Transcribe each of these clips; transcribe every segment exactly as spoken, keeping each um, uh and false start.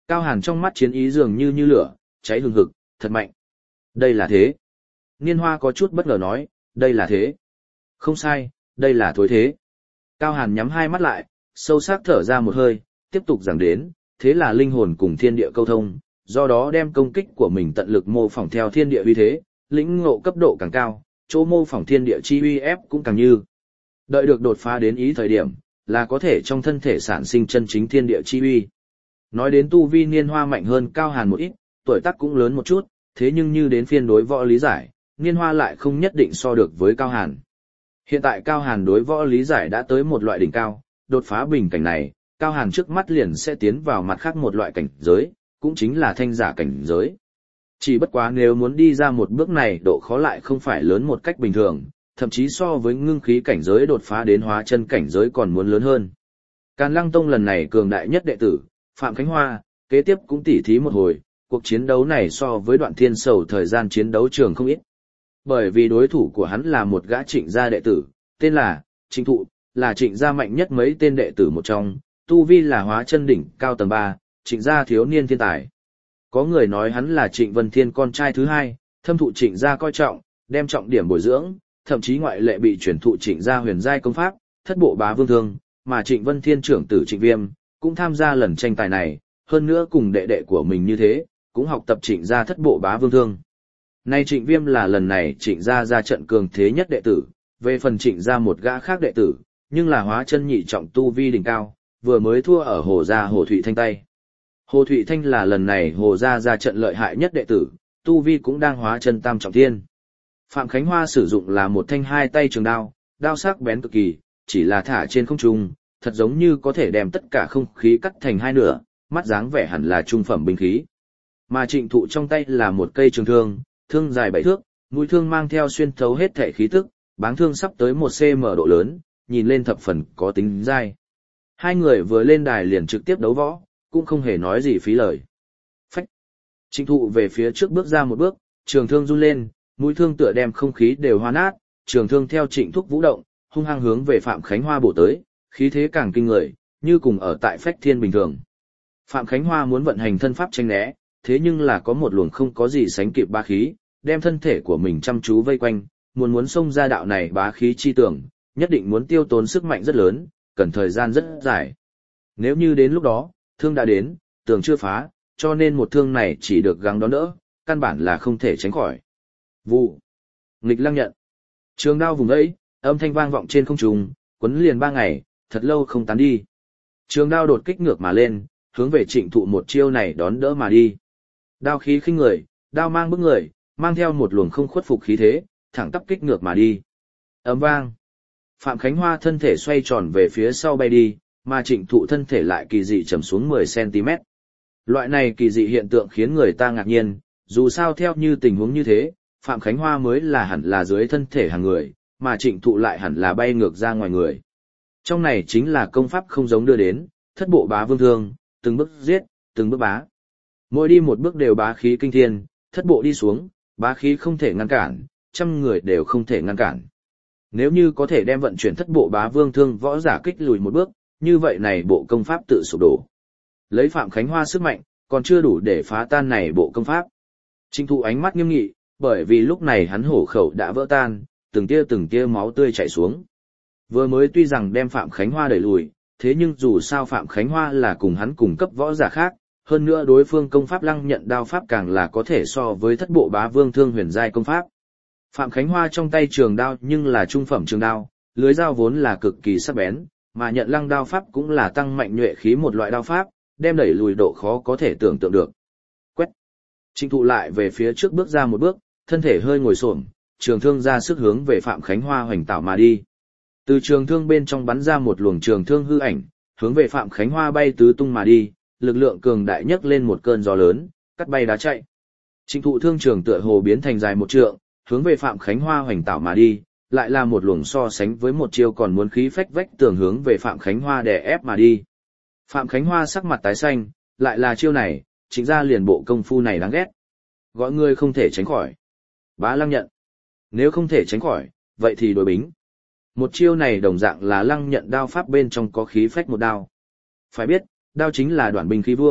Cao Hàn trong mắt chiến ý dường như như lửa, cháy hừng hực, thật mạnh. Đây là thế. Niên Hoa có chút bất ngờ nói, đây là thế. Không sai, đây là thối thế. Cao Hàn nhắm hai mắt lại, sâu sắc thở ra một hơi, tiếp tục giảng đến, thế là linh hồn cùng thiên địa câu thông, do đó đem công kích của mình tận lực mô phỏng theo thiên địa uy thế, lĩnh ngộ cấp độ càng cao, chỗ mô phỏng thiên địa chi uy ép cũng càng như. Đợi được đột phá đến ý thời điểm, là có thể trong thân thể sản sinh chân chính thiên địa chi uy. Nói đến tu vi Niên Hoa mạnh hơn Cao Hàn một ít, tuổi tác cũng lớn một chút, thế nhưng như đến phiên đối võ lý giải, Niên Hoa lại không nhất định so được với Cao Hàn. Hiện tại Cao Hàn đối võ lý giải đã tới một loại đỉnh cao, đột phá bình cảnh này, Cao Hàn trước mắt liền sẽ tiến vào mặt khác một loại cảnh giới, cũng chính là thanh giả cảnh giới. Chỉ bất quá nếu muốn đi ra một bước này độ khó lại không phải lớn một cách bình thường, thậm chí so với ngưng khí cảnh giới đột phá đến hóa chân cảnh giới còn muốn lớn hơn. Càn Lăng Tông lần này cường đại nhất đệ tử, Phạm Khánh Hoa, kế tiếp cũng tỉ thí một hồi, cuộc chiến đấu này so với Đoạn Thiên Sầu thời gian chiến đấu trường không ít. Bởi vì đối thủ của hắn là một gã Trịnh gia đệ tử, tên là Trịnh Thụ, là Trịnh gia mạnh nhất mấy tên đệ tử một trong, tu vi là hóa chân đỉnh cao tầng ba, Trịnh gia thiếu niên thiên tài. Có người nói hắn là Trịnh Vân Thiên con trai thứ hai, thâm thụ Trịnh gia coi trọng, đem trọng điểm bồi dưỡng, thậm chí ngoại lệ bị chuyển thụ Trịnh gia huyền giai công pháp, thất bộ bá vương thương, mà Trịnh Vân Thiên trưởng tử Trịnh Viêm cũng tham gia lần tranh tài này, hơn nữa cùng đệ đệ của mình như thế, cũng học tập Trịnh gia thất bộ bá vương thương. Nay Trịnh Viêm là lần này Trịnh gia ra trận cường thế nhất đệ tử, về phần Trịnh gia một gã khác đệ tử, nhưng là hóa chân nhị trọng tu vi đỉnh cao, vừa mới thua ở Hồ gia Hồ Thụy Thanh tay. Hồ Thụy Thanh là lần này Hồ gia ra trận lợi hại nhất đệ tử, tu vi cũng đang hóa chân tam trọng thiên. Phạm Khánh Hoa sử dụng là một thanh hai tay trường đao, đao sắc bén cực kỳ, chỉ là thả trên không trung, thật giống như có thể đem tất cả không khí cắt thành hai nửa, mắt dáng vẻ hẳn là trung phẩm binh khí. Mà Trịnh Thụ trong tay là một cây trường thương, thương dài bảy thước, mũi thương mang theo xuyên thấu hết thể khí tức, báng thương sắp tới một xăng-ti-mét độ lớn, nhìn lên thập phần có tính dai. Hai người vừa lên đài liền trực tiếp đấu võ, cũng không hề nói gì phí lời. Phách. Trịnh Thụ về phía trước bước ra một bước, trường thương run lên, mũi thương tựa đem không khí đều hóa nát, trường thương theo Trịnh Thúc vũ động, hung hăng hướng về Phạm Khánh Hoa bổ tới, khí thế càng kinh người, như cùng ở tại Phách Thiên bình thường. Phạm Khánh Hoa muốn vận hành thân pháp tránh né, thế nhưng là có một luồng không có gì sánh kịp bá khí, đem thân thể của mình chăm chú vây quanh, muốn muốn xông ra đạo này bá khí chi tưởng, nhất định muốn tiêu tốn sức mạnh rất lớn, cần thời gian rất dài. Nếu như đến lúc đó, thương đã đến, tường chưa phá, cho nên một thương này chỉ được gắng đón đỡ, căn bản là không thể tránh khỏi. Vụ. Nghịch lăng nhận. Trường đao vùng ấy, âm thanh vang vọng trên không trung, quấn liền ba ngày, thật lâu không tán đi. Trường đao đột kích ngược mà lên, hướng về Trịnh Thụ một chiêu này đón đỡ mà đi. Đao khí khinh người, đao mang bức người, mang theo một luồng không khuất phục khí thế, thẳng tắp kích ngược mà đi. Ầm vang. Phạm Khánh Hoa thân thể xoay tròn về phía sau bay đi, mà Trịnh Thụ thân thể lại kỳ dị trầm xuống mười xăng-ti-mét. Loại này kỳ dị hiện tượng khiến người ta ngạc nhiên, dù sao theo như tình huống như thế, Phạm Khánh Hoa mới là hẳn là dưới thân thể hàng người, mà Trịnh Thụ lại hẳn là bay ngược ra ngoài người. Trong này chính là công pháp không giống đưa đến, thất bộ bá vương thương, từng bước giết, từng bước bá. Mỗi đi một bước đều bá khí kinh thiên, thất bộ đi xuống, bá khí không thể ngăn cản, trăm người đều không thể ngăn cản. Nếu như có thể đem vận chuyển thất bộ bá vương thương võ giả kích lùi một bước, như vậy này bộ công pháp tự sụp đổ. Lấy Phạm Khánh Hoa sức mạnh, còn chưa đủ để phá tan này bộ công pháp. Trịnh Thụ ánh mắt nghiêm nghị, bởi vì lúc này hắn hổ khẩu đã vỡ tan, từng tia từng tia máu tươi chảy xuống. Vừa mới tuy rằng đem Phạm Khánh Hoa đẩy lùi, thế nhưng dù sao Phạm Khánh Hoa là cùng hắn cùng cấp võ giả khác, hơn nữa đối phương công pháp lăng nhận đao pháp càng là có thể so với thất bộ bá vương thương huyền giai công pháp. Phạm Khánh Hoa trong tay trường đao nhưng là trung phẩm trường đao, lưới dao vốn là cực kỳ sắc bén, mà nhận lăng đao pháp cũng là tăng mạnh nhuệ khí một loại đao pháp, đem đẩy lùi độ khó có thể tưởng tượng được. Quét. Trịnh Thụ lại về phía trước bước ra một bước, thân thể hơi ngồi xổm, trường thương ra sức hướng về Phạm Khánh Hoa hoành tảo mà đi. Từ trường thương bên trong bắn ra một luồng trường thương hư ảnh, hướng về Phạm Khánh Hoa bay tứ tung mà đi, lực lượng cường đại nhấc lên một cơn gió lớn, cắt bay đá chạy. Trịnh Thụ thương trường tựa hồ biến thành dài một trượng, hướng về Phạm Khánh Hoa hoành tảo mà đi, lại là một luồng so sánh với một chiêu còn muốn khí phách vách tường hướng về Phạm Khánh Hoa đè ép mà đi. Phạm Khánh Hoa sắc mặt tái xanh, lại là chiêu này, chính ra liền bộ công phu này đáng ghét. Gọi người không thể tránh khỏi. Bá lăng nhận. Nếu không thể tránh khỏi, vậy thì đối bính. Một chiêu này đồng dạng là lăng nhận đao pháp bên trong có khí phách một đao. Phải biết, đao chính là đoạn binh khí vua,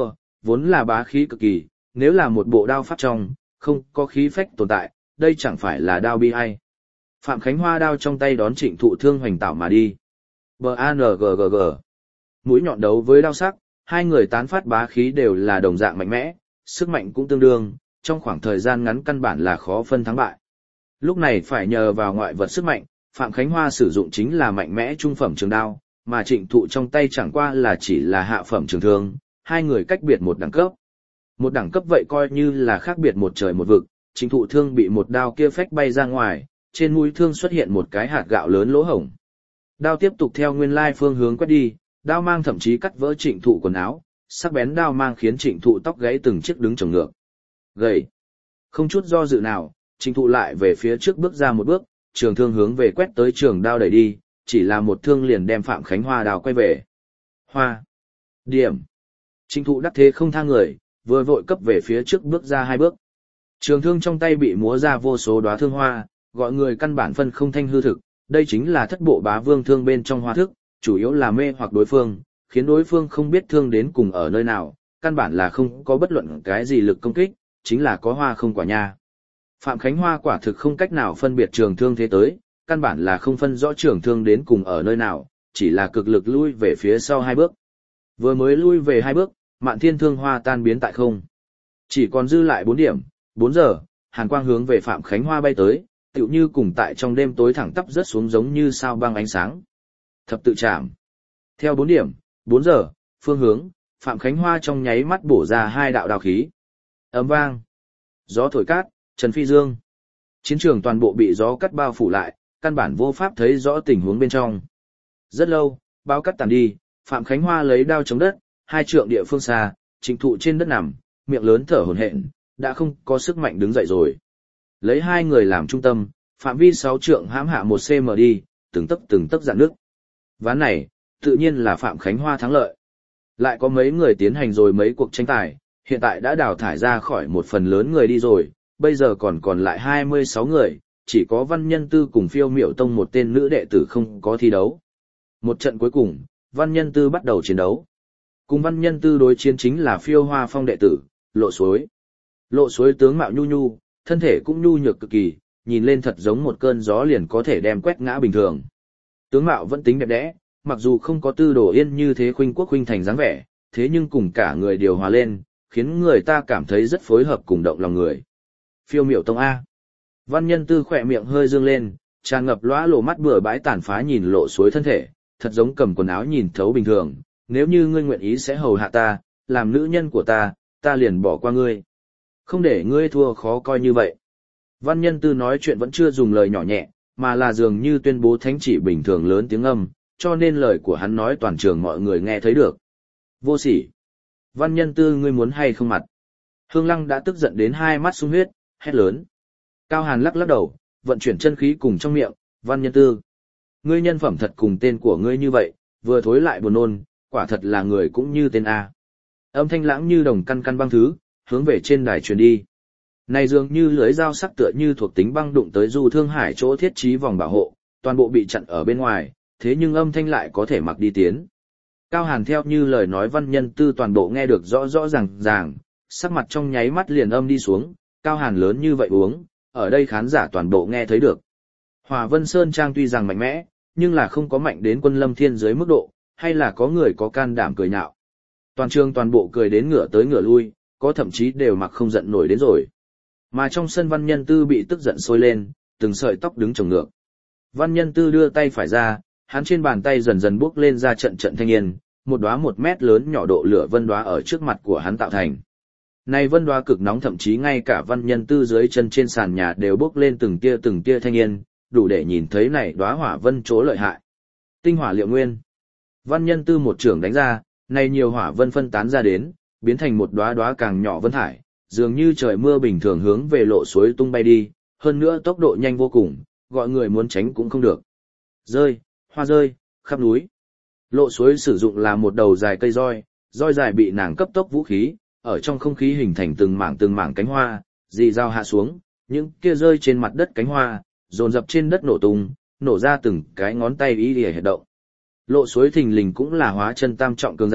vốn là bá khí cực kỳ, nếu là một bộ đao pháp trong, không có khí phách tồn tại, đây chẳng phải là đao bi ai. Phạm Khánh Hoa đao trong tay đón Trịnh Thụ Thương hoành tảo mà đi. B A N G G G. Mũi nhọn đấu với đao sắc, hai người tán phát bá khí đều là đồng dạng mạnh mẽ, sức mạnh cũng tương đương, trong khoảng thời gian ngắn căn bản là khó phân thắng bại. Lúc này phải nhờ vào ngoại vật sức mạnh, Phạm Khánh Hoa sử dụng chính là mạnh mẽ trung phẩm trường đao, mà Trịnh Thụ trong tay chẳng qua là chỉ là hạ phẩm trường thương, hai người cách biệt một đẳng cấp. Một đẳng cấp vậy coi như là khác biệt một trời một vực, Trịnh Thụ thương bị một đao kia phách bay ra ngoài, trên mũi thương xuất hiện một cái hạt gạo lớn lỗ hổng. Đao tiếp tục theo nguyên lai phương hướng quét đi, đao mang thậm chí cắt vỡ Trịnh Thụ quần áo, sắc bén đao mang khiến Trịnh Thụ tóc gáy từng chiếc đứng chồng ngược. Gầy. Không chút do dự nào, Trịnh Thụ lại về phía trước bước ra một bước, trường thương hướng về quét tới trường đao đẩy đi, chỉ là một thương liền đem Phạm Khánh Hoa đao quay về. Hoa. Điểm. Trịnh Thụ đắc thế không tha người, vừa vội cấp về phía trước bước ra hai bước. Trường thương trong tay bị múa ra vô số đóa thương hoa, gọi người căn bản phân không thanh hư thực, đây chính là thất bộ bá vương thương bên trong hoa thức, chủ yếu là mê hoặc đối phương, khiến đối phương không biết thương đến cùng ở nơi nào, căn bản là không có bất luận cái gì lực công kích, chính là có hoa không quả nha. Phạm Khánh Hoa quả thực không cách nào phân biệt trường thương thế tới, căn bản là không phân rõ trường thương đến cùng ở nơi nào, chỉ là cực lực lui về phía sau hai bước. Vừa mới lui về hai bước, Mạn Thiên thương hoa tan biến tại không. Chỉ còn dư lại bốn điểm, bốn giờ, hàn quang hướng về Phạm Khánh Hoa bay tới, tựu như cùng tại trong đêm tối thẳng tắp rớt xuống giống như sao băng ánh sáng. Thập tự chạm. Theo bốn điểm, bốn giờ, phương hướng, Phạm Khánh Hoa trong nháy mắt bổ ra hai đạo đao khí. Ấm vang. Gió thổi cát, Trần Phi Dương. Chiến trường toàn bộ bị gió cắt bao phủ lại, căn bản vô pháp thấy rõ tình huống bên trong. Rất lâu, bao cắt tàn đi, Phạm Khánh Hoa lấy đao chống đất, hai trượng địa phương xa, Trịnh Thụ trên đất nằm, miệng lớn thở hổn hển, đã không có sức mạnh đứng dậy rồi. Lấy hai người làm trung tâm, phạm vi sáu trượng hãm hạ một xăng-ti-mét đi, từng tấc từng tấc dạn nước. Ván này, tự nhiên là Phạm Khánh Hoa thắng lợi. Lại có mấy người tiến hành rồi mấy cuộc tranh tài, hiện tại đã đào thải ra khỏi một phần lớn người đi rồi, bây giờ còn còn lại hai mươi sáu người, chỉ có Văn Nhân Tư cùng Phiêu Miểu Tông một tên nữ đệ tử không có thi đấu. Một trận cuối cùng, Văn Nhân Tư bắt đầu chiến đấu. Cùng Văn Nhân Tư đối chiến chính là Phiêu Hoa Phong đệ tử, Lộ Suối. Lộ Suối tướng mạo nhu nhu, thân thể cũng nhu nhược cực kỳ, nhìn lên thật giống một cơn gió liền có thể đem quét ngã bình thường. Tướng mạo vẫn tính đẹp đẽ, mặc dù không có Tư Đồ Yên như thế khuynh quốc khuynh thành dáng vẻ, thế nhưng cùng cả người điều hòa lên, khiến người ta cảm thấy rất phối hợp cùng động lòng người. Phiêu Miểu Tông A. Văn Nhân Tư khỏe miệng hơi dương lên, tràn ngập lóa lộ mắt bừa bãi tàn phá nhìn Lộ Suối thân thể, thật giống cầm quần áo nhìn thấu bình thường, nếu như ngươi nguyện ý sẽ hầu hạ ta, làm nữ nhân của ta, ta liền bỏ qua ngươi. Không để ngươi thua khó coi như vậy. Văn Nhân Tư nói chuyện vẫn chưa dùng lời nhỏ nhẹ, mà là dường như tuyên bố thánh chỉ bình thường lớn tiếng âm, cho nên lời của hắn nói toàn trường mọi người nghe thấy được. Vô sỉ. Văn Nhân Tư ngươi muốn hay không mặt. Hương Lăng đã tức giận đến hai mắt sung huyết, hét lớn. Cao Hàn lắc lắc đầu, vận chuyển chân khí cùng trong miệng, Văn Nhân Tư. Ngươi nhân phẩm thật cùng tên của ngươi như vậy, vừa thối lại buồn nôn, quả thật là người cũng như tên A. Âm thanh lãng như đồng căn căn băng thứ, hướng về trên đài truyền đi. Này dường như lưới dao sắc tựa như thuộc tính băng đụng tới Du Thương Hải chỗ thiết trí vòng bảo hộ, toàn bộ bị chặn ở bên ngoài, thế nhưng âm thanh lại có thể mặc đi tiến. Cao Hàn theo như lời nói Văn Nhân Tư toàn bộ nghe được rõ rõ ràng ràng, sắc mặt trong nháy mắt liền âm đi xuống, Cao Hàn lớn như vậy uống, ở đây khán giả toàn bộ nghe thấy được. Hòa Vân Sơn Trang tuy rằng mạnh mẽ, nhưng là không có mạnh đến Quân Lâm Thiên dưới mức độ, hay là có người có can đảm cười nhạo. Toàn trường toàn bộ cười đến ngửa tới ngửa lui, có thậm chí đều mặc không giận nổi đến rồi. Mà trong sân Văn Nhân Tư bị tức giận sôi lên, từng sợi tóc đứng chồng ngược. Văn Nhân Tư đưa tay phải ra, hắn trên bàn tay dần dần bước lên ra trận trận thanh yên, một đóa một mét lớn nhỏ độ lửa vân đóa ở trước mặt của hắn tạo thành. Này vân đóa cực nóng thậm chí ngay cả Văn Nhân Tư dưới chân trên sàn nhà đều bước lên từng tia từng tia thanh yên, đủ để nhìn thấy này đóa hỏa vân chỗ lợi hại. Tinh hỏa liệu nguyên. Văn Nhân Tư một trưởng đánh ra, này nhiều hỏa vân phân tán ra đến, biến thành một đóa đóa càng nhỏ vân thải, dường như trời mưa bình thường hướng về Lộ Suối tung bay đi, hơn nữa tốc độ nhanh vô cùng, gọi người muốn tránh cũng không được. Rơi, hoa rơi, khắp núi. Lộ Suối sử dụng là một đầu dài cây roi, roi dài bị nàng cấp tốc vũ khí, ở trong không khí hình thành từng mảng từng mảng cánh hoa, dì dao hạ xuống, những kia rơi trên mặt đất cánh hoa, dồn dập trên đất nổ tung, nổ ra từng cái ngón tay ý lìa hoạt động. Lộ Suối thình lình cũng là hóa chân tam trọng cường giả,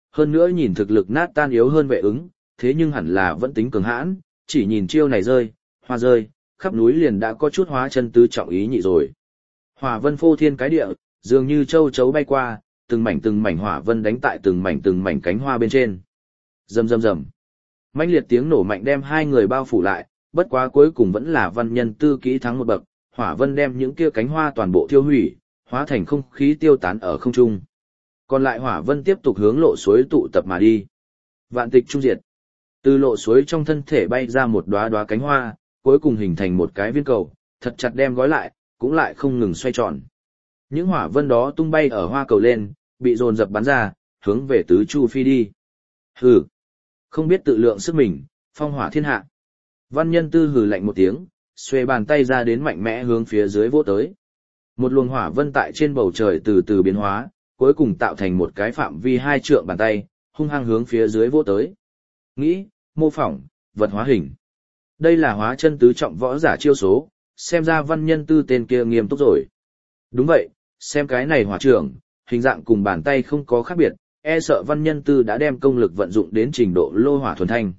hơn nữa nhìn thực lực nát tan yếu hơn vệ ứng, thế nhưng hẳn là vẫn tính cường hãn, chỉ nhìn chiêu này rơi, hoa rơi, khắp núi liền đã có chút hóa chân tứ trọng ý nhị rồi. Hỏa vân phô thiên cái địa, dường như châu chấu bay qua, từng mảnh từng mảnh hỏa vân đánh tại từng mảnh từng mảnh cánh hoa bên trên. Rầm rầm rầm. Mãnh liệt tiếng nổ mạnh đem hai người bao phủ lại, bất quá cuối cùng vẫn là văn nhân tư kỹ thắng một bậc, hỏa vân đem những kia cánh hoa toàn bộ thiêu hủy, hóa thành không khí tiêu tán ở không trung. Còn lại hỏa vân tiếp tục hướng lộ suối tụ tập mà đi. Vạn tịch trung diệt. Từ lộ suối trong thân thể bay ra một đóa đóa cánh hoa, cuối cùng hình thành một cái viên cầu, thật chặt đem gói lại, cũng lại không ngừng xoay tròn. Những hỏa vân đó tung bay ở hoa cầu lên, bị dồn dập bắn ra, hướng về tứ chu phi đi. Hừ, không biết tự lượng sức mình, phong hỏa thiên hạ. Văn nhân tư hừ lạnh một tiếng, xuề bàn tay ra đến mạnh mẽ hướng phía dưới vỗ tới. Một luồng hỏa vân tại trên bầu trời từ từ biến hóa, cuối cùng tạo thành một cái phạm vi hai trượng bàn tay, hung hăng hướng phía dưới vỗ tới. Nghĩ, mô phỏng, vật hóa hình. Đây là hóa chân tứ trọng võ giả chiêu số, xem ra văn nhân tư tên kia nghiêm túc rồi. Đúng vậy, xem cái này hỏa trưởng, hình dạng cùng bàn tay không có khác biệt, e sợ văn nhân tư đã đem công lực vận dụng đến trình độ lô hỏa thuần thanh.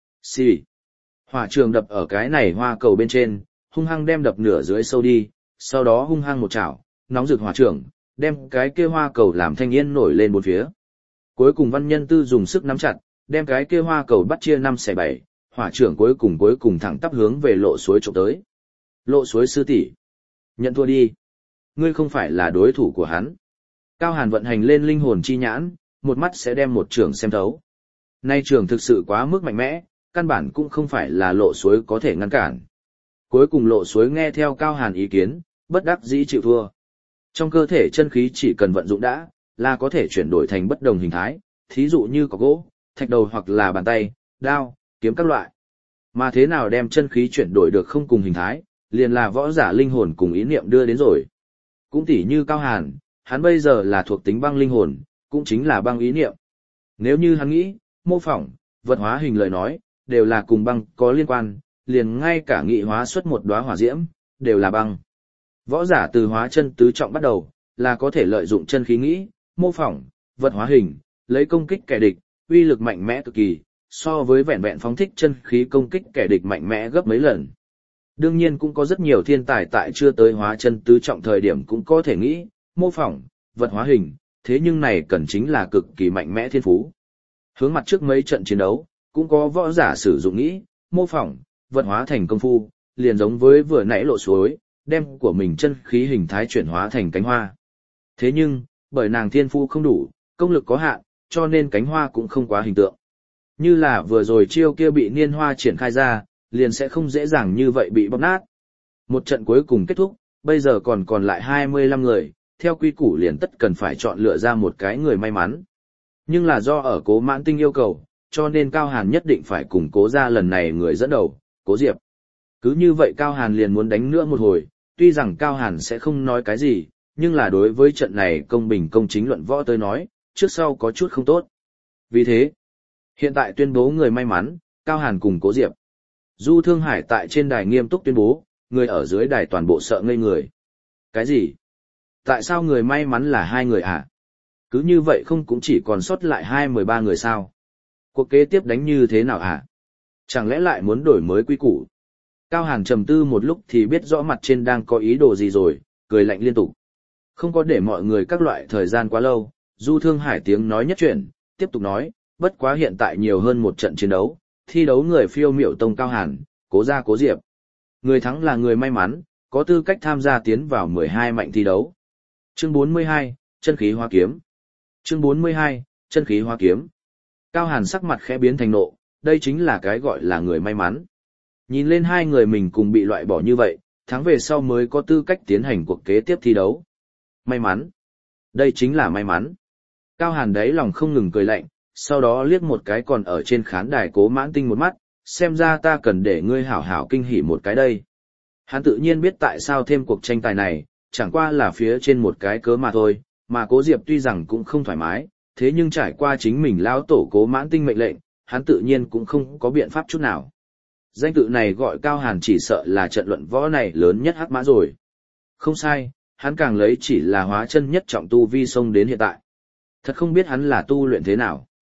Xì. Hỏa trường đập ở cái này hoa cầu bên trên, hung hăng đem đập nửa dưới sâu đi, sau đó hung hăng một chảo, nóng rực hỏa trường, đem cái kia hoa cầu làm thanh yên nổi lên bốn phía. Cuối cùng văn nhân tư dùng sức nắm chặt, đem cái kia hoa cầu bắt chia năm xẻ bảy, hỏa trưởng cuối cùng cuối cùng thẳng tắp hướng về lộ suối trộm tới. Lộ suối sư tỷ, nhận thua đi. Ngươi không phải là đối thủ của hắn. Cao Hàn vận hành lên linh hồn chi nhãn, một mắt sẽ đem một trưởng xem thấu. Nay trưởng thực sự quá mức mạnh mẽ, căn bản cũng không phải là lộ suối có thể ngăn cản. Cuối cùng lộ suối nghe theo Cao Hàn ý kiến, bất đắc dĩ chịu thua. Trong cơ thể chân khí chỉ cần vận dụng đã, là có thể chuyển đổi thành bất đồng hình thái, thí dụ như có gỗ, thạch đầu hoặc là bàn tay, đao, kiếm các loại. Mà thế nào đem chân khí chuyển đổi được không cùng hình thái, liền là võ giả linh hồn cùng ý niệm đưa đến rồi. Cũng tỉ như Cao Hàn, hắn bây giờ là thuộc tính băng linh hồn, cũng chính là băng ý niệm. Nếu như hắn nghĩ, mô phỏng, vật hóa hình lời nói, đều là cùng băng có liên quan, liền ngay cả nghị hóa xuất một đóa hỏa diễm, đều là băng. Võ giả từ hóa chân tứ trọng bắt đầu, là có thể lợi dụng chân khí nghĩ, mô phỏng, vật hóa hình, lấy công kích kẻ địch, uy lực mạnh mẽ cực kỳ, so với vẹn vẹn phóng thích chân khí công kích kẻ địch mạnh mẽ gấp mấy lần. Đương nhiên cũng có rất nhiều thiên tài tại chưa tới hóa chân tứ trọng thời điểm cũng có thể nghĩ, mô phỏng, vật hóa hình, thế nhưng này cần chính là cực kỳ mạnh mẽ thiên phú. Hướng mặt trước mấy trận chiến đấu, cũng có võ giả sử dụng nghĩ, mô phỏng, vật hóa thành công phu, liền giống với vừa nãy lộ suối, đem của mình chân khí hình thái chuyển hóa thành cánh hoa. Thế nhưng, bởi nàng thiên phú không đủ, công lực có hạn, cho nên cánh hoa cũng không quá hình tượng. Như là vừa rồi chiêu kia bị niên hoa triển khai ra, liền sẽ không dễ dàng như vậy bị bóp nát. Một trận cuối cùng kết thúc, bây giờ còn còn lại hai mươi lăm người, theo quy củ liền tất cần phải chọn lựa ra một cái người may mắn. Nhưng là do ở Cố Mãn Tinh yêu cầu, cho nên Cao Hàn nhất định phải cùng Cố ra lần này người dẫn đầu, Cố Diệp. Cứ như vậy Cao Hàn liền muốn đánh nữa một hồi, tuy rằng Cao Hàn sẽ không nói cái gì, nhưng là đối với trận này công bình công chính luận võ tới nói, trước sau có chút không tốt. Vì thế, hiện tại tuyên bố người may mắn, Cao Hàn cùng Cố Diệp. Du Thương Hải tại trên đài nghiêm túc tuyên bố, người ở dưới đài toàn bộ sợ ngây người. Cái gì? Tại sao người may mắn là hai người à? Cứ như vậy không cũng chỉ còn sót lại hai mười ba người sao? Cuộc kế tiếp đánh như thế nào à? Chẳng lẽ lại muốn đổi mới quy củ? Cao Hàn trầm tư một lúc thì biết rõ mặt trên đang có ý đồ gì rồi, cười lạnh liên tục. Không có để mọi người các loại thời gian quá lâu, Du Thương Hải tiếng nói nhất chuyển, tiếp tục nói, bất quá hiện tại nhiều hơn một trận chiến đấu, thi đấu người phiêu miểu tông Cao Hàn, Cố gia Cố Diệp. Người thắng là người may mắn, có tư cách tham gia tiến vào mười hai mạnh thi đấu. Chương bốn mươi hai, chân khí hoa kiếm. Chương bốn mươi hai, chân khí hoa kiếm. Cao Hàn sắc mặt khẽ biến thành nộ, đây chính là cái gọi là người may mắn. Nhìn lên hai người mình cùng bị loại bỏ như vậy, thắng về sau mới có tư cách tiến hành cuộc kế tiếp thi đấu. May mắn. Đây chính là may mắn. Cao Hàn đáy lòng không ngừng cười lạnh, sau đó liếc một cái còn ở trên khán đài Cố Mãn Tinh một mắt, xem ra ta cần để ngươi hảo hảo kinh hỉ một cái đây. Hắn tự nhiên biết tại sao thêm cuộc tranh tài này, chẳng qua là phía trên một cái cớ mà thôi, mà Cố Diệp tuy rằng cũng không thoải mái, thế nhưng trải qua chính mình lão tổ Cố Mãn Tinh mệnh lệnh, hắn tự nhiên cũng không có biện pháp chút nào. Danh tự này gọi Cao Hàn chỉ sợ là trận luận võ này lớn nhất hắc mã rồi. Không sai, hắn càng lấy chỉ là hóa chân nhất trọng tu vi xông đến hiện tại. Thật không biết hắn là tu luyện thế nào.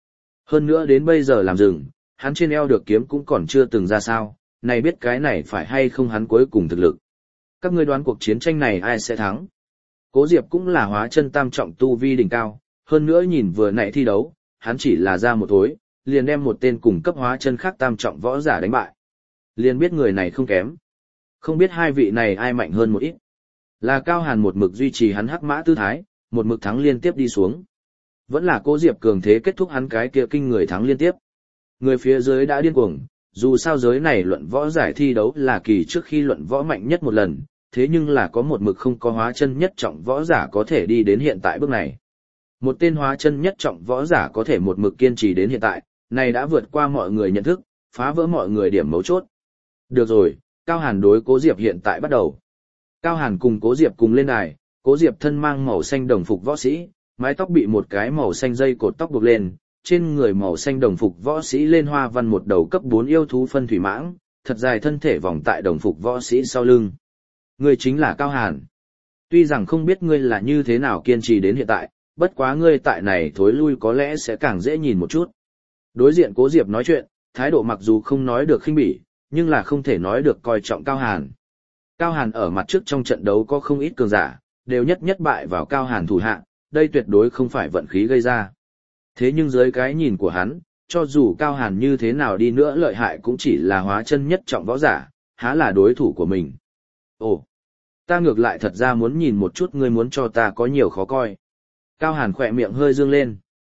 Hơn nữa đến bây giờ làm rừng, hắn trên eo được kiếm cũng còn chưa từng ra sao, này biết cái này phải hay không hắn cuối cùng thực lực. Các ngươi đoán cuộc chiến tranh này ai sẽ thắng? Cố Diệp cũng là hóa chân tam trọng tu vi đỉnh cao, hơn nữa nhìn vừa nãy thi đấu, hắn chỉ là ra một thối, liền đem một tên cùng cấp hóa chân khác tam trọng võ giả đánh bại. Liền biết người này không kém. Không biết hai vị này ai mạnh hơn một ít. Là Cao Hàn một mực duy trì hắn hắc mã tư thái, một mực thắng liên tiếp đi xuống. Vẫn là Cố Diệp cường thế kết thúc hắn cái kia kinh người thắng liên tiếp. Người phía dưới đã điên cuồng, dù sao giới này luận võ giải thi đấu là kỳ trước khi luận võ mạnh nhất một lần, thế nhưng là có một mực không có hóa chân nhất trọng võ giả có thể đi đến hiện tại bước này. Một tên hóa chân nhất trọng võ giả có thể một mực kiên trì đến hiện tại, này đã vượt qua mọi người nhận thức, phá vỡ mọi người điểm mấu chốt. Được rồi, Cao Hàn đối Cố Diệp hiện tại bắt đầu. Cao Hàn cùng Cố Diệp cùng lên đài, Cố Diệp thân mang màu xanh đồng phục võ sĩ, mái tóc bị một cái màu xanh dây cột tóc buộc lên, trên người màu xanh đồng phục võ sĩ lên hoa văn một đầu cấp bốn yêu thú phân thủy mãng, thật dài thân thể vòng tại đồng phục võ sĩ sau lưng. Ngươi chính là Cao Hàn. Tuy rằng không biết ngươi là như thế nào kiên trì đến hiện tại, bất quá ngươi tại này thối lui có lẽ sẽ càng dễ nhìn một chút. Đối diện Cố Diệp nói chuyện, thái độ mặc dù không nói được khinh bỉ, nhưng là không thể nói được coi trọng Cao Hàn. Cao Hàn ở mặt trước trong trận đấu có không ít cường giả, đều nhất nhất bại vào Cao Hàn thủ hạ, đây tuyệt đối không phải vận khí gây ra. Thế nhưng dưới cái nhìn của hắn, cho dù Cao Hàn như thế nào đi nữa lợi hại cũng chỉ là hóa chân nhất trọng võ giả, há là đối thủ của mình. Ồ, ta ngược lại thật ra muốn nhìn một chút ngươi muốn cho ta có nhiều khó coi. Cao Hàn khỏe miệng hơi dương lên.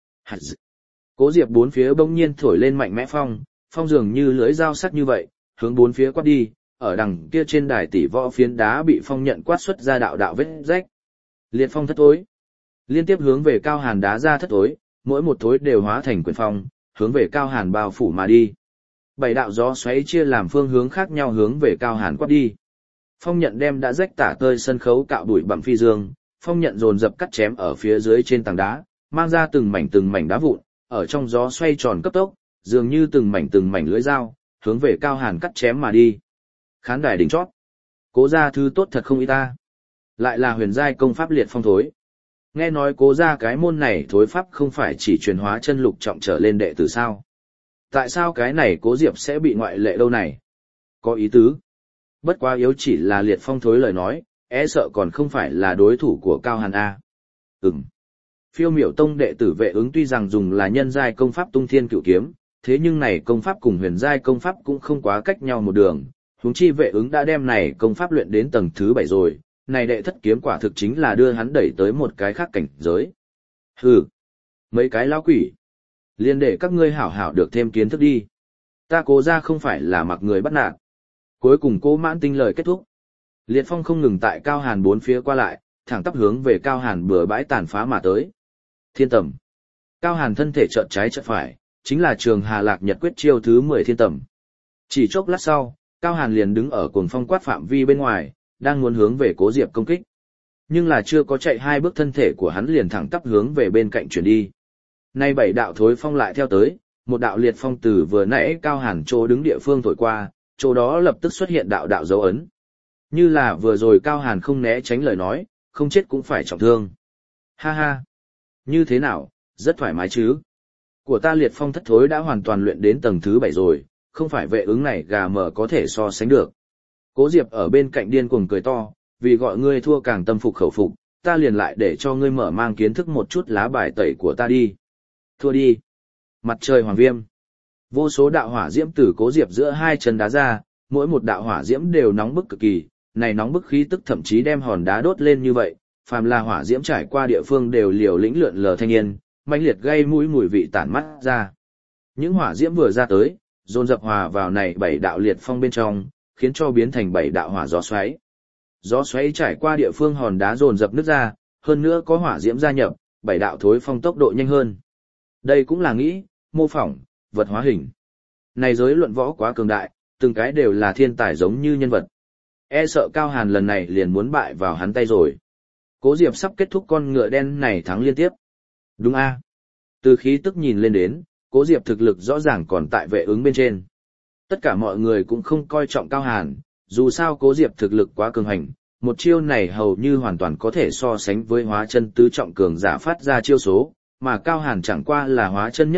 Cố Diệp bốn phía bỗng nhiên thổi lên mạnh mẽ phong, phong dường như lưỡi dao sắc như vậy, hướng bốn phía quát đi, ở đằng kia trên đài tỷ võ phiến đá bị phong nhận quát xuất ra đạo đạo vết rách. Liệt phong thất tối. Liên tiếp hướng về Cao Hàn đá ra thất tối, mỗi một thối đều hóa thành quyền phong, hướng về Cao Hàn bao phủ mà đi. Bảy đạo gió xoáy chia làm phương hướng khác nhau hướng về Cao Hàn quát đi. Phong nhận đem đã rách tả tơi sân khấu cạo đuổi bặm phi dương, phong nhận dồn dập cắt chém ở phía dưới trên tảng đá, mang ra từng mảnh từng mảnh đá vụn, ở trong gió xoay tròn cấp tốc, dường như từng mảnh từng mảnh lưỡi dao, hướng về Cao Hàn cắt chém mà đi. Khán đài đỉnh chót. Cố gia thứ tốt thật không ý ta. Lại là huyền giai công pháp liệt phong thối. Nghe nói Cố gia cái môn này thối pháp không phải chỉ truyền hóa chân lục trọng trở lên đệ tử sao? Tại sao cái này Cố Diệp sẽ bị ngoại lệ đâu này? Có ý tứ. Bất quá yếu chỉ là liệt phong thối lời nói, e sợ còn không phải là đối thủ của Cao Hàn A. Ừm. Phiêu miểu tông đệ tử Vệ Ứng tuy rằng dùng là nhân giai công pháp tung thiên cửu kiếm, thế nhưng này công pháp cùng huyền giai công pháp cũng không quá cách nhau một đường. Huống chi Vệ Ứng đã đem này công pháp luyện đến tầng thứ bảy rồi, này đệ thất kiếm quả thực chính là đưa hắn đẩy tới một cái khác cảnh giới. Hừ, mấy cái lão quỷ, liền để các ngươi hảo hảo được thêm kiến thức đi. Ta Cố gia không phải là mặc người bắt nạt. Cuối cùng Cố Mãn Tinh lời kết thúc. Liệt phong không ngừng tại Cao Hàn bốn phía qua lại, thẳng tắp hướng về Cao Hàn bừa bãi tàn phá mà tới. Thiên tầm. Cao Hàn thân thể chợt trái chợt phải, chính là Trường Hà Lạc Nhật quyết chiêu thứ mười thiên tầm. Chỉ chốc lát sau, Cao Hàn liền đứng ở cuồng phong quát phạm vi bên ngoài, đang muốn hướng về Cố Diệp công kích. Nhưng là chưa có chạy hai bước thân thể của hắn liền thẳng tắp hướng về bên cạnh chuyển đi. Nay bảy đạo thối phong lại theo tới, một đạo liệt phong từ vừa nãy Cao Hàn chỗ đứng địa phương thổi qua, chỗ đó lập tức xuất hiện đạo đạo dấu ấn. Như là vừa rồi Cao Hàn không né tránh lời nói, không chết cũng phải trọng thương. Ha ha! Như thế nào, rất thoải mái chứ? Của ta liệt phong thất thối đã hoàn toàn luyện đến tầng thứ bảy rồi, không phải Vệ Ứng này gà mờ có thể so sánh được. Cố Diệp ở bên cạnh điên cuồng cười to, vì gọi ngươi thua càng tâm phục khẩu phục, ta liền lại để cho ngươi mở mang kiến thức một chút lá bài tẩy của ta đi. Thua đi. Mặt trời hoàng viêm. Vô số đạo hỏa diễm từ Cố Diệp giữa hai chân đá ra, mỗi một đạo hỏa diễm đều nóng bức cực kỳ, này nóng bức khí tức thậm chí đem hòn đá đốt lên như vậy, phàm là hỏa diễm trải qua địa phương đều liều lĩnh lượn lờ thanh niên, mãnh liệt gây mũi mùi vị tản mắt ra. Những hỏa diễm vừa ra tới, dồn dập hòa vào này bảy đạo liệt phong bên trong, khiến cho biến thành bảy đạo hỏa gió xoáy. Gió xoáy trải qua địa phương hòn đá dồn dập nứt ra, hơn nữa có hỏa diễm gia nhập, bảy đạo thối phong tốc độ nhanh hơn. Đây cũng là nghĩ, mô phỏng, vật hóa hình. Này giới luận võ quá cường đại, từng cái đều là thiên tài giống như nhân vật. E sợ Cao Hàn lần này liền muốn bại vào hắn tay rồi. Cố Diệp sắp kết thúc con ngựa đen này thắng liên tiếp. Đúng a. Từ khí tức nhìn lên đến, Cố Diệp thực lực rõ ràng còn tại Vệ Ứng bên trên. Tất cả mọi người cũng không coi trọng Cao Hàn, dù sao Cố Diệp thực lực quá cường hành, một chiêu này hầu như hoàn toàn có thể so sánh với hóa chân tứ trọng cường giả phát ra chiêu số, mà Cao Hàn chẳng qua là hóa chân nhất trọng,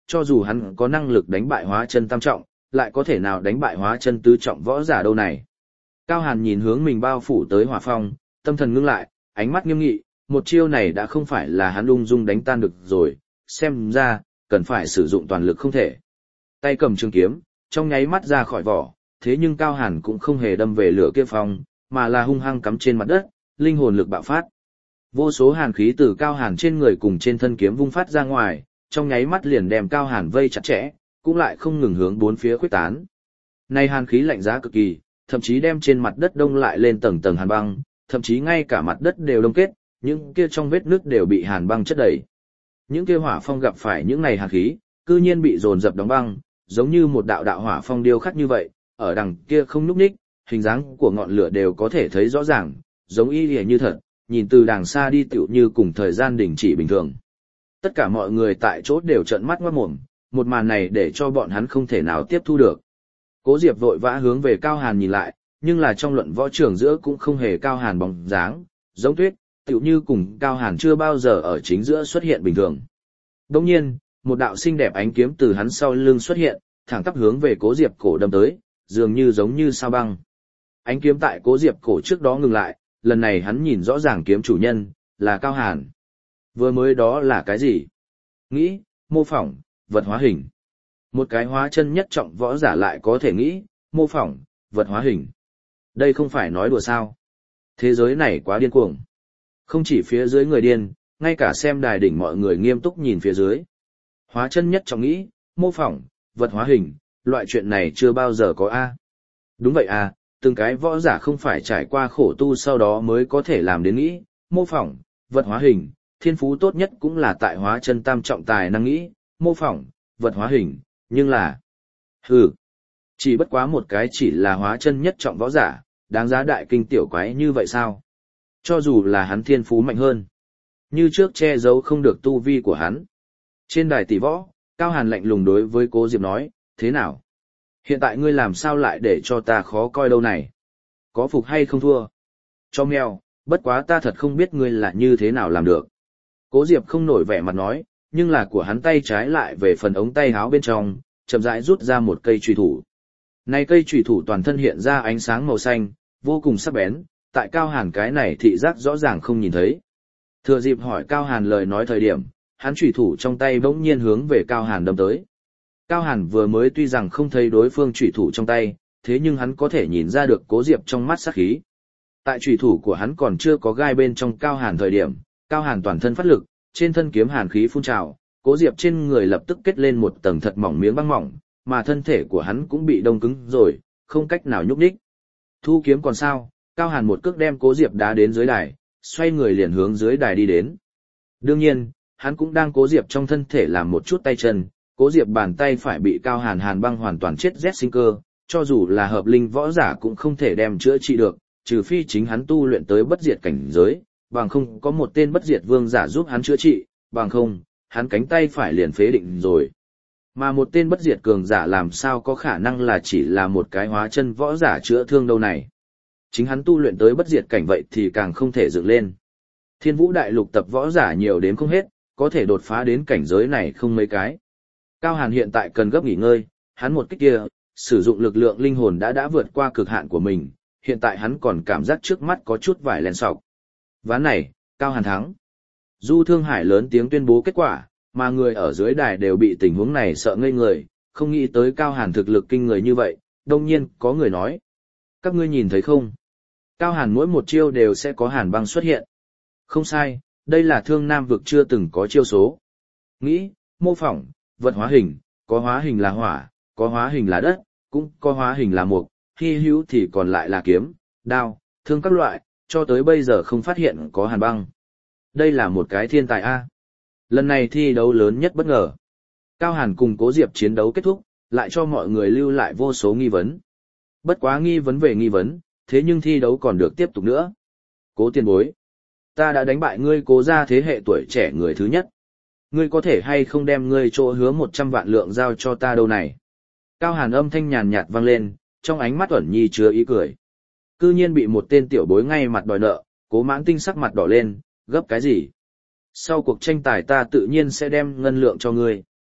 cho dù hắn có năng lực đánh bại hóa chân tam trọng, lại có thể nào đánh bại hóa chân tứ trọng võ giả đâu này. Cao Hàn nhìn hướng mình bao phủ tới hỏa phong, tâm thần ngưng lại, ánh mắt nghiêm nghị, một chiêu này đã không phải là hắn ung dung đánh tan được rồi, xem ra, cần phải sử dụng toàn lực không thể. Tay cầm trường kiếm, trong nháy mắt ra khỏi vỏ, thế nhưng Cao Hàn cũng không hề đâm về lửa kia phong, mà là hung hăng cắm trên mặt đất, linh hồn lực bạo phát. Vô số hàn khí từ Cao Hàn trên người cùng trên thân kiếm vung phát ra ngoài, trong nháy mắt liền đem Cao Hàn vây chặt chẽ, cũng lại không ngừng hướng bốn phía khuếch tán. Này hàn khí lạnh giá cực kỳ, thậm chí đem trên mặt đất đông lại lên tầng tầng hàn băng, thậm chí ngay cả mặt đất đều đông kết, những kia trong vết nước đều bị hàn băng chất đầy. Những kia hỏa phong gặp phải những này hàn khí, cư nhiên bị dồn dập đóng băng, giống như một đạo đạo hỏa phong điêu khắc như vậy, ở đằng kia không nhúc nhích, hình dáng của ngọn lửa đều có thể thấy rõ ràng, giống y lìa như thật, nhìn từ đàng xa đi tựu như cùng thời gian đình chỉ bình thường. Tất cả mọi người tại chỗ đều trợn mắt ngoát mồm, một màn này để cho bọn hắn không thể nào tiếp thu được. Cố Diệp vội vã hướng về Cao Hàn nhìn lại, nhưng là trong luận võ trường giữa cũng không hề Cao Hàn bóng dáng, giống tuyết, tựu như cùng Cao Hàn chưa bao giờ ở chính giữa xuất hiện bình thường. Đồng nhiên, một đạo xinh đẹp ánh kiếm từ hắn sau lưng xuất hiện, thẳng tắp hướng về Cố Diệp cổ đâm tới, dường như giống như sao băng. Ánh kiếm tại Cố Diệp cổ trước đó ngừng lại, lần này hắn nhìn rõ ràng kiếm chủ nhân, là Cao Hàn. Vừa mới đó là cái gì? Nghĩ, mô phỏng, vật hóa hình. Một cái hóa chân nhất trọng võ giả lại có thể nghĩ, mô phỏng, vật hóa hình. Đây không phải nói đùa sao. Thế giới này quá điên cuồng. Không chỉ phía dưới người điên, ngay cả xem đài đỉnh mọi người nghiêm túc nhìn phía dưới. Hóa chân nhất trọng nghĩ, mô phỏng, vật hóa hình, loại chuyện này chưa bao giờ có a. Đúng vậy à, từng cái võ giả không phải trải qua khổ tu sau đó mới có thể làm đến nghĩ, mô phỏng, vật hóa hình, thiên phú tốt nhất cũng là tại hóa chân tam trọng tài năng nghĩ, mô phỏng, vật hóa hình, nhưng là... Hừ, chỉ bất quá một cái chỉ là hóa chân nhất trọng võ giả, đáng giá đại kinh tiểu quái như vậy sao? Cho dù là hắn thiên phú mạnh hơn, như trước che giấu không được tu vi của hắn. Trên đài tỷ võ, Cao Hàn lạnh lùng đối với Cố Diệp nói, thế nào? Hiện tại ngươi làm sao lại để cho ta khó coi đâu này? Có phục hay không thua? Cho mèo, bất quá ta thật không biết ngươi là như thế nào làm được. Cố Diệp không nổi vẻ mặt nói, nhưng là của hắn tay trái lại về phần ống tay áo bên trong, chậm rãi rút ra một cây chùy thủ. Này cây chùy thủ toàn thân hiện ra ánh sáng màu xanh, vô cùng sắc bén, tại Cao Hàn cái này thị giác rõ ràng không nhìn thấy. Thừa dịp hỏi Cao Hàn lời nói thời điểm, hắn chùy thủ trong tay bỗng nhiên hướng về Cao Hàn đâm tới. Cao Hàn vừa mới tuy rằng không thấy đối phương chùy thủ trong tay, thế nhưng hắn có thể nhìn ra được Cố Diệp trong mắt sát khí. Tại chùy thủ của hắn còn chưa có gai bên trong Cao Hàn thời điểm, Cao Hàn toàn thân phát lực, trên thân kiếm hàn khí phun trào, Cố Diệp trên người lập tức kết lên một tầng thật mỏng miếng băng mỏng, mà thân thể của hắn cũng bị đông cứng rồi, không cách nào nhúc nhích. Thu kiếm còn sao, Cao Hàn một cước đem Cố Diệp đá đến dưới đài, xoay người liền hướng dưới đài đi đến. Đương nhiên, hắn cũng đang Cố Diệp trong thân thể làm một chút tay chân, Cố Diệp bàn tay phải bị Cao Hàn hàn băng hoàn toàn chết rét sinh cơ, cho dù là hợp linh võ giả cũng không thể đem chữa trị được, trừ phi chính hắn tu luyện tới bất diệt cảnh giới, bằng không có một tên bất diệt vương giả giúp hắn chữa trị, bằng không, hắn cánh tay phải liền phế định rồi. Mà một tên bất diệt cường giả làm sao có khả năng là chỉ là một cái hóa chân võ giả chữa thương đâu này. Chính hắn tu luyện tới bất diệt cảnh vậy thì càng không thể dựng lên. Thiên Vũ đại lục tập võ giả nhiều đến không hết, có thể đột phá đến cảnh giới này không mấy cái. Cao Hàn hiện tại cần gấp nghỉ ngơi, hắn một kích kia, sử dụng lực lượng linh hồn đã đã vượt qua cực hạn của mình, hiện tại hắn còn cảm giác trước mắt có chút vải len sọc. Ván này, Cao Hàn thắng. Du Thương Hải lớn tiếng tuyên bố kết quả, mà người ở dưới đài đều bị tình huống này sợ ngây người, không nghĩ tới Cao Hàn thực lực kinh người như vậy, đông nhiên có người nói. Các ngươi nhìn thấy không? Cao Hàn mỗi một chiêu đều sẽ có hàn băng xuất hiện. Không sai, đây là Thương Nam vực chưa từng có chiêu số. Nghĩ, mô phỏng, vật hóa hình, có hóa hình là hỏa, có hóa hình là đất, cũng có hóa hình là mộc, hy hữu thì còn lại là kiếm, đao, thương các loại, cho tới bây giờ không phát hiện có hàn băng. Đây là một cái thiên tài A. Lần này thi đấu lớn nhất bất ngờ. Cao Hàn cùng Cố Diệp chiến đấu kết thúc, lại cho mọi người lưu lại vô số nghi vấn. Bất quá nghi vấn về nghi vấn, thế nhưng thi đấu còn được tiếp tục nữa. Cố tiền bối. Ta đã đánh bại ngươi Cố gia thế hệ tuổi trẻ người thứ nhất. Ngươi có thể hay không đem ngươi chỗ hứa một trăm vạn lượng giao cho ta đâu này. Cao Hàn âm thanh nhàn nhạt vang lên, trong ánh mắt ẩn nhi chứa ý cười. Cư nhiên bị một tên tiểu bối ngay mặt đòi nợ, Cố Mãn Tinh sắc mặt đỏ lên, gấp cái gì? Sau cuộc tranh tài ta tự nhiên sẽ đem ngân lượng cho ngươi.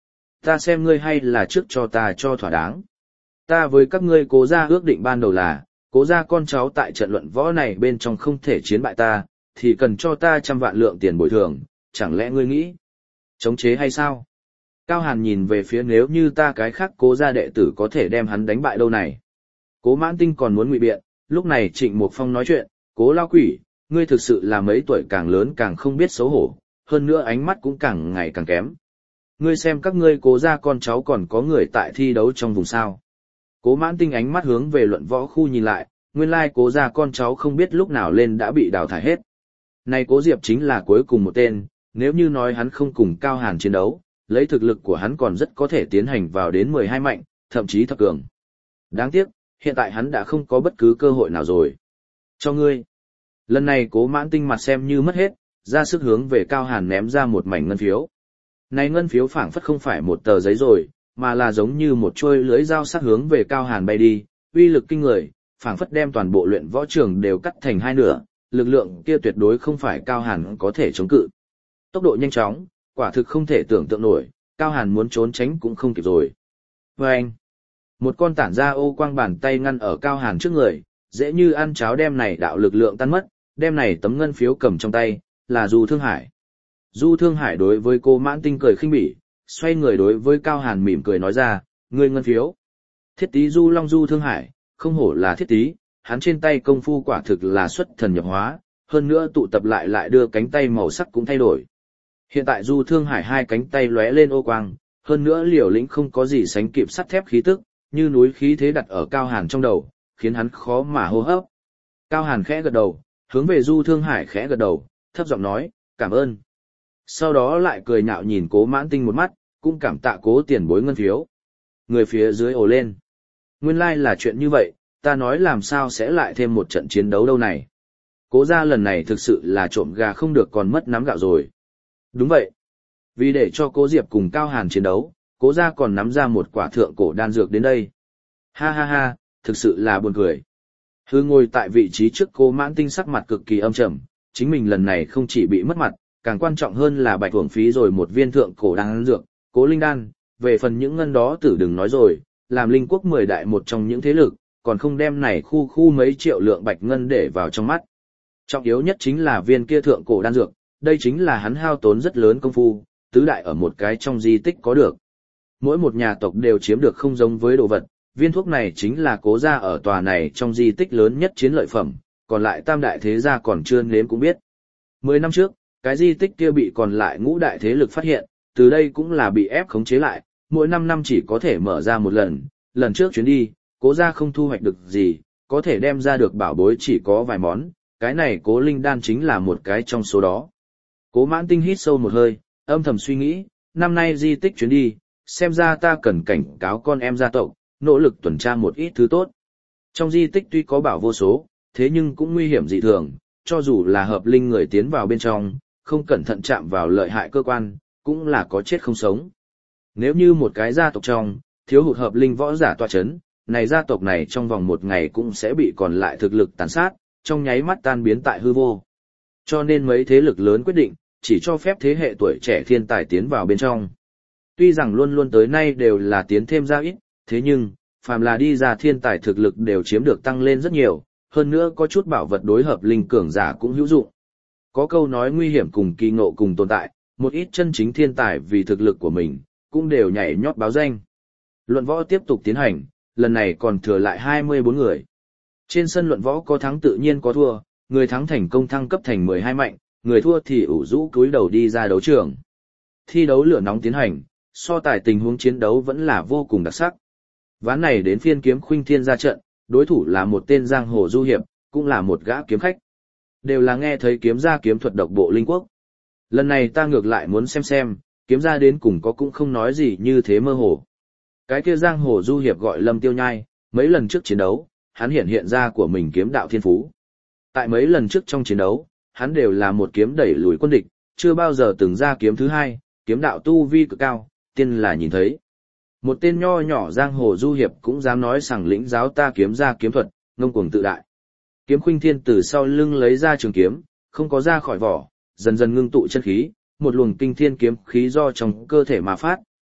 Ta xem ngươi hay là trước cho ta cho thỏa đáng. Ta với các ngươi cố gia ước định ban đầu là, cố gia con cháu tại trận luận võ này bên trong không thể chiến bại ta, thì cần cho ta trăm vạn lượng tiền bồi thường, chẳng lẽ ngươi nghĩ chống chế hay sao? Cao Hàn nhìn về phía nếu như ta cái khác cố gia đệ tử có thể đem hắn đánh bại đâu này. Cố Mãn Tinh còn muốn ngụy biện, lúc này Trịnh Mục Phong nói chuyện, cố lao quỷ, ngươi thực sự là mấy tuổi càng lớn càng không biết xấu hổ, hơn nữa ánh mắt cũng càng ngày càng kém. Ngươi xem các ngươi cố gia con cháu còn có người tại thi đấu trong vùng sao. Cố Mãn Tinh ánh mắt hướng về luận võ khu nhìn lại, nguyên lai cố gia con cháu không biết lúc nào lên đã bị đào thải hết. Này cố Diệp chính là cuối cùng một tên, nếu như nói hắn không cùng Cao Hàn chiến đấu, lấy thực lực của hắn còn rất có thể tiến hành vào đến mười hai mạnh, thậm chí thập cường. Đáng tiếc, hiện tại hắn đã không có bất cứ cơ hội nào rồi. Cho ngươi. Lần này Cố Mãn Tinh mặt xem như mất hết, ra sức hướng về Cao Hàn ném ra một mảnh ngân phiếu. Này ngân phiếu phảng phất không phải một tờ giấy rồi, mà là giống như một chuôi lưới dao sắc hướng về Cao Hàn bay đi, uy lực kinh người, phảng phất đem toàn bộ luyện võ trường đều cắt thành hai nửa, lực lượng kia tuyệt đối không phải Cao Hàn có thể chống cự. Tốc độ nhanh chóng, quả thực không thể tưởng tượng nổi, Cao Hàn muốn trốn tránh cũng không kịp rồi. Và anh, một con tản ra ô quang bàn tay ngăn ở Cao Hàn trước người, dễ như ăn cháo đem này đạo lực lượng tan mất, đem này tấm ngân phiếu cầm trong tay, là Du Thương Hải. Du Thương Hải đối với Cố Mãn Tinh cười khinh bỉ, xoay người đối với Cao Hàn mỉm cười nói ra, ngươi ngân phiếu. Thiết tí Du Long Du Thương Hải, không hổ là thiết tí, hắn trên tay công phu quả thực là xuất thần nhập hóa, hơn nữa tụ tập lại lại đưa cánh tay màu sắc cũng thay đổi. Hiện tại Du Thương Hải hai cánh tay lóe lên ô quang, hơn nữa liều lĩnh không có gì sánh kịp sắt thép khí tức, như núi khí thế đặt ở Cao Hàn trong đầu, khiến hắn khó mà hô hấp. Cao Hàn khẽ gật đầu, hướng về Du Thương Hải khẽ gật đầu, thấp giọng nói, cảm ơn. Sau đó lại cười nhạo nhìn Cố Mãn Tinh một mắt, cũng cảm tạ Cố tiền bối ngân phiếu. Người phía dưới ồ lên. Nguyên lai là chuyện như vậy, ta nói làm sao sẽ lại thêm một trận chiến đấu đâu này. Cố gia lần này thực sự là trộm gà không được còn mất nắm gạo rồi. Đúng vậy. Vì để cho Cố Diệp cùng Cao Hàn chiến đấu, Cố gia còn nắm ra một quả thượng cổ đan dược đến đây. Ha ha ha, thực sự là buồn cười. Hư ngồi tại vị trí trước Cố Mãn Tinh sắc mặt cực kỳ âm trầm, chính mình lần này không chỉ bị mất mặt, càng quan trọng hơn là bạch uổng phí rồi một viên thượng cổ đan dược, Cố Linh Đan, về phần những ngân đó tử đừng nói rồi, làm linh quốc mười đại một trong những thế lực, còn không đem này khu khu mấy triệu lượng bạch ngân để vào trong mắt. Trọng yếu nhất chính là viên kia thượng cổ đan dược, đây chính là hắn hao tốn rất lớn công phu, tứ đại ở một cái trong di tích có được. Mỗi một nhà tộc đều chiếm được không giống với đồ vật, viên thuốc này chính là Cố gia ở tòa này trong di tích lớn nhất chiến lợi phẩm, còn lại tam đại thế gia còn chưa nếm cũng biết. Mười năm trước, cái di tích kia bị còn lại ngũ đại thế lực phát hiện, từ đây cũng là bị ép khống chế lại, mỗi năm năm chỉ có thể mở ra một lần, lần trước chuyến đi, Cố gia không thu hoạch được gì, có thể đem ra được bảo bối chỉ có vài món, cái này Cố Linh Đan chính là một cái trong số đó. Cố Mãn Tinh hít sâu một hơi, âm thầm suy nghĩ, năm nay di tích chuyến đi, xem ra ta cần cảnh cáo con em gia tộc, nỗ lực tuần tra một ít thứ tốt. Trong di tích tuy có bảo vô số, thế nhưng cũng nguy hiểm dị thường, cho dù là hợp linh người tiến vào bên trong, không cẩn thận chạm vào lợi hại cơ quan, cũng là có chết không sống. Nếu như một cái gia tộc trong, thiếu hụt hợp linh võ giả tọa chấn, này gia tộc này trong vòng một ngày cũng sẽ bị còn lại thực lực tàn sát, trong nháy mắt tan biến tại hư vô. Cho nên mấy thế lực lớn quyết định, chỉ cho phép thế hệ tuổi trẻ thiên tài tiến vào bên trong. Tuy rằng luôn luôn tới nay đều là tiến thêm ra ít, thế nhưng, phàm là đi ra thiên tài thực lực đều chiếm được tăng lên rất nhiều, hơn nữa có chút bảo vật đối hợp linh cường giả cũng hữu dụng. Có câu nói nguy hiểm cùng kỳ ngộ cùng tồn tại, một ít chân chính thiên tài vì thực lực của mình, cũng đều nhảy nhót báo danh. Luận võ tiếp tục tiến hành, lần này còn thừa lại hai mươi bốn người. Trên sân luận võ có thắng tự nhiên có thua, người thắng thành công thăng cấp thành mười hai mạnh, người thua thì ủ rũ cúi đầu đi ra đấu trường. Thi đấu lửa nóng tiến hành, so tài tình huống chiến đấu vẫn là vô cùng đặc sắc. Ván này đến phiên Kiếm Khuynh Thiên ra trận, đối thủ là một tên giang hồ du hiệp, cũng là một gã kiếm khách. Đều là nghe thấy kiếm gia kiếm thuật độc bộ linh quốc. Lần này ta ngược lại muốn xem xem, kiếm gia đến cùng có cũng không nói gì như thế mơ hồ. Cái kia giang hồ du hiệp gọi Lâm Tiêu Nhai, mấy lần trước chiến đấu, hắn hiện hiện ra của mình kiếm đạo thiên phú. Tại mấy lần trước trong chiến đấu, hắn đều là một kiếm đẩy lùi quân địch, chưa bao giờ từng ra kiếm thứ hai, kiếm đạo tu vi cực cao, tiên là nhìn thấy. Một tên nho nhỏ giang hồ du hiệp cũng dám nói rằng lĩnh giáo ta kiếm ra kiếm thuật, ngông cuồng tự đại. Kiếm Khuynh Thiên từ sau lưng lấy ra trường kiếm, không có ra khỏi vỏ, dần dần ngưng tụ chân khí, một luồng kinh thiên kiếm khí do trong cơ thể mà phát,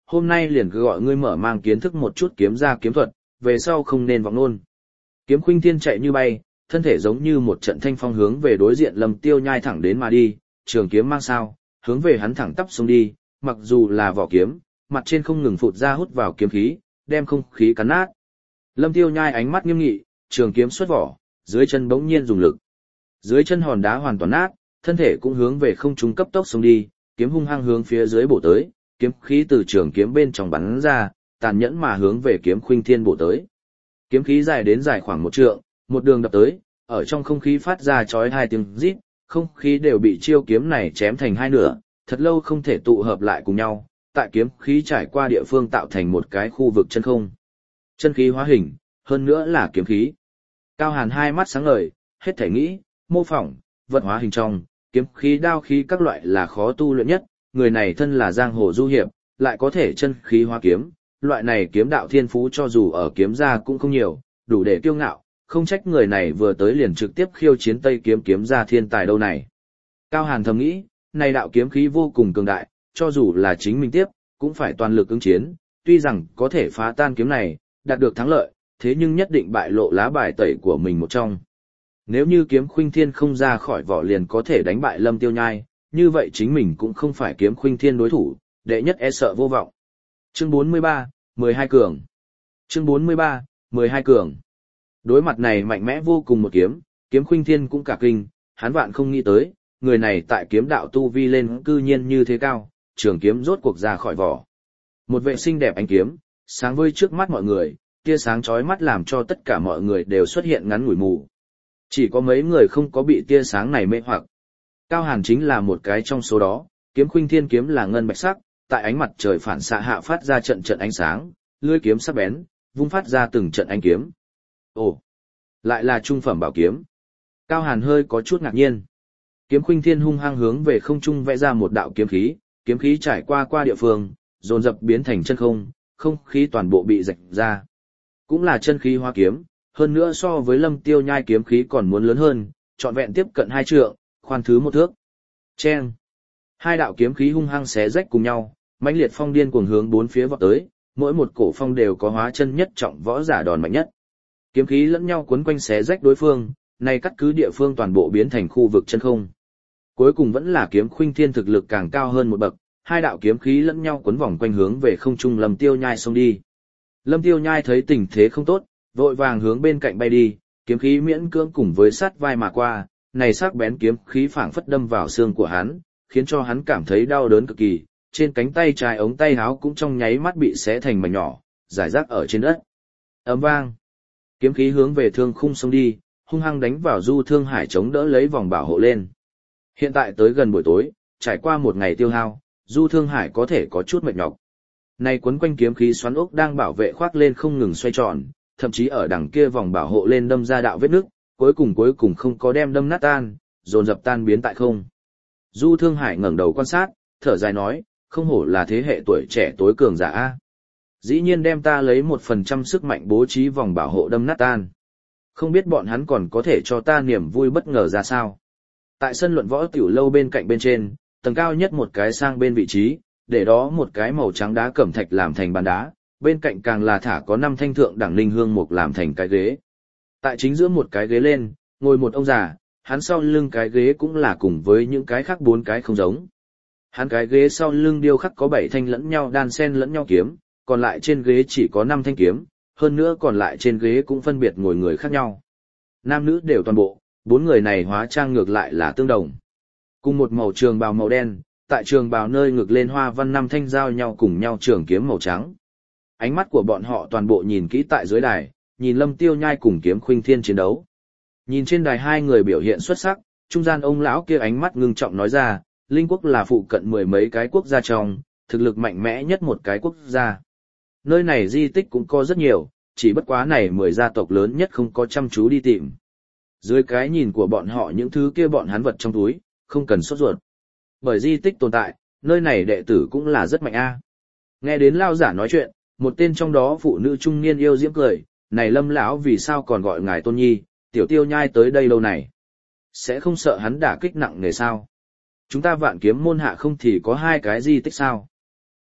hôm nay liền cứ gọi ngươi mở mang kiến thức một chút kiếm ra kiếm thuật, về sau không nên vọng nôn. Kiếm Khuynh Thiên chạy như bay, thân thể giống như một trận thanh phong hướng về đối diện Lâm Tiêu Nhai thẳng đến mà đi, trường kiếm mang sao, hướng về hắn thẳng tắp xuống đi, mặc dù là vỏ kiếm, mặt trên không ngừng phụt ra hút vào kiếm khí, đem không khí cắn nát. Lâm Tiêu Nhai ánh mắt nghiêm nghị, trường kiếm xuất vỏ, dưới chân bỗng nhiên dùng lực. Dưới chân hòn đá hoàn toàn nát, thân thể cũng hướng về không trung cấp tốc xuống đi, kiếm hung hăng hướng phía dưới bổ tới, kiếm khí từ trường kiếm bên trong bắn ra, tàn nhẫn mà hướng về Kiếm Khuynh Thiên bổ tới. Kiếm khí dài đến dài khoảng một trượng, một đường đập tới, ở trong không khí phát ra chói hai tiếng rít, không khí đều bị chiêu kiếm này chém thành hai nửa, thật lâu không thể tụ hợp lại cùng nhau, tại kiếm khí trải qua địa phương tạo thành một cái khu vực chân không. Chân khí hóa hình, hơn nữa là kiếm khí. Cao Hàn hai mắt sáng ngời, hết thể nghĩ, mô phỏng, vật hóa hình trong, kiếm khí đao khí các loại là khó tu luyện nhất, người này thân là giang hồ du hiệp, lại có thể chân khí hóa kiếm, loại này kiếm đạo thiên phú cho dù ở kiếm gia cũng không nhiều, đủ để kiêu ngạo, không trách người này vừa tới liền trực tiếp khiêu chiến Tây kiếm kiếm gia thiên tài đâu này. Cao Hàn thầm nghĩ, này đạo kiếm khí vô cùng cường đại, cho dù là chính mình tiếp, cũng phải toàn lực ứng chiến, tuy rằng có thể phá tan kiếm này, đạt được thắng lợi, thế nhưng nhất định bại lộ lá bài tẩy của mình một trong. Nếu như Kiếm Khuynh Thiên không ra khỏi vỏ liền có thể đánh bại Lâm Tiêu Nhai, như vậy chính mình cũng không phải Kiếm Khuynh Thiên đối thủ, đệ nhất e sợ vô vọng. Chương bốn mươi ba, mười hai cường. Chương bốn mươi ba, mười hai cường. Đối mặt này mạnh mẽ vô cùng một kiếm, Kiếm Khuynh Thiên cũng cả kinh, hắn vạn không nghĩ tới, người này tại kiếm đạo tu vi lên cư nhiên như thế cao, trường kiếm rốt cuộc ra khỏi vỏ. Một vệ sinh đẹp ánh kiếm, sáng vơi trước mắt mọi người, tia sáng chói mắt làm cho tất cả mọi người đều xuất hiện ngắn ngủi mù. Chỉ có mấy người không có bị tia sáng này mê hoặc. Cao Hàn chính là một cái trong số đó, Kiếm Khuynh Thiên kiếm là ngân bạch sắc, tại ánh mặt trời phản xạ hạ phát ra trận trận ánh sáng, lưỡi kiếm sắc bén, vung phát ra từng trận ánh kiếm. Ồ, lại là trung phẩm bảo kiếm. Cao Hàn hơi có chút ngạc nhiên. Kiếm Khuynh Thiên hung hăng hướng về không trung vẽ ra một đạo kiếm khí, kiếm khí trải qua qua địa phương, dồn dập biến thành chân không, không khí toàn bộ bị rạch ra. Cũng là chân khí hóa kiếm, hơn nữa so với Lâm Tiêu Nhai kiếm khí còn muốn lớn hơn, trọn vẹn tiếp cận hai trượng, khoan thứ một thước. Chen! Hai đạo kiếm khí hung hăng xé rách cùng nhau, mãnh liệt phong điên cuồng hướng bốn phía vọt tới, mỗi một cổ phong đều có hóa chân nhất trọng võ giả đòn mạnh nhất. Kiếm khí lẫn nhau cuốn quanh xé rách đối phương, này cắt cứ địa phương toàn bộ biến thành khu vực chân không. Cuối cùng vẫn là Kiếm Khuynh Thiên thực lực càng cao hơn một bậc, hai đạo kiếm khí lẫn nhau cuốn vòng quanh hướng về không trung Lâm Tiêu Nhai xông đi. Lâm Tiêu Nhai thấy tình thế không tốt, vội vàng hướng bên cạnh bay đi, kiếm khí miễn cưỡng cùng với sát vai mà qua, này sắc bén kiếm khí phảng phất đâm vào xương của hắn, khiến cho hắn cảm thấy đau đớn cực kỳ, trên cánh tay trái ống tay áo cũng trong nháy mắt bị xé thành mảnh nhỏ, rải rác ở trên đất. Ầm vang, kiếm khí hướng về thương khung xông đi, hung hăng đánh vào Du Thương Hải chống đỡ lấy vòng bảo hộ lên. Hiện tại tới gần buổi tối, trải qua một ngày tiêu hao, Du Thương Hải có thể có chút mệt nhọc. Này quấn quanh kiếm khí xoắn ốc đang bảo vệ khoác lên không ngừng xoay tròn, thậm chí ở đằng kia vòng bảo hộ lên đâm ra đạo vết nước, cuối cùng cuối cùng không có đem đâm nát tan, dồn dập tan biến tại không. Du Thương Hải ngẩng đầu quan sát, thở dài nói, không hổ là thế hệ tuổi trẻ tối cường giả a. Dĩ nhiên đem ta lấy một phần trăm sức mạnh bố trí vòng bảo hộ đâm nát tan. Không biết bọn hắn còn có thể cho ta niềm vui bất ngờ ra sao. Tại sân luận võ tiểu lâu bên cạnh bên trên, tầng cao nhất một cái sang bên vị trí, để đó một cái màu trắng đá cẩm thạch làm thành bàn đá, bên cạnh càng là thả có năm thanh thượng đẳng linh hương mục làm thành cái ghế. Tại chính giữa một cái ghế lên, ngồi một ông già, hắn sau lưng cái ghế cũng là cùng với những cái khác bốn cái không giống. Hắn cái ghế sau lưng điêu khắc có bảy thanh lẫn nhau đan xen lẫn nhau kiếm, còn lại trên ghế chỉ có năm thanh kiếm, hơn nữa còn lại trên ghế cũng phân biệt ngồi người khác nhau. Nam nữ đều toàn bộ, bốn người này hóa trang ngược lại là tương đồng. Cùng một màu trường bào màu đen, tại trường bào nơi ngực lên hoa văn năm thanh giao nhau cùng nhau trường kiếm màu trắng. Ánh mắt của bọn họ toàn bộ nhìn kỹ tại dưới đài, nhìn Lâm Tiêu Nhai cùng Kiếm Khuynh Thiên chiến đấu. Nhìn trên đài hai người biểu hiện xuất sắc, trung gian ông lão kia ánh mắt ngưng trọng nói ra, Linh quốc là phụ cận mười mấy cái quốc gia trong, thực lực mạnh mẽ nhất một cái quốc gia. Nơi này di tích cũng có rất nhiều, chỉ bất quá này mười gia tộc lớn nhất không có chăm chú đi tìm. Dưới cái nhìn của bọn họ những thứ kia bọn hắn vật trong túi, không cần sốt ruột. Bởi di tích tồn tại, nơi này đệ tử cũng là rất mạnh a. Nghe đến lao giả nói chuyện, một tên trong đó phụ nữ trung niên yêu diễm cười, này Lâm lão vì sao còn gọi ngài Tôn Nhi, Tiểu Tiêu Nhai tới đây lâu này. Sẽ không sợ hắn đả kích nặng nề sao? Chúng ta Vạn Kiếm môn hạ không thì có hai cái di tích sao?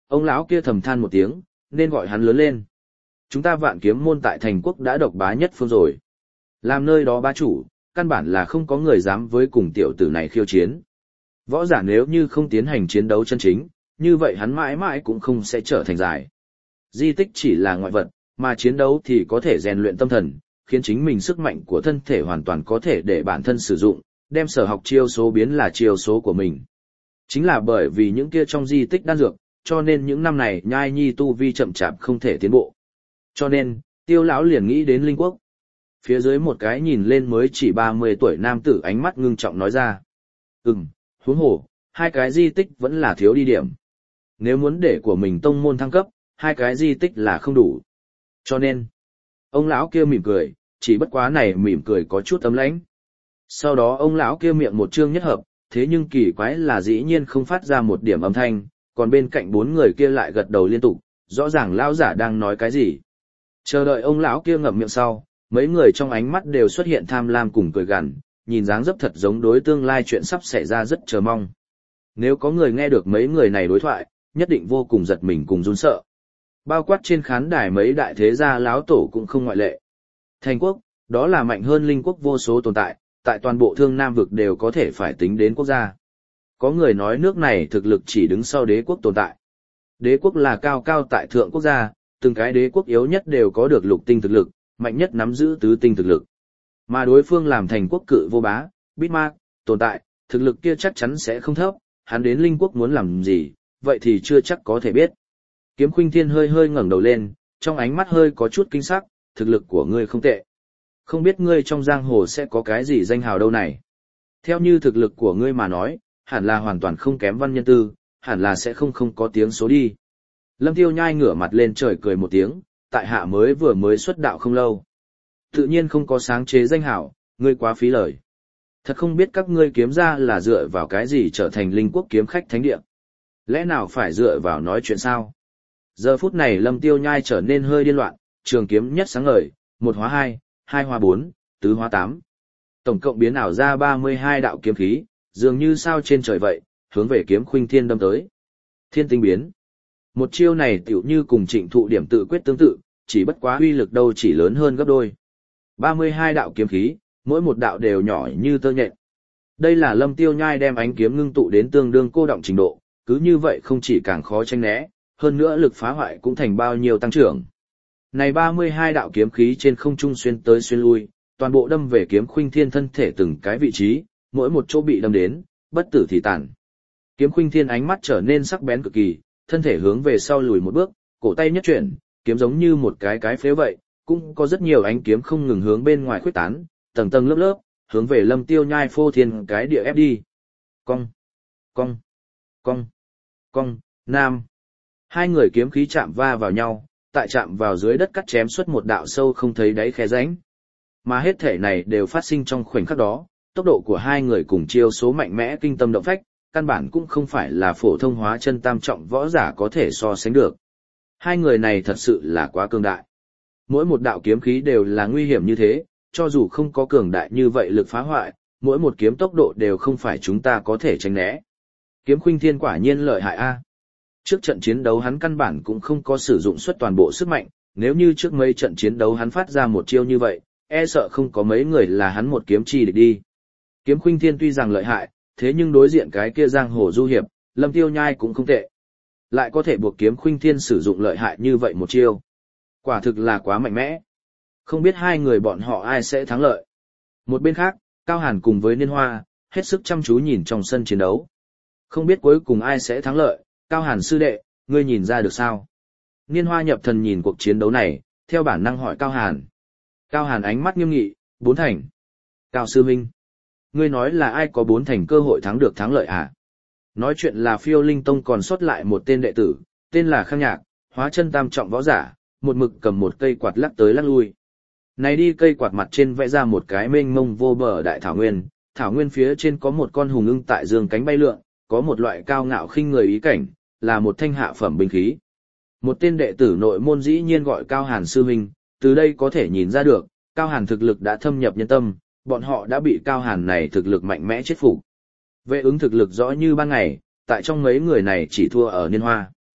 Ông lão kia thầm than một tiếng, nên gọi hắn lớn lên. Chúng ta Vạn Kiếm môn tại thành quốc đã độc bá nhất phương rồi. Làm nơi đó bá chủ, căn bản là không có người dám với cùng tiểu tử này khiêu chiến. Võ giả nếu như không tiến hành chiến đấu chân chính, như vậy hắn mãi mãi cũng không sẽ trở thành giải. Di tích chỉ là ngoại vật, mà chiến đấu thì có thể rèn luyện tâm thần, khiến chính mình sức mạnh của thân thể hoàn toàn có thể để bản thân sử dụng, đem sở học chiêu số biến là chiêu số của mình. Chính là bởi vì những kia trong di tích đan dược, cho nên những năm này nhai nhi tu vi chậm chạp không thể tiến bộ. Cho nên, Tiêu lão liền nghĩ đến Linh Quốc. Phía dưới một cái nhìn lên mới chỉ ba mươi tuổi nam tử ánh mắt ngưng trọng nói ra. Ừm, huống hồ, hai cái di tích vẫn là thiếu đi điểm. Nếu muốn để của mình tông môn thăng cấp, hai cái di tích là không đủ. Cho nên, ông lão kia mỉm cười, chỉ bất quá này mỉm cười có chút ấm lãnh. Sau đó ông lão kia miệng một chương nhất hợp, thế nhưng kỳ quái là dĩ nhiên không phát ra một điểm âm thanh, còn bên cạnh bốn người kia lại gật đầu liên tục, rõ ràng lão giả đang nói cái gì. Chờ đợi ông lão kia ngậm miệng sau, mấy người trong ánh mắt đều xuất hiện tham lam cùng cười gằn, nhìn dáng dấp thật giống đối tương lai chuyện sắp xảy ra rất chờ mong. Nếu có người nghe được mấy người này đối thoại, nhất định vô cùng giật mình cùng run sợ. Bao quát trên khán đài mấy đại thế gia láo tổ cũng không ngoại lệ. Thành quốc, đó là mạnh hơn linh quốc vô số tồn tại, tại toàn bộ thương Nam vực đều có thể phải tính đến quốc gia. Có người nói nước này thực lực chỉ đứng sau đế quốc tồn tại. Đế quốc là cao cao tại thượng quốc gia, từng cái đế quốc yếu nhất đều có được lục tinh thực lực, mạnh nhất nắm giữ tứ tinh thực lực. Mà đối phương làm thành quốc cự vô bá, Bismarck, tồn tại, thực lực kia chắc chắn sẽ không thấp, hắn đến linh quốc muốn làm gì, vậy thì chưa chắc có thể biết. Kiếm Khuynh Thiên hơi hơi ngẩng đầu lên, trong ánh mắt hơi có chút kinh sắc, thực lực của ngươi không tệ. Không biết ngươi trong giang hồ sẽ có cái gì danh hào đâu này. Theo như thực lực của ngươi mà nói, hẳn là hoàn toàn không kém Văn Nhân Tư, hẳn là sẽ không không có tiếng số đi. Lâm Tiêu Nhai ngửa mặt lên trời cười một tiếng, tại hạ mới vừa mới xuất đạo không lâu. Tự nhiên không có sáng chế danh hào, ngươi quá phí lời. Thật không biết các ngươi kiếm ra là dựa vào cái gì trở thành linh quốc kiếm khách thánh địa. Lẽ nào phải dựa vào nói chuyện sao? Giờ phút này Lâm Tiêu Nhai trở nên hơi điên loạn, trường kiếm nhất sáng ngời, một hóa hai, hai hóa bốn, tứ hóa tám. Tổng cộng biến ảo ra ba mươi hai đạo kiếm khí, dường như sao trên trời vậy, hướng về Kiếm Khuynh Thiên đâm tới. Thiên tinh biến. Một chiêu này tựu như cùng Trịnh Thụ điểm tự quyết tương tự, chỉ bất quá uy lực đâu chỉ lớn hơn gấp đôi. ba mươi hai đạo kiếm khí, mỗi một đạo đều nhỏ như tơ nhện. Đây là Lâm Tiêu Nhai đem ánh kiếm ngưng tụ đến tương đương cô động trình độ, cứ như vậy không chỉ càng khó tránh né, hơn nữa lực phá hoại cũng thành bao nhiêu tăng trưởng. Này ba mươi hai đạo kiếm khí trên không trung xuyên tới xuyên lui, toàn bộ đâm về Kiếm Khuynh Thiên thân thể từng cái vị trí, mỗi một chỗ bị đâm đến, bất tử thì tàn. Kiếm Khuynh Thiên ánh mắt trở nên sắc bén cực kỳ, thân thể hướng về sau lùi một bước, cổ tay nhất chuyển, kiếm giống như một cái cái phếu vậy, cũng có rất nhiều ánh kiếm không ngừng hướng bên ngoài khuếch tán, tầng tầng lớp lớp, hướng về Lâm Tiêu Nhai phô thiên cái địa ép đi. Cong, cong, cong, cong, nam. Hai người kiếm khí chạm va vào nhau, tại chạm vào dưới đất cắt chém xuất một đạo sâu không thấy đáy khe rãnh. Mà hết thể này đều phát sinh trong khoảnh khắc đó, tốc độ của hai người cùng chiêu số mạnh mẽ kinh tâm động phách, căn bản cũng không phải là phổ thông hóa chân tam trọng võ giả có thể so sánh được. Hai người này thật sự là quá cường đại. Mỗi một đạo kiếm khí đều là nguy hiểm như thế, cho dù không có cường đại như vậy lực phá hoại, mỗi một kiếm tốc độ đều không phải chúng ta có thể tránh né. Kiếm Khuynh Thiên quả nhiên lợi hại a. Trước trận chiến đấu hắn căn bản cũng không có sử dụng suất toàn bộ sức mạnh, nếu như trước mấy trận chiến đấu hắn phát ra một chiêu như vậy, e sợ không có mấy người là hắn một kiếm chi địch đi. Kiếm Khuynh Thiên tuy rằng lợi hại, thế nhưng đối diện cái kia giang hồ du hiệp, Lâm Tiêu Nhai cũng không tệ. Lại có thể buộc Kiếm Khuynh Thiên sử dụng lợi hại như vậy một chiêu. Quả thực là quá mạnh mẽ. Không biết hai người bọn họ ai sẽ thắng lợi. Một bên khác, Cao Hàn cùng với Niên Hoa, hết sức chăm chú nhìn trong sân chiến đấu. Không biết cuối cùng ai sẽ thắng lợi, Cao Hàn sư đệ, ngươi nhìn ra được sao? Niên Hoa nhập thần nhìn cuộc chiến đấu này, theo bản năng hỏi Cao Hàn. Cao Hàn ánh mắt nghiêm nghị, bốn thành. Cao sư huynh, ngươi nói là ai có bốn thành cơ hội thắng được thắng lợi à? Nói chuyện là Phiêu Linh Tông còn sót lại một tên đệ tử, tên là Khang Nhạc, hóa chân tam trọng võ giả, một mực cầm một cây quạt lắc tới lắc lui. Này đi cây quạt mặt trên vẽ ra một cái mênh mông vô bờ đại thảo nguyên, thảo nguyên phía trên có một con hùng ưng tại giường cánh bay lượn, có một loại cao ngạo khinh người ý cảnh, là một thanh hạ phẩm binh khí. Một tên đệ tử nội môn dĩ nhiên gọi Cao Hàn sư huynh, từ đây có thể nhìn ra được, Cao Hàn thực lực đã thâm nhập nhân tâm, bọn họ đã bị Cao Hàn này thực lực mạnh mẽ chết phục. Vệ ứng thực lực rõ như ban ngày, tại trong mấy người này chỉ thua ở Niên Hoa.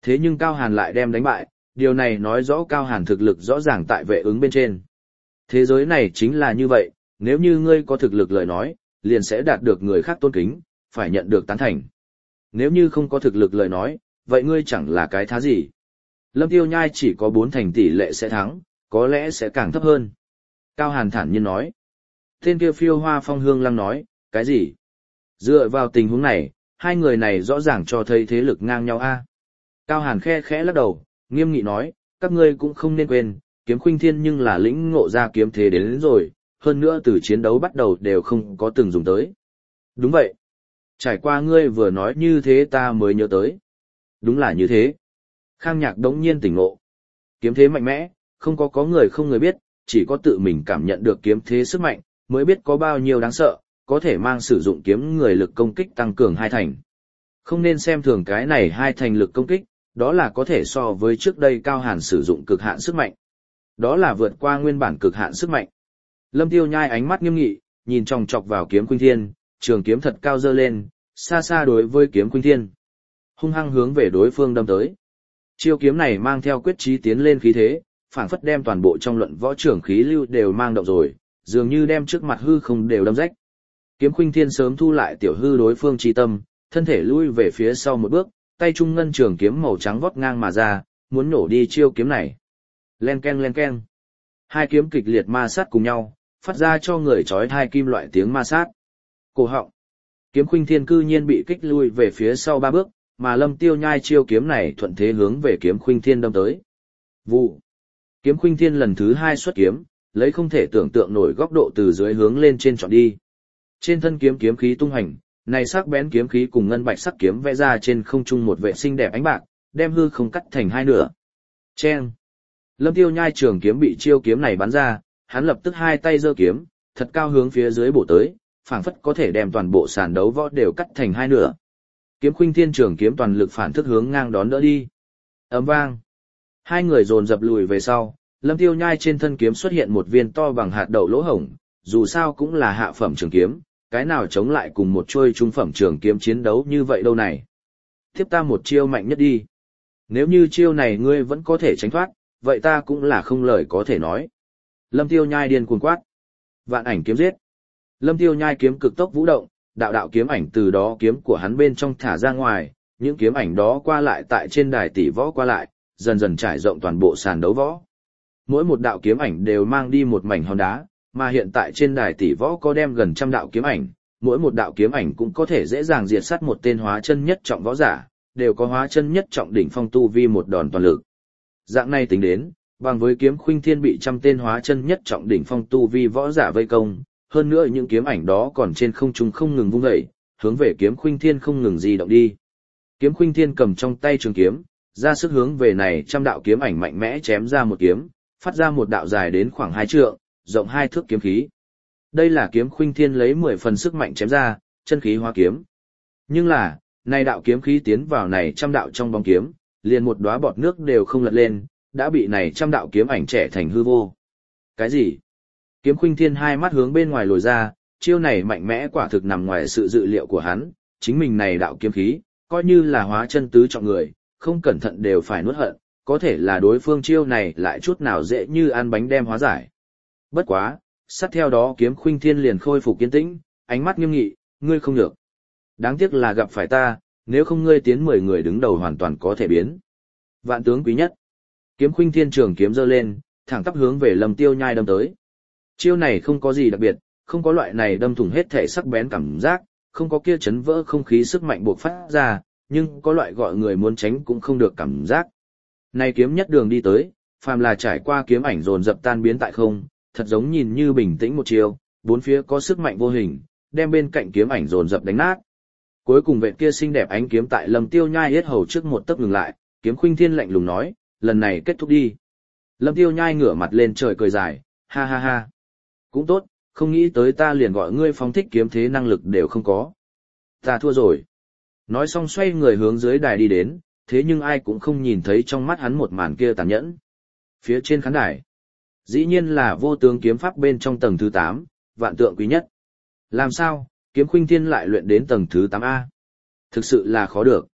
Thế nhưng Cao Hàn lại đem đánh bại, điều này nói rõ Cao Hàn thực lực rõ ràng tại vệ ứng bên trên. Thế giới này chính là như vậy, nếu như ngươi có thực lực lời nói, liền sẽ đạt được người khác tôn kính, phải nhận được tán thành. Nếu như không có thực lực lời nói, vậy ngươi chẳng là cái thá gì. Lâm Tiêu Nhai chỉ có bốn thành tỷ lệ sẽ thắng, có lẽ sẽ càng thấp hơn. Cao Hàn thản nhiên nói. Tên kia Phiêu Hoa Phong Hương Lăng nói, cái gì? Dựa vào tình huống này, hai người này rõ ràng cho thấy thế lực ngang nhau a. Cao Hàn khe khẽ lắc đầu, nghiêm nghị nói, các ngươi cũng không nên quên, kiếm khuynh thiên nhưng là lĩnh ngộ ra kiếm thế đến, đến rồi, hơn nữa từ chiến đấu bắt đầu đều không có từng dùng tới. Đúng vậy. Trải qua ngươi vừa nói như thế ta mới nhớ tới. Đúng là như thế. Khang Nhạc đống nhiên tỉnh ngộ. Kiếm thế mạnh mẽ, không có có người không người biết, chỉ có tự mình cảm nhận được kiếm thế sức mạnh, mới biết có bao nhiêu đáng sợ, có thể mang sử dụng kiếm người lực công kích tăng cường hai thành. Không nên xem thường cái này hai thành lực công kích, đó là có thể so với trước đây Cao Hàn sử dụng cực hạn sức mạnh. Đó là vượt qua nguyên bản cực hạn sức mạnh. Lâm Tiêu Nhai ánh mắt nghiêm nghị, nhìn chòng chọc vào kiếm khuynh thiên, trường kiếm thật cao dơ lên, xa xa đối với kiếm khuynh thiên. Hung hăng hướng về đối phương đâm tới. Chiêu kiếm này mang theo quyết chí tiến lên khí thế, phảng phất đem toàn bộ trong luận võ trưởng khí lưu đều mang động rồi, dường như đem trước mặt hư không đều đâm rách. Kiếm khuynh thiên sớm thu lại tiểu hư đối phương chi tâm, thân thể lui về phía sau một bước, tay trung ngân trường kiếm màu trắng vót ngang mà ra, muốn nổ đi chiêu kiếm này. Len ken len ken. Hai kiếm kịch liệt ma sát cùng nhau, phát ra cho người chói tai kim loại tiếng ma sát. Cổ họng. Kiếm khuynh thiên cư nhiên bị kích lui về phía sau ba bước, mà Lâm Tiêu Nhai chiêu kiếm này thuận thế hướng về kiếm khuynh thiên đâm tới. Vụ. Kiếm khuynh thiên lần thứ hai xuất kiếm, lấy không thể tưởng tượng nổi góc độ từ dưới hướng lên trên chọn đi. Trên thân kiếm kiếm khí tung hành, này sắc bén kiếm khí cùng ngân bạch sắc kiếm vẽ ra trên không trung một vệ sinh đẹp ánh bạc, đem hư không cắt thành hai nửa. Chen. Lâm Tiêu Nhai trường kiếm bị chiêu kiếm này bắn ra, hắn lập tức hai tay giơ kiếm, thật cao hướng phía dưới bổ tới, phảng phất có thể đem toàn bộ sàn đấu võ đều cắt thành hai nửa. Kiếm khuynh thiên trường kiếm toàn lực phản thức hướng ngang đón đỡ đi. Ầm vang. Hai người dồn dập lùi về sau, Lâm Tiêu Nhai trên thân kiếm xuất hiện một viên to bằng hạt đậu lỗ hổng, dù sao cũng là hạ phẩm trường kiếm, cái nào chống lại cùng một chuôi trung phẩm trường kiếm chiến đấu như vậy đâu này. Tiếp ta một chiêu mạnh nhất đi. Nếu như chiêu này ngươi vẫn có thể tránh thoát, vậy ta cũng là không lời có thể nói. Lâm Tiêu Nhai điên cuồng quát. Vạn ảnh kiếm giết. Lâm Tiêu Nhai kiếm cực tốc vũ động, đạo đạo kiếm ảnh từ đó kiếm của hắn bên trong thả ra ngoài, những kiếm ảnh đó qua lại tại trên đài tỷ võ qua lại, dần dần trải rộng toàn bộ sàn đấu võ. Mỗi một đạo kiếm ảnh đều mang đi một mảnh hòn đá, mà hiện tại trên đài tỷ võ có đem gần trăm đạo kiếm ảnh, mỗi một đạo kiếm ảnh cũng có thể dễ dàng diệt sát một tên hóa chân nhất trọng võ giả, đều có hóa chân nhất trọng đỉnh phong tu vi một đòn toàn lực. Dạng này tính đến, bằng với kiếm khuynh thiên bị trăm tên hóa chân nhất trọng đỉnh phong tu vi võ giả vây công, hơn nữa những kiếm ảnh đó còn trên không trung không ngừng vung dậy, hướng về kiếm khuynh thiên không ngừng di động đi. Kiếm khuynh thiên cầm trong tay trường kiếm, ra sức hướng về này trăm đạo kiếm ảnh mạnh mẽ chém ra một kiếm, phát ra một đạo dài đến khoảng hai trượng, rộng hai thước kiếm khí. Đây là kiếm khuynh thiên lấy mười phần sức mạnh chém ra, chân khí hóa kiếm. Nhưng là, này đạo kiếm khí tiến vào này trăm đạo trong bóng kiếm, liền một đóa bọt nước đều không lật lên, đã bị này trăm đạo kiếm ảnh trẻ thành hư vô. Cái gì? Kiếm khuynh thiên hai mắt hướng bên ngoài lồi ra, chiêu này mạnh mẽ quả thực nằm ngoài sự dự liệu của hắn, chính mình này đạo kiếm khí, coi như là hóa chân tứ trọng người, không cẩn thận đều phải nuốt hận, có thể là đối phương chiêu này lại chút nào dễ như ăn bánh đem hóa giải. Bất quá, sát theo đó kiếm khuynh thiên liền khôi phục kiên tĩnh, ánh mắt nghiêm nghị, ngươi không được. Đáng tiếc là gặp phải ta, nếu không ngươi tiến mười người đứng đầu hoàn toàn có thể biến. Vạn tướng quý nhất. Kiếm khuynh thiên trường kiếm giơ lên, thẳng tắp hướng về Lâm Tiêu Nhai đâm tới. Chiêu này không có gì đặc biệt, không có loại này đâm thủng hết thể sắc bén cảm giác, không có kia chấn vỡ không khí sức mạnh bộc phát ra, nhưng có loại gọi người muốn tránh cũng không được cảm giác. Này kiếm nhất đường đi tới, phàm là trải qua kiếm ảnh dồn dập tan biến tại không, thật giống nhìn như bình tĩnh một chiều, bốn phía có sức mạnh vô hình, đem bên cạnh kiếm ảnh dồn dập đánh nát. Cuối cùng vệ kia xinh đẹp ánh kiếm tại Lâm Tiêu Nhai yết hầu trước một tấc ngừng lại, kiếm khuynh thiên lạnh lùng nói, lần này kết thúc đi. Lâm Tiêu Nhai ngửa mặt lên trời cười dài, ha ha ha. Cũng tốt, không nghĩ tới ta liền gọi ngươi phóng thích kiếm thế năng lực đều không có. Ta thua rồi. Nói xong xoay người hướng dưới đài đi đến, thế nhưng ai cũng không nhìn thấy trong mắt hắn một màn kia tàn nhẫn. Phía trên khán đài, dĩ nhiên là vô tướng kiếm pháp bên trong tầng thứ tám, vạn tượng quý nhất. Làm sao, kiếm khuynh thiên lại luyện đến tầng thứ tám A? Thực sự là khó được.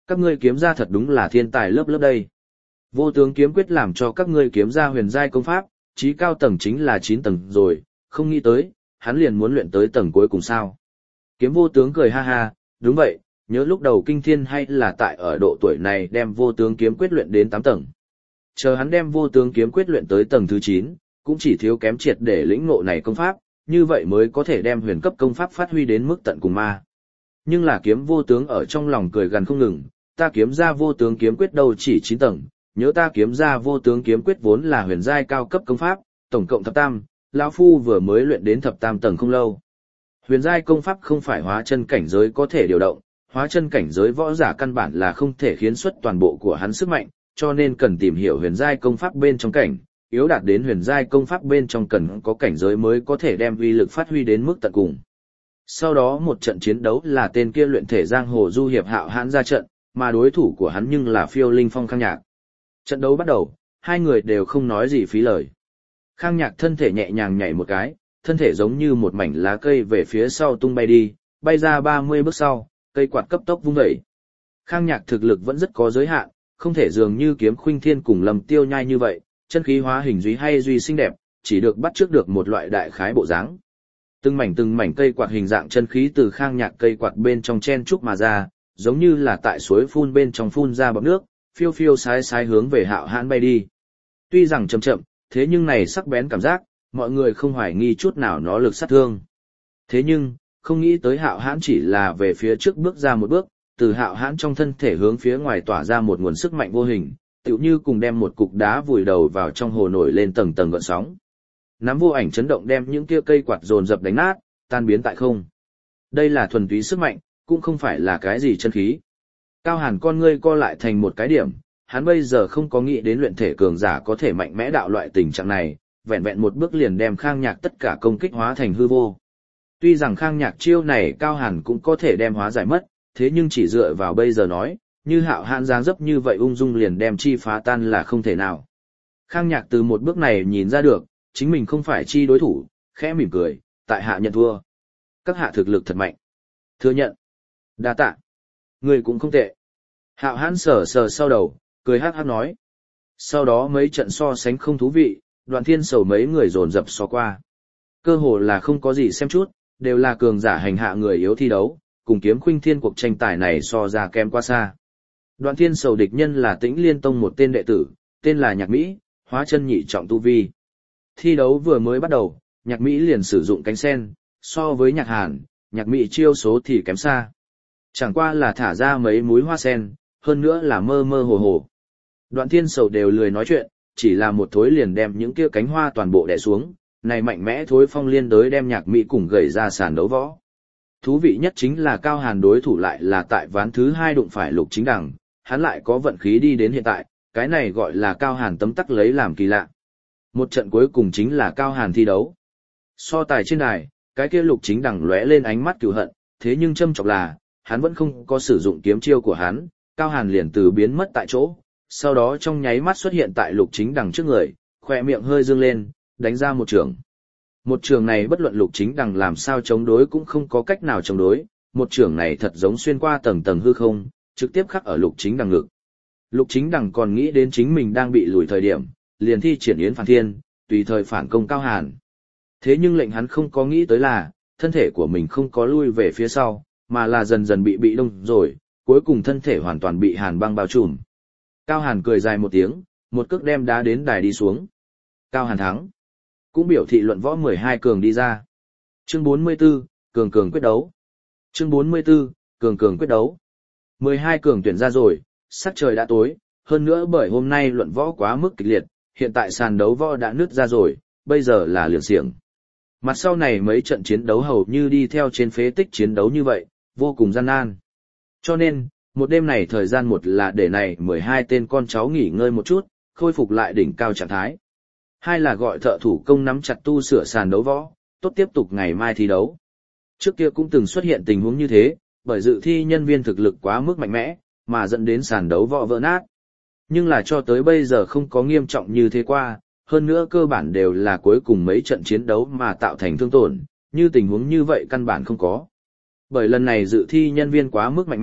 Các ngươi kiếm ra thật đúng là thiên tài lớp lớp đây. Vô tướng kiếm quyết làm cho các ngươi kiếm ra huyền giai công pháp, chí cao tầng chính là chín tầng rồi, không nghĩ tới, hắn liền muốn luyện tới tầng cuối cùng sao. Kiếm vô tướng cười ha ha, đúng vậy, nhớ lúc đầu kinh thiên hay là tại ở độ tuổi này đem vô tướng kiếm quyết luyện đến tám tầng. Chờ hắn đem vô tướng kiếm quyết luyện tới tầng thứ chín, cũng chỉ thiếu kém triệt để lĩnh ngộ này công pháp, như vậy mới có thể đem huyền cấp công pháp phát huy đến mức tận cùng ma. Nhưng là kiếm vô tướng ở trong lòng cười gần không ngừng, ta kiếm ra vô tướng kiếm quyết đâu chỉ chín tầng, nhớ ta kiếm ra vô tướng kiếm quyết vốn là huyền giai cao cấp công pháp, tổng cộng thập tam, lão phu vừa mới luyện đến thập tam tầng không lâu. Huyền giai công pháp không phải hóa chân cảnh giới có thể điều động, hóa chân cảnh giới võ giả căn bản là không thể khiến xuất toàn bộ của hắn sức mạnh, cho nên cần tìm hiểu huyền giai công pháp bên trong cảnh, yếu đạt đến huyền giai công pháp bên trong cần có cảnh giới mới có thể đem uy lực phát huy đến mức tận cùng. Sau đó một trận chiến đấu là tên kia luyện thể giang hồ du hiệp Hạo Hãn ra trận, mà đối thủ của hắn nhưng là Phiêu Linh Phong Khang Nhạc. Trận đấu bắt đầu, hai người đều không nói gì phí lời. Khang Nhạc thân thể nhẹ nhàng nhảy một cái, thân thể giống như một mảnh lá cây về phía sau tung bay đi, bay ra ba mươi bước sau, cây quạt cấp tốc vung dậy. Khang Nhạc thực lực vẫn rất có giới hạn, không thể dường như Kiếm Khuynh Thiên cùng Lâm Tiêu Nhai như vậy, chân khí hóa hình duy hay duy xinh đẹp, chỉ được bắt trước được một loại đại khái bộ dáng. Từng mảnh từng mảnh cây quạt hình dạng chân khí từ Khang Nhạc cây quạt bên trong chen trúc mà ra, giống như là tại suối phun bên trong phun ra bọt nước, phiêu phiêu sái sái hướng về Hạo Hãn bay đi. Tuy rằng chậm chậm, thế nhưng này sắc bén cảm giác, mọi người không hoài nghi chút nào nó lực sát thương. Thế nhưng, không nghĩ tới Hạo Hãn chỉ là về phía trước bước ra một bước, từ Hạo Hãn trong thân thể hướng phía ngoài tỏa ra một nguồn sức mạnh vô hình, tựu như cùng đem một cục đá vùi đầu vào trong hồ nổi lên tầng tầng gợn sóng. Nắm vô ảnh chấn động đem những kia cây quạt dồn dập đánh nát, tan biến tại không. Đây là thuần túy sức mạnh, cũng không phải là cái gì chân khí. Cao Hàn con ngươi co lại thành một cái điểm, hắn bây giờ không có nghĩ đến luyện thể cường giả có thể mạnh mẽ đạo loại tình trạng này, vẹn vẹn một bước liền đem Khang Nhạc tất cả công kích hóa thành hư vô. Tuy rằng Khang Nhạc chiêu này Cao Hàn cũng có thể đem hóa giải mất, thế nhưng chỉ dựa vào bây giờ nói, như Hạo Hãn dáng dấp như vậy ung dung liền đem chi phá tan là không thể nào. Khang Nhạc từ một bước này nhìn ra được, chính mình không phải chi đối thủ, khẽ mỉm cười, tại hạ nhận thua. Các hạ thực lực thật mạnh. Thừa nhận. Đa tạ. Người cũng không tệ. Hạo Hãn sờ sờ sau đầu, cười hát hát nói. Sau đó mấy trận so sánh không thú vị, Đoạn Thiên Sầu mấy người dồn dập so qua. Cơ hồ là không có gì xem chút, đều là cường giả hành hạ người yếu thi đấu, cùng Kiếm Khuynh Thiên cuộc tranh tài này so ra kém quá xa. Đoạn Thiên Sầu địch nhân là Tĩnh Liên Tông một tên đệ tử, tên là Nhạc Mỹ, hóa chân nhị trọng tu vi. Thi đấu vừa mới bắt đầu, Nhạc Mỹ liền sử dụng cánh sen, so với Nhạc Hàn, Nhạc Mỹ chiêu số thì kém xa. Chẳng qua là thả ra mấy múi hoa sen, hơn nữa là mơ mơ hồ hồ. Đoạn Thiên Sầu đều lười nói chuyện, chỉ là một thối liền đem những kia cánh hoa toàn bộ đè xuống, này mạnh mẽ thối phong liên đới đem Nhạc Mỹ cùng gầy ra sàn đấu võ. Thú vị nhất chính là Cao Hàn đối thủ lại là tại ván thứ hai đụng phải Lục Chính Đằng, hắn lại có vận khí đi đến hiện tại, cái này gọi là Cao Hàn tấm tắc lấy làm kỳ lạ. Một trận cuối cùng chính là Cao Hàn thi đấu. So tài trên đài, cái kia Lục Chính Đằng lóe lên ánh mắt cừu hận, thế nhưng châm chọc là, hắn vẫn không có sử dụng kiếm chiêu của hắn, Cao Hàn liền từ biến mất tại chỗ, sau đó trong nháy mắt xuất hiện tại Lục Chính Đằng trước người, khỏe miệng hơi dương lên, đánh ra một trường. Một trường này bất luận Lục Chính Đằng làm sao chống đối cũng không có cách nào chống đối, một trường này thật giống xuyên qua tầng tầng hư không, trực tiếp khắc ở Lục Chính Đằng ngực. Lục Chính Đằng còn nghĩ đến chính mình đang bị lùi thời điểm, liền thi triển Yến Phản Thiên, tùy thời phản công Cao Hàn. Thế nhưng lệnh hắn không có nghĩ tới là, thân thể của mình không có lui về phía sau, mà là dần dần bị bị đông rồi, cuối cùng thân thể hoàn toàn bị hàn băng bao trùm. Cao Hàn cười dài một tiếng, một cước đem đá đến đài đi xuống. Cao Hàn thắng. Cũng biểu thị luận võ mười hai cường đi ra. Chương bốn mươi 44, cường cường quyết đấu. Chương bốn mươi 44, cường cường quyết đấu. mười hai cường tuyển ra rồi, sắc trời đã tối, hơn nữa bởi hôm nay luận võ quá mức kịch liệt, hiện tại sàn đấu võ đã nứt ra rồi, bây giờ là liều xiềng. Mặt sau này mấy trận chiến đấu hầu như đi theo trên phế tích chiến đấu như vậy, vô cùng gian nan. Cho nên, một đêm này thời gian một là để này mười hai tên con cháu nghỉ ngơi một chút, khôi phục lại đỉnh cao trạng thái. Hai là gọi thợ thủ công nắm chặt tu sửa sàn đấu võ, tốt tiếp tục ngày mai thi đấu. Trước kia cũng từng xuất hiện tình huống như thế, bởi dự thi nhân viên thực lực quá mức mạnh mẽ, mà dẫn đến sàn đấu võ vỡ nát. Nhưng là cho tới bây giờ không có nghiêm trọng như thế qua, hơn nữa cơ bản đều là cuối cùng mấy trận chiến đấu mà tạo thành thương tổn, như tình huống như vậy căn bản không có. Bởi lần này dự thi nhân viên quá mức mạnh mẽ,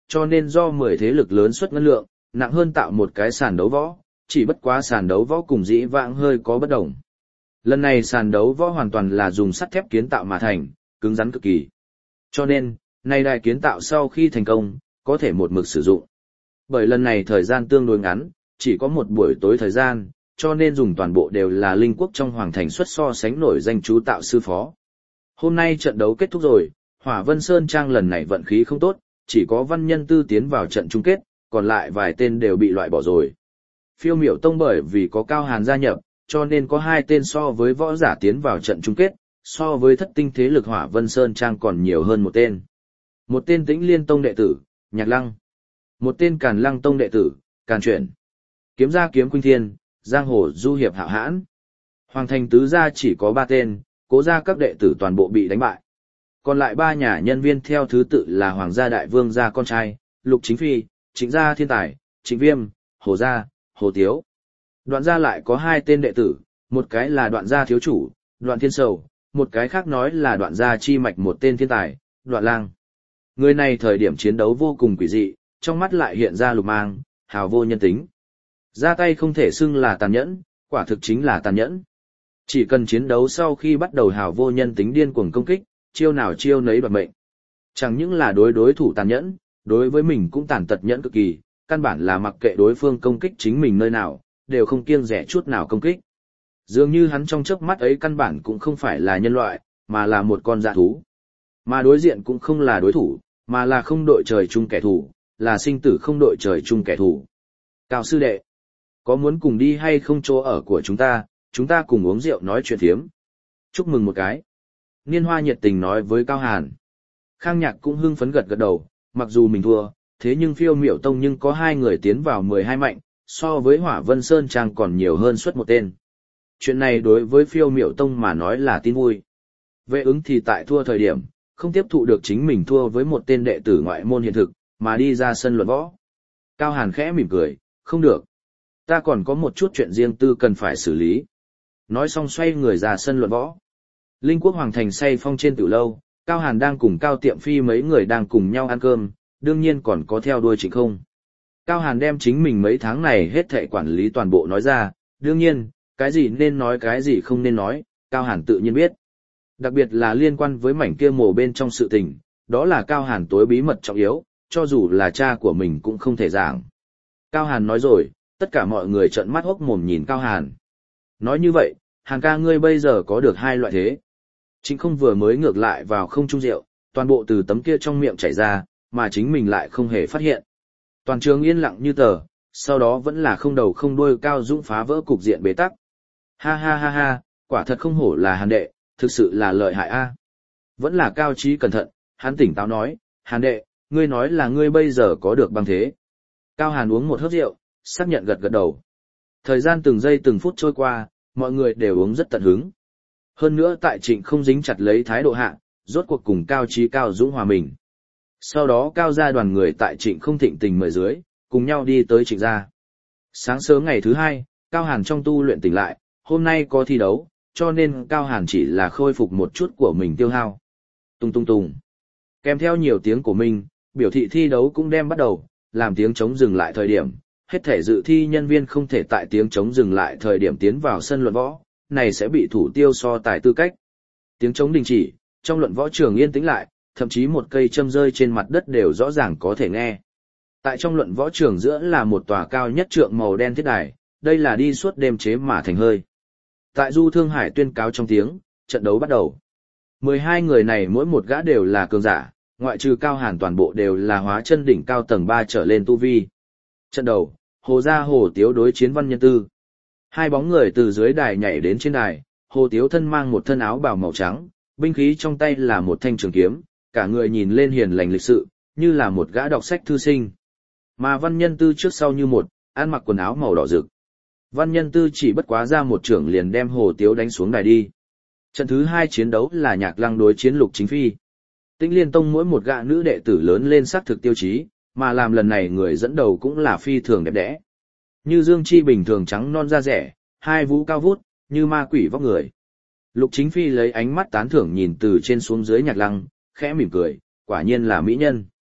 cho nên do mười thế lực lớn xuất ngân lượng, nặng hơn tạo một cái sàn đấu võ, chỉ bất quá sàn đấu võ cùng dĩ vãng hơi có bất đồng. Lần này sàn đấu võ hoàn toàn là dùng sắt thép kiến tạo mà thành, cứng rắn cực kỳ. Cho nên, nay đài kiến tạo sau khi thành công, có thể một mực sử dụng. Bởi lần này thời gian tương đối ngắn, chỉ có một buổi tối thời gian, cho nên dùng toàn bộ đều là linh quốc trong hoàng thành xuất so sánh nổi danh chú tạo sư phó. Hôm nay trận đấu kết thúc rồi, Hỏa Vân Sơn Trang lần này vận khí không tốt, chỉ có Văn Nhân Tư tiến vào trận chung kết, còn lại vài tên đều bị loại bỏ rồi. Phiêu Miểu Tông bởi vì có Cao Hàn gia nhập, cho nên có hai tên so với võ giả tiến vào trận chung kết, so với thất tinh thế lực Hỏa Vân Sơn Trang còn nhiều hơn một tên. Một tên Tĩnh Liên Tông đệ tử, Nhạc Lăng. Một tên Càn Lăng Tông đệ tử, Càn Chuyển. Kiếm gia Kiếm Khuynh Thiên, giang hồ du hiệp Hạo Hãn. Hoàng thành tứ gia chỉ có ba tên, Cố gia các đệ tử toàn bộ bị đánh bại. Còn lại ba nhà nhân viên theo thứ tự là Hoàng gia đại vương gia con trai, Lục Chính Phi, Trịnh gia thiên tài, Trịnh Viêm, Hồ gia, Hồ Tiếu. Đoạn gia lại có hai tên đệ tử, một cái là Đoạn gia thiếu chủ, Đoạn Thiên Sầu, một cái khác nói là Đoạn gia chi mạch một tên thiên tài, Đoạn Lang. Người này thời điểm chiến đấu vô cùng quỷ dị, trong mắt lại hiện ra lục mang, hào vô nhân tính. Ra tay không thể xưng là tàn nhẫn, quả thực chính là tàn nhẫn. Chỉ cần chiến đấu sau khi bắt đầu hào vô nhân tính điên cuồng công kích, chiêu nào chiêu nấy đoạt mệnh. Chẳng những là đối đối thủ tàn nhẫn, đối với mình cũng tàn tật nhẫn cực kỳ, căn bản là mặc kệ đối phương công kích chính mình nơi nào, đều không kiêng rẻ chút nào công kích. Dường như hắn trong chớp mắt ấy căn bản cũng không phải là nhân loại, mà là một con dã thú. Mà đối diện cũng không là đối thủ, mà là không đội trời chung kẻ thù, là sinh tử không đội trời chung kẻ thù. Cao sư đệ, có muốn cùng đi hay không chỗ ở của chúng ta, chúng ta cùng uống rượu nói chuyện thiếm. Chúc mừng một cái. Niên Hoa nhiệt tình nói với Cao Hàn. Khang Nhạc cũng hưng phấn gật gật đầu, mặc dù mình thua, thế nhưng Phiêu Miểu Tông nhưng có hai người tiến vào mười hai mạnh, so với Hỏa Vân Sơn Trang còn nhiều hơn suất một tên. Chuyện này đối với Phiêu Miểu Tông mà nói là tin vui. Vệ ứng thì tại thua thời điểm, không tiếp thụ được chính mình thua với một tên đệ tử ngoại môn hiện thực, mà đi ra sân luận võ. Cao Hàn khẽ mỉm cười, không được. Ta còn có một chút chuyện riêng tư cần phải xử lý. Nói xong xoay người ra sân luận võ. Linh quốc hoàng thành say phong trên tiểu lâu, Cao Hàn đang cùng Cao Tiệm Phi mấy người đang cùng nhau ăn cơm, đương nhiên còn có theo đuôi Trịnh Không. Cao Hàn đem chính mình mấy tháng này hết thảy quản lý toàn bộ nói ra, đương nhiên, cái gì nên nói cái gì không nên nói, Cao Hàn tự nhiên biết. Đặc biệt là liên quan với mảnh kia mồ bên trong sự tình, đó là Cao Hàn tối bí mật trọng yếu, cho dù là cha của mình cũng không thể giảng. Cao Hàn nói rồi, tất cả mọi người trợn mắt hốc mồm nhìn Cao Hàn. Nói như vậy, Hàn ca ngươi bây giờ có được hai loại thế. Chính không vừa mới ngược lại vào không trung rượu, toàn bộ từ tấm kia trong miệng chảy ra, mà chính mình lại không hề phát hiện. Toàn trường yên lặng như tờ, sau đó vẫn là không đầu không đuôi Cao Dũng phá vỡ cục diện bế tắc. Ha ha ha ha, quả thật không hổ là Hàn đệ, thực sự là lợi hại a. Vẫn là Cao Trí cẩn thận, hắn tỉnh táo nói, Hàn đệ, ngươi nói là ngươi bây giờ có được băng thế. Cao Hàn uống một hớp rượu, xác nhận gật gật đầu. Thời gian từng giây từng phút trôi qua, mọi người đều uống rất tận hứng. Hơn nữa tại Trịnh không dính chặt lấy thái độ hạ, rốt cuộc cùng Cao Trí Cao Dũng hòa mình. Sau đó Cao gia đoàn người tại Trịnh không thịnh tình mời dưới, cùng nhau đi tới Trịnh gia. Sáng sớm ngày thứ hai, Cao Hàn trong tu luyện tỉnh lại, hôm nay có thi đấu, cho nên Cao Hàn chỉ là khôi phục một chút của mình tiêu hao. Tung tung tung. Kèm theo nhiều tiếng của mình, biểu thị thi đấu cũng đem bắt đầu, làm tiếng trống dừng lại thời điểm. Hết thể dự thi nhân viên không thể tại tiếng trống dừng lại thời điểm tiến vào sân luận võ, này sẽ bị thủ tiêu so tài tư cách. Tiếng trống đình chỉ, trong luận võ trường yên tĩnh lại, thậm chí một cây châm rơi trên mặt đất đều rõ ràng có thể nghe. Tại trong luận võ trường giữa là một tòa cao nhất trượng màu đen thiết đài, đây là đi suốt đêm chế mà thành hơi. Tại Du Thương Hải tuyên cáo trong tiếng, trận đấu bắt đầu. mười hai người này mỗi một gã đều là cường giả, ngoại trừ Cao Hàn toàn bộ đều là hóa chân đỉnh cao tầng ba trở lên tu vi. Trận đầu, Hồ gia Hồ Tiếu đối chiến Văn Nhân Tư. Hai bóng người từ dưới đài nhảy đến trên đài, Hồ Tiếu thân mang một thân áo bào màu trắng, binh khí trong tay là một thanh trường kiếm, cả người nhìn lên hiền lành lịch sự, như là một gã đọc sách thư sinh. Mà Văn Nhân Tư trước sau như một, ăn mặc quần áo màu đỏ rực. Văn Nhân Tư chỉ bất quá ra một trưởng liền đem Hồ Tiếu đánh xuống đài đi. Trận thứ hai chiến đấu là Nhạc Lăng đối chiến Lục Chính Phi. Tĩnh Liên Tông mỗi một gã nữ đệ tử lớn lên sắc thực tiêu chí, mà làm lần này người dẫn đầu cũng là phi thường đẹp đẽ. Như Dương Chi bình thường trắng non da rẻ, hai vú cao vút, như ma quỷ vóc người. Lục Chính Phi lấy ánh mắt tán thưởng nhìn từ trên xuống dưới Nhạc Lăng, khẽ mỉm cười, quả nhiên là mỹ nhân.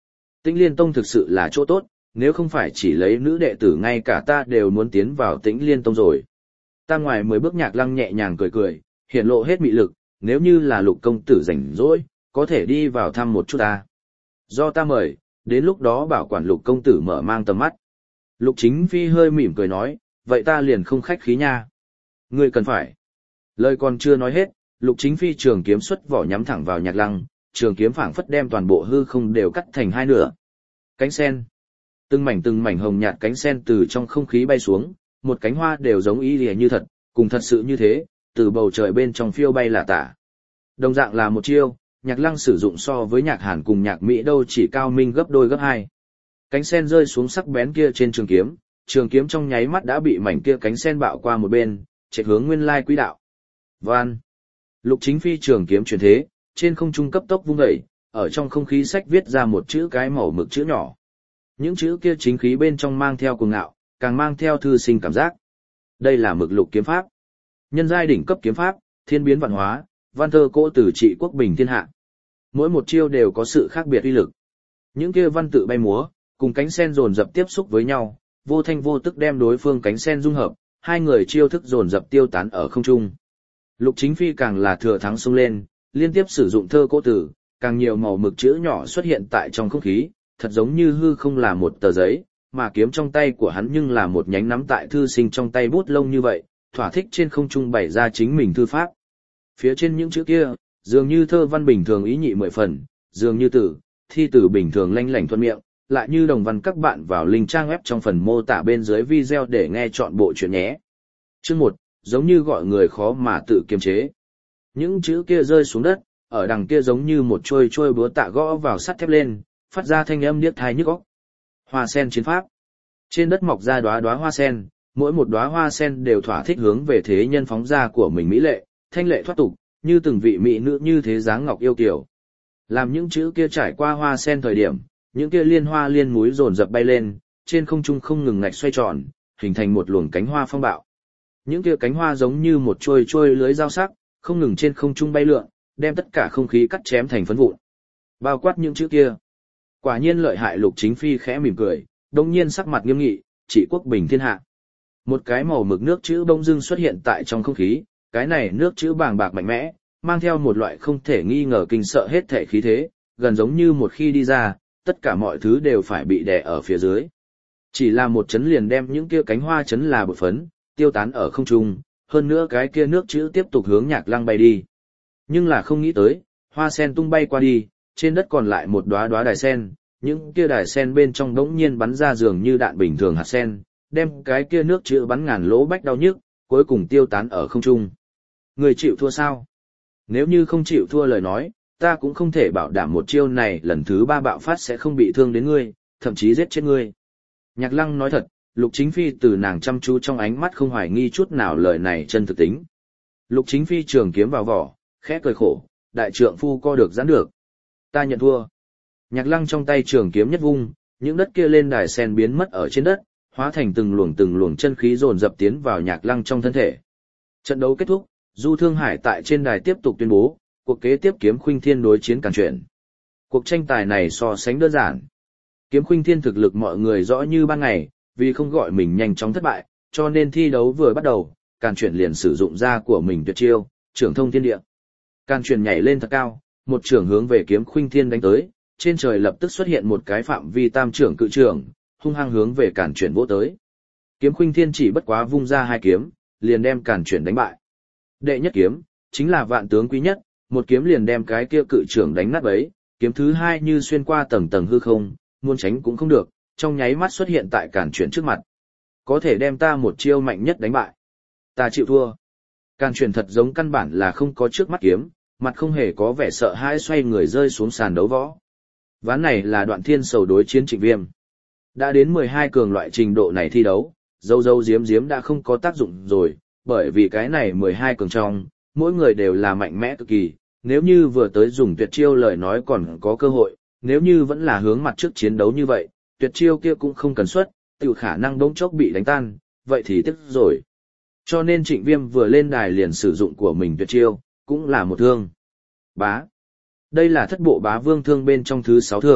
Tĩnh Liên Tông thực sự là chỗ tốt, nếu không phải chỉ lấy nữ đệ tử ngay cả ta đều muốn tiến vào Tĩnh Liên Tông rồi. Ta ngoài mười bước Nhạc Lăng nhẹ nhàng cười cười, hiện lộ hết mị lực, nếu như là Lục công tử rảnh rỗi, có thể đi vào thăm một chút ta. Do ta mời, đến lúc đó bảo quản Lục công tử mở mang tầm mắt. Lục Chính Phi hơi mỉm cười nói, vậy ta liền không khách khí nha. Ngươi cần phải. Lời còn chưa nói hết, Lục Chính Phi trường kiếm xuất vỏ nhắm thẳng vào Nhạc Lăng, trường kiếm phảng phất đem toàn bộ hư không đều cắt thành hai nửa. Cánh sen. Từng mảnh từng mảnh hồng nhạt cánh sen từ trong không khí bay xuống, một cánh hoa đều giống y lìa như thật, cùng thật sự như thế, từ bầu trời bên trong phiêu bay lả tả. Đồng dạng là một chiêu, Nhạc Lăng sử dụng so với Nhạc Hàn cùng Nhạc Mỹ đâu chỉ cao minh gấp đôi gấp hai. Cánh sen rơi xuống sắc bén kia trên trường kiếm, trường kiếm trong nháy mắt đã bị mảnh kia cánh sen bạo qua một bên, chạy hướng nguyên lai quỹ đạo. Van. Lục Chính Phi trường kiếm chuyển thế, trên không trung cấp tốc vung dậy, ở trong không khí sách viết ra một chữ cái màu mực chữ nhỏ. Những chữ kia chính khí bên trong mang theo cuồng ngạo, càng mang theo thư sinh cảm giác. Đây là mực lục kiếm pháp. Nhân giai đỉnh cấp kiếm pháp, thiên biến vạn hóa, văn thơ cỗ từ trị quốc bình thiên hạ. Mỗi một chiêu đều có sự khác biệt uy lực. Những kia văn tự bay múa, cùng cánh sen dồn dập tiếp xúc với nhau, vô thanh vô tức đem đối phương cánh sen dung hợp, hai người chiêu thức dồn dập tiêu tán ở không trung. Lục Chính Phi càng là thừa thắng xông lên, liên tiếp sử dụng thơ cỗ từ, càng nhiều màu mực chữ nhỏ xuất hiện tại trong không khí, thật giống như hư không là một tờ giấy, mà kiếm trong tay của hắn nhưng là một nhánh nắm tại thư sinh trong tay bút lông như vậy, thỏa thích trên không trung bày ra chính mình thư pháp. Phía trên những chữ kia, dường như thơ văn bình thường ý nhị mười phần, dường như tử, thi tử bình thường lanh lảnh thuận miệng, lại như đồng văn các bạn vào link trang web trong phần mô tả bên dưới video để nghe chọn bộ chuyện nhé. Chương một, giống như gọi người khó mà tự kiềm chế. Những chữ kia rơi xuống đất, ở đằng kia giống như một trôi trôi búa tạ gõ vào sắt thép lên, phát ra thanh âm điếc tai nhức óc. Hoa sen chiến pháp. Trên đất mọc ra đóa đóa hoa sen, mỗi một đóa hoa sen đều thỏa thích hướng về thế nhân phóng ra của mình mỹ lệ, thanh lệ thoát tục, như từng vị mỹ nữ như thế dáng ngọc yêu kiều. Làm những chữ kia trải qua hoa sen thời điểm, những kia liên hoa liên múi dồn dập bay lên, trên không trung không ngừng ngạch xoay tròn, hình thành một luồng cánh hoa phong bạo. Những kia cánh hoa giống như một trôi trôi lưới dao sắc, không ngừng trên không trung bay lượn, đem tất cả không khí cắt chém thành phấn vụn. Bao quát những chữ kia. Quả nhiên lợi hại. Lục Chính Phi khẽ mỉm cười, đồng nhiên sắc mặt nghiêm nghị, trị quốc bình thiên hạ. Một cái màu mực nước chữ bỗng dưng xuất hiện tại trong không khí, cái này nước chữ bàng bạc mạnh mẽ, mang theo một loại không thể nghi ngờ kinh sợ hết thể khí thế, gần giống như một khi đi ra, tất cả mọi thứ đều phải bị đè ở phía dưới. Chỉ là một chấn liền đem những kia cánh hoa chấn là bột phấn, tiêu tán ở không trung, hơn nữa cái kia nước chữ tiếp tục hướng Nhạc Lăng bay đi. Nhưng là không nghĩ tới, hoa sen tung bay qua đi, trên đất còn lại một đóa đóa đài sen, những kia đài sen bên trong đống nhiên bắn ra dường như đạn bình thường hạt sen, đem cái kia nước chữ bắn ngàn lỗ bách đau nhức, cuối cùng tiêu tán ở không trung. Người chịu thua sao? Nếu như không chịu thua lời nói, ta cũng không thể bảo đảm một chiêu này lần thứ ba bạo phát sẽ không bị thương đến ngươi, thậm chí giết chết ngươi. Nhạc Lăng nói thật, Lục Chính Phi từ nàng chăm chú trong ánh mắt không hoài nghi chút nào lời này chân thực tính. Lục Chính Phi trường kiếm vào vỏ, khẽ cười khổ, đại trượng phu co được giãn được. Ta nhận thua. Nhạc Lăng trong tay trường kiếm nhất vung, những đất kia lên đài sen biến mất ở trên đất, hóa thành từng luồng từng luồng chân khí dồn dập tiến vào Nhạc Lăng trong thân thể. Trận đấu kết thúc, Du Thương Hải tại trên đài tiếp tục tuyên bố, cuộc kế tiếp Kiếm Khuynh Thiên đối chiến Càn Chuyển. Cuộc tranh tài này so sánh đơn giản. Kiếm Khuynh Thiên thực lực mọi người rõ như ban ngày, vì không gọi mình nhanh chóng thất bại, cho nên thi đấu vừa bắt đầu, Càn Chuyển liền sử dụng ra của mình tuyệt chiêu, Trưởng Thông Thiên Địa. Càn Chuyển nhảy lên thật cao, một trưởng hướng về Kiếm Khuynh Thiên đánh tới, trên trời lập tức xuất hiện một cái phạm vi tam trưởng cự trưởng, hung hăng hướng về Càn Chuyển vỗ tới. Kiếm Khuynh Thiên chỉ bất quá vung ra hai kiếm, liền đem Càn Chuyển đánh bại. Đệ nhất kiếm chính là vạn tướng quý nhất, một kiếm liền đem cái kia cự trưởng đánh nát bấy, kiếm thứ hai như xuyên qua tầng tầng hư không, muốn tránh cũng không được, trong nháy mắt xuất hiện tại Càn Chuyển trước mặt. Có thể đem ta một chiêu mạnh nhất đánh bại. Ta chịu thua. Càn Chuyển thật giống căn bản là không có trước mắt kiếm, mặt không hề có vẻ sợ hãi, xoay người rơi xuống sàn đấu võ. Ván này là Đoạn Thiên Sầu đối chiến Trịnh Viêm. Đã đến mười hai cường loại trình độ này thi đấu, dâu dâu diếm diếm đã không có tác dụng rồi, bởi vì cái này mười hai cường trong, mỗi người đều là mạnh mẽ cực kỳ, nếu như vừa tới dùng tuyệt chiêu lời nói còn có cơ hội, nếu như vẫn là hướng mặt trước chiến đấu như vậy, tuyệt chiêu kia cũng không cần xuất, tự khả năng đống chốc bị đánh tan, vậy thì tiếc rồi. Cho nên Trịnh Viêm vừa lên đài liền sử dụng của mình tuyệt chiêu, cũng là một thương. Bá. Đây là thất bộ bá vương thương bên trong thứ sáu thương,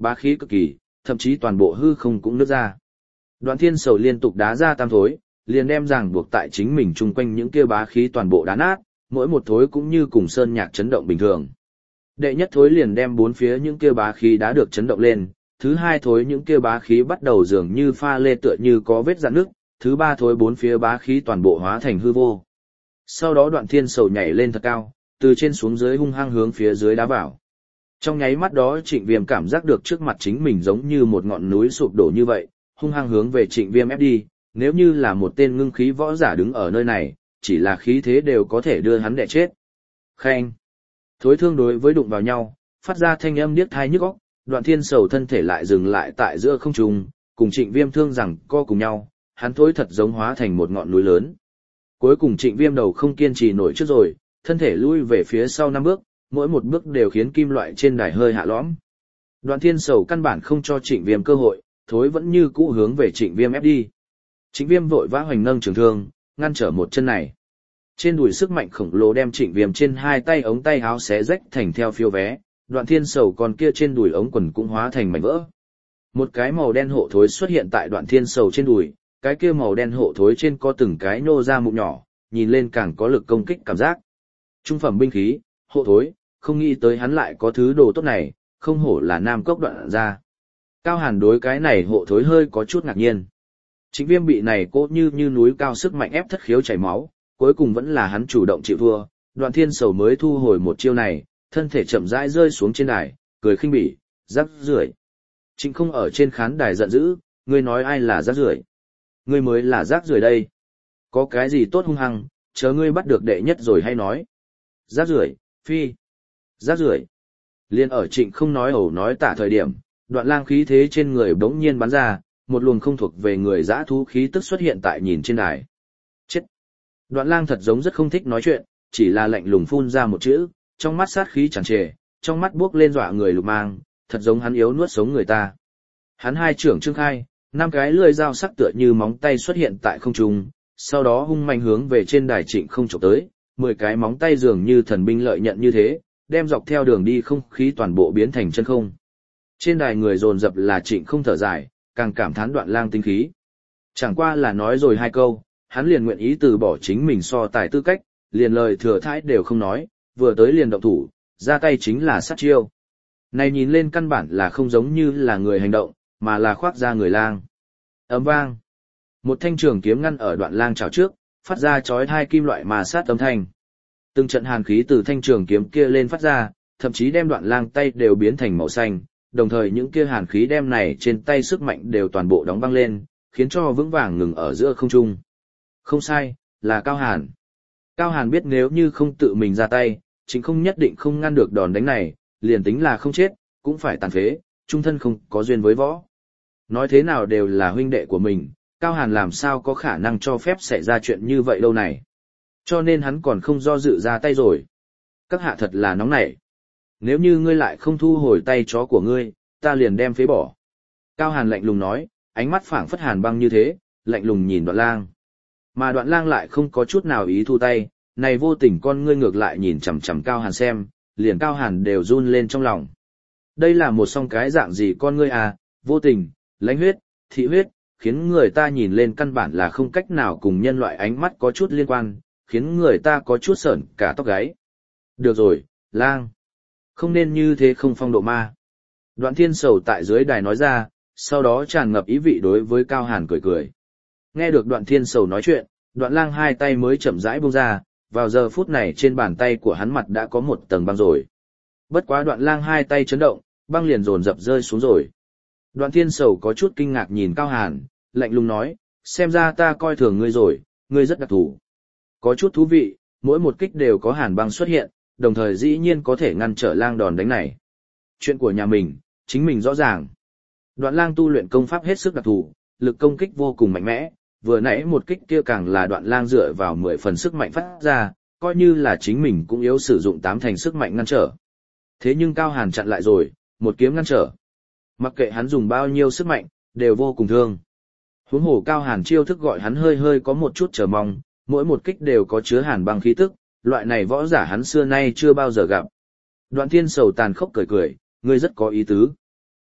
bá khí cực kỳ, thậm chí toàn bộ hư không cũng nứt ra. Đoạn Thiên Sầu liên tục đá ra tam thối, liền đem ràng buộc tại chính mình chung quanh những kia bá khí toàn bộ đá nát, mỗi một thối cũng như cùng sơn nhạc chấn động bình thường. Đệ nhất thối liền đem bốn phía những kia bá khí đã được chấn động lên, thứ hai thối những kia bá khí bắt đầu dường như pha lê tựa như có vết rạn nước, thứ ba thối bốn phía bá khí toàn bộ hóa thành hư vô. Sau đó Đoạn Thiên Sầu nhảy lên thật cao, từ trên xuống dưới hung hăng hướng phía dưới đá vào. Trong nháy mắt đó Trịnh Viêm cảm giác được trước mặt chính mình giống như một ngọn núi sụp đổ như vậy, hung hăng hướng về Trịnh Viêm ép đi, nếu như là một tên ngưng khí võ giả đứng ở nơi này, chỉ là khí thế đều có thể đưa hắn đè chết. Khen! Thối thương đối với đụng vào nhau, phát ra thanh âm điếc tai nhức óc, Đoạn Thiên Sầu thân thể lại dừng lại tại giữa không trung, cùng Trịnh Viêm thương rằng co cùng nhau, hắn thối thật giống hóa thành một ngọn núi lớn. Cuối cùng Trịnh Viêm đầu không kiên trì nổi trước rồi, thân thể lui về phía sau năm bước, mỗi một bước đều khiến kim loại trên đài hơi hạ lõm. Đoạn Thiên Sầu căn bản không cho Trịnh Viêm cơ hội, thối vẫn như cũ hướng về Trịnh Viêm ép đi. Trịnh Viêm vội vã hoành nâng trường thương, ngăn trở một chân này. Trên đùi sức mạnh khổng lồ đem Trịnh Viêm trên hai tay ống tay áo xé rách thành theo phiêu vé, Đoạn Thiên Sầu còn kia trên đùi ống quần cũng hóa thành mảnh vỡ. Một cái màu đen hộ thối xuất hiện tại Đoạn Thiên Sầu trên đùi, cái kia màu đen hộ thối trên có từng cái nô ra mụn nhỏ, nhìn lên càng có lực công kích cảm giác. Trung phẩm binh khí, hộ thối, không nghĩ tới hắn lại có thứ đồ tốt này, không hổ là nam cốc Đoạn ra. Cao Hàn đối cái này hộ thối hơi có chút ngạc nhiên. Trịnh Viêm bị này cố như như núi cao sức mạnh ép thất khiếu chảy máu, cuối cùng vẫn là hắn chủ động chịu thua, Đoạn Thiên Sầu mới thu hồi một chiêu này, thân thể chậm rãi rơi xuống trên đài, cười khinh bỉ, rác rưởi. Trịnh Không ở trên khán đài giận dữ, ngươi nói ai là rác rưởi? Ngươi mới là rác rưởi đây. Có cái gì tốt hung hăng, chờ ngươi bắt được đệ nhất rồi hay nói. Rác rưởi, phi. Rác rưởi. Liên ở Trịnh Không nói ẩu nói tả thời điểm, Đoạn Lang khí thế trên người bỗng nhiên bắn ra, một luồng không thuộc về người dã thú khí tức xuất hiện tại nhìn trên đài. Chết. Đoạn Lang thật giống rất không thích nói chuyện, chỉ là lạnh lùng phun ra một chữ, trong mắt sát khí tràn trề, trong mắt buốc lên dọa người lục mang, thật giống hắn yếu nuốt sống người ta. Hắn hai trưởng trương khai, năm cái lưỡi dao sắc tựa như móng tay xuất hiện tại không trung, sau đó hung mạnh hướng về trên đài Trịnh Không chụp tới, mười cái móng tay dường như thần binh lợi nhận như thế, đem dọc theo đường đi không khí toàn bộ biến thành chân không. Trên đài người dồn dập là Trịnh Không thở dài, càng cảm thán Đoạn Lang tinh khí. Chẳng qua là nói rồi hai câu, hắn liền nguyện ý từ bỏ chính mình so tài tư cách, liền lời thừa thãi đều không nói, vừa tới liền động thủ, ra tay chính là sát chiêu. Này nhìn lên căn bản là không giống như là người hành động, mà là khoác ra người lang. Ấm vang. Một thanh trường kiếm ngăn ở Đoạn Lang chảo trước, phát ra chói tai kim loại mà sát âm thanh. Từng trận hàn khí từ thanh trường kiếm kia lên phát ra, thậm chí đem Đoạn Lang tay đều biến thành màu xanh, đồng thời những kia hàn khí đem này trên tay sức mạnh đều toàn bộ đóng băng lên, khiến cho vững vàng ngừng ở giữa không trung. Không sai, là Cao Hàn. Cao Hàn biết nếu như không tự mình ra tay, Trịnh Không nhất định không ngăn được đòn đánh này, liền tính là không chết, cũng phải tàn phế, trung thân không có duyên với võ. Nói thế nào đều là huynh đệ của mình, Cao Hàn làm sao có khả năng cho phép xảy ra chuyện như vậy đâu này. Cho nên hắn còn không do dự ra tay rồi. Các hạ thật là nóng nảy. Nếu như ngươi lại không thu hồi tay chó của ngươi, ta liền đem phế bỏ. Cao Hàn lạnh lùng nói, ánh mắt phảng phất hàn băng như thế, lạnh lùng nhìn Đoạn Lang. Mà Đoạn Lang lại không có chút nào ý thu tay, này vô tình con ngươi ngược lại nhìn chằm chằm Cao Hàn xem, liền Cao Hàn đều run lên trong lòng. Đây là một song cái dạng gì con ngươi à, vô tình, lãnh huyết, thị huyết, khiến người ta nhìn lên căn bản là không cách nào cùng nhân loại ánh mắt có chút liên quan, khiến người ta có chút sởn cả tóc gáy. Được rồi, Lang. Không nên như thế không phong độ ma. Đoạn Thiên Sầu tại dưới đài nói ra, sau đó tràn ngập ý vị đối với Cao Hàn cười cười. Nghe được Đoạn Thiên Sầu nói chuyện, Đoạn Lang hai tay mới chậm rãi buông ra, vào giờ phút này trên bàn tay của hắn mặt đã có một tầng băng rồi. Bất quá Đoạn Lang hai tay chấn động, băng liền dồn dập rơi xuống rồi. Đoạn Thiên Sầu có chút kinh ngạc nhìn Cao Hàn, lạnh lùng nói, xem ra ta coi thường ngươi rồi, ngươi rất đặc thù. Có chút thú vị, mỗi một kích đều có hàn băng xuất hiện, đồng thời dĩ nhiên có thể ngăn trở Lang đòn đánh này. Chuyện của nhà mình, chính mình rõ ràng. Đoạn Lang tu luyện công pháp hết sức đặc thù, lực công kích vô cùng mạnh mẽ, vừa nãy một kích kia càng là Đoạn Lang dựa vào mười phần sức mạnh phát ra, coi như là chính mình cũng yếu sử dụng tám thành sức mạnh ngăn trở. Thế nhưng Cao Hàn chặn lại rồi, một kiếm ngăn trở. Mặc kệ hắn dùng bao nhiêu sức mạnh, đều vô cùng thương. Huống hồ Cao Hàn chiêu thức gọi hắn hơi hơi có một chút chờ mong, mỗi một kích đều có chứa hàn băng khí tức, loại này võ giả hắn xưa nay chưa bao giờ gặp. Đoạn Thiên Sầu tàn khốc cười cười, ngươi rất có ý tứ.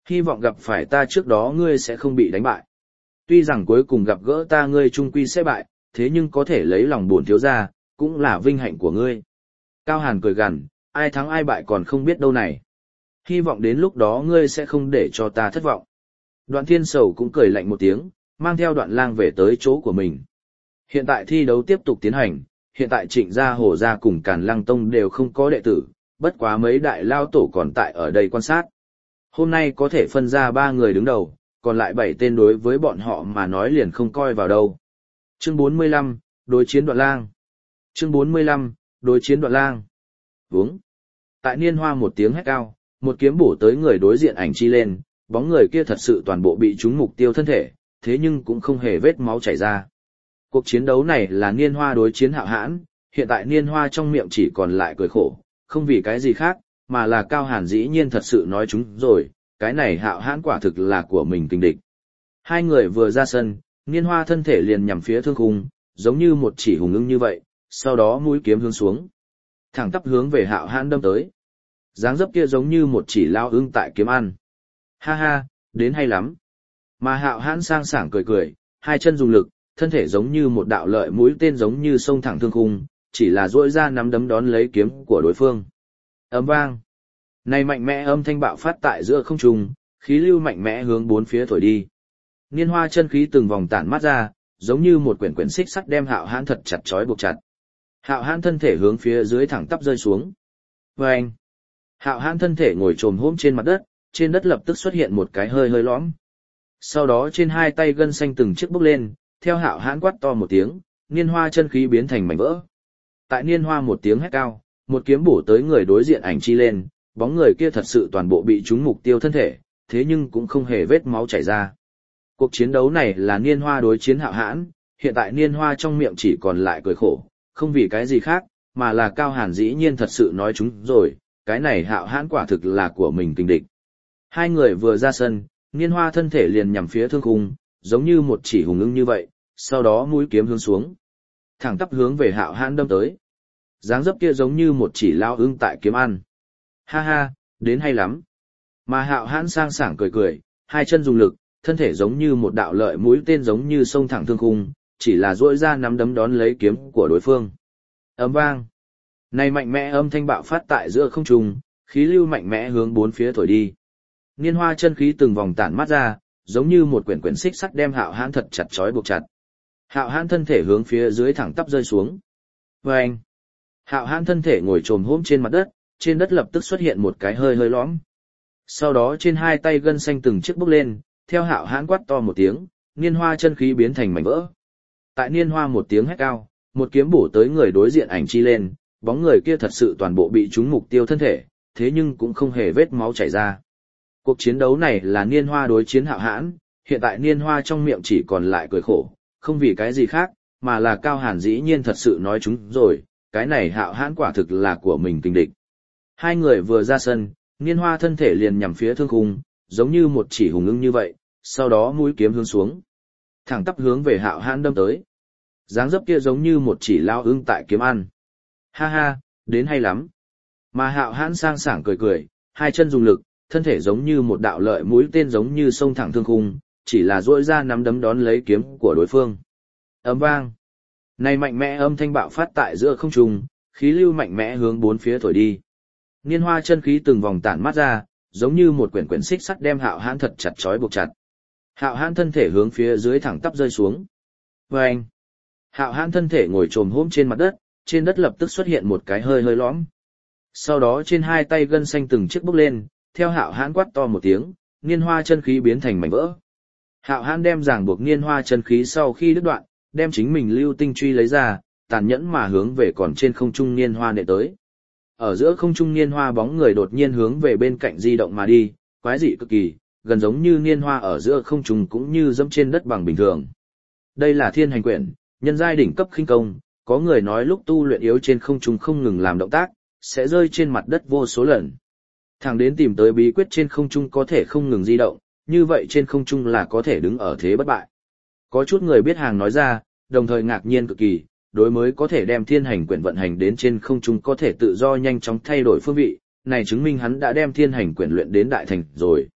Hy vọng gặp phải ta trước đó ngươi sẽ không bị đánh bại. Tuy rằng cuối cùng gặp gỡ ta ngươi trung quy sẽ bại, thế nhưng có thể lấy lòng bổn thiếu gia, cũng là vinh hạnh của ngươi. Cao Hàn cười gằn, ai thắng ai bại còn không biết đâu này. Hy vọng đến lúc đó ngươi sẽ không để cho ta thất vọng. Đoạn Thiên Sầu cũng cười lạnh một tiếng, mang theo Đoạn Lang về tới chỗ của mình. Hiện tại thi đấu tiếp tục tiến hành, hiện tại Trịnh gia, Hồ gia cùng Càn Lăng Tông đều không có đệ tử, bất quá mấy đại lao tổ còn tại ở đây quan sát. Hôm nay có thể phân ra ba người đứng đầu, còn lại bảy tên đối với bọn họ mà nói liền không coi vào đâu. Chương bốn mươi lăm, đối chiến Đoạn Lang. Chương bốn mươi lăm, đối chiến Đoạn Lang. Vúng. Tại niên hoa một tiếng hét cao, một kiếm bổ tới người đối diện ảnh chi lên, bóng người kia thật sự toàn bộ bị trúng mục tiêu thân thể, thế nhưng cũng không hề vết máu chảy ra. Cuộc chiến đấu này là niên hoa đối chiến Hạo Hãn, hiện tại niên hoa trong miệng chỉ còn lại cười khổ, không vì cái gì khác, mà là Cao Hàn dĩ nhiên thật sự nói chúng rồi, cái này Hạo Hãn quả thực là của mình kình địch. Hai người vừa ra sân, niên hoa thân thể liền nhằm phía thương khung, giống như một chỉ hùng ưng như vậy, sau đó mũi kiếm hướng xuống, thẳng tắp hướng về Hạo Hãn đâm tới. Dáng dấp kia giống như một chỉ lao ưng tại kiếm ăn. Ha ha, đến hay lắm. Mà Hạo Hãn sang sảng cười cười, hai chân dùng lực, thân thể giống như một đạo lợi mũi tên giống như sông thẳng thương khung, chỉ là duỗi ra nắm đấm đón lấy kiếm của đối phương. Ầm vang. Này mạnh mẽ âm thanh bạo phát tại giữa không trung, khí lưu mạnh mẽ hướng bốn phía thổi đi. Niên hoa chân khí từng vòng tản mát ra, giống như một quyển quyển xích sắt đem Hạo Hãn thật chặt trói buộc chặt. Hạo Hãn thân thể hướng phía dưới thẳng tắp rơi xuống. Vâng. Hạo Hãn thân thể ngồi trồm hổm trên mặt đất, trên đất lập tức xuất hiện một cái hơi hơi lõm. Sau đó trên hai tay gân xanh từng chiếc bốc lên, theo Hạo Hãn quát to một tiếng, niên hoa chân khí biến thành mảnh vỡ. Tại niên hoa một tiếng hét cao, một kiếm bổ tới người đối diện ảnh chi lên, bóng người kia thật sự toàn bộ bị trúng mục tiêu thân thể, thế nhưng cũng không hề vết máu chảy ra. Cuộc chiến đấu này là niên hoa đối chiến Hạo Hãn, hiện tại niên hoa trong miệng chỉ còn lại cười khổ, không vì cái gì khác, mà là Cao Hàn dĩ nhiên thật sự nói chúng rồi, cái này Hạo Hãn quả thực là của mình kình địch. Hai người vừa ra sân, niên hoa thân thể liền nhằm phía thương khung, giống như một chỉ hùng ưng như vậy, sau đó mũi kiếm hướng xuống, thẳng tắp hướng về Hạo Hãn đâm tới. Dáng dấp kia giống như một chỉ lao ưng tại kiếm ăn. Ha ha, đến hay lắm. Mà Hạo Hãn sang sảng cười cười, hai chân dùng lực, thân thể giống như một đạo lợi mũi tên giống như sông thẳng thương khung, chỉ là duỗi ra nắm đấm đón lấy kiếm của đối phương. Ầm vang. Này mạnh mẽ âm thanh bạo phát tại giữa không trung, khí lưu mạnh mẽ hướng bốn phía thổi đi. Niên hoa chân khí từng vòng tản mát ra, giống như một quyển quyển xích sắt đem Hạo Hãn thật chặt trói buộc chặt. Hạo Hãn thân thể hướng phía dưới thẳng tắp rơi xuống. Vâng. Hạo Hãn thân thể ngồi trồm hổm trên mặt đất, trên đất lập tức xuất hiện một cái hơi hơi lõm. Sau đó trên hai tay gân xanh từng chiếc bốc lên, theo Hạo Hãn quát to một tiếng, niên hoa chân khí biến thành mảnh vỡ. Tại niên hoa một tiếng hét cao, một kiếm bổ tới người đối diện ảnh chi lên, bóng người kia thật sự toàn bộ bị trúng mục tiêu thân thể, thế nhưng cũng không hề vết máu chảy ra. Cuộc chiến đấu này là niên hoa đối chiến Hạo Hãn, hiện tại niên hoa trong miệng chỉ còn lại cười khổ, không vì cái gì khác, mà là Cao Hàn dĩ nhiên thật sự nói chúng rồi, cái này Hạo Hãn quả thực là của mình kình địch. Hai người vừa ra sân, niên hoa thân thể liền nhằm phía thương khung, giống như một chỉ hùng ưng như vậy, sau đó mũi kiếm hướng xuống, thẳng tắp hướng về Hạo Hãn đâm tới. Dáng dấp kia giống như một chỉ lao ưng tại kiếm ăn. Ha ha, đến hay lắm. Mà Hạo Hãn sang sảng cười cười, hai chân dùng lực, thân thể giống như một đạo lợi mũi tên giống như sông thẳng thương khung, chỉ là duỗi ra nắm đấm đón lấy kiếm của đối phương. Ầm vang. Này mạnh mẽ âm thanh bạo phát tại giữa không trung, khí lưu mạnh mẽ hướng bốn phía thổi đi. Niên hoa chân khí từng vòng tản mát ra, giống như một quyển quyển xích sắt đem Hạo Hãn thật chặt trói buộc chặt. Hạo Hãn thân thể hướng phía dưới thẳng tắp rơi xuống. Vâng. Hạo Hãn thân thể ngồi trồm hổm trên mặt đất, trên đất lập tức xuất hiện một cái hơi hơi lõm. Sau đó trên hai tay gân xanh từng chiếc bốc lên, theo Hạo Hãn quát to một tiếng, niên hoa chân khí biến thành mảnh vỡ. Hạo Hãn đem ràng buộc niên hoa chân khí sau khi đứt đoạn, đem chính mình lưu tinh truy lấy ra, tàn nhẫn mà hướng về còn trên không trung niên hoa nệ tới. Ở giữa không trung niên hoa bóng người đột nhiên hướng về bên cạnh di động mà đi, quái dị cực kỳ, gần giống như niên hoa ở giữa không trung cũng như dẫm trên đất bằng bình thường. Đây là Thiên Hành Quyển, nhân giai đỉnh cấp khinh công, có người nói lúc tu luyện yếu trên không trung không ngừng làm động tác, sẽ rơi trên mặt đất vô số lần. Thẳng đến tìm tới bí quyết trên không trung có thể không ngừng di động, như vậy trên không trung là có thể đứng ở thế bất bại. Có chút người biết hàng nói ra, đồng thời ngạc nhiên cực kỳ, đối mới có thể đem Thiên Hành Quyển vận hành đến trên không trung có thể tự do nhanh chóng thay đổi phương vị, này chứng minh hắn đã đem Thiên Hành Quyển luyện đến đại thành rồi.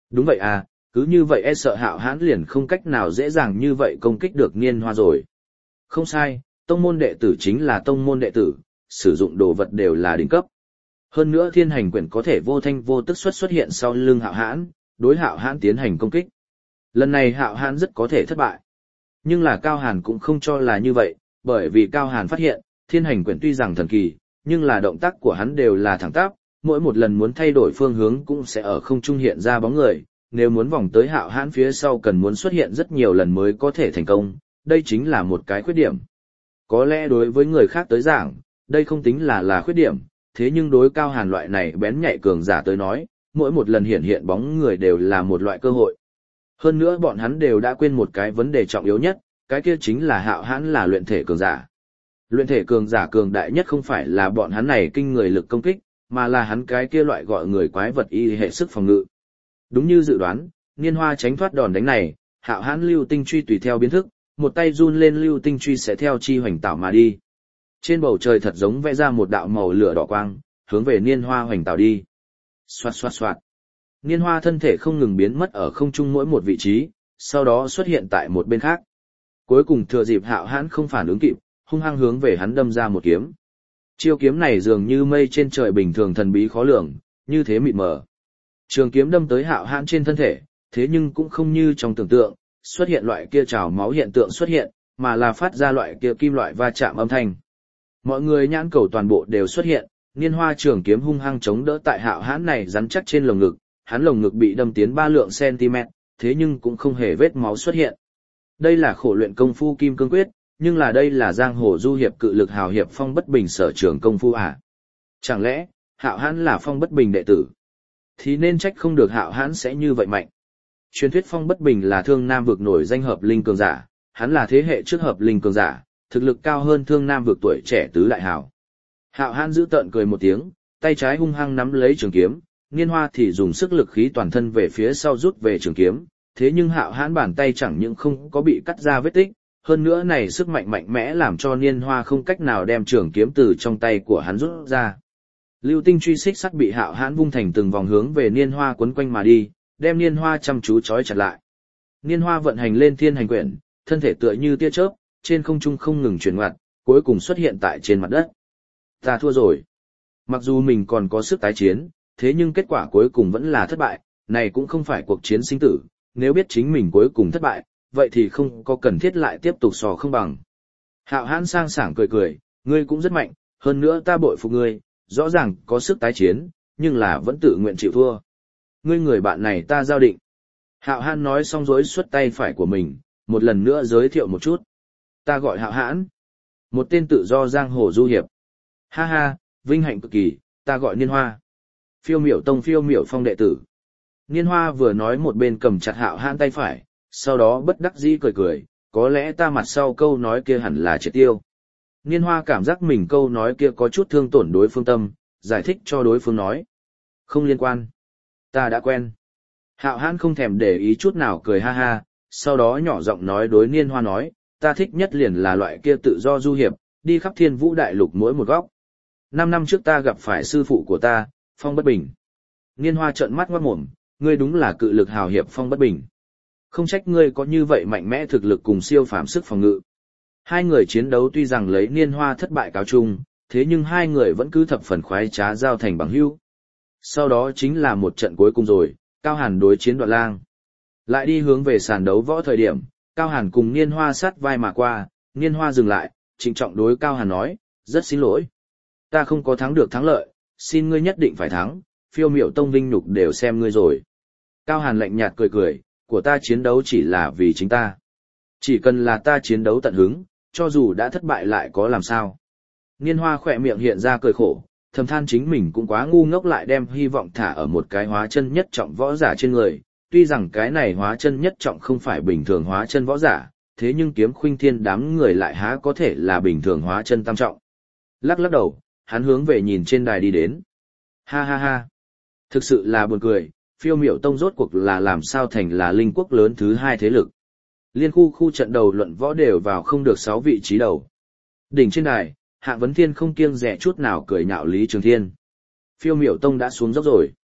Đúng vậy à, cứ như vậy e sợ Hạo Hãn liền không cách nào dễ dàng như vậy công kích được Niên Hoa rồi. Không sai, tông môn đệ tử chính là tông môn đệ tử, sử dụng đồ vật đều là đỉnh cấp. Hơn nữa Thiên Hành Quyển có thể vô thanh vô tức xuất xuất hiện sau lưng Hạo Hãn, đối Hạo Hãn tiến hành công kích. Lần này Hạo Hãn rất có thể thất bại. Nhưng là Cao Hàn cũng không cho là như vậy, bởi vì Cao Hàn phát hiện, Thiên Hành Quyển tuy rằng thần kỳ, nhưng là động tác của hắn đều là thẳng tắp, mỗi một lần muốn thay đổi phương hướng cũng sẽ ở không trung hiện ra bóng người, nếu muốn vòng tới Hạo Hãn phía sau cần muốn xuất hiện rất nhiều lần mới có thể thành công, đây chính là một cái khuyết điểm. Có lẽ đối với người khác tới giảng, đây không tính là là khuyết điểm, thế nhưng đối Cao Hàn loại này bén nhạy cường giả tới nói, mỗi một lần hiện hiện bóng người đều là một loại cơ hội. Hơn nữa bọn hắn đều đã quên một cái vấn đề trọng yếu nhất, cái kia chính là Hạo Hãn là luyện thể cường giả. Luyện thể cường giả cường đại nhất không phải là bọn hắn này kinh người lực công kích, mà là hắn cái kia loại gọi người quái vật y hệ sức phòng ngự. Đúng như dự đoán, Niên Hoa tránh thoát đòn đánh này, Hạo Hãn lưu tinh truy tùy theo biến thức, một tay run lên lưu tinh truy sẽ theo chi hoành tảo mà đi. Trên bầu trời thật giống vẽ ra một đạo màu lửa đỏ quang, hướng về Niên Hoa hoành tảo đi. Xoạt xoạt xoạt. Niên Hoa thân thể không ngừng biến mất ở không trung mỗi một vị trí, sau đó xuất hiện tại một bên khác. Cuối cùng thừa dịp Hạo Hãn không phản ứng kịp, hung hăng hướng về hắn đâm ra một kiếm. Chiêu kiếm này dường như mây trên trời bình thường thần bí khó lường, như thế mịt mờ. Trường kiếm đâm tới Hạo Hãn trên thân thể, thế nhưng cũng không như trong tưởng tượng, xuất hiện loại kia trào máu hiện tượng xuất hiện, mà là phát ra loại kia kim loại va chạm âm thanh. Mọi người nhãn cầu toàn bộ đều xuất hiện, Niên Hoa trường kiếm hung hăng chống đỡ tại Hạo Hãn này rắn chắc trên lồng ngực, hắn lồng ngực bị đâm tiến ba lượng cm, thế nhưng cũng không hề vết máu xuất hiện. Đây là khổ luyện công phu kim cương quyết, nhưng là đây là giang hồ du hiệp cự lực hào hiệp Phong Bất Bình sở trường công phu à? Chẳng lẽ Hạo Hãn là Phong Bất Bình đệ tử? Thì nên trách không được Hạo Hãn sẽ như vậy mạnh. Truyền thuyết Phong Bất Bình là Thương Nam vực nổi danh hợp linh cường giả, hắn là thế hệ trước hợp linh cường giả, thực lực cao hơn Thương Nam vực tuổi trẻ tứ đại hào. Hạo Hãn giữ tợn cười một tiếng, tay trái hung hăng nắm lấy trường kiếm, Niên Hoa thì dùng sức lực khí toàn thân về phía sau rút về trường kiếm, thế nhưng Hạo Hãn bàn tay chẳng những không có bị cắt ra vết tích, hơn nữa này sức mạnh mạnh mẽ làm cho Niên Hoa không cách nào đem trường kiếm từ trong tay của hắn rút ra. Lưu tinh truy xích sắt bị Hạo Hãn vung thành từng vòng hướng về Niên Hoa quấn quanh mà đi, đem Niên Hoa chăm chú trói chặt lại. Niên Hoa vận hành lên Thiên Hành Quyển, thân thể tựa như tia chớp, trên không trung không ngừng chuyển ngoặt, cuối cùng xuất hiện tại trên mặt đất. Ta thua rồi. Mặc dù mình còn có sức tái chiến, thế nhưng kết quả cuối cùng vẫn là thất bại, này cũng không phải cuộc chiến sinh tử, nếu biết chính mình cuối cùng thất bại, vậy thì không có cần thiết lại tiếp tục sò không bằng. Hạo Hãn sang sảng cười cười, ngươi cũng rất mạnh, hơn nữa ta bội phục ngươi, rõ ràng có sức tái chiến, nhưng là vẫn tự nguyện chịu thua. Ngươi người bạn này ta giao định. Hạo Hãn nói xong rối xuất tay phải của mình, một lần nữa giới thiệu một chút. Ta gọi Hạo Hãn, một tên tự do giang hồ du hiệp. Ha ha, vinh hạnh cực kỳ, ta gọi Niên Hoa. Phiêu Miểu Tông Phiêu Miểu Phong đệ tử. Niên Hoa vừa nói một bên cầm chặt Hạo Hãn tay phải, sau đó bất đắc dĩ cười cười, có lẽ ta mặt sau câu nói kia hẳn là triệt tiêu. Niên Hoa cảm giác mình câu nói kia có chút thương tổn đối phương tâm, giải thích cho đối phương nói. Không liên quan. Ta đã quen. Hạo Hãn không thèm để ý chút nào cười ha ha, sau đó nhỏ giọng nói đối Niên Hoa nói, ta thích nhất liền là loại kia tự do du hiệp, đi khắp thiên vũ đại lục mỗi một góc. Năm năm trước ta gặp phải sư phụ của ta, Phong Bất Bình. Niên Hoa trợn mắt ngoác mồm, ngươi đúng là cự lực hào hiệp Phong Bất Bình. Không trách ngươi có như vậy mạnh mẽ thực lực cùng siêu phàm sức phòng ngự. Hai người chiến đấu tuy rằng lấy Niên Hoa thất bại cáo chung, thế nhưng hai người vẫn cứ thập phần khoái trá giao thành bằng hữu. Sau đó chính là một trận cuối cùng rồi, Cao Hàn đối chiến Đoạn Lang. Lại đi hướng về sàn đấu võ thời điểm, Cao Hàn cùng Niên Hoa sát vai mà qua, Niên Hoa dừng lại, trịnh trọng đối Cao Hàn nói, rất xin lỗi. Ta không có thắng được thắng lợi, xin ngươi nhất định phải thắng, Phiêu Miểu Tông vinh nhục đều xem ngươi rồi. Cao Hàn lạnh nhạt cười cười, của ta chiến đấu chỉ là vì chính ta. Chỉ cần là ta chiến đấu tận hứng, cho dù đã thất bại lại có làm sao. Niên Hoa khỏe miệng hiện ra cười khổ, thầm than chính mình cũng quá ngu ngốc lại đem hy vọng thả ở một cái hóa chân nhất trọng võ giả trên người. Tuy rằng cái này hóa chân nhất trọng không phải bình thường hóa chân võ giả, thế nhưng Kiếm Khuynh Thiên đám người lại há có thể là bình thường hóa chân tam trọng. Lắc lắc đầu, hắn hướng về nhìn trên đài đi đến. Ha ha ha. Thực sự là buồn cười, Phiêu Miểu Tông rốt cuộc là làm sao thành là linh quốc lớn thứ hai thế lực. Liên khu khu trận đầu luận võ đều vào không được sáu vị trí đầu. Đỉnh trên đài, Hạ Vấn Thiên không kiêng dè chút nào cười nhạo Lý Trường Thiên. Phiêu Miểu Tông đã xuống dốc rồi.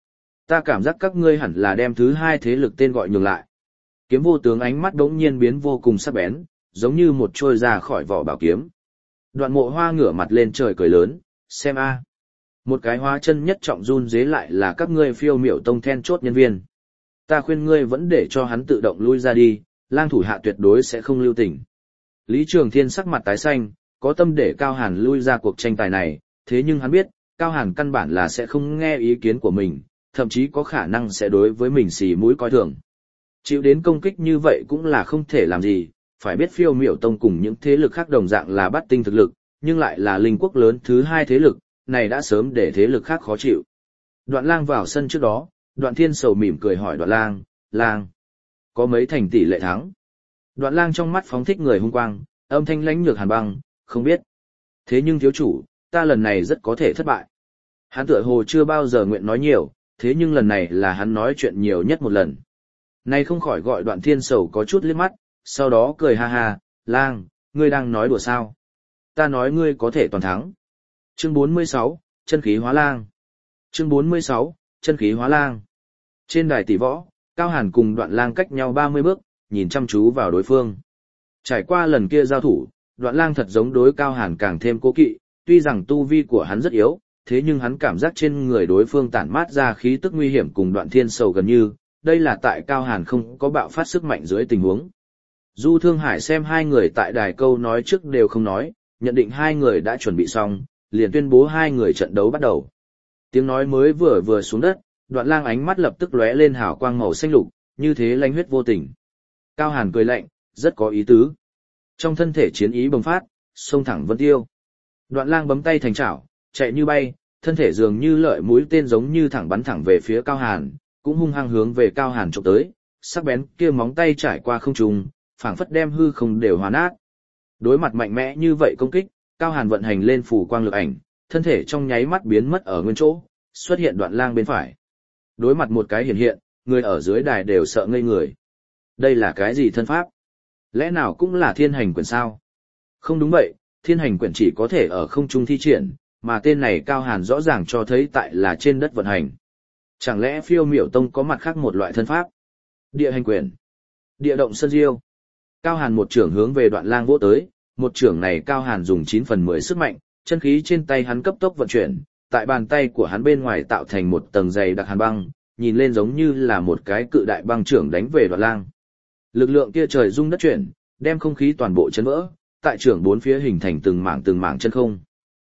Ta cảm giác các ngươi hẳn là đem thứ hai thế lực tên gọi nhường lại. Kiếm vô tướng ánh mắt đống nhiên biến vô cùng sắc bén, giống như một trôi ra khỏi vỏ bảo kiếm. Đoạn Mộ Hoa ngửa mặt lên trời cười lớn, xem a, một cái hóa chân nhất trọng run dế lại là các ngươi Phiêu Miểu Tông then chốt nhân viên. Ta khuyên ngươi vẫn để cho hắn tự động lui ra đi, Lang thủ hạ tuyệt đối sẽ không lưu tình. Lý Trường Thiên sắc mặt tái xanh, có tâm để Cao Hàn lui ra cuộc tranh tài này, thế nhưng hắn biết, Cao Hàn căn bản là sẽ không nghe ý kiến của mình, thậm chí có khả năng sẽ đối với mình xì mũi coi thường. Chịu đến công kích như vậy cũng là không thể làm gì, phải biết Phiêu Miểu Tông cùng những thế lực khác đồng dạng là bắt tinh thực lực, nhưng lại là linh quốc lớn thứ hai thế lực, này đã sớm để thế lực khác khó chịu. Đoạn Lang vào sân trước đó, Đoạn Thiên Sầu mỉm cười hỏi Đoạn Lang, Lang, có mấy thành tỷ lệ thắng? Đoạn Lang trong mắt phóng thích người hung quang, âm thanh lãnh nhược hàn băng, không biết. Thế nhưng thiếu chủ, ta lần này rất có thể thất bại. Hắn tựa hồ chưa bao giờ nguyện nói nhiều, thế nhưng lần này là hắn nói chuyện nhiều nhất một lần. Này không khỏi gọi Đoạn Thiên Sầu có chút liếc mắt, sau đó cười ha ha, Lang, ngươi đang nói đùa sao? Ta nói ngươi có thể toàn thắng. Chương bốn mươi sáu, chân khí hóa lang. Chương bốn mươi sáu, chân khí hóa lang. Trên đài tỷ võ, Cao Hàn cùng Đoạn Lang cách nhau ba mươi bước, nhìn chăm chú vào đối phương. Trải qua lần kia giao thủ, Đoạn Lang thật giống đối Cao Hàn càng thêm cố kỵ, tuy rằng tu vi của hắn rất yếu, thế nhưng hắn cảm giác trên người đối phương tản mát ra khí tức nguy hiểm cùng Đoạn Thiên Sầu gần như, đây là tại Cao Hàn không có bạo phát sức mạnh dưới tình huống. Du Thương Hải xem hai người tại đài câu nói trước đều không nói, nhận định hai người đã chuẩn bị xong, liền tuyên bố hai người trận đấu bắt đầu. Tiếng nói mới vừa vừa xuống đất, Đoạn Lang ánh mắt lập tức lóe lên hào quang màu xanh lục, như thế lanh huyết vô tình. Cao Hàn cười lạnh, rất có ý tứ. Trong thân thể chiến ý bùng phát, xông thẳng vân tiêu. Đoạn Lang bấm tay thành chảo, chạy như bay, thân thể dường như lợi mũi tên giống như thẳng bắn thẳng về phía Cao Hàn, cũng hung hăng hướng về Cao Hàn chụp tới, sắc bén kia móng tay trải qua không trung, phảng phất đem hư không đều hóa nát. Đối mặt mạnh mẽ như vậy công kích, Cao Hàn vận hành lên phù quang lực ảnh, thân thể trong nháy mắt biến mất ở nguyên chỗ, xuất hiện Đoạn Lang bên phải. Đối mặt một cái hiện hiện, người ở dưới đài đều sợ ngây người. Đây là cái gì thân pháp? Lẽ nào cũng là thiên hành quyển sao? Không đúng vậy, thiên hành quyển chỉ có thể ở không trung thi triển, mà tên này Cao Hàn rõ ràng cho thấy tại là trên đất vận hành. Chẳng lẽ Phiêu Miểu Tông có mặt khác một loại thân pháp? Địa hành quyển, địa động sơn diêu. Cao Hàn một trưởng hướng về Đoạn Lang vỗ tới, một trưởng này Cao Hàn dùng chín phần mười sức mạnh, chân khí trên tay hắn cấp tốc vận chuyển, tại bàn tay của hắn bên ngoài tạo thành một tầng dày đặc hàn băng, nhìn lên giống như là một cái cự đại băng trưởng đánh về Đoạn Lang. Lực lượng kia trời rung đất chuyển, đem không khí toàn bộ chấn vỡ, tại trưởng bốn phía hình thành từng mảng từng mảng chân không.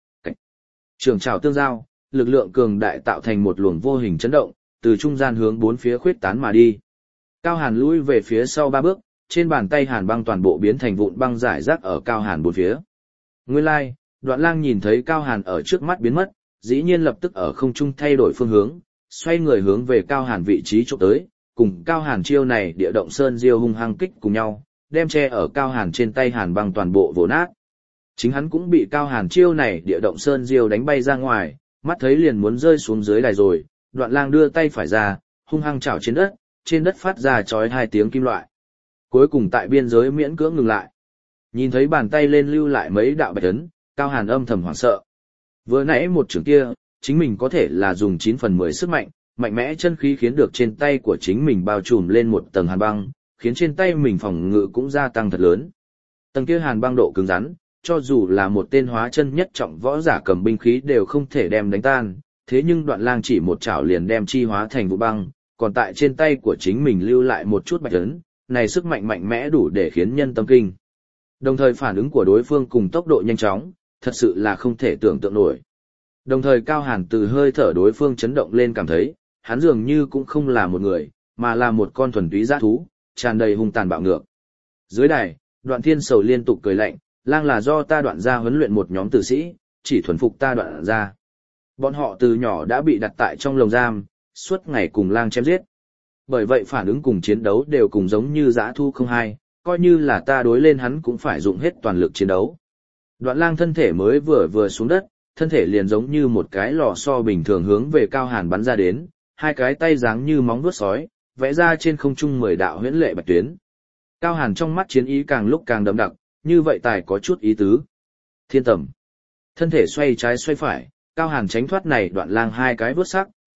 Trường trảo tương giao, lực lượng cường đại tạo thành một luồng vô hình chấn động, từ trung gian hướng bốn phía khuyết tán mà đi. Cao Hàn lùi về phía sau ba bước, trên bàn tay hàn băng toàn bộ biến thành vụn băng rải rác ở Cao Hàn bốn phía. Nguyên lai, like, Đoạn Lang nhìn thấy Cao Hàn ở trước mắt biến mất, dĩ nhiên lập tức ở không trung thay đổi phương hướng, xoay người hướng về Cao Hàn vị trí chụp tới, cùng Cao Hàn chiêu này địa động sơn diêu hung hăng kích cùng nhau, đem che ở Cao Hàn trên tay hàn băng toàn bộ vồ nát. Chính hắn cũng bị Cao Hàn chiêu này địa động sơn diêu đánh bay ra ngoài, mắt thấy liền muốn rơi xuống dưới đài rồi, Đoạn Lang đưa tay phải ra, hung hăng chảo trên đất, trên đất phát ra chói hai tiếng kim loại. Cuối cùng tại biên giới miễn cưỡng ngừng lại. Nhìn thấy bàn tay lên lưu lại mấy đạo bạch ấn, Cao Hàn âm thầm hoảng sợ. Vừa nãy một trường kia, chính mình có thể là dùng chín phần mười sức mạnh, mạnh mẽ chân khí khiến được trên tay của chính mình bao trùm lên một tầng hàn băng, khiến trên tay mình phòng ngự cũng gia tăng thật lớn. Tầng kia hàn băng độ cứng rắn, cho dù là một tên hóa chân nhất trọng võ giả cầm binh khí đều không thể đem đánh tan, thế nhưng Đoạn Lang chỉ một chảo liền đem chi hóa thành vụ băng, còn tại trên tay của chính mình lưu lại một chút bạch ấn, này sức mạnh mạnh mẽ đủ để khiến nhân tâm kinh. Đồng thời phản ứng của đối phương cùng tốc độ nhanh chóng, thật sự là không thể tưởng tượng nổi. Đồng thời Cao Hàn từ hơi thở đối phương chấn động lên cảm thấy, hắn dường như cũng không là một người, mà là một con thuần túy dã thú, tràn đầy hung tàn bạo ngược. Dưới đài, Đoạn Thiên Sầu liên tục cười lạnh, Lang là do ta Đoạn gia huấn luyện một nhóm tử sĩ, chỉ thuần phục ta Đoạn gia. Bọn họ từ nhỏ đã bị đặt tại trong lồng giam, suốt ngày cùng Lang chém giết. Bởi vậy phản ứng cùng chiến đấu đều cùng giống như dã thu không hai, coi như là ta đối lên hắn cũng phải dùng hết toàn lực chiến đấu. Đoạn Lang thân thể mới vừa vừa xuống đất, thân thể liền giống như một cái lò xo bình thường hướng về Cao Hàn bắn ra đến, hai cái tay dáng như móng vuốt sói, vẽ ra trên không trung mười đạo huyễn lệ bạch tuyến. Cao Hàn trong mắt chiến ý càng lúc càng đậm đặc, như vậy tài có chút ý tứ. Thiên tầm. Thân thể xoay trái xoay phải, Cao Hàn tránh thoát này Đoạn Lang hai cái vuốt sắc,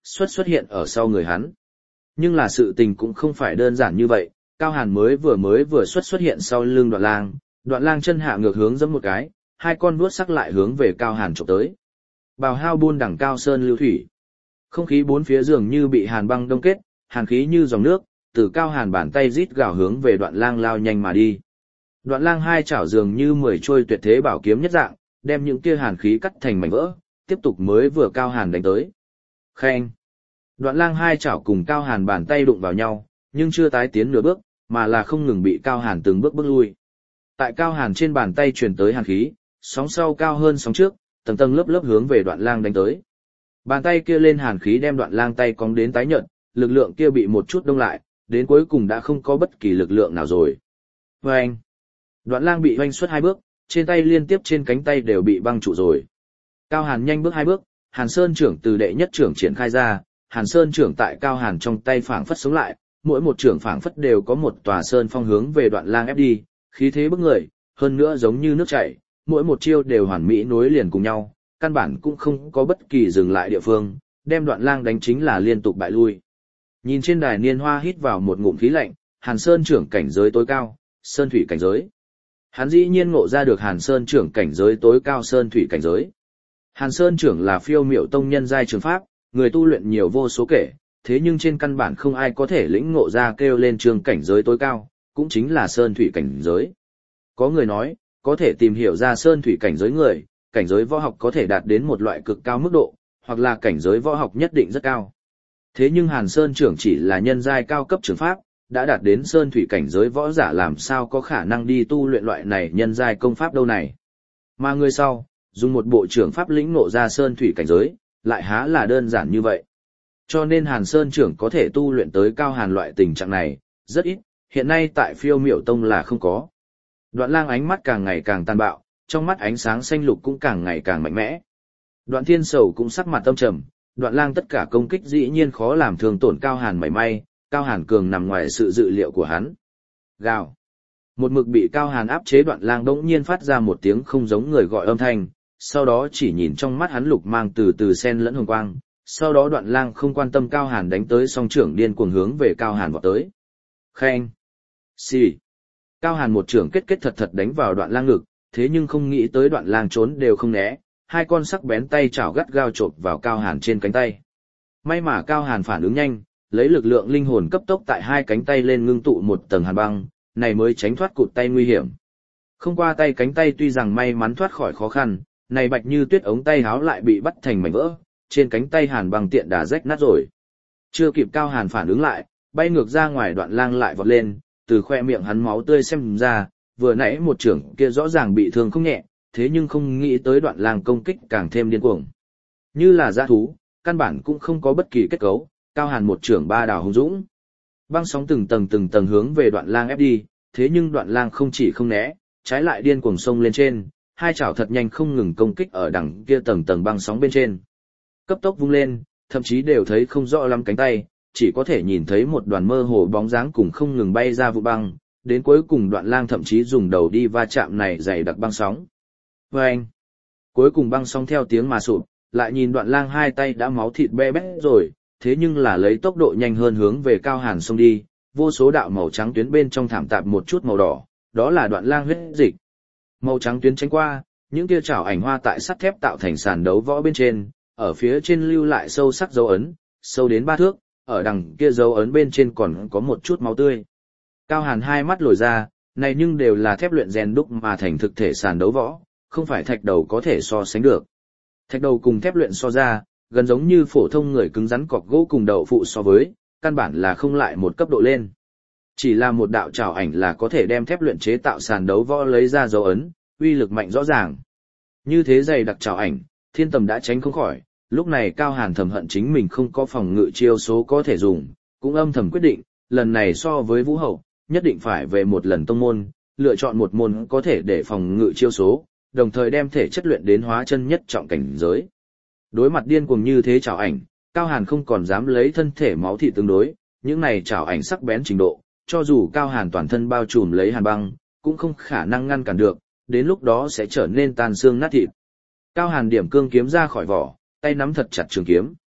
xuất xuất hiện ở sau người hắn. Nhưng là sự tình cũng không phải đơn giản như vậy, Cao Hàn mới vừa mới vừa xuất xuất hiện sau lưng Đoạn Lang, Đoạn Lang chân hạ ngược hướng giẫm một cái, hai con vuốt sắc lại hướng về Cao Hàn chụp tới. Bào hao buôn đẳng cao sơn lưu thủy. Không khí bốn phía dường như bị hàn băng đông kết, hàn khí như dòng nước, từ Cao Hàn bàn tay rít gào hướng về Đoạn Lang lao nhanh mà đi. Đoạn Lang hai chảo dường như mười trôi tuyệt thế bảo kiếm nhất dạng, đem những kia hàn khí cắt thành mảnh vỡ, tiếp tục mới vừa Cao Hàn đánh tới. Khen. Đoạn Lang hai chảo cùng Cao Hàn bàn tay đụng vào nhau, nhưng chưa tái tiến nửa bước, mà là không ngừng bị Cao Hàn từng bước bước lui. Tại Cao Hàn trên bàn tay truyền tới hàn khí, sóng sau cao hơn sóng trước, tầng tầng lớp lớp hướng về Đoạn Lang đánh tới. Bàn tay kia lên hàn khí đem Đoạn Lang tay cong đến tái nhợt, lực lượng kia bị một chút đông lại, đến cuối cùng đã không có bất kỳ lực lượng nào rồi. Oanh! Đoạn Lang bị oanh xuất hai bước, trên tay liên tiếp trên cánh tay đều bị băng trụ rồi. Cao Hàn nhanh bước hai bước, Hàn Sơn trưởng từ đệ nhất trưởng triển khai ra, Hàn Sơn trưởng tại Cao Hàn trong tay phảng phất sống lại, mỗi một trưởng phảng phất đều có một tòa sơn phong hướng về Đoạn Lang ép đi, khí thế bức người, hơn nữa giống như nước chảy, mỗi một chiêu đều hoàn mỹ nối liền cùng nhau, căn bản cũng không có bất kỳ dừng lại địa phương, đem Đoạn Lang đánh chính là liên tục bại lui. Nhìn trên đài Niên Hoa hít vào một ngụm khí lạnh, Hàn Sơn trưởng cảnh giới tối cao, sơn thủy cảnh giới. Hắn dĩ nhiên ngộ ra được Hàn Sơn trưởng cảnh giới tối cao sơn thủy cảnh giới. Hàn Sơn trưởng là phiêu miệu tông nhân giai trường pháp, người tu luyện nhiều vô số kể, thế nhưng trên căn bản không ai có thể lĩnh ngộ ra kêu lên trường cảnh giới tối cao, cũng chính là sơn thủy cảnh giới. Có người nói, có thể tìm hiểu ra sơn thủy cảnh giới người, cảnh giới võ học có thể đạt đến một loại cực cao mức độ, hoặc là cảnh giới võ học nhất định rất cao. Thế nhưng Hàn Sơn trưởng chỉ là nhân giai cao cấp trường pháp, đã đạt đến sơn thủy cảnh giới võ giả làm sao có khả năng đi tu luyện loại này nhân giai công pháp đâu này. Mà người sau, dùng một bộ trưởng pháp lĩnh ngộ ra sơn thủy cảnh giới, lại há là đơn giản như vậy. Cho nên Hàn Sơn trưởng có thể tu luyện tới cao hàn loại tình trạng này, rất ít, hiện nay tại phiêu miểu tông là không có. Đoạn Lang ánh mắt càng ngày càng tàn bạo, trong mắt ánh sáng xanh lục cũng càng ngày càng mạnh mẽ. Đoạn Thiên Sầu cũng sắc mặt tâm trầm, Đoạn Lang tất cả công kích dĩ nhiên khó làm thương tổn Cao Hàn mảy may, Cao Hàn cường nằm ngoài sự dự liệu của hắn. Gào. Một mực bị Cao Hàn áp chế Đoạn Lang đống nhiên phát ra một tiếng không giống người gọi âm thanh, sau đó chỉ nhìn trong mắt hắn lục mang từ từ xen lẫn hồng quang, sau đó Đoạn Lang không quan tâm Cao Hàn đánh tới song trưởng điên cuồng hướng về Cao Hàn vọt tới. Khen. Xì. Cao Hàn một trưởng kết kết thật thật đánh vào Đoạn Lang ngực, thế nhưng không nghĩ tới Đoạn Lang trốn đều không né, hai con sắc bén tay chảo gắt gao chộp vào Cao Hàn trên cánh tay. May mà Cao Hàn phản ứng nhanh, lấy lực lượng linh hồn cấp tốc tại hai cánh tay lên ngưng tụ một tầng hàn băng, này mới tránh thoát cụt tay nguy hiểm. Không qua tay cánh tay tuy rằng may mắn thoát khỏi khó khăn, này bạch như tuyết ống tay háo lại bị bắt thành mảnh vỡ, trên cánh tay hàn băng tiện đà rách nát rồi. Chưa kịp Cao Hàn phản ứng lại, bay ngược ra ngoài Đoạn Lang lại vọt lên, từ khoe miệng hắn máu tươi xem ra, vừa nãy một trưởng kia rõ ràng bị thương không nhẹ, thế nhưng không nghĩ tới Đoạn Lang công kích càng thêm điên cuồng. Như là dã thú, căn bản cũng không có bất kỳ kết cấu, Cao Hàn một trưởng ba đào hùng dũng. Băng sóng từng tầng từng tầng hướng về Đoạn Lang ép đi, thế nhưng Đoạn Lang không chỉ không né, trái lại điên cuồng xông lên trên, hai chảo thật nhanh không ngừng công kích ở đằng kia tầng tầng băng sóng bên trên. Cấp tốc vung lên, thậm chí đều thấy không rõ lắm cánh tay, chỉ có thể nhìn thấy một đoàn mơ hồ bóng dáng cùng không ngừng bay ra vụ băng, đến cuối cùng Đoạn Lang thậm chí dùng đầu đi va chạm này dày đặc băng sóng. Vâng! Cuối cùng băng sóng theo tiếng mà sụp, lại nhìn Đoạn Lang hai tay đã máu thịt be bét rồi, thế nhưng là lấy tốc độ nhanh hơn hướng về Cao Hàn xông đi, vô số đạo màu trắng tuyến bên trong thảm tạp một chút màu đỏ, đó là Đoạn Lang huyết dịch. Màu trắng tuyến tránh qua, những tia chảo ảnh hoa tại sắt thép tạo thành sàn đấu võ bên trên, ở phía trên lưu lại sâu sắc dấu ấn, sâu đến ba thước, ở đằng kia dấu ấn bên trên còn có một chút máu tươi. Cao Hàn hai mắt lồi ra, này nhưng đều là thép luyện rèn đúc mà thành thực thể sàn đấu võ, không phải thạch đầu có thể so sánh được. Thạch đầu cùng thép luyện so ra, gần giống như phổ thông người cứng rắn cọc gỗ cùng đậu phụ so với, căn bản là không lại một cấp độ lên. Chỉ là một đạo trảo ảnh là có thể đem thép luyện chế tạo sàn đấu võ lấy ra dấu ấn, uy lực mạnh rõ ràng. Như thế dày đặc trảo ảnh, Thiên Tầm đã tránh không khỏi, lúc này Cao Hàn thầm hận chính mình không có phòng ngự chiêu số có thể dùng, cũng âm thầm quyết định, lần này so với Vũ Hậu, nhất định phải về một lần tông môn, lựa chọn một môn có thể để phòng ngự chiêu số, đồng thời đem thể chất luyện đến hóa chân nhất trọng cảnh giới. Đối mặt điên cuồng như thế trảo ảnh, Cao Hàn không còn dám lấy thân thể máu thịt tương đối, những này trảo ảnh sắc bén trình độ, cho dù Cao Hàn toàn thân bao trùm lấy hàn băng, cũng không khả năng ngăn cản được, đến lúc đó sẽ trở nên tan xương nát thịt. Cao Hàn điểm cương kiếm ra khỏi vỏ, tay nắm thật chặt trường kiếm.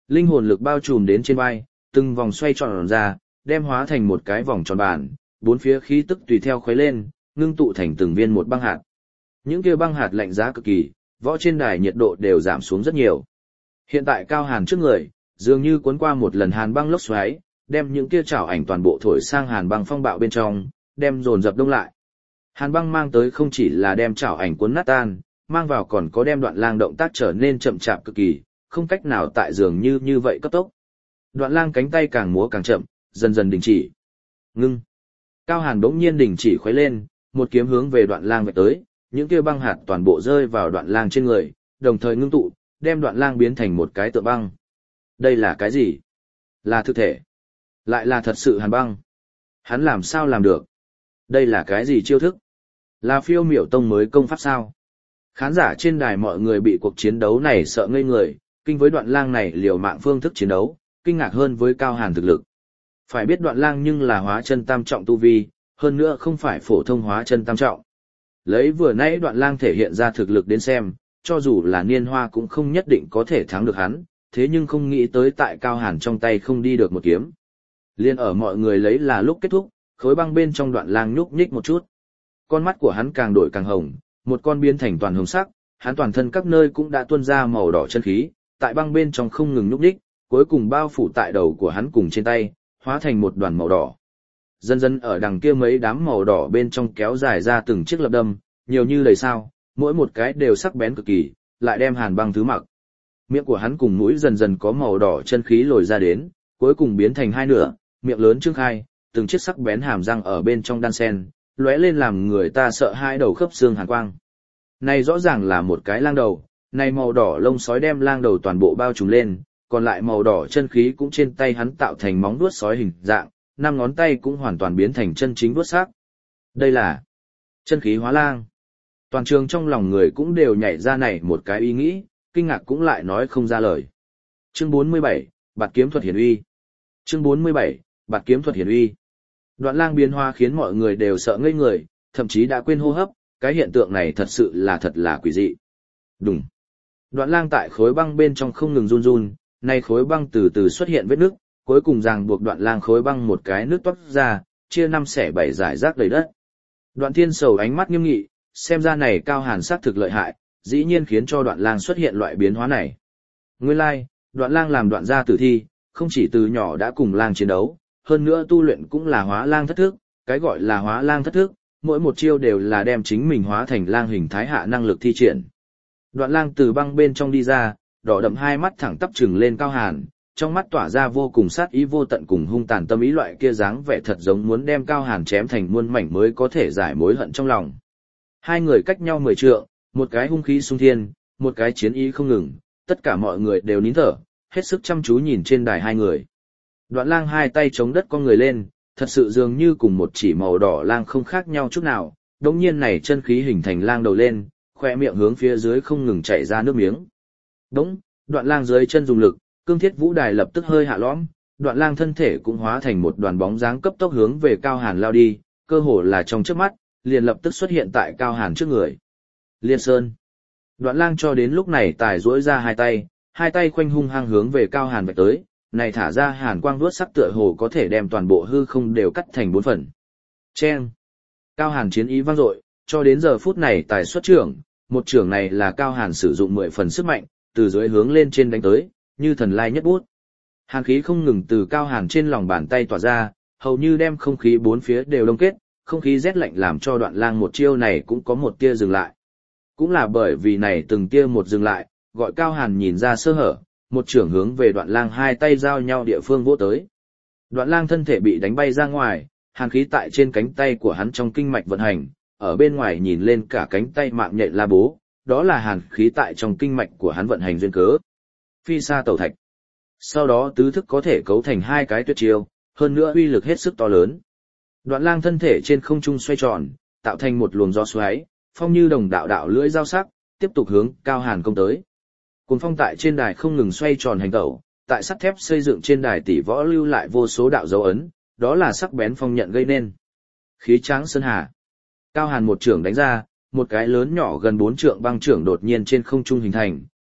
Linh hồn lực bao trùm đến trên vai, từng vòng xoay tròn ra, đem hóa thành một cái vòng tròn bản, bốn phía khí tức tùy theo khuấy lên, ngưng tụ thành từng viên một băng hạt. Những kia băng hạt lạnh giá cực kỳ, võ trên đài nhiệt độ đều giảm xuống rất nhiều. Hiện tại Cao Hàn trước người, dường như cuốn qua một lần hàn băng lốc xoáy, đem những kia chảo ảnh toàn bộ thổi sang hàn băng phong bạo bên trong, đem dồn dập đông lại. Hàn băng mang tới không chỉ là đem chảo ảnh cuốn nát tan, mang vào còn có đem Đoạn Lang động tác trở nên chậm chạp cực kỳ, không cách nào tại dường như như vậy cấp tốc. Đoạn Lang cánh tay càng múa càng chậm, dần dần đình chỉ. Ngưng. Cao Hàn bỗng nhiên đình chỉ khuấy lên, một kiếm hướng về Đoạn Lang vạch tới, những kia băng hạt toàn bộ rơi vào Đoạn Lang trên người, đồng thời ngưng tụ, đem Đoạn Lang biến thành một cái tượng băng. Đây là cái gì? Là thực thể. Lại là thật sự hàn băng. Hắn làm sao làm được? Đây là cái gì chiêu thức? Là Phiêu Miểu Tông mới công pháp sao? Khán giả trên đài mọi người bị cuộc chiến đấu này sợ ngây người, kinh với Đoạn Lang này liều mạng phương thức chiến đấu, kinh ngạc hơn với Cao Hàn thực lực. Phải biết Đoạn Lang nhưng là hóa chân tam trọng tu vi, hơn nữa không phải phổ thông hóa chân tam trọng. Lấy vừa nãy Đoạn Lang thể hiện ra thực lực đến xem, cho dù là Niên Hoa cũng không nhất định có thể thắng được hắn, thế nhưng không nghĩ tới tại Cao Hàn trong tay không đi được một kiếm. Liên ở mọi người lấy là lúc kết thúc, khối băng bên trong Đoạn Lang nhúc nhích một chút. Con mắt của hắn càng đổi càng hồng, một con biến thành toàn hồng sắc, hắn toàn thân các nơi cũng đã tuôn ra màu đỏ chân khí, tại băng bên trong không ngừng nhúc nhích, cuối cùng bao phủ tại đầu của hắn cùng trên tay, hóa thành một đoàn màu đỏ. Dần dần ở đằng kia mấy đám màu đỏ bên trong kéo dài ra từng chiếc lập đâm, nhiều như đầy sao, mỗi một cái đều sắc bén cực kỳ, lại đem Hàn băng thứ mặc. Miệng của hắn cùng mũi dần dần có màu đỏ chân khí lồi ra đến, cuối cùng biến thành hai nửa, miệng lớn trương khai, từng chiếc sắc bén hàm răng ở bên trong đan sen, lóe lên làm người ta sợ hai đầu khớp xương hàn quang. Này rõ ràng là một cái lang đầu, này màu đỏ lông sói đem lang đầu toàn bộ bao trùm lên, còn lại màu đỏ chân khí cũng trên tay hắn tạo thành móng vuốt sói hình dạng, năm ngón tay cũng hoàn toàn biến thành chân chính vuốt sắc. Đây là chân khí hóa lang. Toàn trường trong lòng người cũng đều nhảy ra này một cái ý nghĩ, kinh ngạc cũng lại nói không ra lời. Chương bốn mươi bảy, Bạt kiếm thuật hiển uy. Chương bốn mươi bảy, Bạt kiếm thuật hiển uy. Đoạn Lang biến hóa khiến mọi người đều sợ ngây người, thậm chí đã quên hô hấp, cái hiện tượng này thật sự là thật là quỷ dị. Đùng. Đoạn Lang tại khối băng bên trong không ngừng run run, nay khối băng từ từ xuất hiện vết nứt, cuối cùng ràng buộc Đoạn Lang khối băng một cái nước toát ra, chia năm xẻ bảy rải rác đầy đất. Đoạn Thiên Sầu ánh mắt nghiêm nghị, xem ra này Cao Hàn sát thực lợi hại, dĩ nhiên khiến cho Đoạn Lang xuất hiện loại biến hóa này. Nguyên lai, like, Đoạn Lang làm Đoạn gia tử thi, không chỉ từ nhỏ đã cùng lang chiến đấu, hơn nữa tu luyện cũng là hóa lang thất thức, cái gọi là hóa lang thất thức, mỗi một chiêu đều là đem chính mình hóa thành lang hình thái hạ năng lực thi triển. Đoạn Lang từ băng bên trong đi ra, đỏ đậm hai mắt thẳng tắp trừng lên Cao Hàn, trong mắt tỏa ra vô cùng sát ý vô tận cùng hung tàn tâm ý, loại kia dáng vẻ thật giống muốn đem Cao Hàn chém thành muôn mảnh mới có thể giải mối hận trong lòng. Hai người cách nhau mười trượng, một cái hung khí xung thiên, một cái chiến ý không ngừng, tất cả mọi người đều nín thở, hết sức chăm chú nhìn trên đài hai người. Đoạn Lang hai tay chống đất con người lên, thật sự dường như cùng một chỉ màu đỏ lang không khác nhau chút nào, đống nhiên này chân khí hình thành lang đầu lên, khoe miệng hướng phía dưới không ngừng chảy ra nước miếng. Đống, Đoạn Lang dưới chân dùng lực, cương thiết vũ đài lập tức hơi hạ lõm, Đoạn Lang thân thể cũng hóa thành một đoàn bóng dáng cấp tốc hướng về Cao Hàn lao đi, cơ hồ là trong chớp mắt, liền lập tức xuất hiện tại Cao Hàn trước người. Liên Sơn. Đoạn Lang cho đến lúc này tài duỗi ra hai tay, hai tay khoanh hung hăng hướng về Cao Hàn vạch tới, này thả ra hàn quang vuốt sắc tựa hồ có thể đem toàn bộ hư không đều cắt thành bốn phần. Chen. Cao Hàn chiến ý vang dội, cho đến giờ phút này tài xuất trưởng, một trưởng này là Cao Hàn sử dụng mười phần sức mạnh, từ dưới hướng lên trên đánh tới, như thần lai nhất bút. Hàn khí không ngừng từ Cao Hàn trên lòng bàn tay tỏa ra, hầu như đem không khí bốn phía đều đông kết, không khí rét lạnh làm cho Đoạn Lang một chiêu này cũng có một tia dừng lại. Cũng là bởi vì này từng tia một dừng lại, gọi Cao Hàn nhìn ra sơ hở, một trưởng hướng về Đoạn Lang hai tay giao nhau địa phương vỗ tới. Đoạn Lang thân thể bị đánh bay ra ngoài, hàn khí tại trên cánh tay của hắn trong kinh mạch vận hành, ở bên ngoài nhìn lên cả cánh tay mạng nhện la bố, đó là hàn khí tại trong kinh mạch của hắn vận hành duyên cớ. Phi sa tẩu thạch. Sau đó tứ thức có thể cấu thành hai cái tuyệt chiêu, hơn nữa uy lực hết sức to lớn. Đoạn Lang thân thể trên không trung xoay tròn, tạo thành một luồng gió xoáy, phong như đồng đạo đạo lưỡi dao sắc, tiếp tục hướng Cao Hàn công tới. Cuồng phong tại trên đài không ngừng xoay tròn hành tẩu, tại sắt thép xây dựng trên đài tỷ võ lưu lại vô số đạo dấu ấn, đó là sắc bén phong nhận gây nên. Khí tráng sơn hà. Cao Hàn một trưởng đánh ra, một cái lớn nhỏ gần bốn trượng băng trưởng đột nhiên trên không trung hình thành,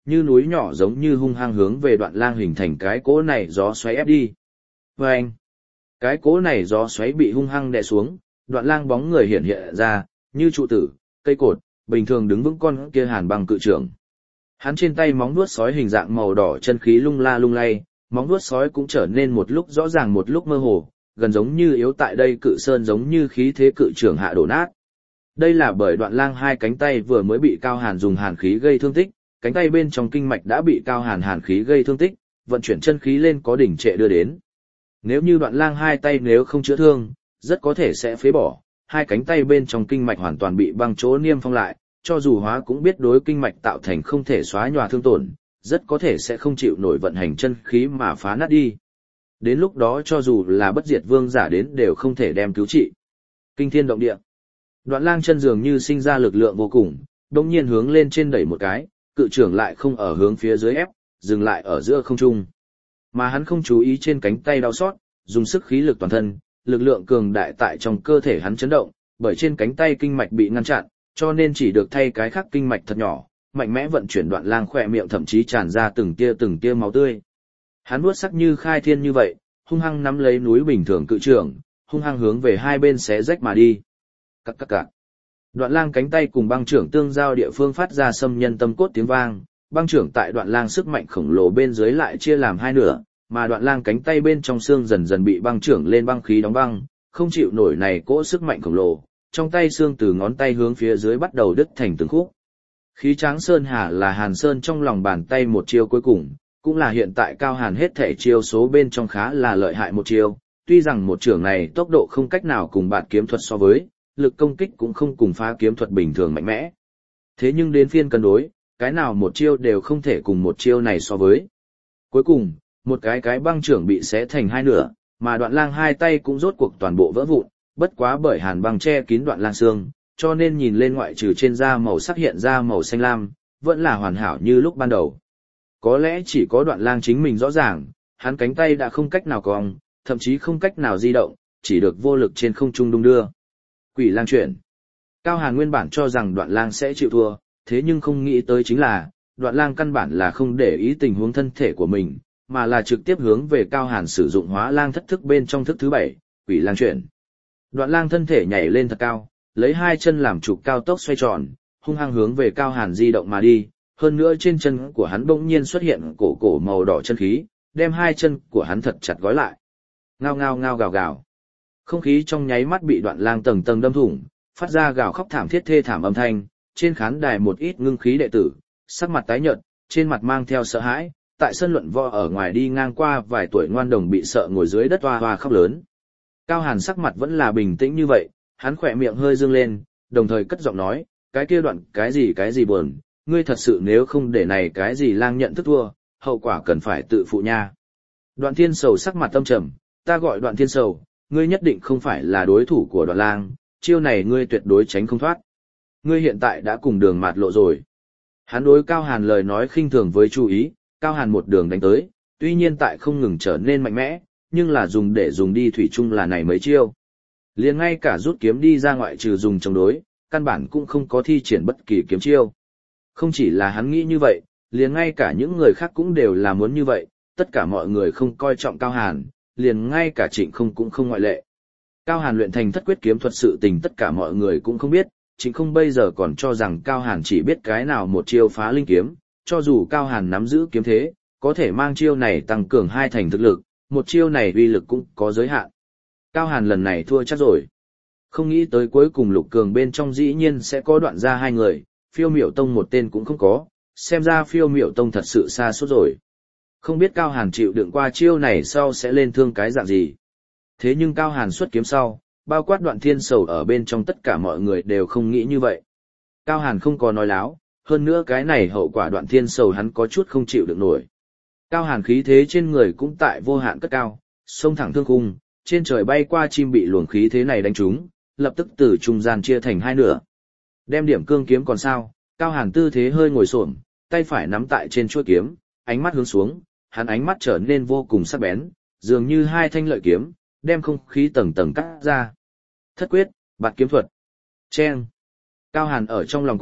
như núi nhỏ giống như hung hăng hướng về Đoạn Lang hình thành cái cỗ này gió xoáy ép đi. Và anh, cái cỗ này gió xoáy bị hung hăng đè xuống, Đoạn Lang bóng người hiện hiện ra, như trụ tử, cây cột, bình thường đứng vững con kia Hàn Băng cự trưởng. Hắn trên tay móng vuốt sói hình dạng màu đỏ chân khí lung la lung lay, móng vuốt sói cũng trở nên một lúc rõ ràng một lúc mơ hồ, gần giống như yếu tại đây cự sơn giống như khí thế cự trưởng hạ đổ nát. Đây là bởi Đoạn Lang hai cánh tay vừa mới bị Cao Hàn dùng hàn khí gây thương tích, cánh tay bên trong kinh mạch đã bị Cao Hàn hàn khí gây thương tích, vận chuyển chân khí lên có đỉnh trệ đưa đến. Nếu như Đoạn Lang hai tay nếu không chữa thương, rất có thể sẽ phế bỏ, hai cánh tay bên trong kinh mạch hoàn toàn bị băng chỗ niêm phong lại, cho dù hóa cũng biết đối kinh mạch tạo thành không thể xóa nhòa thương tổn, rất có thể sẽ không chịu nổi vận hành chân khí mà phá nát đi. Đến lúc đó cho dù là bất diệt vương giả đến đều không thể đem cứu trị. Kinh thiên động địa. Đoạn Lang chân dường như sinh ra lực lượng vô cùng, đống nhiên hướng lên trên đẩy một cái, cự trưởng lại không ở hướng phía dưới ép, dừng lại ở giữa không trung. Mà hắn không chú ý trên cánh tay đau xót, dùng sức khí lực toàn thân, lực lượng cường đại tại trong cơ thể hắn chấn động, bởi trên cánh tay kinh mạch bị ngăn chặn, cho nên chỉ được thay cái khác kinh mạch thật nhỏ, mạnh mẽ vận chuyển Đoạn Lang khỏe miệng thậm chí tràn ra từng tia từng tia máu tươi. Hắn vuốt sắc như khai thiên như vậy, hung hăng nắm lấy núi bình thường cự trưởng, hung hăng hướng về hai bên xé rách mà đi. Cắc cắc cắc. Đoạn Lang cánh tay cùng băng trưởng tương giao địa phương phát ra xâm nhân tâm cốt tiếng vang, băng trưởng tại Đoạn Lang sức mạnh khổng lồ bên dưới lại chia làm hai nửa, mà Đoạn Lang cánh tay bên trong xương dần dần bị băng trưởng lên băng khí đóng băng, không chịu nổi này cỗ sức mạnh khổng lồ, trong tay xương từ ngón tay hướng phía dưới bắt đầu đứt thành từng khúc. Khí Tráng Sơn Hà là Hàn Sơn trong lòng bàn tay một chiêu cuối cùng, cũng là hiện tại Cao Hàn hết thể chiêu số bên trong khá là lợi hại một chiêu, tuy rằng một trưởng này tốc độ không cách nào cùng bạt kiếm thuật so với, lực công kích cũng không cùng phá kiếm thuật bình thường mạnh mẽ. Thế nhưng đến phiên cân đối, cái nào một chiêu đều không thể cùng một chiêu này so với. Cuối cùng, một cái cái băng trưởng bị xé thành hai nửa, mà Đoạn Lang hai tay cũng rốt cuộc toàn bộ vỡ vụn, bất quá bởi hàn băng che kín Đoạn Lang xương, cho nên nhìn lên ngoại trừ trên da màu sắc hiện ra màu xanh lam, vẫn là hoàn hảo như lúc ban đầu. Có lẽ chỉ có Đoạn Lang chính mình rõ ràng, hắn cánh tay đã không cách nào cong, thậm chí không cách nào di động, chỉ được vô lực trên không trung đung đưa. Quỷ lang chuyển. Cao Hàn nguyên bản cho rằng Đoạn Lang sẽ chịu thua, thế nhưng không nghĩ tới chính là, Đoạn Lang căn bản là không để ý tình huống thân thể của mình, mà là trực tiếp hướng về Cao Hàn sử dụng hóa lang thất thức bên trong thức thứ bảy, quỷ lang chuyển. Đoạn Lang thân thể nhảy lên thật cao, lấy hai chân làm trục cao tốc xoay tròn, hung hăng hướng về Cao Hàn di động mà đi, hơn nữa trên chân của hắn bỗng nhiên xuất hiện cổ cổ màu đỏ chân khí, đem hai chân của hắn thật chặt gói lại. Ngao ngao ngao gào gào. Không khí trong nháy mắt bị Đoạn Lang tầng tầng đâm thủng, phát ra gào khóc thảm thiết thê thảm âm thanh, trên khán đài một ít ngưng khí đệ tử, sắc mặt tái nhợt, trên mặt mang theo sợ hãi, tại sân luận võ ở ngoài đi ngang qua vài tuổi ngoan đồng bị sợ ngồi dưới đất hoa hoa khóc lớn. Cao Hàn sắc mặt vẫn là bình tĩnh như vậy, hắn khỏe miệng hơi dương lên, đồng thời cất giọng nói, cái kia Đoạn cái gì cái gì buồn, ngươi thật sự nếu không để này cái gì lang nhận thức thua, hậu quả cần phải tự phụ nha. Đoạn Thiên Sầu sắc mặt tâm trầm, ta gọi Đoạn Thiên Sầu, ngươi nhất định không phải là đối thủ của Đoạn Lang, chiêu này ngươi tuyệt đối tránh không thoát. Ngươi hiện tại đã cùng đường mạt lộ rồi. Hắn đối Cao Hàn lời nói khinh thường với chú ý, Cao Hàn một đường đánh tới, tuy nhiên tại không ngừng trở nên mạnh mẽ, nhưng là dùng để dùng đi thủy chung là này mấy chiêu. Liền ngay cả rút kiếm đi ra ngoại trừ dùng chống đối, căn bản cũng không có thi triển bất kỳ kiếm chiêu. Không chỉ là hắn nghĩ như vậy, liền ngay cả những người khác cũng đều là muốn như vậy, tất cả mọi người không coi trọng Cao Hàn, liền ngay cả Trịnh Không cũng không ngoại lệ. Cao Hàn luyện thành thất quyết kiếm thuật sự tình tất cả mọi người cũng không biết, Trịnh Không bây giờ còn cho rằng Cao Hàn chỉ biết cái nào một chiêu phá linh kiếm, cho dù Cao Hàn nắm giữ kiếm thế, có thể mang chiêu này tăng cường hai thành thực lực, một chiêu này uy lực cũng có giới hạn. Cao Hàn lần này thua chắc rồi. Không nghĩ tới cuối cùng Lục Cường bên trong dĩ nhiên sẽ có Đoạn ra hai người, Phiêu Miểu Tông một tên cũng không có, xem ra Phiêu Miểu Tông thật sự xa suốt rồi. Không biết Cao Hàn chịu đựng qua chiêu này sau sẽ lên thương cái dạng gì. Thế nhưng Cao Hàn xuất kiếm sau, bao quát Đoạn Thiên Sầu ở bên trong tất cả mọi người đều không nghĩ như vậy. Cao Hàn không có nói láo, hơn nữa cái này hậu quả Đoạn Thiên Sầu hắn có chút không chịu được nổi. Cao Hàn khí thế trên người cũng tại vô hạn cất cao, xông thẳng thương khung, trên trời bay qua chim bị luồng khí thế này đánh trúng, lập tức từ trung gian chia thành hai nửa. Đem điểm cương kiếm còn sao, Cao Hàn tư thế hơi ngồi xổm, tay phải nắm tại trên chuôi kiếm, ánh mắt hướng xuống, hắn ánh mắt trở nên vô cùng sắc bén, dường như hai thanh lợi kiếm, đem không khí tầng tầng cắt ra. Thất quyết, bạt kiếm thuật. Chen. Cao Hàn ở trong lòng quát,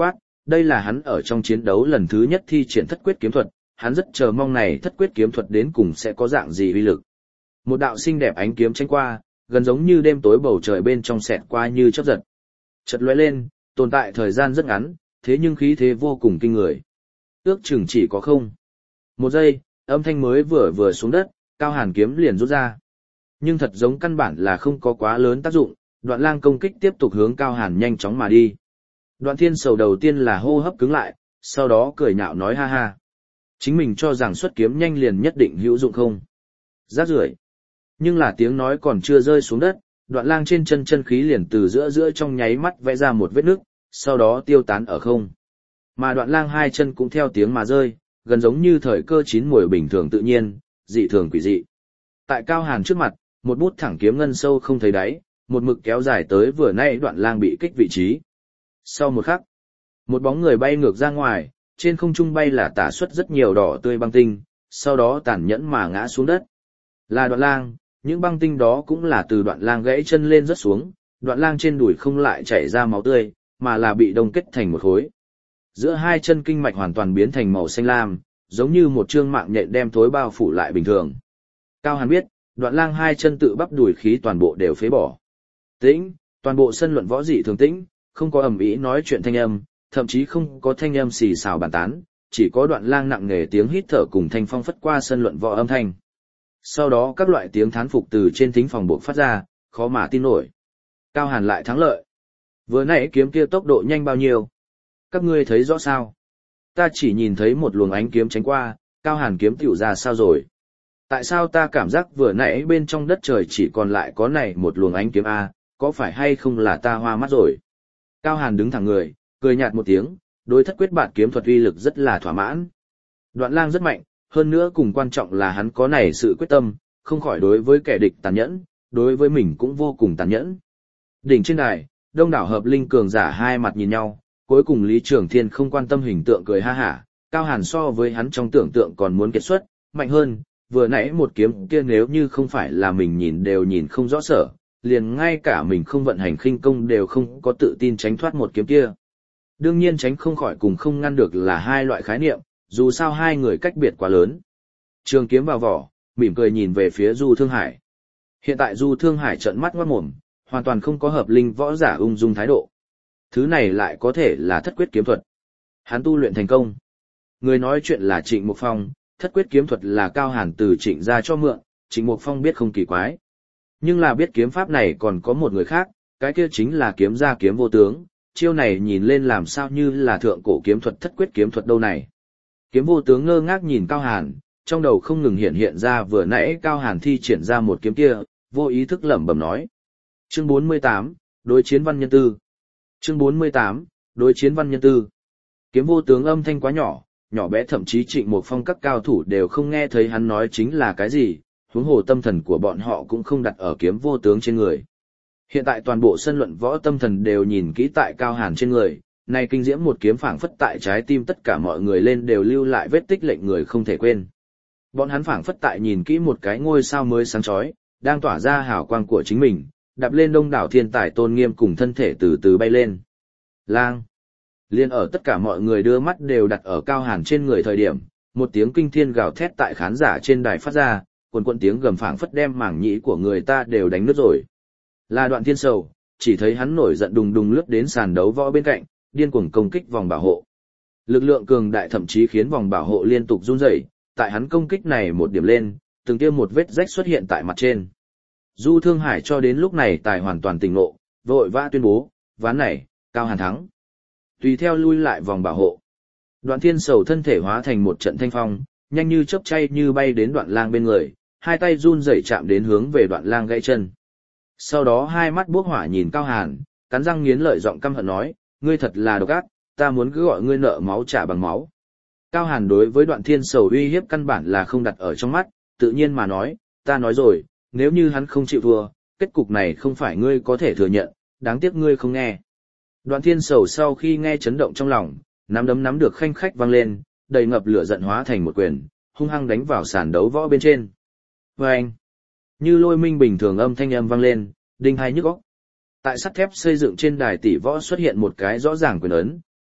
đây là hắn ở trong chiến đấu lần thứ nhất thi triển thất quyết kiếm thuật, hắn rất chờ mong này thất quyết kiếm thuật đến cùng sẽ có dạng gì uy lực. Một đạo xinh đẹp ánh kiếm tránh qua, gần giống như đêm tối bầu trời bên trong xẹt qua như chớp giật. Chợt lóe lên, tồn tại thời gian rất ngắn, thế nhưng khí thế vô cùng kinh người. Ước chừng chỉ có không. Một giây, âm thanh mới vừa vừa xuống đất, Cao Hàn kiếm liền rút ra. Nhưng thật giống căn bản là không có quá lớn tác dụng, Đoạn Lang công kích tiếp tục hướng Cao Hàn nhanh chóng mà đi. Đoạn Thiên Sầu đầu tiên là hô hấp cứng lại, sau đó cười nhạo nói ha ha. Chính mình cho rằng xuất kiếm nhanh liền nhất định hữu dụng không? Rác rưởi. Nhưng là tiếng nói còn chưa rơi xuống đất, Đoạn Lang trên chân chân khí liền từ giữa giữa trong nháy mắt vẽ ra một vết nứt, sau đó tiêu tán ở không. Mà Đoạn Lang hai chân cũng theo tiếng mà rơi, gần giống như thời cơ chín muồi bình thường tự nhiên, dị thường quỷ dị. Tại Cao Hàn trước mặt, một bút thẳng kiếm ngân sâu không thấy đáy, một mực kéo dài tới vừa nãy Đoạn Lang bị kích vị trí. Sau một khắc, một bóng người bay ngược ra ngoài, trên không trung bay là tả xuất rất nhiều đỏ tươi băng tinh, sau đó tàn nhẫn mà ngã xuống đất. Là Đoạn Lang, những băng tinh đó cũng là từ Đoạn Lang gãy chân lên rớt xuống, Đoạn Lang trên đùi không lại chảy ra máu tươi, mà là bị đông kết thành một khối. Giữa hai chân kinh mạch hoàn toàn biến thành màu xanh lam, giống như một trương mạng nhện đem thối bao phủ lại bình thường. Cao Hàn biết, Đoạn Lang hai chân tự bắp đùi khí toàn bộ đều phế bỏ. Tĩnh, toàn bộ sân luận võ dị thường tĩnh, không có ầm ĩ nói chuyện thanh âm, thậm chí không có thanh âm xì xào bàn tán, chỉ có Đoạn Lang nặng nề tiếng hít thở cùng thanh phong phất qua sân luận võ âm thanh. Sau đó các loại tiếng thán phục từ trên thính phòng buộc phát ra, khó mà tin nổi. Cao Hàn lại thắng lợi. Vừa nãy kiếm kia tốc độ nhanh bao nhiêu? Các ngươi thấy rõ sao? Ta chỉ nhìn thấy một luồng ánh kiếm tránh qua, Cao Hàn kiếm tiểu ra sao rồi? Tại sao ta cảm giác vừa nãy bên trong đất trời chỉ còn lại có này một luồng ánh kiếm A, có phải hay không là ta hoa mắt rồi? Cao Hàn đứng thẳng người, cười nhạt một tiếng, đối thất quyết bạt kiếm thuật uy lực rất là thỏa mãn. Đoạn Lang rất mạnh, hơn nữa cùng quan trọng là hắn có này sự quyết tâm, không khỏi đối với kẻ địch tàn nhẫn, đối với mình cũng vô cùng tàn nhẫn. Đỉnh trên đài, đông đảo hợp linh cường giả hai mặt nhìn nhau, cuối cùng Lý Trường Thiên không quan tâm hình tượng cười ha hả, Cao Hàn so với hắn trong tưởng tượng còn muốn kết xuất, mạnh hơn, vừa nãy một kiếm kia nếu như không phải là mình nhìn đều nhìn không rõ sở, liền ngay cả mình không vận hành khinh công đều không có tự tin tránh thoát một kiếm kia. Đương nhiên tránh không khỏi cùng không ngăn được là hai loại khái niệm, dù sao hai người cách biệt quá lớn. Trường kiếm vào vỏ, mỉm cười nhìn về phía Du Thương Hải. Hiện tại Du Thương Hải trợn mắt ngoát mồm, hoàn toàn không có hợp linh võ giả ung dung thái độ. Thứ này lại có thể là thất quyết kiếm thuật. Hắn tu luyện thành công. Người nói chuyện là Trịnh Mục Phong, thất quyết kiếm thuật là Cao Hàn từ Trịnh ra cho mượn, Trịnh Mục Phong biết không kỳ quái. Nhưng là biết kiếm pháp này còn có một người khác, cái kia chính là kiếm gia kiếm vô tướng, chiêu này nhìn lên làm sao như là thượng cổ kiếm thuật thất quyết kiếm thuật đâu này. Kiếm vô tướng ngơ ngác nhìn Cao Hàn, trong đầu không ngừng hiện hiện ra vừa nãy Cao Hàn thi triển ra một kiếm kia, vô ý thức lẩm bẩm nói. Chương bốn mươi tám, đối chiến văn nhân tư. Chương bốn mươi tám, đối chiến văn nhân tư. Kiếm vô tướng âm thanh quá nhỏ, nhỏ bé thậm chí Trịnh Mục Phong các cao thủ đều không nghe thấy hắn nói chính là cái gì, huống hồ tâm thần của bọn họ cũng không đặt ở kiếm vô tướng trên người. Hiện tại toàn bộ sân luận võ tâm thần đều nhìn kỹ tại Cao Hàn trên người, nay kinh diễm một kiếm phảng phất tại trái tim tất cả mọi người lên đều lưu lại vết tích lệnh người không thể quên. Bọn hắn phảng phất tại nhìn kỹ một cái ngôi sao mới sáng chói, đang tỏa ra hào quang của chính mình, đạp lên đông đảo thiên tài tôn nghiêm cùng thân thể từ từ bay lên. Lang. Liên ở tất cả mọi người đưa mắt đều đặt ở Cao Hàn trên người thời điểm, một tiếng kinh thiên gào thét tại khán giả trên đài phát ra, quần quần tiếng gầm phảng phất đem mảng nhĩ của người ta đều đánh nứt rồi. Là Đoạn Thiên Sầu, chỉ thấy hắn nổi giận đùng đùng lướt đến sàn đấu võ bên cạnh, điên cuồng công kích vòng bảo hộ. Lực lượng cường đại thậm chí khiến vòng bảo hộ liên tục run rẩy, tại hắn công kích này một điểm lên, từng tiêm một vết rách xuất hiện tại mặt trên. Du Thương Hải cho đến lúc này tài hoàn toàn tỉnh ngộ, vội vã tuyên bố, ván này, Cao Hàn thắng. Tùy theo lui lại vòng bảo hộ. Đoạn Thiên Sầu thân thể hóa thành một trận thanh phong, nhanh như chớp chay như bay đến Đoạn Lang bên người, hai tay run rẩy chạm đến hướng về Đoạn Lang gãy chân. Sau đó hai mắt bốc hỏa nhìn Cao Hàn, cắn răng nghiến lợi giọng căm hận nói, ngươi thật là độc ác, ta muốn cứ gọi ngươi nợ máu trả bằng máu. Cao Hàn đối với Đoạn Thiên Sầu uy hiếp căn bản là không đặt ở trong mắt, tự nhiên mà nói, ta nói rồi, nếu như hắn không chịu thua, kết cục này không phải ngươi có thể thừa nhận, đáng tiếc ngươi không nghe. Đoạn Thiên Sầu sau khi nghe chấn động trong lòng, nắm đấm nắm được khanh khách vang lên, đầy ngập lửa giận hóa thành một quyền, hung hăng đánh vào sàn đấu võ bên trên. Vâng! Như lôi minh bình thường âm thanh âm vang lên, đinh hai nhức óc. Tại sắt thép xây dựng trên đài tỷ võ xuất hiện một cái rõ ràng quyền ấn,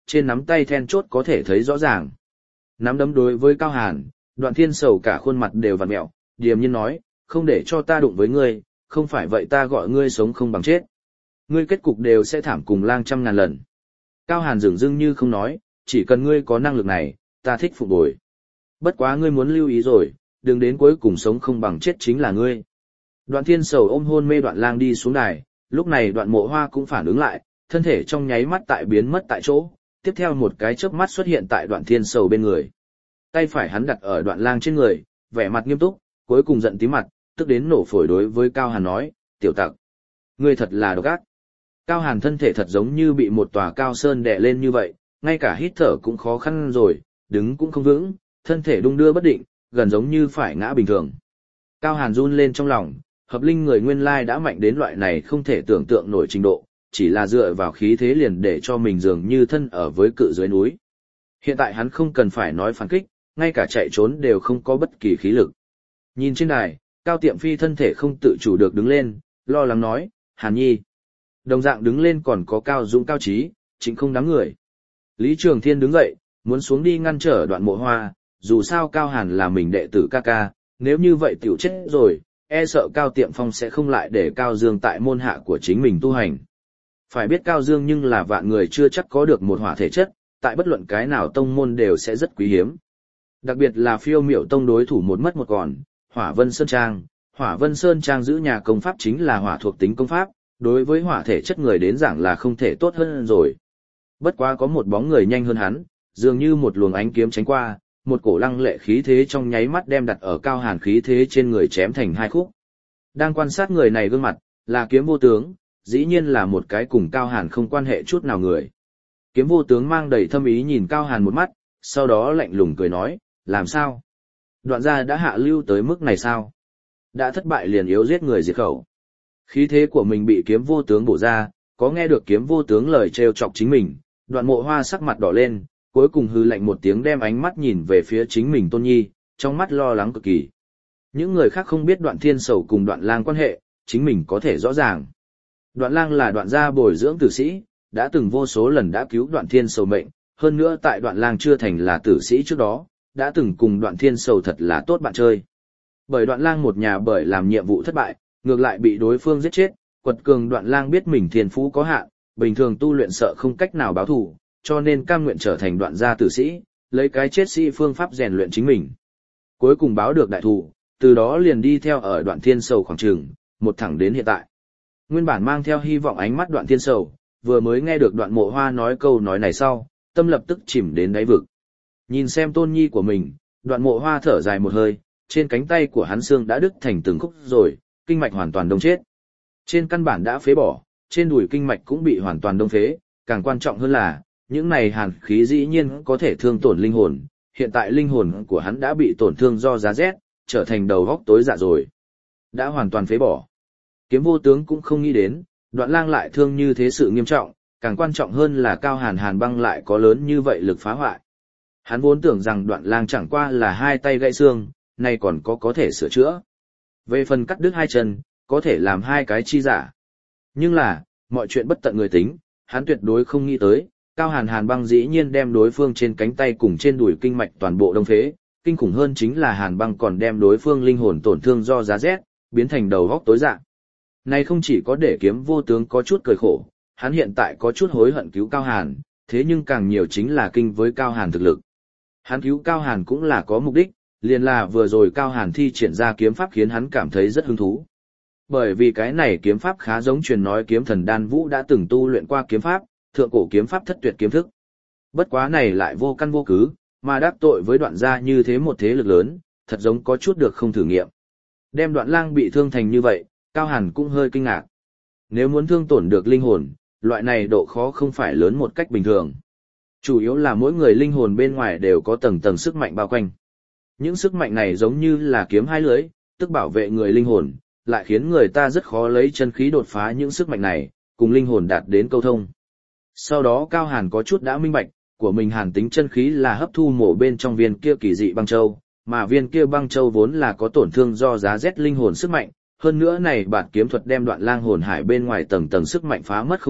trên nắm tay then chốt có thể thấy rõ ràng. Nắm đấm đối với Cao Hàn, Đoạn Thiên Sầu cả khuôn mặt đều vặn mẹo, điềm nhiên nói, không để cho ta đụng với ngươi, không phải vậy ta gọi ngươi sống không bằng chết. Ngươi kết cục đều sẽ thảm cùng lang trăm ngàn lần. Cao Hàn dửng dưng như không nói, chỉ cần ngươi có năng lực này, ta thích phục bồi. Bất quá ngươi muốn lưu ý rồi, đừng đến cuối cùng sống không bằng chết chính là ngươi. Đoạn Thiên Sầu ôm hôn mê Đoạn Lang đi xuống đài, lúc này Đoạn Mộ Hoa cũng phản ứng lại, thân thể trong nháy mắt tại biến mất tại chỗ, tiếp theo một cái chớp mắt xuất hiện tại Đoạn Thiên Sầu bên người. Tay phải hắn đặt ở Đoạn Lang trên người, vẻ mặt nghiêm túc, cuối cùng giận tím mặt, tức đến nổ phổi đối với Cao Hàn nói, tiểu tặc, ngươi thật là độc ác. Cao Hàn thân thể thật giống như bị một tòa cao sơn đè lên như vậy, ngay cả hít thở cũng khó khăn rồi, đứng cũng không vững, thân thể đung đưa bất định, gần giống như phải ngã bình thường. Cao Hàn run lên trong lòng, hợp linh người nguyên lai đã mạnh đến loại này không thể tưởng tượng nổi trình độ, chỉ là dựa vào khí thế liền để cho mình dường như thân ở với cự dưới núi. Hiện tại hắn không cần phải nói phản kích, ngay cả chạy trốn đều không có bất kỳ khí lực. Nhìn trên đài, Cao Tiệm Phi thân thể không tự chủ được đứng lên, lo lắng nói, Hàn Nhi. Đồng dạng đứng lên còn có Cao Dũng Cao Trí, chính không đám người. Lý Trường Thiên đứng dậy, muốn xuống đi ngăn trở Đoạn Mộ Hoa, dù sao Cao Hàn là mình đệ tử ca ca, nếu như vậy tiểu chết rồi, e sợ Cao Tiệm Phong sẽ không lại để Cao Dương tại môn hạ của chính mình tu hành. Phải biết Cao Dương nhưng là vạn người chưa chắc có được một hỏa thể chất, tại bất luận cái nào tông môn đều sẽ rất quý hiếm. Đặc biệt là Phiêu Miểu Tông đối thủ một mất một còn, Hỏa Vân Sơn Trang. Hỏa Vân Sơn Trang giữ nhà công pháp chính là hỏa thuộc tính công pháp, đối với hỏa thể chất người đến giảng là không thể tốt hơn rồi. Bất quá có một bóng người nhanh hơn hắn, dường như một luồng ánh kiếm tránh qua, một cổ lăng lệ khí thế trong nháy mắt đem đặt ở Cao Hàn khí thế trên người chém thành hai khúc. Đang quan sát người này gương mặt, là Kiếm Vô Tướng, dĩ nhiên là một cái cùng Cao Hàn không quan hệ chút nào người. Kiếm Vô Tướng mang đầy thâm ý nhìn Cao Hàn một mắt, sau đó lạnh lùng cười nói, làm sao? Đoạn gia đã hạ lưu tới mức này sao? Đã thất bại liền yếu giết người diệt khẩu. Khí thế của mình bị Kiếm Vô Tướng bổ ra, có nghe được Kiếm Vô Tướng lời trêu chọc chính mình, Đoạn Mộ Hoa sắc mặt đỏ lên, cuối cùng hư lạnh một tiếng đem ánh mắt nhìn về phía chính mình Tôn Nhi, trong mắt lo lắng cực kỳ. Những người khác không biết Đoạn Thiên Sầu cùng Đoạn Lang quan hệ, chính mình có thể rõ ràng. Đoạn Lang là Đoạn gia bồi dưỡng tử sĩ, đã từng vô số lần đã cứu Đoạn Thiên Sầu mệnh, hơn nữa tại Đoạn Lang chưa thành là tử sĩ trước đó, đã từng cùng Đoạn Thiên Sầu thật là tốt bạn chơi. Bởi Đoạn Lang một nhà bởi làm nhiệm vụ thất bại, ngược lại bị đối phương giết chết, quật cường Đoạn Lang biết mình thiên phú có hạn, bình thường tu luyện sợ không cách nào báo thù, cho nên cam nguyện trở thành Đoạn gia tử sĩ, lấy cái chết sĩ phương pháp rèn luyện chính mình. Cuối cùng báo được đại thù, từ đó liền đi theo ở Đoạn Thiên Sầu khoảng trường, một thẳng đến hiện tại. Nguyên bản mang theo hy vọng ánh mắt Đoạn Thiên Sầu, vừa mới nghe được Đoạn Mộ Hoa nói câu nói này sau, tâm lập tức chìm đến đáy vực. Nhìn xem Tôn Nhi của mình, Đoạn Mộ Hoa thở dài một hơi, trên cánh tay của hắn xương đã đứt thành từng khúc rồi, kinh mạch hoàn toàn đông chết. Trên căn bản đã phế bỏ, trên đùi kinh mạch cũng bị hoàn toàn đông phế, càng quan trọng hơn là, những này hàn khí dĩ nhiên có thể thương tổn linh hồn, hiện tại linh hồn của hắn đã bị tổn thương do giá rét, trở thành đầu góc tối dạ rồi. Đã hoàn toàn phế bỏ. Kiếm Vô Tướng cũng không nghĩ đến, Đoạn Lang lại thương như thế sự nghiêm trọng, càng quan trọng hơn là Cao Hàn Hàn băng lại có lớn như vậy lực phá hoại. Hắn vốn tưởng rằng Đoạn Lang chẳng qua là hai tay gãy xương, nay còn có có thể sửa chữa. Về phần cắt đứt hai chân, có thể làm hai cái chi giả. Nhưng là, mọi chuyện bất tận người tính, hắn tuyệt đối không nghĩ tới, Cao Hàn Hàn băng dĩ nhiên đem đối phương trên cánh tay cùng trên đùi kinh mạch toàn bộ đông phế, kinh khủng hơn chính là Hàn băng còn đem đối phương linh hồn tổn thương do giá rét, biến thành đầu góc tối dạng. Này không chỉ có để Kiếm Vô Tướng có chút cười khổ, hắn hiện tại có chút hối hận cứu Cao Hàn, thế nhưng càng nhiều chính là kinh với Cao Hàn thực lực. Hắn cứu Cao Hàn cũng là có mục đích, liền là vừa rồi Cao Hàn thi triển ra kiếm pháp khiến hắn cảm thấy rất hứng thú. Bởi vì cái này kiếm pháp khá giống truyền nói kiếm thần Đan Vũ đã từng tu luyện qua kiếm pháp, thượng cổ kiếm pháp thất tuyệt kiếm thức. Bất quá này lại vô căn vô cứ, mà đắc tội với Đoạn gia như thế một thế lực lớn, thật giống có chút được không thử nghiệm. Đem Đoạn Lang bị thương thành như vậy, Cao Hàn cũng hơi kinh ngạc. Nếu muốn thương tổn được linh hồn, loại này độ khó không phải lớn một cách bình thường. Chủ yếu là mỗi người linh hồn bên ngoài đều có tầng tầng sức mạnh bao quanh. Những sức mạnh này giống như là kiếm hai lưỡi, tức bảo vệ người linh hồn, lại khiến người ta rất khó lấy chân khí đột phá những sức mạnh này, cùng linh hồn đạt đến câu thông. Sau đó Cao Hàn có chút đã minh bạch, của mình hàn tính chân khí là hấp thu mổ bên trong viên kia kỳ dị băng châu, mà viên kia băng châu vốn là có tổn thương do giá rét linh hồn sức mạnh, hơn nữa này bản kiếm thuật đem Đoạn Lang hồn hải bên ngoài tầng tầng sức mạnh phá mất không ít,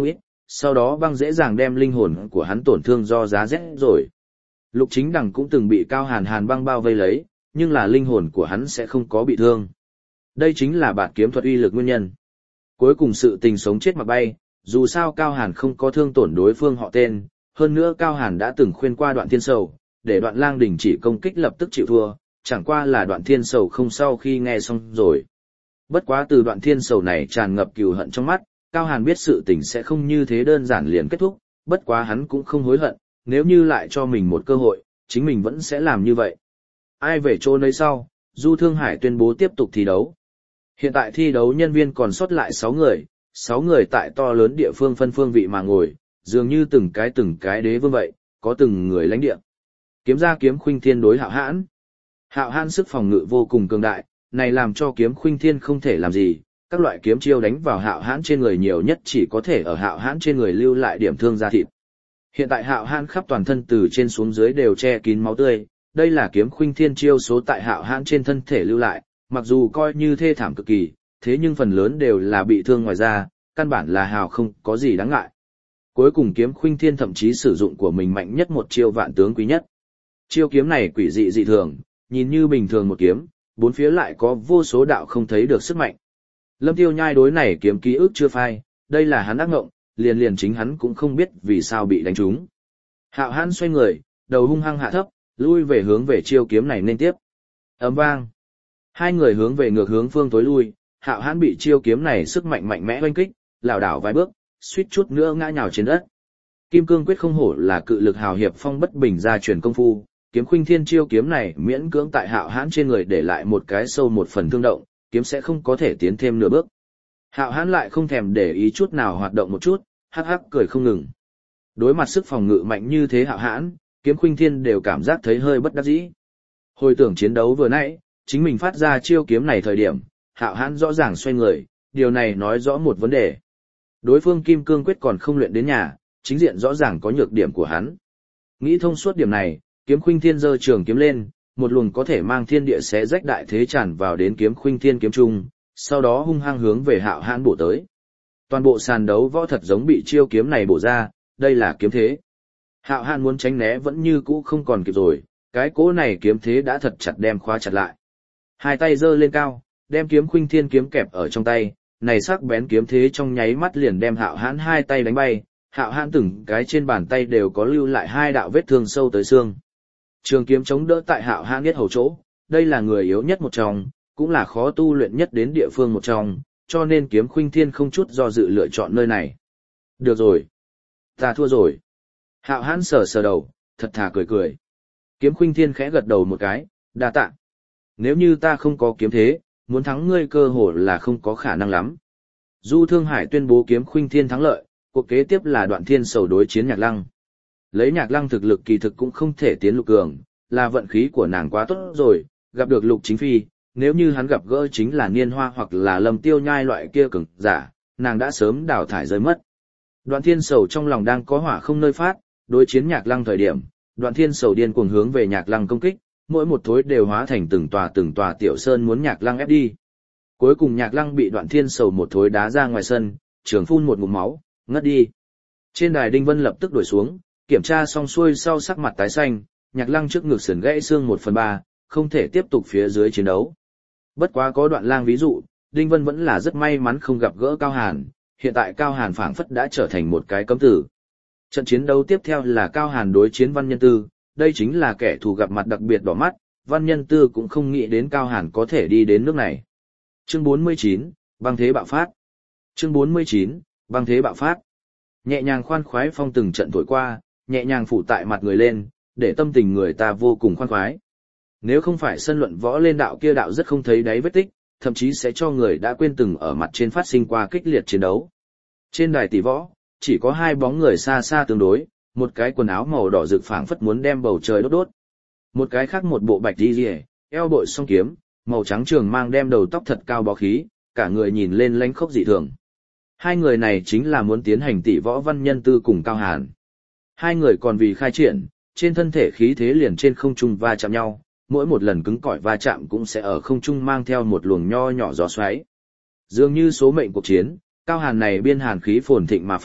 sau đó băng dễ dàng đem linh hồn của hắn tổn thương do giá rét rồi. Lục Chính Đằng cũng từng bị Cao Hàn hàn băng bao vây lấy, nhưng là linh hồn của hắn sẽ không có bị thương. Đây chính là bạt kiếm thuật uy lực nguyên nhân. Cuối cùng sự tình sống chết mà bay, dù sao Cao Hàn không có thương tổn đối phương họ tên, hơn nữa Cao Hàn đã từng khuyên qua Đoạn Thiên Sầu, để Đoạn Lang đình chỉ công kích lập tức chịu thua, chẳng qua là Đoạn Thiên Sầu không sau khi nghe xong rồi. Bất quá từ Đoạn Thiên Sầu này tràn ngập cừu hận trong mắt, Cao Hàn biết sự tình sẽ không như thế đơn giản liền kết thúc, bất quá hắn cũng không hối hận, nếu như lại cho mình một cơ hội, chính mình vẫn sẽ làm như vậy. Ai về chỗ nơi sau, Du Thương Hải tuyên bố tiếp tục thi đấu. Hiện tại thi đấu nhân viên còn sót lại sáu người, sáu người tại to lớn địa phương phân phương vị mà ngồi, dường như từng cái từng cái đế vương vậy, có từng người lãnh địa. Kiếm ra Kiếm Khuynh Thiên đối Hạo Hãn. Hạo Hãn sức phòng ngự vô cùng cường đại, này làm cho Kiếm Khuynh Thiên không thể làm gì, các loại kiếm chiêu đánh vào Hạo Hãn trên người nhiều nhất chỉ có thể ở Hạo Hãn trên người lưu lại điểm thương da thịt. Hiện tại Hạo Hãn khắp toàn thân từ trên xuống dưới đều che kín máu tươi, đây là Kiếm Khuynh Thiên chiêu số tại Hạo Hãn trên thân thể lưu lại, mặc dù coi như thê thảm cực kỳ, thế nhưng phần lớn đều là bị thương ngoài da, căn bản là hào không có gì đáng ngại. Cuối cùng Kiếm Khuynh Thiên thậm chí sử dụng của mình mạnh nhất một chiêu vạn tướng quý nhất. Chiêu kiếm này quỷ dị dị thường, nhìn như bình thường một kiếm, bốn phía lại có vô số đạo không thấy được sức mạnh. Lâm Tiêu Nhai đối này kiếm ký ức chưa phai, đây là hắn ác ngộng, liền liền chính hắn cũng không biết vì sao bị đánh trúng. Hạo Hãn xoay người, đầu hung hăng hạ thấp, lui về hướng về chiêu kiếm này nên tiếp. Ầm vang. Hai người hướng về ngược hướng phương tối lui, Hạo Hãn bị chiêu kiếm này sức mạnh mạnh mẽ oanh kích, lảo đảo vài bước, suýt chút nữa ngã nhào trên đất. Kim Cương Quyết không hổ là cự lực hào hiệp phong bất bình gia truyền công phu, Kiếm Khuynh Thiên chiêu kiếm này miễn cưỡng tại Hạo Hãn trên người để lại một cái sâu một phần thương động, kiếm sẽ không có thể tiến thêm nửa bước. Hạo Hãn lại không thèm để ý chút nào hoạt động một chút, hắc hắc cười không ngừng. Đối mặt sức phòng ngự mạnh như thế Hạo Hãn, Kiếm Khuynh Thiên đều cảm giác thấy hơi bất đắc dĩ. Hồi tưởng chiến đấu vừa nãy, chính mình phát ra chiêu kiếm này thời điểm, Hạo Hãn rõ ràng xoay người, điều này nói rõ một vấn đề. Đối phương Kim Cương Quyết còn không luyện đến nhà, chính diện rõ ràng có nhược điểm của hắn. Nghĩ thông suốt điểm này, Kiếm Khuynh Thiên giơ trường kiếm lên, một luồng có thể mang thiên địa xé rách đại thế tràn vào đến Kiếm Khuynh Thiên kiếm trung, sau đó hung hăng hướng về Hạo Hãn bổ tới. Toàn bộ sàn đấu võ thật giống bị chiêu kiếm này bổ ra, đây là kiếm thế. Hạo Hãn muốn tránh né vẫn như cũ không còn kịp rồi, cái cỗ này kiếm thế đã thật chặt đem khóa chặt lại. Hai tay giơ lên cao, đem Kiếm Khuynh Thiên kiếm kẹp ở trong tay, này sắc bén kiếm thế trong nháy mắt liền đem Hạo Hãn hai tay đánh bay, Hạo Hãn từng cái trên bàn tay đều có lưu lại hai đạo vết thương sâu tới xương. Trường kiếm chống đỡ tại Hạo Hãn yết hầu chỗ, đây là người yếu nhất một trong, cũng là khó tu luyện nhất đến địa phương một trong, cho nên Kiếm Khuynh Thiên không chút do dự lựa chọn nơi này. Được rồi, ta thua rồi. Hạo Hãn sờ sờ đầu, thật thà cười cười. Kiếm Khuynh Thiên khẽ gật đầu một cái, đa tạ. Nếu như ta không có kiếm thế, muốn thắng ngươi cơ hội là không có khả năng lắm. Du Thương Hải tuyên bố Kiếm Khuynh Thiên thắng lợi, cuộc kế tiếp là Đoạn Thiên Sầu đối chiến Nhạc Lăng. Lấy Nhạc Lăng thực lực kỳ thực cũng không thể tiến lục cường, là vận khí của nàng quá tốt rồi, gặp được Lục Chính Phi, nếu như hắn gặp gỡ chính là Niên Hoa hoặc là Lâm Tiêu Nhai loại kia cường giả, nàng đã sớm đào thải rơi mất. Đoạn Thiên Sầu trong lòng đang có hỏa không nơi phát, đối chiến Nhạc Lăng thời điểm, Đoạn Thiên Sầu điên cuồng hướng về Nhạc Lăng công kích, mỗi một thối đều hóa thành từng tòa từng tòa tiểu sơn muốn Nhạc Lăng ép đi. Cuối cùng Nhạc Lăng bị Đoạn Thiên Sầu một thối đá ra ngoài sân, trường phun một ngụm máu, ngất đi. Trên đài Đinh Vân lập tức đuổi xuống, kiểm tra xong xuôi sau sắc mặt tái xanh, Nhạc Lăng trước ngực sườn gãy xương một phần ba, không thể tiếp tục phía dưới chiến đấu. Bất quá có Đoạn Lang ví dụ, Đinh Vân vẫn là rất may mắn không gặp gỡ Cao Hàn, hiện tại Cao Hàn phảng phất đã trở thành một cái cấm tử. Trận chiến đấu tiếp theo là Cao Hàn đối chiến Văn Nhân Tư, đây chính là kẻ thù gặp mặt đặc biệt đỏ mắt, Văn Nhân Tư cũng không nghĩ đến Cao Hàn có thể đi đến nước này. Chương bốn mươi chín, băng thế bạo phát. Chương bốn mươi chín, băng thế bạo phát. Nhẹ nhàng khoan khoái phong từng trận thổi qua, nhẹ nhàng phủ tại mặt người lên, để tâm tình người ta vô cùng khoan khoái. Nếu không phải sân luận võ lên đạo kia đạo rất không thấy đáy vết tích, thậm chí sẽ cho người đã quên từng ở mặt trên phát sinh qua kích liệt chiến đấu. Trên đài tỷ võ, chỉ có hai bóng người xa xa tương đối, một cái quần áo màu đỏ rực phảng phất muốn đem bầu trời đốt đốt. Một cái khác một bộ bạch y liễu, eo bội song kiếm, màu trắng trường mang đem đầu tóc thật cao bó khí, cả người nhìn lên lánh khốc dị thường. Hai người này chính là muốn tiến hành tỷ võ Văn Nhân Tư cùng Cao Hàn. Hai người còn vì khai triển, trên thân thể khí thế liền trên không trung va chạm nhau, mỗi một lần cứng cỏi va chạm cũng sẽ ở không trung mang theo một luồng nho nhỏ gió xoáy. Dường như số mệnh cuộc chiến, Cao Hàn này biên hàn khí phồn thịnh mà phát,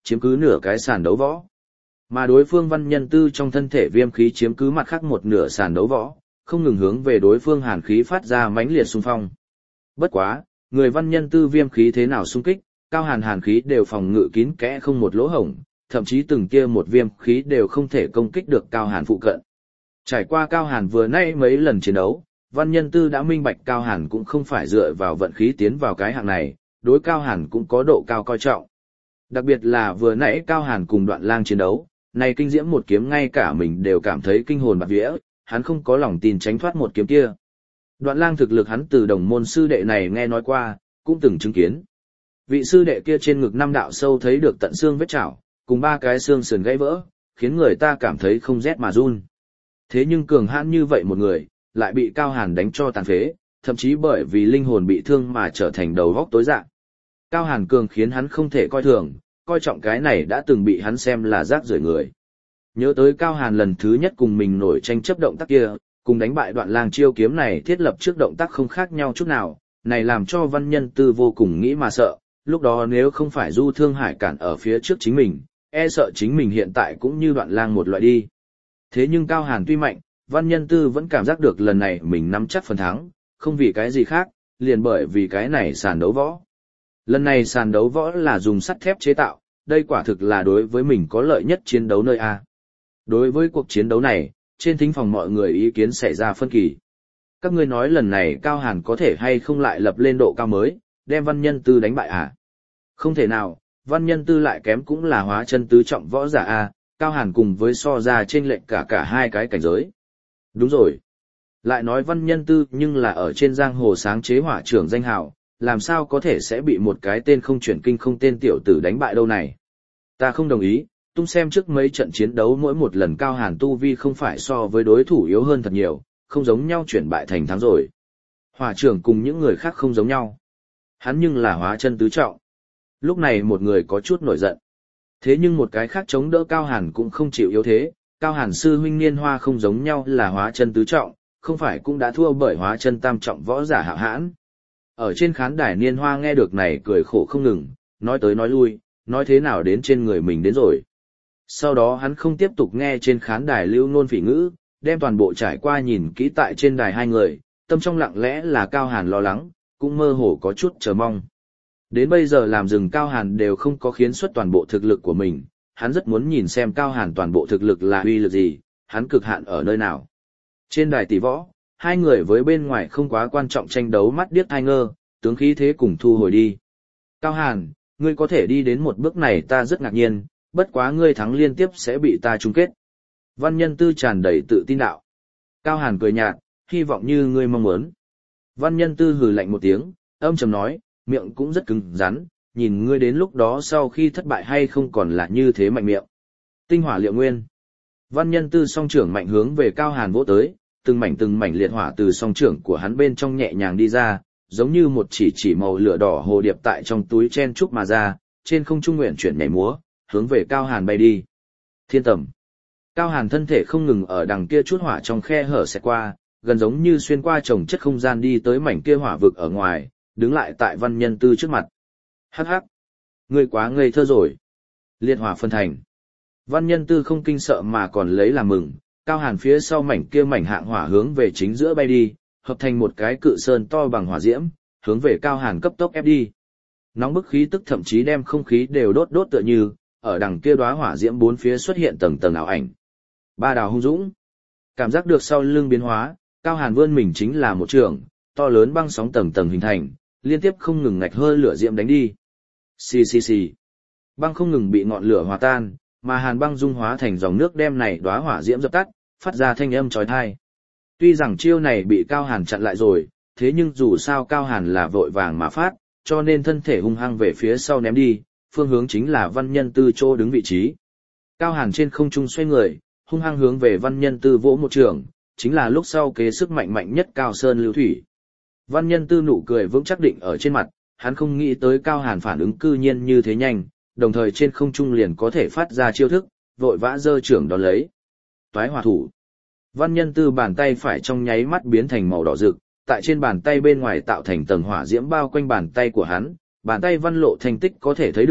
chiếm cứ nửa cái sàn đấu võ. Mà đối phương Văn Nhân Tư trong thân thể viêm khí chiếm cứ mặt khác một nửa sàn đấu võ, không ngừng hướng về đối phương hàn khí phát ra mãnh liệt xung phong. Bất quá, người Văn Nhân Tư viêm khí thế nào xung kích, Cao Hàn hàn khí đều phòng ngự kín kẽ không một lỗ hổng, thậm chí từng kia một viêm khí đều không thể công kích được Cao Hàn phụ cận. Trải qua Cao Hàn vừa nay mấy lần chiến đấu, Văn Nhân Tư đã minh bạch Cao Hàn cũng không phải dựa vào vận khí tiến vào cái hạng này, đối Cao Hàn cũng có độ cao coi trọng. Đặc biệt là vừa nãy Cao Hàn cùng Đoạn Lang chiến đấu, này kinh diễm một kiếm ngay cả mình đều cảm thấy kinh hồn bạt vía, hắn không có lòng tin tránh thoát một kiếm kia. Đoạn Lang thực lực hắn từ đồng môn sư đệ này nghe nói qua, cũng từng chứng kiến. Vị sư đệ kia trên ngực năm đạo sâu thấy được tận xương vết chảo, cùng ba cái xương sườn gãy vỡ, khiến người ta cảm thấy không rét mà run. Thế nhưng cường hãn như vậy một người, lại bị Cao Hàn đánh cho tàn phế, thậm chí bởi vì linh hồn bị thương mà trở thành đầu góc tối dạng. Cao Hàn cường khiến hắn không thể coi thường, coi trọng cái này đã từng bị hắn xem là rác rưởi người. Nhớ tới Cao Hàn lần thứ nhất cùng mình nổi tranh chấp động tác kia, cùng đánh bại Đoạn Lang chiêu kiếm này thiết lập trước động tác không khác nhau chút nào, này làm cho Văn Nhân Tư vô cùng nghĩ mà sợ, lúc đó nếu không phải Du Thương Hải cản ở phía trước chính mình, e sợ chính mình hiện tại cũng như Đoạn Lang một loại đi. Thế nhưng Cao Hàn tuy mạnh, Văn Nhân Tư vẫn cảm giác được lần này mình nắm chắc phần thắng, không vì cái gì khác, liền bởi vì cái này sàn đấu võ. Lần này sàn đấu võ là dùng sắt thép chế tạo, đây quả thực là đối với mình có lợi nhất chiến đấu nơi A. Đối với cuộc chiến đấu này, trên thính phòng mọi người ý kiến xảy ra phân kỳ. Các ngươi nói lần này Cao Hàn có thể hay không lại lập lên độ cao mới, đem Văn Nhân Tư đánh bại à? Không thể nào, Văn Nhân Tư lại kém cũng là hóa chân tứ trọng võ giả A, Cao Hàn cùng với so ra trên lệnh cả cả hai cái cảnh giới. Đúng rồi. Lại nói Văn Nhân Tư nhưng là ở trên giang hồ sáng chế hỏa trưởng danh hào, làm sao có thể sẽ bị một cái tên không chuyển kinh không tên tiểu tử đánh bại đâu này. Ta không đồng ý, tung xem trước mấy trận chiến đấu mỗi một lần Cao Hàn tu vi không phải so với đối thủ yếu hơn thật nhiều, không giống nhau chuyển bại thành thắng rồi. Hỏa trưởng cùng những người khác không giống nhau. Hắn nhưng là hóa chân tứ trọng. Lúc này một người có chút nổi giận. Thế nhưng một cái khác chống đỡ Cao Hàn cũng không chịu yếu thế, Cao Hàn sư huynh Niên Hoa không giống nhau là hóa chân tứ trọng, không phải cũng đã thua bởi hóa chân tam trọng võ giả hạo hãn. Ở trên khán đài Niên Hoa nghe được này cười khổ không ngừng, nói tới nói lui, nói thế nào đến trên người mình đến rồi. Sau đó hắn không tiếp tục nghe trên khán đài lưu nôn phỉ ngữ, đem toàn bộ trải qua nhìn kỹ tại trên đài hai người, tâm trong lặng lẽ là Cao Hàn lo lắng, cũng mơ hồ có chút chờ mong. Đến bây giờ làm rừng Cao Hàn đều không có khiến xuất toàn bộ thực lực của mình, hắn rất muốn nhìn xem Cao Hàn toàn bộ thực lực là uy lực gì, hắn cực hạn ở nơi nào. Trên đài tỷ võ, hai người với bên ngoài không quá quan trọng tranh đấu mắt điếc tai ngơ, tướng khí thế cùng thu hồi đi. Cao Hàn, ngươi có thể đi đến một bước này ta rất ngạc nhiên, bất quá ngươi thắng liên tiếp sẽ bị ta chung kết. Văn Nhân Tư tràn đầy tự tin đạo. Cao Hàn cười nhạt, hy vọng như ngươi mong muốn. Văn Nhân Tư hừ lạnh một tiếng, âm trầm nói, miệng cũng rất cứng rắn, nhìn ngươi đến lúc đó sau khi thất bại hay không còn là như thế mạnh miệng. Tinh hỏa liệu nguyên. Văn Nhân Tư song trưởng mạnh hướng về Cao Hàn vỗ tới, từng mảnh từng mảnh liệt hỏa từ song trưởng của hắn bên trong nhẹ nhàng đi ra, giống như một chỉ chỉ màu lửa đỏ hồ điệp tại trong túi chen trúc mà ra, trên không trung nguyện chuyển nhảy múa, hướng về Cao Hàn bay đi. Thiên tầm. Cao Hàn thân thể không ngừng ở đằng kia chút hỏa trong khe hở xẹt qua, gần giống như xuyên qua trồng chất không gian đi tới mảnh kia hỏa vực ở ngoài, đứng lại tại Văn Nhân Tư trước mặt. Hắc hắc. Ngươi quá ngây thơ rồi. Liệt hỏa phân thành. Văn Nhân Tư không kinh sợ mà còn lấy làm mừng, Cao Hàn phía sau mảnh kia mảnh hạng hỏa hướng về chính giữa bay đi, hợp thành một cái cự sơn to bằng hỏa diễm, hướng về Cao Hàn cấp tốc ép đi. Nóng bức khí tức thậm chí đem không khí đều đốt đốt tựa như, ở đằng kia đóa hỏa diễm bốn phía xuất hiện tầng tầng ảo ảnh. Ba đào hung dũng. Cảm giác được sau lưng biến hóa, Cao Hàn vươn mình chính là một trường, to lớn băng sóng tầng tầng hình thành, liên tiếp không ngừng ngạch hơi lửa diễm đánh đi. Xì xì xì. Băng không ngừng bị ngọn lửa hòa tan, mà hàn băng dung hóa thành dòng nước đem này đóa hỏa diễm dập tắt, phát ra thanh âm chói tai. Tuy rằng chiêu này bị Cao Hàn chặn lại rồi, thế nhưng dù sao Cao Hàn là vội vàng mà phát, cho nên thân thể hung hăng về phía sau ném đi, phương hướng chính là Văn Nhân Tư chỗ đứng vị trí. Cao Hàn trên không trung xoay người, hung hăng hướng về Văn Nhân Tư vỗ một trường, chính là lúc sau kế sức mạnh mạnh nhất Cao Sơn Lưu Thủy. Văn Nhân Tư nụ cười vững chắc định ở trên mặt, hắn không nghĩ tới Cao Hàn phản ứng cư nhiên như thế nhanh, đồng thời trên không trung liền có thể phát ra chiêu thức, vội vã giơ trưởng đón lấy. Toái hỏa thủ. Văn Nhân Tư bàn tay phải trong nháy mắt biến thành màu đỏ rực, tại trên bàn tay bên ngoài tạo thành tầng hỏa diễm bao quanh bàn tay của hắn, bàn tay văn lộ thành tích có thể thấy được,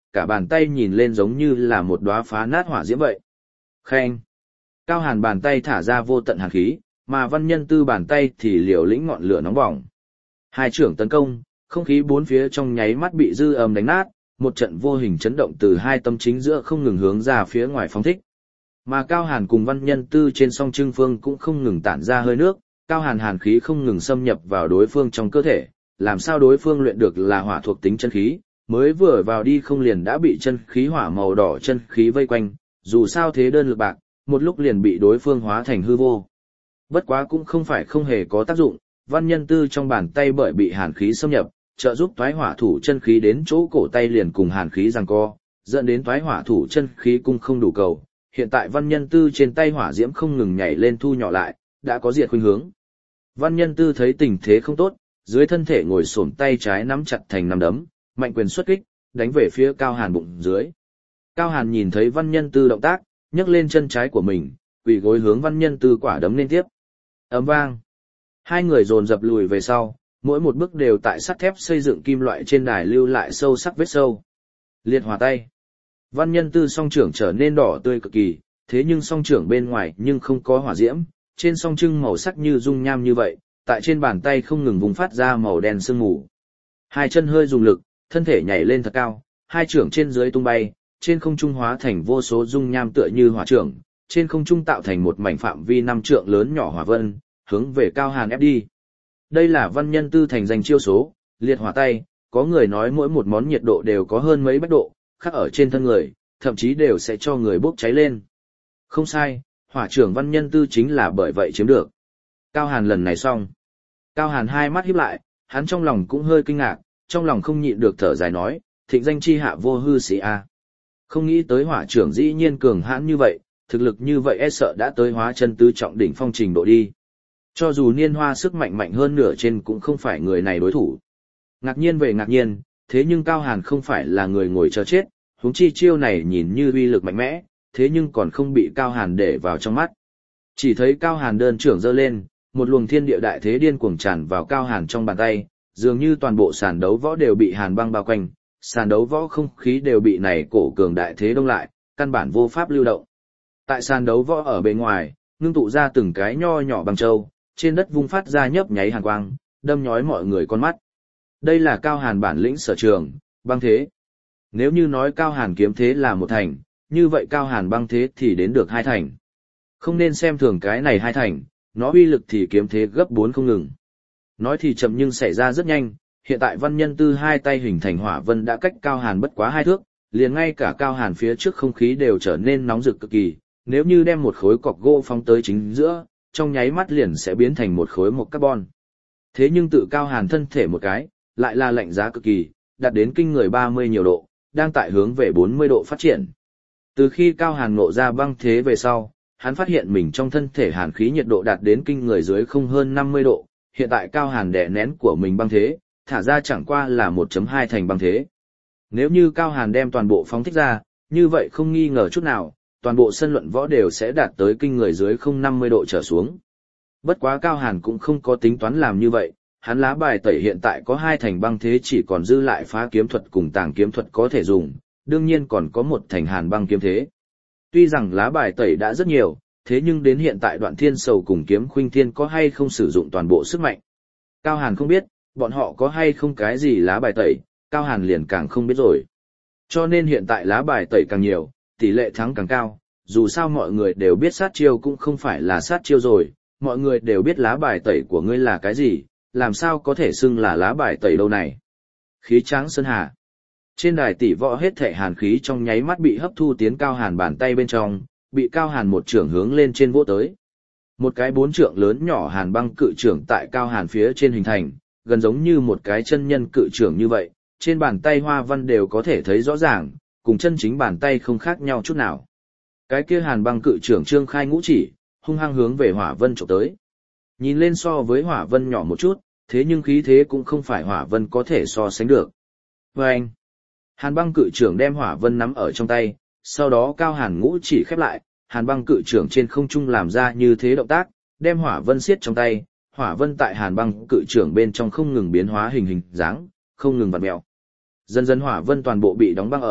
cả bàn tay nhìn lên giống như là một đóa phá nát hỏa diễm vậy. Khen! Cao Hàn bàn tay thả ra vô tận hàn khí, mà Văn Nhân Tư bàn tay thì liều lĩnh ngọn lửa nóng bỏng. Hai trưởng tấn công, không khí bốn phía trong nháy mắt bị dư âm đánh nát, một trận vô hình chấn động từ hai tâm chính giữa không ngừng hướng ra phía ngoài phóng thích. Mà Cao Hàn cùng Văn Nhân Tư trên song trưng phương cũng không ngừng tản ra hơi nước, Cao Hàn hàn khí không ngừng xâm nhập vào đối phương trong cơ thể, làm sao đối phương luyện được là hỏa thuộc tính chân khí, mới vừa vào đi không liền đã bị chân khí hỏa màu đỏ chân khí vây quanh, dù sao thế đơn lực bạc, một lúc liền bị đối phương hóa thành hư vô. Bất quá cũng không phải không hề có tác dụng, Văn Nhân Tư trong bàn tay bởi bị hàn khí xâm nhập, trợ giúp toái hỏa thủ chân khí đến chỗ cổ tay liền cùng hàn khí giằng co, dẫn đến toái hỏa thủ chân khí cung không đủ cầu. Hiện tại Văn Nhân Tư trên tay hỏa diễm không ngừng nhảy lên thu nhỏ lại, đã có diệt khuynh hướng. Văn Nhân Tư thấy tình thế không tốt, dưới thân thể ngồi xổm tay trái nắm chặt thành nắm đấm, mạnh quyền xuất kích, đánh về phía Cao Hàn bụng dưới. Cao Hàn nhìn thấy Văn Nhân Tư động tác, nhấc lên chân trái của mình, quỳ gối hướng Văn Nhân Tư quả đấm lên tiếp. Ầm vang. Hai người dồn dập lùi về sau, mỗi một bước đều tại sắt thép xây dựng kim loại trên đài lưu lại sâu sắc vết sâu. Liệt hỏa tay. Văn Nhân Tư song trưởng trở nên đỏ tươi cực kỳ, thế nhưng song trưởng bên ngoài nhưng không có hỏa diễm, trên song trưng màu sắc như dung nham như vậy, tại trên bàn tay không ngừng vùng phát ra màu đen sương mù. Hai chân hơi dùng lực, thân thể nhảy lên thật cao, hai trưởng trên dưới tung bay, trên không trung hóa thành vô số dung nham tựa như hỏa trưởng, trên không trung tạo thành một mảnh phạm vi năm trượng lớn nhỏ hỏa vân, hướng về Cao Hàn ép đi. Đây là Văn Nhân Tư thành danh chiêu số, liệt hỏa tay, có người nói mỗi một món nhiệt độ đều có hơn mấy bách độ, khắc ở trên thân người, thậm chí đều sẽ cho người bốc cháy lên. Không sai, hỏa trưởng Văn Nhân Tư chính là bởi vậy chiếm được. Cao Hàn lần này xong. Cao Hàn hai mắt híp lại, hắn trong lòng cũng hơi kinh ngạc, trong lòng không nhịn được thở dài nói, thịnh danh chi hạ vô hư sĩ a. Không nghĩ tới hỏa trưởng dĩ nhiên cường hãn như vậy, thực lực như vậy e sợ đã tới hóa chân tứ trọng đỉnh phong trình độ đi. Cho dù Niên Hoa sức mạnh mạnh hơn nửa trên cũng không phải người này đối thủ. Ngạc nhiên về ngạc nhiên, thế nhưng Cao Hàn không phải là người ngồi chờ chết, huống chi chiêu này nhìn như uy lực mạnh mẽ, thế nhưng còn không bị Cao Hàn để vào trong mắt. Chỉ thấy Cao Hàn đơn trưởng giơ lên, một luồng thiên địa đại thế điên cuồng tràn vào Cao Hàn trong bàn tay, dường như toàn bộ sàn đấu võ đều bị hàn băng bao quanh, sàn đấu võ không khí đều bị này cổ cường đại thế đông lại, căn bản vô pháp lưu động. Tại sàn đấu võ ở bên ngoài, ngưng tụ ra từng cái nho nhỏ bằng châu, trên đất vung phát ra nhấp nháy hàn quang, đâm nhói mọi người con mắt. Đây là Cao Hàn bản lĩnh sở trường, băng thế. Nếu như nói Cao Hàn kiếm thế là một thành, như vậy Cao Hàn băng thế thì đến được hai thành. Không nên xem thường cái này hai thành, nó uy lực thì kiếm thế gấp bốn không ngừng. Nói thì chậm nhưng xảy ra rất nhanh, hiện tại Văn Nhân Tư hai tay hình thành hỏa vân đã cách Cao Hàn bất quá hai thước, liền ngay cả Cao Hàn phía trước không khí đều trở nên nóng rực cực kỳ, nếu như đem một khối cọc gỗ phóng tới chính giữa, trong nháy mắt liền sẽ biến thành một khối một carbon. Thế nhưng tự Cao Hàn thân thể một cái, lại là lạnh giá cực kỳ, đạt đến kinh người ba mươi nhiều độ, đang tại hướng về bốn mươi độ phát triển. Từ khi Cao Hàn ngộ ra băng thế về sau, hắn phát hiện mình trong thân thể hàn khí nhiệt độ đạt đến kinh người dưới không hơn năm mươi độ, hiện tại Cao Hàn đè nén của mình băng thế, thả ra chẳng qua là một chấm hai thành băng thế. Nếu như Cao Hàn đem toàn bộ phóng thích ra, như vậy không nghi ngờ chút nào, toàn bộ sân luận võ đều sẽ đạt tới kinh người dưới không năm mươi độ trở xuống. Bất quá Cao Hàn cũng không có tính toán làm như vậy, hắn lá bài tẩy hiện tại có hai thành băng thế chỉ còn dư lại phá kiếm thuật cùng tàng kiếm thuật có thể dùng, đương nhiên còn có một thành hàn băng kiếm thế. Tuy rằng lá bài tẩy đã rất nhiều, thế nhưng đến hiện tại Đoạn Thiên Sầu cùng Kiếm Khuynh Thiên có hay không sử dụng toàn bộ sức mạnh. Cao Hàn không biết, bọn họ có hay không cái gì lá bài tẩy, Cao Hàn liền càng không biết rồi. Cho nên hiện tại lá bài tẩy càng nhiều, tỷ lệ thắng càng cao, dù sao mọi người đều biết sát chiêu cũng không phải là sát chiêu rồi, mọi người đều biết lá bài tẩy của ngươi là cái gì, làm sao có thể xưng là lá bài tẩy đâu này. Khí tráng sơn hà. Trên đài tỷ võ hết thể hàn khí trong nháy mắt bị hấp thu tiến Cao Hàn bàn tay bên trong, bị Cao Hàn một trưởng hướng lên trên vỗ tới. Một cái bốn trượng lớn nhỏ hàn băng cự trưởng tại Cao Hàn phía trên hình thành, gần giống như một cái chân nhân cự trưởng như vậy, trên bàn tay hoa văn đều có thể thấy rõ ràng, cùng chân chính bàn tay không khác nhau chút nào. Cái kia hàn băng cự trưởng trương khai ngũ chỉ, hung hăng hướng về hỏa vân chụp tới. Nhìn lên so với hỏa vân nhỏ một chút, thế nhưng khí thế cũng không phải hỏa vân có thể so sánh được. Và anh, hàn băng cự trưởng đem hỏa vân nắm ở trong tay, sau đó Cao Hàn ngũ chỉ khép lại, hàn băng cự trưởng trên không trung làm ra như thế động tác, đem hỏa vân siết trong tay, hỏa vân tại hàn băng cự trưởng bên trong không ngừng biến hóa hình hình dáng, không ngừng vặn mèo. Dần dần hỏa vân toàn bộ bị đóng băng ở,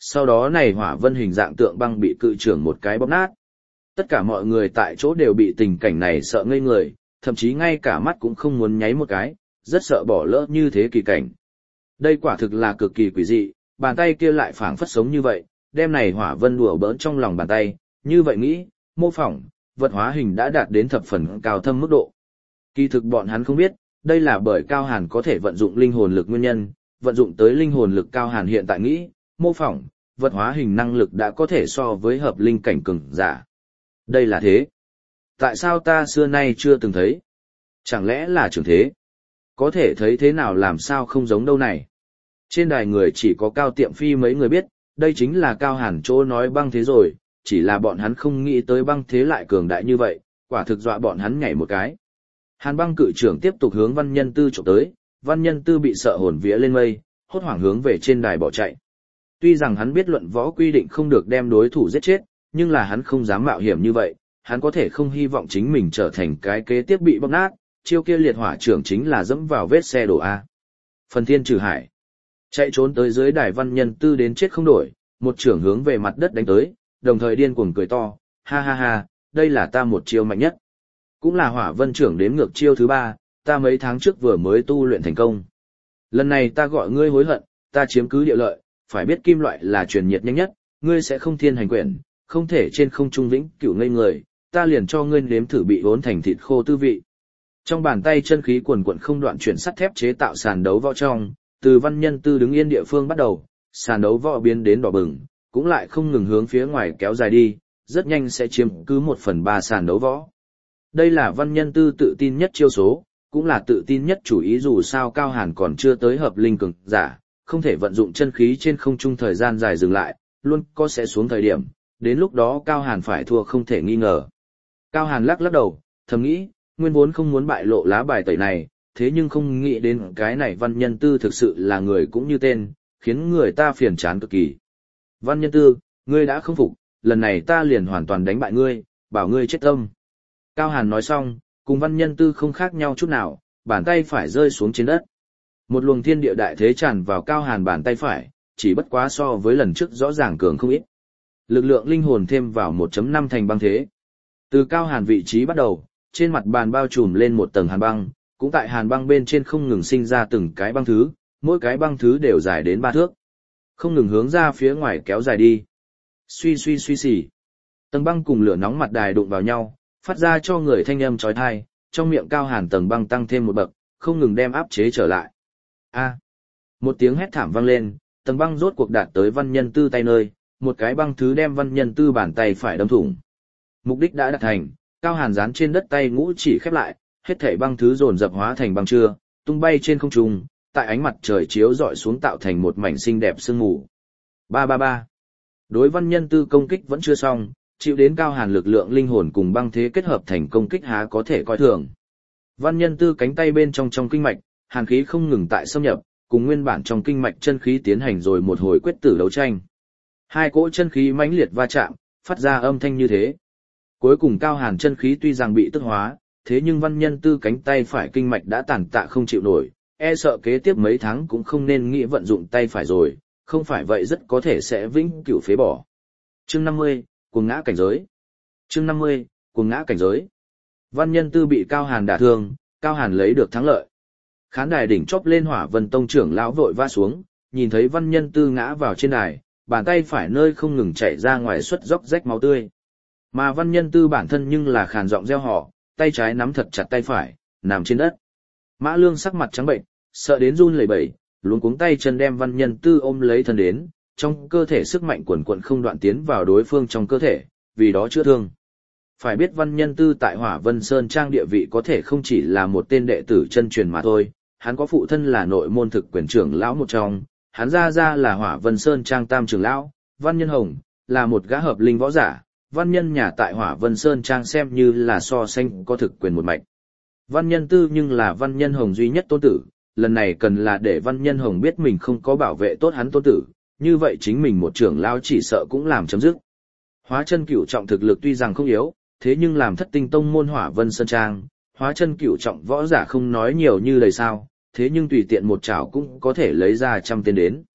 Sau đó này hỏa vân hình dạng tượng băng bị cự trưởng một cái bóp nát. Tất cả mọi người tại chỗ đều bị tình cảnh này sợ ngây người, thậm chí ngay cả mắt cũng không muốn nháy một cái, rất sợ bỏ lỡ như thế kỳ cảnh. Đây quả thực là cực kỳ quỷ dị, bàn tay kia lại phảng phất sống như vậy, đem này hỏa vân đùa bỡn trong lòng bàn tay, như vậy nghĩ, mô phỏng, vật hóa hình đã đạt đến thập phần cao thâm mức độ. Kỳ thực bọn hắn không biết, đây là bởi Cao Hàn có thể vận dụng linh hồn lực nguyên nhân, vận dụng tới linh hồn lực Cao Hàn hiện tại nghĩ, mô phỏng, vật hóa hình năng lực đã có thể so với hợp linh cảnh cường giả. Đây là thế. Tại sao ta xưa nay chưa từng thấy? Chẳng lẽ là trường thế? Có thể thấy thế nào làm sao không giống đâu này? Trên đài người chỉ có Cao Tiệm Phi mấy người biết, đây chính là Cao Hàn chỗ nói băng thế rồi, chỉ là bọn hắn không nghĩ tới băng thế lại cường đại như vậy, quả thực dọa bọn hắn nhảy một cái. Hàn băng cự trưởng tiếp tục hướng Văn Nhân Tư chụp tới, Văn Nhân Tư bị sợ hồn vía lên mây, hốt hoảng hướng về trên đài bỏ chạy. Tuy rằng hắn biết luận võ quy định không được đem đối thủ giết chết, nhưng là hắn không dám mạo hiểm như vậy, hắn có thể không hy vọng chính mình trở thành cái kế tiếp bị bóc nát, chiêu kia liệt hỏa trưởng chính là dẫm vào vết xe đổ A. Phần thiên trừ hải. Chạy trốn tới dưới đài Văn Nhân Tư đến chết không đổi, một trưởng hướng về mặt đất đánh tới, đồng thời điên cuồng cười to, ha ha ha, đây là ta một chiêu mạnh nhất. Cũng là hỏa vân trưởng đến ngược chiêu thứ ba, ta mấy tháng trước vừa mới tu luyện thành công. Lần này ta gọi ngươi hối hận, ta chiếm cứ địa lợi, phải biết kim loại là truyền nhiệt nhanh nhất, ngươi sẽ không thiên hành quyển, không thể trên không trung vĩnh cửu ngây người, ta liền cho ngươi nếm thử bị vốn thành thịt khô tư vị. Trong bàn tay chân khí quần quần không đoạn chuyển sắt thép chế tạo sàn đấu võ trong, từ Văn Nhân Tư đứng yên địa phương bắt đầu, sàn đấu võ biến đến đỏ bừng, cũng lại không ngừng hướng phía ngoài kéo dài đi, rất nhanh sẽ chiếm cứ một phần ba sàn đấu võ. Đây là Văn Nhân Tư tự tin nhất chiêu số, cũng là tự tin nhất chủ ý dù sao Cao Hàn còn chưa tới hợp linh cường giả, không thể vận dụng chân khí trên không trung thời gian dài dừng lại, luôn có sẽ xuống thời điểm, đến lúc đó Cao Hàn phải thua không thể nghi ngờ. Cao Hàn lắc lắc đầu, thầm nghĩ, nguyên vốn không muốn bại lộ lá bài tẩy này, thế nhưng không nghĩ đến cái này Văn Nhân Tư thực sự là người cũng như tên, khiến người ta phiền chán cực kỳ. Văn Nhân Tư, ngươi đã không phục, lần này ta liền hoàn toàn đánh bại ngươi, bảo ngươi chết tâm. Cao Hàn nói xong, cùng Văn Nhân Tư không khác nhau chút nào, bàn tay phải rơi xuống trên đất. Một luồng thiên địa đại thế tràn vào Cao Hàn bàn tay phải, chỉ bất quá so với lần trước rõ ràng cường không ít. Lực lượng linh hồn thêm vào một chấm năm thành băng thế. Từ Cao Hàn vị trí bắt đầu, trên mặt bàn bao trùm lên một tầng hàn băng, cũng tại hàn băng bên trên không ngừng sinh ra từng cái băng thứ, mỗi cái băng thứ đều dài đến ba thước. Không ngừng hướng ra phía ngoài kéo dài đi. Suy suy suy xỉ. Tầng băng cùng lửa nóng mặt đài đụng vào nhau, phát ra cho người thanh âm chói tai, trong miệng Cao Hàn tầng băng tăng thêm một bậc, không ngừng đem áp chế trở lại. A! Một tiếng hét thảm vang lên, tầng băng rốt cuộc đạt tới Văn Nhân Tư tay nơi, một cái băng thứ đem Văn Nhân Tư bàn tay phải đâm thủng. Mục đích đã đạt thành, Cao Hàn dán trên đất tay ngũ chỉ khép lại, hết thảy băng thứ dồn dập hóa thành băng trưa, tung bay trên không trung, tại ánh mặt trời chiếu rọi xuống tạo thành một mảnh xinh đẹp sương mù. Ba ba ba. Đối Văn Nhân Tư công kích vẫn chưa xong, chịu đến Cao Hàn lực lượng linh hồn cùng băng thế kết hợp thành công kích há có thể coi thường. Văn Nhân Tư cánh tay bên trong trong kinh mạch, hàn khí không ngừng tại xâm nhập, cùng nguyên bản trong kinh mạch chân khí tiến hành rồi một hồi quyết tử đấu tranh. Hai cỗ chân khí mãnh liệt va chạm, phát ra âm thanh như thế. Cuối cùng Cao Hàn chân khí tuy rằng bị tức hóa, thế nhưng Văn Nhân Tư cánh tay phải kinh mạch đã tàn tạ không chịu nổi, e sợ kế tiếp mấy tháng cũng không nên nghĩ vận dụng tay phải rồi, không phải vậy rất có thể sẽ vĩnh cửu phế bỏ. Chương năm mươi, cuồng ngã cảnh giới. Chương năm mươi, cuồng ngã cảnh giới. Văn Nhân Tư bị Cao Hàn đả thương, Cao Hàn lấy được thắng lợi. Khán đài đỉnh chóp lên Hỏa Vân Tông trưởng lão vội va xuống, nhìn thấy Văn Nhân Tư ngã vào trên đài, bàn tay phải nơi không ngừng chảy ra ngoài xuất róc rách máu tươi. Mà Văn Nhân Tư bản thân nhưng là khàn giọng reo hò, tay trái nắm thật chặt tay phải, nằm trên đất. Mã Lương sắc mặt trắng bệnh, sợ đến run lẩy bẩy, luống cuống tay chân đem Văn Nhân Tư ôm lấy thân đến, trong cơ thể sức mạnh quần quần không đoạn tiến vào đối phương trong cơ thể, vì đó chữa thương. Phải biết Văn Nhân Tư tại Hỏa Vân Sơn Trang địa vị có thể không chỉ là một tên đệ tử chân truyền mà thôi, hắn có phụ thân là nội môn thực quyền trưởng lão một trong, hắn ra ra là Hỏa Vân Sơn Trang tam trưởng lão, Văn Nhân Hồng, là một gã hợp linh võ giả, Văn Nhân nhà tại Hỏa Vân Sơn Trang xem như là so sánh có thực quyền một mạch. Văn Nhân Tư nhưng là Văn Nhân Hồng duy nhất tôn tử, lần này cần là để Văn Nhân Hồng biết mình không có bảo vệ tốt hắn tôn tử, như vậy chính mình một trưởng lão chỉ sợ cũng làm chấm dứt. Hóa chân cửu trọng thực lực tuy rằng không yếu, thế nhưng làm thất tinh tông môn Hỏa Vân Sơn Trang, hóa chân cửu trọng võ giả không nói nhiều như lời sao, thế nhưng tùy tiện một chảo cũng có thể lấy ra trăm tên đến.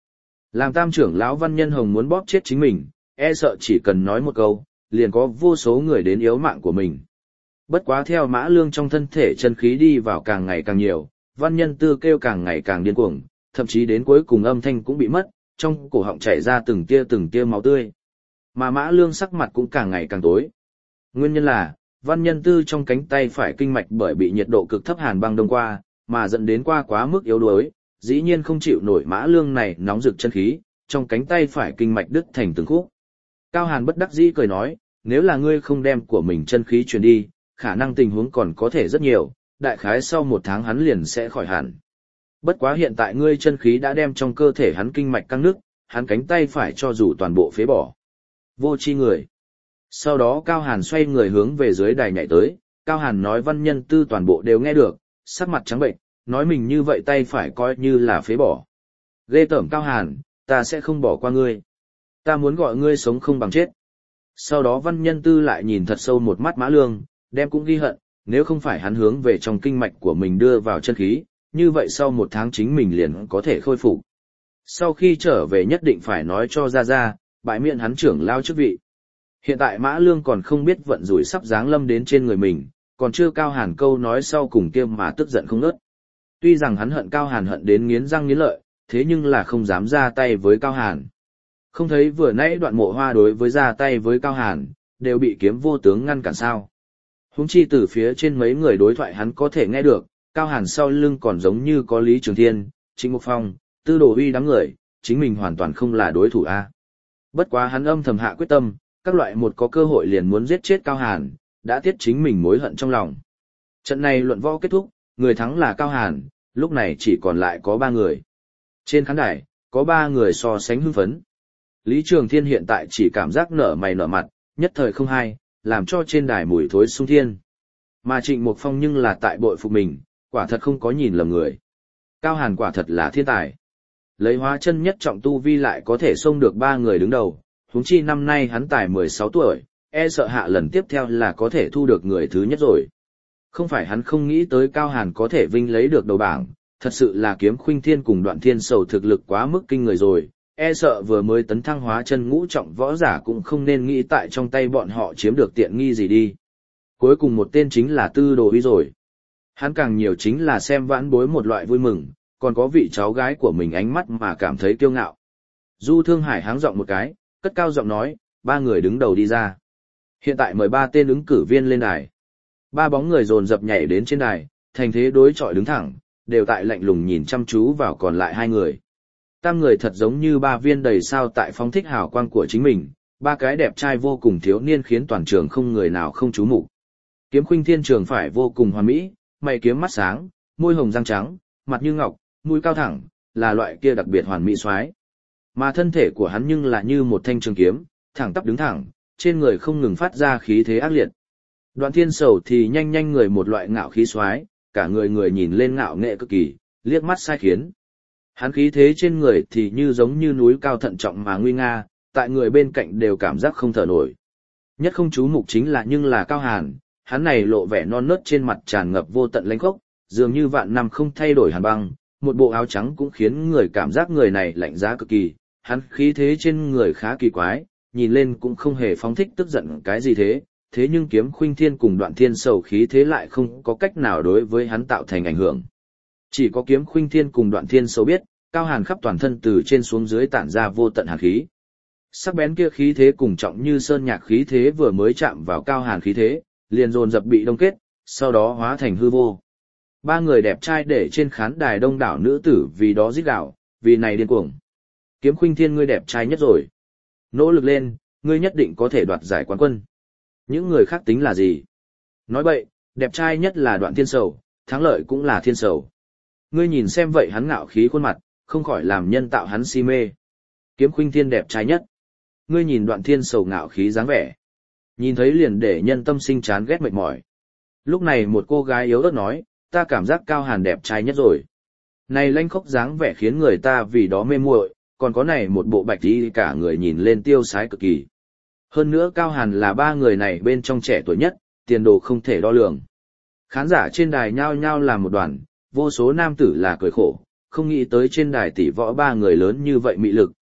Làm tam trưởng lão Văn Nhân Hồng muốn bóp chết chính mình, e sợ chỉ cần nói một câu, liền có vô số người đến yếu mạng của mình. Bất quá theo Mã Lương trong thân thể chân khí đi vào càng ngày càng nhiều, Văn Nhân Tư kêu càng ngày càng điên cuồng, thậm chí đến cuối cùng âm thanh cũng bị mất, trong cổ họng chảy ra từng tia từng tia máu tươi. Mà Mã Lương sắc mặt cũng càng ngày càng tối. Nguyên nhân là, Văn Nhân Tư trong cánh tay phải kinh mạch bởi bị nhiệt độ cực thấp hàn băng đông qua, mà dẫn đến qua quá mức yếu đuối, dĩ nhiên không chịu nổi Mã Lương này nóng rực chân khí, trong cánh tay phải kinh mạch đứt thành từng khúc. Cao Hàn bất đắc dĩ cười nói, nếu là ngươi không đem của mình chân khí truyền đi, khả năng tình huống còn có thể rất nhiều, đại khái sau một tháng hắn liền sẽ khỏi hẳn. Bất quá hiện tại ngươi chân khí đã đem trong cơ thể hắn kinh mạch căng nước, hắn cánh tay phải cho dù toàn bộ phế bỏ. Vô chi người. Sau đó Cao Hàn xoay người hướng về dưới đài nhảy tới, Cao Hàn nói Văn Nhân Tư toàn bộ đều nghe được, sắc mặt trắng bệnh, nói mình như vậy tay phải coi như là phế bỏ. Ghê tởm Cao Hàn, ta sẽ không bỏ qua ngươi. Ta muốn gọi ngươi sống không bằng chết. Sau đó Văn Nhân Tư lại nhìn thật sâu một mắt Mã Lương, đem cũng ghi hận, nếu không phải hắn hướng về trong kinh mạch của mình đưa vào chân khí, như vậy sau một tháng chính mình liền có thể khôi phục. Sau khi trở về nhất định phải nói cho ra ra, bãi miễn hắn trưởng lao chức vị. Hiện tại Mã Lương còn không biết vận rủi sắp giáng lâm đến trên người mình, còn chưa Cao Hàn câu nói sau cùng kia mà tức giận không ngớt. Tuy rằng hắn hận Cao Hàn hận đến nghiến răng nghiến lợi, thế nhưng là không dám ra tay với Cao Hàn. Không thấy vừa nãy Đoạn Mộ Hoa đối với ra tay với Cao Hàn, đều bị Kiếm Vô Tướng ngăn cản sao. Huống chi từ phía trên mấy người đối thoại hắn có thể nghe được, Cao Hàn sau lưng còn giống như có Lý Trường Thiên, Trịnh Mục Phong, Tư Đồ Uy đám người, chính mình hoàn toàn không là đối thủ a. Bất quá hắn âm thầm hạ quyết tâm, các loại một có cơ hội liền muốn giết chết Cao Hàn, đã tiết chính mình mối hận trong lòng. Trận này luận võ kết thúc, người thắng là Cao Hàn, lúc này chỉ còn lại có ba người. Trên khán đài, có ba người so sánh hưng phấn. Lý Trường Thiên hiện tại chỉ cảm giác nở mày nở mặt, nhất thời không hay, làm cho trên đài mùi thối sung thiên. Mà Trịnh Mục Phong nhưng là tại bội phục mình, quả thật không có nhìn lầm người. Cao Hàn quả thật là thiên tài. Lấy hóa chân nhất trọng tu vi lại có thể xông được ba người đứng đầu, huống chi năm nay hắn tài mười sáu tuổi, e sợ hạ lần tiếp theo là có thể thu được người thứ nhất rồi. Không phải hắn không nghĩ tới Cao Hàn có thể vinh lấy được đầu bảng, thật sự là Kiếm Khuynh Thiên cùng Đoạn Thiên Sầu thực lực quá mức kinh người rồi, e sợ vừa mới tấn thăng hóa chân ngũ trọng võ giả cũng không nên nghĩ tại trong tay bọn họ chiếm được tiện nghi gì đi. Cuối cùng một tên chính là Tư Đồ Uy rồi. Hắn càng nhiều chính là xem vãn bối một loại vui mừng, còn có vị cháu gái của mình ánh mắt mà cảm thấy kiêu ngạo. Du Thương Hải háng giọng một cái, cất cao giọng nói, ba người đứng đầu đi ra. Hiện tại mời ba tên ứng cử viên lên đài. Ba bóng người dồn dập nhảy đến trên đài, thành thế đối chọi đứng thẳng, đều tại lạnh lùng nhìn chăm chú vào còn lại hai người. Tam người thật giống như ba viên đầy sao tại phóng thích hào quang của chính mình, ba cái đẹp trai vô cùng thiếu niên khiến toàn trường không người nào không chú mục. Kiếm Khuynh Thiên trường phải vô cùng hoàn mỹ, mày kiếm mắt sáng, môi hồng răng trắng, mặt như ngọc, mũi cao thẳng, là loại kia đặc biệt hoàn mỹ soái. Mà thân thể của hắn nhưng là như một thanh trường kiếm, thẳng tắp đứng thẳng, trên người không ngừng phát ra khí thế ác liệt. Đoạn Thiên Sầu thì nhanh nhanh người một loại ngạo khí soái, cả người người nhìn lên ngạo nghệ cực kỳ, liếc mắt sai khiến. Hắn khí thế trên người thì như giống như núi cao thận trọng mà nguy nga, tại người bên cạnh đều cảm giác không thở nổi. Nhất không chú mục chính là nhưng là Cao Hàn, hắn này lộ vẻ non nớt trên mặt tràn ngập vô tận lãnh khốc, dường như vạn năm không thay đổi hàn băng, một bộ áo trắng cũng khiến người cảm giác người này lạnh giá cực kỳ, hắn khí thế trên người khá kỳ quái, nhìn lên cũng không hề phóng thích tức giận cái gì thế, thế nhưng Kiếm Khuynh Thiên cùng Đoạn Thiên Sầu khí thế lại không có cách nào đối với hắn tạo thành ảnh hưởng. Chỉ có Kiếm Khuynh Thiên cùng Đoạn Thiên Sầu biết, Cao Hàn khắp toàn thân từ trên xuống dưới tản ra vô tận hàn khí. Sắc bén kia khí thế cùng trọng như sơn nhạc khí thế vừa mới chạm vào Cao Hàn khí thế, liền dồn dập bị đông kết, sau đó hóa thành hư vô. Ba người đẹp trai để trên khán đài đông đảo nữ tử vì đó rít gào, vì này điên cuồng. Kiếm Khuynh Thiên ngươi đẹp trai nhất rồi. Nỗ lực lên, ngươi nhất định có thể đoạt giải quán quân. Những người khác tính là gì? Nói bậy, đẹp trai nhất là Đoạn Thiên Sầu, thắng lợi cũng là Thiên Sầu. Ngươi nhìn xem vậy hắn ngạo khí khuôn mặt, không khỏi làm nhân tạo hắn si mê. Kiếm Khuynh Thiên đẹp trai nhất. Ngươi nhìn Đoạn Thiên Sầu ngạo khí dáng vẻ. Nhìn thấy liền để nhân tâm sinh chán ghét mệt mỏi. Lúc này một cô gái yếu ớt nói, ta cảm giác Cao Hàn đẹp trai nhất rồi. Này lanh khốc dáng vẻ khiến người ta vì đó mê muội, còn có này một bộ bạch y cả người nhìn lên tiêu sái cực kỳ. Hơn nữa Cao Hàn là ba người này bên trong trẻ tuổi nhất, tiền đồ không thể đo lường. Khán giả trên đài nhao nhao làm một đoàn, vô số nam tử là cười khổ, không nghĩ tới trên đài tỷ võ ba người lớn như vậy mị lực,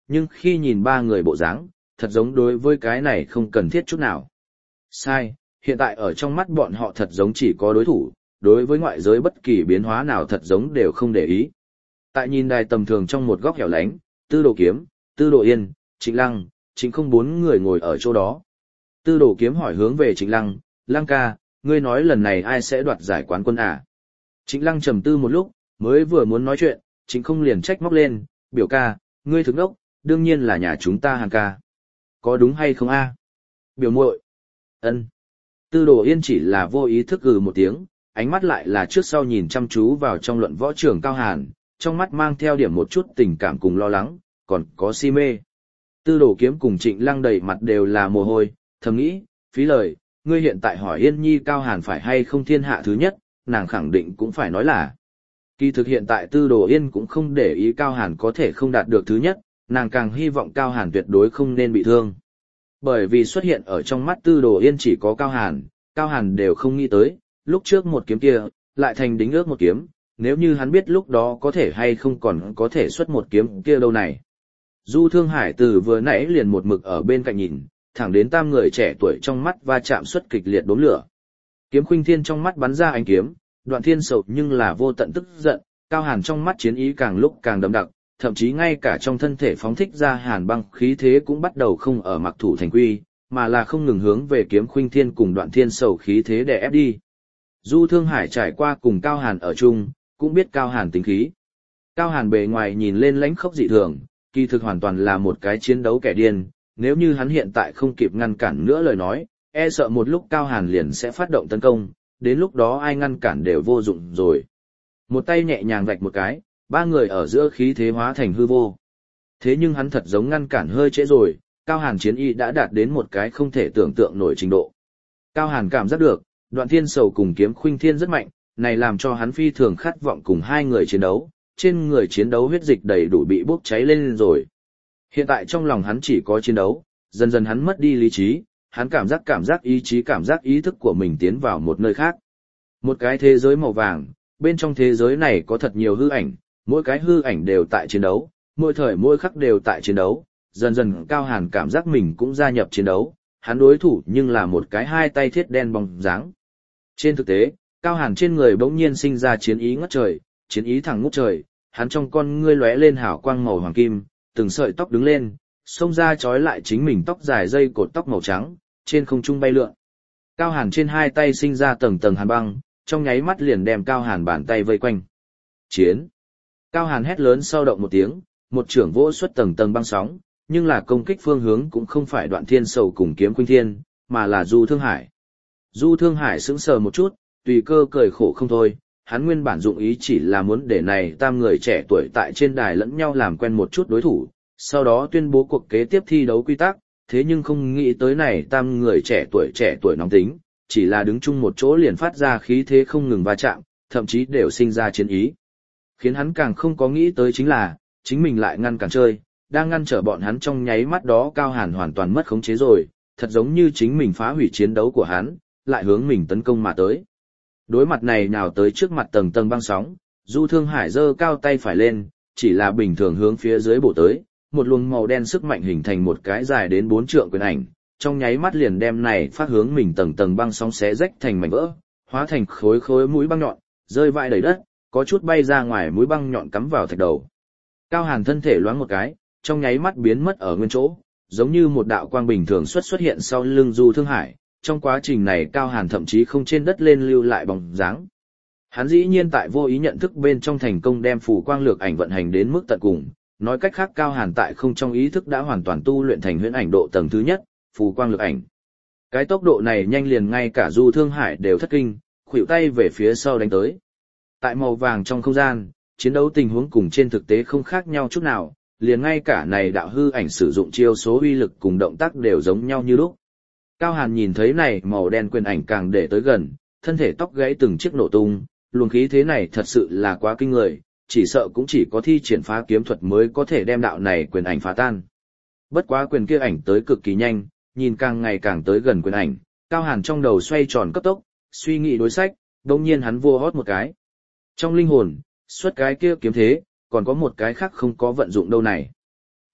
nhưng khi nhìn ba người bộ dáng, thật giống đối với cái này không cần thiết chút nào. Sai, hiện tại ở trong mắt bọn họ thật giống chỉ có đối thủ, đối với ngoại giới bất kỳ biến hóa nào thật giống đều không để ý. Tại nhìn đài tầm thường trong một góc hẻo lánh, Tư Đồ Kiếm, Tư Đồ Yên, Trịnh Lăng, Trịnh Không bốn người ngồi ở chỗ đó. Tư Đồ Kiếm hỏi hướng về Trịnh Lăng, Lăng ca, ngươi nói lần này ai sẽ đoạt giải quán quân à? Trịnh Lăng trầm tư một lúc, mới vừa muốn nói chuyện, Trịnh Không liền trách móc lên, biểu ca, ngươi thức đốc, đương nhiên là nhà chúng ta Hàn ca. Có đúng hay không a? Biểu muội. Ân. Tư Đồ Yên chỉ là vô ý thức gừ một tiếng, ánh mắt lại là trước sau nhìn chăm chú vào trong luận võ trường Cao Hàn, trong mắt mang theo điểm một chút tình cảm cùng lo lắng, còn có si mê. Tư Đồ Kiếm cùng Trịnh Lăng đầy mặt đều là mồ hôi, thầm nghĩ, phí lời, ngươi hiện tại hỏi Yên Nhi Cao Hàn phải hay không thiên hạ thứ nhất, nàng khẳng định cũng phải nói là. Kỳ thực hiện tại Tư Đồ Yên cũng không để ý Cao Hàn có thể không đạt được thứ nhất, nàng càng hy vọng Cao Hàn tuyệt đối không nên bị thương. Bởi vì xuất hiện ở trong mắt Tư Đồ Yên chỉ có Cao Hàn, Cao Hàn đều không nghĩ tới, lúc trước một kiếm kia, lại thành đính ước một kiếm, nếu như hắn biết lúc đó có thể hay không còn có thể xuất một kiếm kia đâu này. Du Thương Hải từ vừa nãy liền một mực ở bên cạnh nhìn, thẳng đến tam người trẻ tuổi trong mắt va chạm xuất kịch liệt đốm lửa. Kiếm Khuynh Thiên trong mắt bắn ra ánh kiếm, Đoạn Thiên Sầu nhưng là vô tận tức giận, Cao Hàn trong mắt chiến ý càng lúc càng đậm đặc, thậm chí ngay cả trong thân thể phóng thích ra hàn băng khí thế cũng bắt đầu không ở mặc thủ thành quy, mà là không ngừng hướng về Kiếm Khuynh Thiên cùng Đoạn Thiên Sầu khí thế để ép đi. Du Thương Hải trải qua cùng Cao Hàn ở chung, cũng biết Cao Hàn tính khí. Cao Hàn bề ngoài nhìn lên lãnh khốc dị thường, kỳ thực hoàn toàn là một cái chiến đấu kẻ điên, nếu như hắn hiện tại không kịp ngăn cản nữa lời nói, e sợ một lúc Cao Hàn liền sẽ phát động tấn công, đến lúc đó ai ngăn cản đều vô dụng rồi. Một tay nhẹ nhàng vạch một cái, ba người ở giữa khí thế hóa thành hư vô. Thế nhưng hắn thật giống ngăn cản hơi trễ rồi, Cao Hàn chiến y đã đạt đến một cái không thể tưởng tượng nổi trình độ. Cao Hàn cảm giác được, Đoạn Thiên Sầu cùng Kiếm Khuynh Thiên rất mạnh, này làm cho hắn phi thường khát vọng cùng hai người chiến đấu, trên người chiến đấu huyết dịch đầy đủ bị bốc cháy lên rồi. Hiện tại trong lòng hắn chỉ có chiến đấu, dần dần hắn mất đi lý trí, hắn cảm giác cảm giác ý chí cảm giác ý thức của mình tiến vào một nơi khác. Một cái thế giới màu vàng, bên trong thế giới này có thật nhiều hư ảnh, mỗi cái hư ảnh đều tại chiến đấu, mỗi thời mỗi khắc đều tại chiến đấu, dần dần Cao Hàn cảm giác mình cũng gia nhập chiến đấu, hắn đối thủ nhưng là một cái hai tay thiết đen bóng dáng. Trên thực tế, Cao Hàn trên người bỗng nhiên sinh ra chiến ý ngất trời, chiến ý thẳng ngút trời, hắn trong con ngươi lóe lên hào quang màu hoàng kim, từng sợi tóc đứng lên, xông ra trói lại chính mình tóc dài dây cột tóc màu trắng, trên không trung bay lượn. Cao Hàn trên hai tay sinh ra tầng tầng hàn băng, trong nháy mắt liền đem Cao Hàn bàn tay vây quanh. Chiến! Cao Hàn hét lớn sau động một tiếng, một trưởng vỗ xuất tầng tầng băng sóng, nhưng là công kích phương hướng cũng không phải Đoạn Thiên Sầu cùng Kiếm Khuynh Thiên, mà là Du Thương Hải. Du Thương Hải sững sờ một chút, tùy cơ cười khổ không thôi, hắn nguyên bản dụng ý chỉ là muốn để này tam người trẻ tuổi tại trên đài lẫn nhau làm quen một chút đối thủ, sau đó tuyên bố cuộc kế tiếp thi đấu quy tắc, thế nhưng không nghĩ tới này tam người trẻ tuổi trẻ tuổi nóng tính, chỉ là đứng chung một chỗ liền phát ra khí thế không ngừng va chạm, thậm chí đều sinh ra chiến ý. Khiến hắn càng không có nghĩ tới chính là, chính mình lại ngăn cản chơi, đang ngăn trở bọn hắn trong nháy mắt đó Cao Hàn hoàn toàn mất khống chế rồi, thật giống như chính mình phá hủy chiến đấu của hắn, lại hướng mình tấn công mà tới. Đối mặt này nào tới trước mặt tầng tầng băng sóng, Du Thương Hải giơ cao tay phải lên, chỉ là bình thường hướng phía dưới bổ tới, một luồng màu đen sức mạnh hình thành một cái dài đến bốn trượng quyền ảnh, trong nháy mắt liền đem này phát hướng mình tầng tầng băng sóng xé rách thành mảnh vỡ, hóa thành khối khối mũi băng nhọn, rơi vãi đầy đất, có chút bay ra ngoài mũi băng nhọn cắm vào thạch đầu. Cao Hàn thân thể loáng một cái, trong nháy mắt biến mất ở nguyên chỗ, giống như một đạo quang bình thường xuất xuất hiện sau lưng Du Thương Hải. Trong quá trình này Cao Hàn thậm chí không trên đất lên lưu lại bóng dáng. Hắn dĩ nhiên tại vô ý nhận thức bên trong thành công đem phù quang lược ảnh vận hành đến mức tận cùng, nói cách khác Cao Hàn tại không trong ý thức đã hoàn toàn tu luyện thành huyễn ảnh độ tầng thứ nhất, phù quang lược ảnh. Cái tốc độ này nhanh liền ngay cả Du Thương Hải đều thất kinh, khuỵu tay về phía sau đánh tới. Tại màu vàng trong không gian, chiến đấu tình huống cùng trên thực tế không khác nhau chút nào, liền ngay cả này đạo hư ảnh sử dụng chiêu số uy lực cùng động tác đều giống nhau như lúc. Cao Hàn nhìn thấy này màu đen quyền ảnh càng để tới gần, thân thể tóc gãy từng chiếc nổ tung, luồng khí thế này thật sự là quá kinh người, chỉ sợ cũng chỉ có thi triển phá kiếm thuật mới có thể đem đạo này quyền ảnh phá tan. Bất quá quyền kia ảnh tới cực kỳ nhanh, nhìn càng ngày càng tới gần quyền ảnh, Cao Hàn trong đầu xoay tròn cấp tốc, suy nghĩ đối sách, đồng nhiên hắn vua hót một cái. Trong linh hồn, xuất cái kia kiếm thế, còn có một cái khác không có vận dụng đâu này.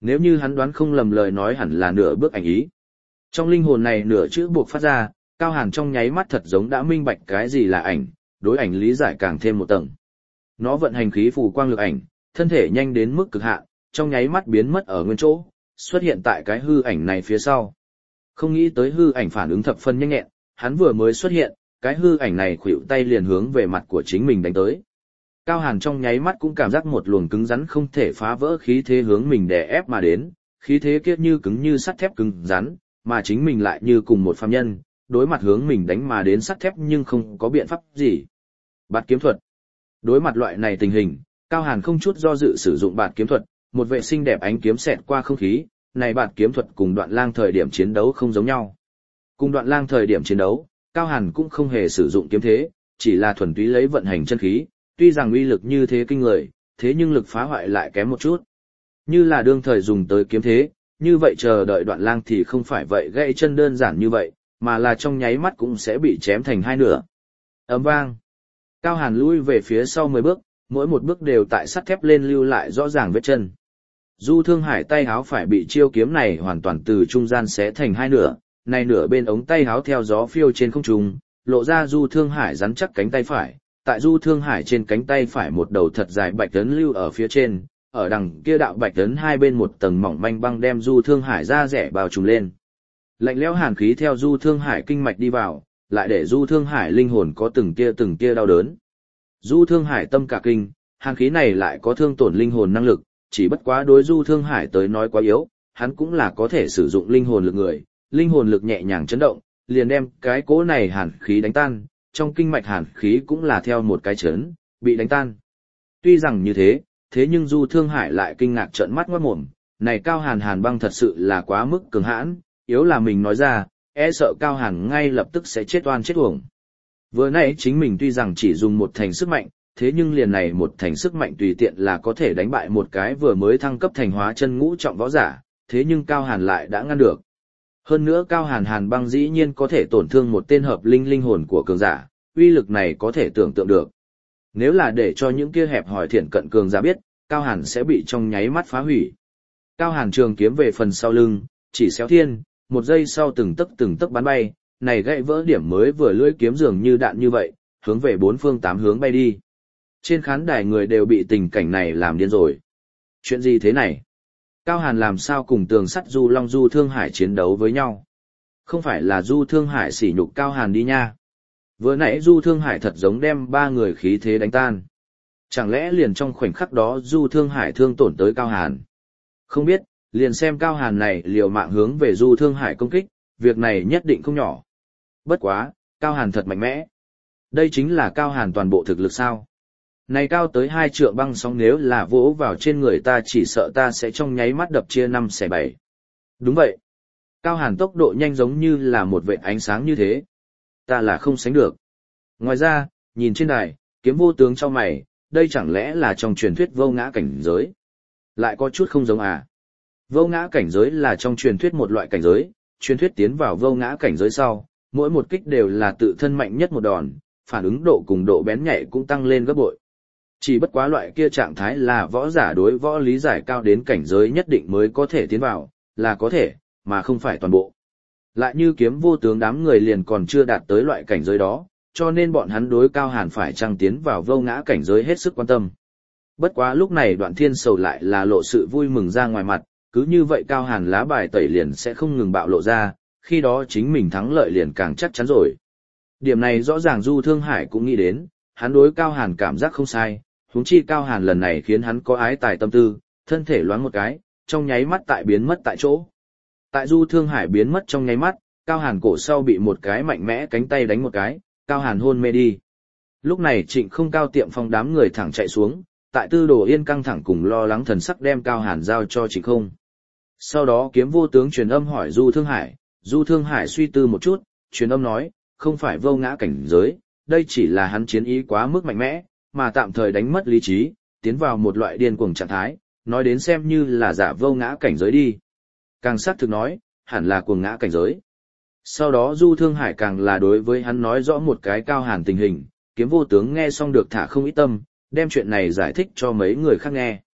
Nếu như hắn đoán không lầm lời nói hẳn là nửa bước ảnh ý. Trong linh hồn này nửa chữ buộc phát ra, Cao Hàn trong nháy mắt thật giống đã minh bạch cái gì là ảnh, đối ảnh lý giải càng thêm một tầng. Nó vận hành khí phù quang lực ảnh, thân thể nhanh đến mức cực hạn, trong nháy mắt biến mất ở nguyên chỗ, xuất hiện tại cái hư ảnh này phía sau. Không nghĩ tới hư ảnh phản ứng thập phân nhanh nhẹn, hắn vừa mới xuất hiện, cái hư ảnh này khuỵu tay liền hướng về mặt của chính mình đánh tới. Cao Hàn trong nháy mắt cũng cảm giác một luồng cứng rắn không thể phá vỡ khí thế hướng mình đè ép mà đến, khí thế kia như cứng như sắt thép cứng rắn, mà chính mình lại như cùng một phàm nhân, đối mặt hướng mình đánh mà đến sắt thép nhưng không có biện pháp gì. Bạt kiếm thuật. Đối mặt loại này tình hình, Cao Hàn không chút do dự sử dụng bạt kiếm thuật, một vệ sinh đẹp ánh kiếm xẹt qua không khí, này bạt kiếm thuật cùng Đoạn Lang thời điểm chiến đấu không giống nhau. Cùng Đoạn Lang thời điểm chiến đấu, Cao Hàn cũng không hề sử dụng kiếm thế, chỉ là thuần túy lấy vận hành chân khí, tuy rằng uy lực như thế kinh người, thế nhưng lực phá hoại lại kém một chút. Như là đương thời dùng tới kiếm thế, như vậy chờ đợi Đoạn Lang thì không phải vậy gãy chân đơn giản như vậy, mà là trong nháy mắt cũng sẽ bị chém thành hai nửa. Ầm vang. Cao Hàn lui về phía sau mười bước, mỗi một bước đều tại sắt thép lên lưu lại rõ ràng vết chân. Du Thương Hải tay háo phải bị chiêu kiếm này hoàn toàn từ trung gian xé thành hai nửa, này nửa bên ống tay háo theo gió phiêu trên không trung, lộ ra Du Thương Hải rắn chắc cánh tay phải, tại Du Thương Hải trên cánh tay phải một đầu thật dài bạch tấn lưu ở phía trên, ở đằng kia đạo bạch tấn hai bên một tầng mỏng manh băng đem Du Thương Hải ra rẻ bao trùm lên. Lạnh lẽo hàn khí theo Du Thương Hải kinh mạch đi vào, lại để Du Thương Hải linh hồn có từng tia từng tia đau đớn. Du Thương Hải tâm cả kinh, hàn khí này lại có thương tổn linh hồn năng lực, chỉ bất quá đối Du Thương Hải tới nói quá yếu, hắn cũng là có thể sử dụng linh hồn lực người, linh hồn lực nhẹ nhàng chấn động, liền đem cái cỗ này hàn khí đánh tan, trong kinh mạch hàn khí cũng là theo một cái chấn, bị đánh tan. Tuy rằng như thế, thế nhưng Du Thương Hải lại kinh ngạc trợn mắt ngoát mồm, này Cao Hàn hàn băng thật sự là quá mức cường hãn, yếu là mình nói ra, e sợ Cao Hàn ngay lập tức sẽ chết oan chết uổng. Vừa nãy chính mình tuy rằng chỉ dùng một thành sức mạnh, thế nhưng liền này một thành sức mạnh tùy tiện là có thể đánh bại một cái vừa mới thăng cấp thành hóa chân ngũ trọng võ giả, thế nhưng Cao Hàn lại đã ngăn được. Hơn nữa Cao Hàn hàn băng dĩ nhiên có thể tổn thương một tên hợp linh linh hồn của cường giả, uy lực này có thể tưởng tượng được. Nếu là để cho những kia hẹp hỏi thiện cận cường giả biết, Cao Hàn sẽ bị trong nháy mắt phá hủy. Cao Hàn trường kiếm về phần sau lưng, chỉ xéo thiên, một giây sau từng tấc từng tấc bắn bay, này gãy vỡ điểm mới vừa lưỡi kiếm dường như đạn như vậy, hướng về bốn phương tám hướng bay đi. Trên khán đài người đều bị tình cảnh này làm điên rồi. Chuyện gì thế này? Cao Hàn làm sao cùng tường sắt Du Long Du Thương Hải chiến đấu với nhau? Không phải là Du Thương Hải sỉ nhục Cao Hàn đi nha. Vừa nãy Du Thương Hải thật giống đem ba người khí thế đánh tan. Chẳng lẽ liền trong khoảnh khắc đó Du Thương Hải thương tổn tới Cao Hàn? Không biết, liền xem Cao Hàn này liều mạng hướng về Du Thương Hải công kích, việc này nhất định không nhỏ. Bất quá, Cao Hàn thật mạnh mẽ. Đây chính là Cao Hàn toàn bộ thực lực sao? Này cao tới hai trượng băng sóng nếu là vỗ vào trên người ta chỉ sợ ta sẽ trong nháy mắt đập chia năm xẻ bảy. Đúng vậy. Cao Hàn tốc độ nhanh giống như là một vệt ánh sáng như thế. Ta là không sánh được. Ngoài ra, nhìn trên đài, Kiếm Vô Tướng cho mày, đây chẳng lẽ là trong truyền thuyết vô ngã cảnh giới? Lại có chút không giống à? Vô ngã cảnh giới là trong truyền thuyết một loại cảnh giới, truyền thuyết tiến vào vô ngã cảnh giới sau, mỗi một kích đều là tự thân mạnh nhất một đòn, phản ứng độ cùng độ bén nhạy cũng tăng lên gấp bội. Chỉ bất quá loại kia trạng thái là võ giả đối võ lý giải cao đến cảnh giới nhất định mới có thể tiến vào, là có thể, mà không phải toàn bộ. Lại như Kiếm Vô Tướng đám người liền còn chưa đạt tới loại cảnh giới đó, cho nên bọn hắn đối Cao Hàn phải trăng tiến vào vô ngã cảnh giới hết sức quan tâm. Bất quá lúc này Đoạn Thiên Sầu lại là lộ sự vui mừng ra ngoài mặt, cứ như vậy Cao Hàn lá bài tẩy liền sẽ không ngừng bạo lộ ra, khi đó chính mình thắng lợi liền càng chắc chắn rồi. Điểm này rõ ràng Du Thương Hải cũng nghĩ đến, hắn đối Cao Hàn cảm giác không sai, huống chi Cao Hàn lần này khiến hắn có ái tài tâm tư, thân thể loáng một cái, trong nháy mắt tại biến mất tại chỗ. Tại Du Thương Hải biến mất trong nháy mắt, Cao Hàn cổ sau bị một cái mạnh mẽ cánh tay đánh một cái, Cao Hàn hôn mê đi. Lúc này Trịnh Không Cao Tiệm Phong đám người thẳng chạy xuống, tại Tư Đồ Yên căng thẳng cùng lo lắng thần sắc đem Cao Hàn giao cho Trịnh Không. Sau đó Kiếm Vô Tướng truyền âm hỏi Du Thương Hải, Du Thương Hải suy tư một chút, truyền âm nói, không phải vô ngã cảnh giới, đây chỉ là hắn chiến ý quá mức mạnh mẽ, mà tạm thời đánh mất lý trí, tiến vào một loại điên cuồng trạng thái, nói đến xem như là giả vô ngã cảnh giới đi. Càng xác thực nói, hẳn là cuồng ngã cảnh giới. Sau đó Du Thương Hải càng là đối với hắn nói rõ một cái Cao Hàn tình hình, Kiếm Vô Tướng nghe xong được thả không ít tâm, đem chuyện này giải thích cho mấy người khác nghe.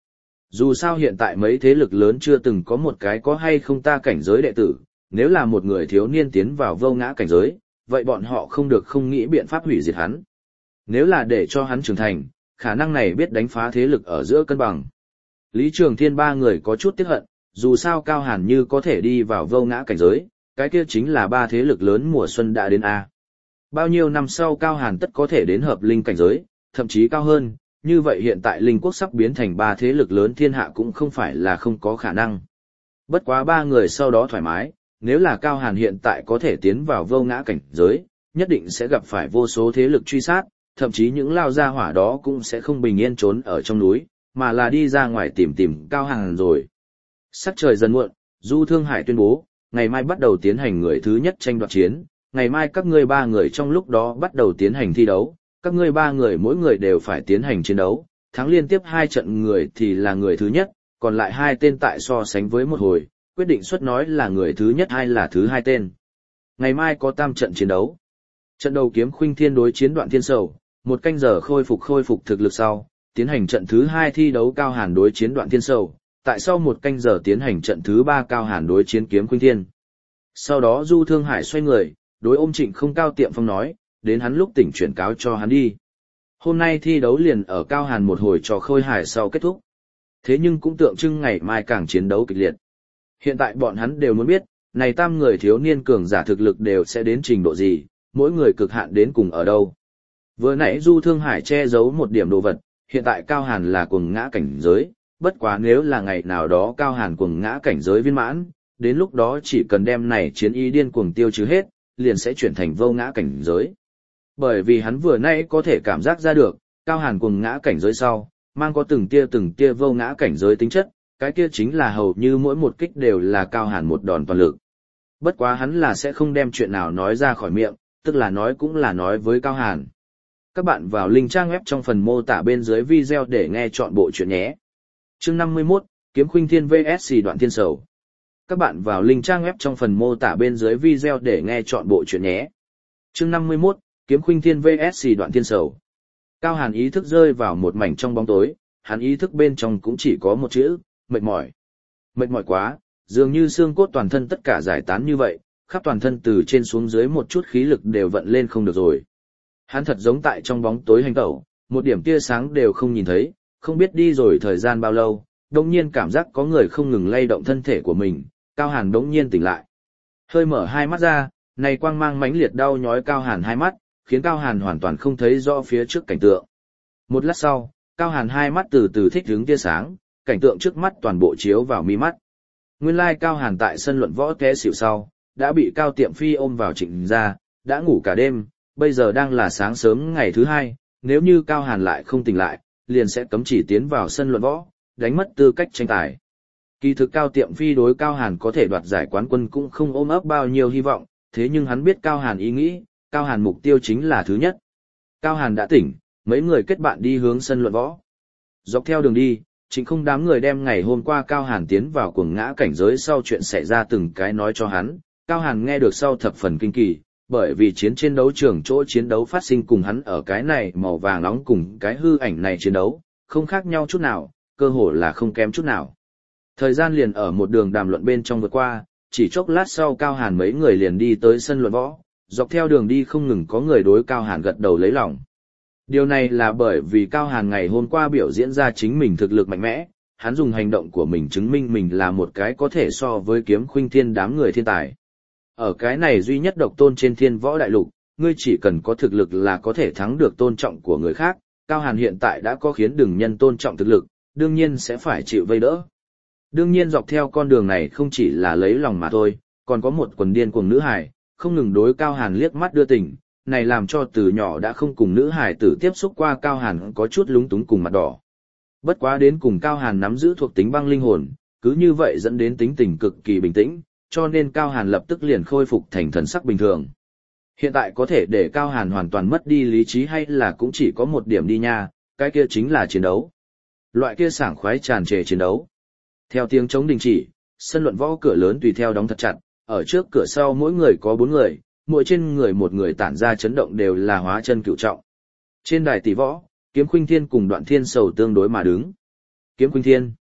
Dù sao hiện tại mấy thế lực lớn chưa từng có một cái có hay không ta cảnh giới đệ tử, nếu là một người thiếu niên tiến vào vô ngã cảnh giới, vậy bọn họ không được không nghĩ biện pháp hủy diệt hắn. Nếu là để cho hắn trưởng thành, khả năng này biết đánh phá thế lực ở giữa cân bằng. Lý Trường Thiên ba người có chút tiếc hận, dù sao Cao Hàn như có thể đi vào vô ngã cảnh giới, cái kia chính là ba thế lực lớn mùa xuân đã đến A. Bao nhiêu năm sau Cao Hàn tất có thể đến hợp linh cảnh giới, thậm chí cao hơn, như vậy hiện tại linh quốc sắp biến thành ba thế lực lớn thiên hạ cũng không phải là không có khả năng. Bất quá ba người sau đó thoải mái, nếu là Cao Hàn hiện tại có thể tiến vào vô ngã cảnh giới, nhất định sẽ gặp phải vô số thế lực truy sát, thậm chí những lao gia hỏa đó cũng sẽ không bình yên trốn ở trong núi, mà là đi ra ngoài tìm tìm Cao Hàn rồi. Sắc trời dần muộn, Du Thương Hải tuyên bố, ngày mai bắt đầu tiến hành người thứ nhất tranh đoạt chiến, ngày mai các ngươi ba người trong lúc đó bắt đầu tiến hành thi đấu, các ngươi ba người mỗi người đều phải tiến hành chiến đấu, thắng liên tiếp hai trận người thì là người thứ nhất, còn lại hai tên tại so sánh với một hồi, quyết định suất nói là người thứ nhất hay là thứ hai tên. Ngày mai có tam trận chiến đấu. Trận đầu Kiếm Khuynh Thiên đối chiến Đoạn Thiên Sầu, một canh giờ khôi phục khôi phục thực lực sau, tiến hành trận thứ hai thi đấu Cao Hàn đối chiến Đoạn Thiên Sầu, tại sau một canh giờ tiến hành trận thứ ba Cao Hàn đối chiến Kiếm Khuynh Thiên. Sau đó Du Thương Hải xoay người, đối ôm Trịnh Không Cao Tiệm Phong nói, đến hắn lúc tỉnh chuyển cáo cho hắn đi. Hôm nay thi đấu liền ở Cao Hàn một hồi trò khôi hài sau kết thúc. Thế nhưng cũng tượng trưng ngày mai càng chiến đấu kịch liệt. Hiện tại bọn hắn đều muốn biết, này tam người thiếu niên cường giả thực lực đều sẽ đến trình độ gì, mỗi người cực hạn đến cùng ở đâu. Vừa nãy Du Thương Hải che giấu một điểm đồ vật, hiện tại Cao Hàn là cuồng ngã cảnh giới, bất quá nếu là ngày nào đó Cao Hàn cuồng ngã cảnh giới viên mãn, đến lúc đó chỉ cần đem này chiến ý điên cuồng tiêu trừ hết, liền sẽ chuyển thành vô ngã cảnh giới. Bởi vì hắn vừa nãy có thể cảm giác ra được, Cao Hàn cuồng ngã cảnh giới sau, mang có từng tia từng tia vô ngã cảnh giới tính chất, cái kia chính là hầu như mỗi một kích đều là Cao Hàn một đòn toàn lực. Bất quá hắn là sẽ không đem chuyện nào nói ra khỏi miệng, tức là nói cũng là nói với Cao Hàn. Các bạn vào link trang web trong phần mô tả bên dưới video để nghe chọn bộ chuyện nhé. Chương năm mươi mốt, Kiếm Khuynh Thiên vs Đoạn Thiên Sầu. Các bạn vào link trang web trong phần mô tả bên dưới video để nghe chọn bộ chuyện nhé. Chương năm mươi mốt, Kiếm Khuynh Thiên vs Đoạn Thiên Sầu. Cao Hàn ý thức rơi vào một mảnh trong bóng tối, hắn ý thức bên trong cũng chỉ có một chữ, mệt mỏi. Mệt mỏi quá, dường như xương cốt toàn thân tất cả giải tán như vậy, khắp toàn thân từ trên xuống dưới một chút khí lực đều vận lên không được rồi. Hắn thật giống tại trong bóng tối hành tẩu, một điểm tia sáng đều không nhìn thấy, không biết đi rồi thời gian bao lâu, đột nhiên cảm giác có người không ngừng lay động thân thể của mình, Cao Hàn đột nhiên tỉnh lại. Hơi mở hai mắt ra, này quang mang mãnh liệt đau nhói Cao Hàn hai mắt, khiến Cao Hàn hoàn toàn không thấy rõ phía trước cảnh tượng. Một lát sau, Cao Hàn hai mắt từ từ thích ứng tia sáng, cảnh tượng trước mắt toàn bộ chiếu vào mi mắt. Nguyên lai Cao Hàn tại sân luận võ té xỉu sau, đã bị Cao Tiệm Phi ôm vào Trịnh gia, đã ngủ cả đêm, bây giờ đang là sáng sớm ngày thứ hai, nếu như Cao Hàn lại không tỉnh lại, liền sẽ cấm chỉ tiến vào sân luận võ, đánh mất tư cách tranh tài. Kỳ thực Cao Tiệm Phi đối Cao Hàn có thể đoạt giải quán quân cũng không ôm ấp bao nhiêu hy vọng, thế nhưng hắn biết Cao Hàn ý nghĩ, Cao Hàn mục tiêu chính là thứ nhất. Cao Hàn đã tỉnh, mấy người kết bạn đi hướng sân luận võ. Dọc theo đường đi, Trịnh Không đám người đem ngày hôm qua Cao Hàn tiến vào cuồng ngã cảnh giới sau chuyện xảy ra từng cái nói cho hắn. Cao Hàn nghe được sau thập phần kinh kỳ, bởi vì chiến trên đấu trường chỗ chiến đấu phát sinh cùng hắn ở cái này màu vàng nóng cùng cái hư ảnh này chiến đấu, không khác nhau chút nào, cơ hồ là không kém chút nào. Thời gian liền ở một đường đàm luận bên trong vượt qua, chỉ chốc lát sau Cao Hàn mấy người liền đi tới sân luận võ, dọc theo đường đi không ngừng có người đối Cao Hàn gật đầu lấy lòng. Điều này là bởi vì Cao Hàn ngày hôm qua biểu diễn ra chính mình thực lực mạnh mẽ, hắn dùng hành động của mình chứng minh mình là một cái có thể so với Kiếm Khuynh Thiên đám người thiên tài. Ở cái này duy nhất độc tôn trên thiên võ đại lục, ngươi chỉ cần có thực lực là có thể thắng được tôn trọng của người khác, Cao Hàn hiện tại đã có khiến đừng nhân tôn trọng thực lực, đương nhiên sẽ phải chịu vây đỡ. Đương nhiên dọc theo con đường này không chỉ là lấy lòng mà thôi, còn có một quần điên cuồng nữ hài, không ngừng đối Cao Hàn liếc mắt đưa tình, này làm cho từ nhỏ đã không cùng nữ hài tử tiếp xúc qua Cao Hàn có chút lúng túng cùng mặt đỏ. Bất quá đến cùng Cao Hàn nắm giữ thuộc tính băng linh hồn, cứ như vậy dẫn đến tính tình cực kỳ bình tĩnh, cho nên Cao Hàn lập tức liền khôi phục thành thần sắc bình thường. Hiện tại có thể để Cao Hàn hoàn toàn mất đi lý trí hay là cũng chỉ có một điểm đi nha, cái kia chính là chiến đấu. Loại kia sảng khoái tràn trề chiến đấu. Theo tiếng trống đình chỉ, sân luận võ cửa lớn tùy theo đóng thật chặt, ở trước cửa sau mỗi người có bốn người, mỗi trên người một người tản ra chấn động đều là hóa chân cửu trọng. Trên đài tỷ võ, Kiếm Khuynh Thiên cùng Đoạn Thiên Sầu tương đối mà đứng. Kiếm Khuynh Thiên,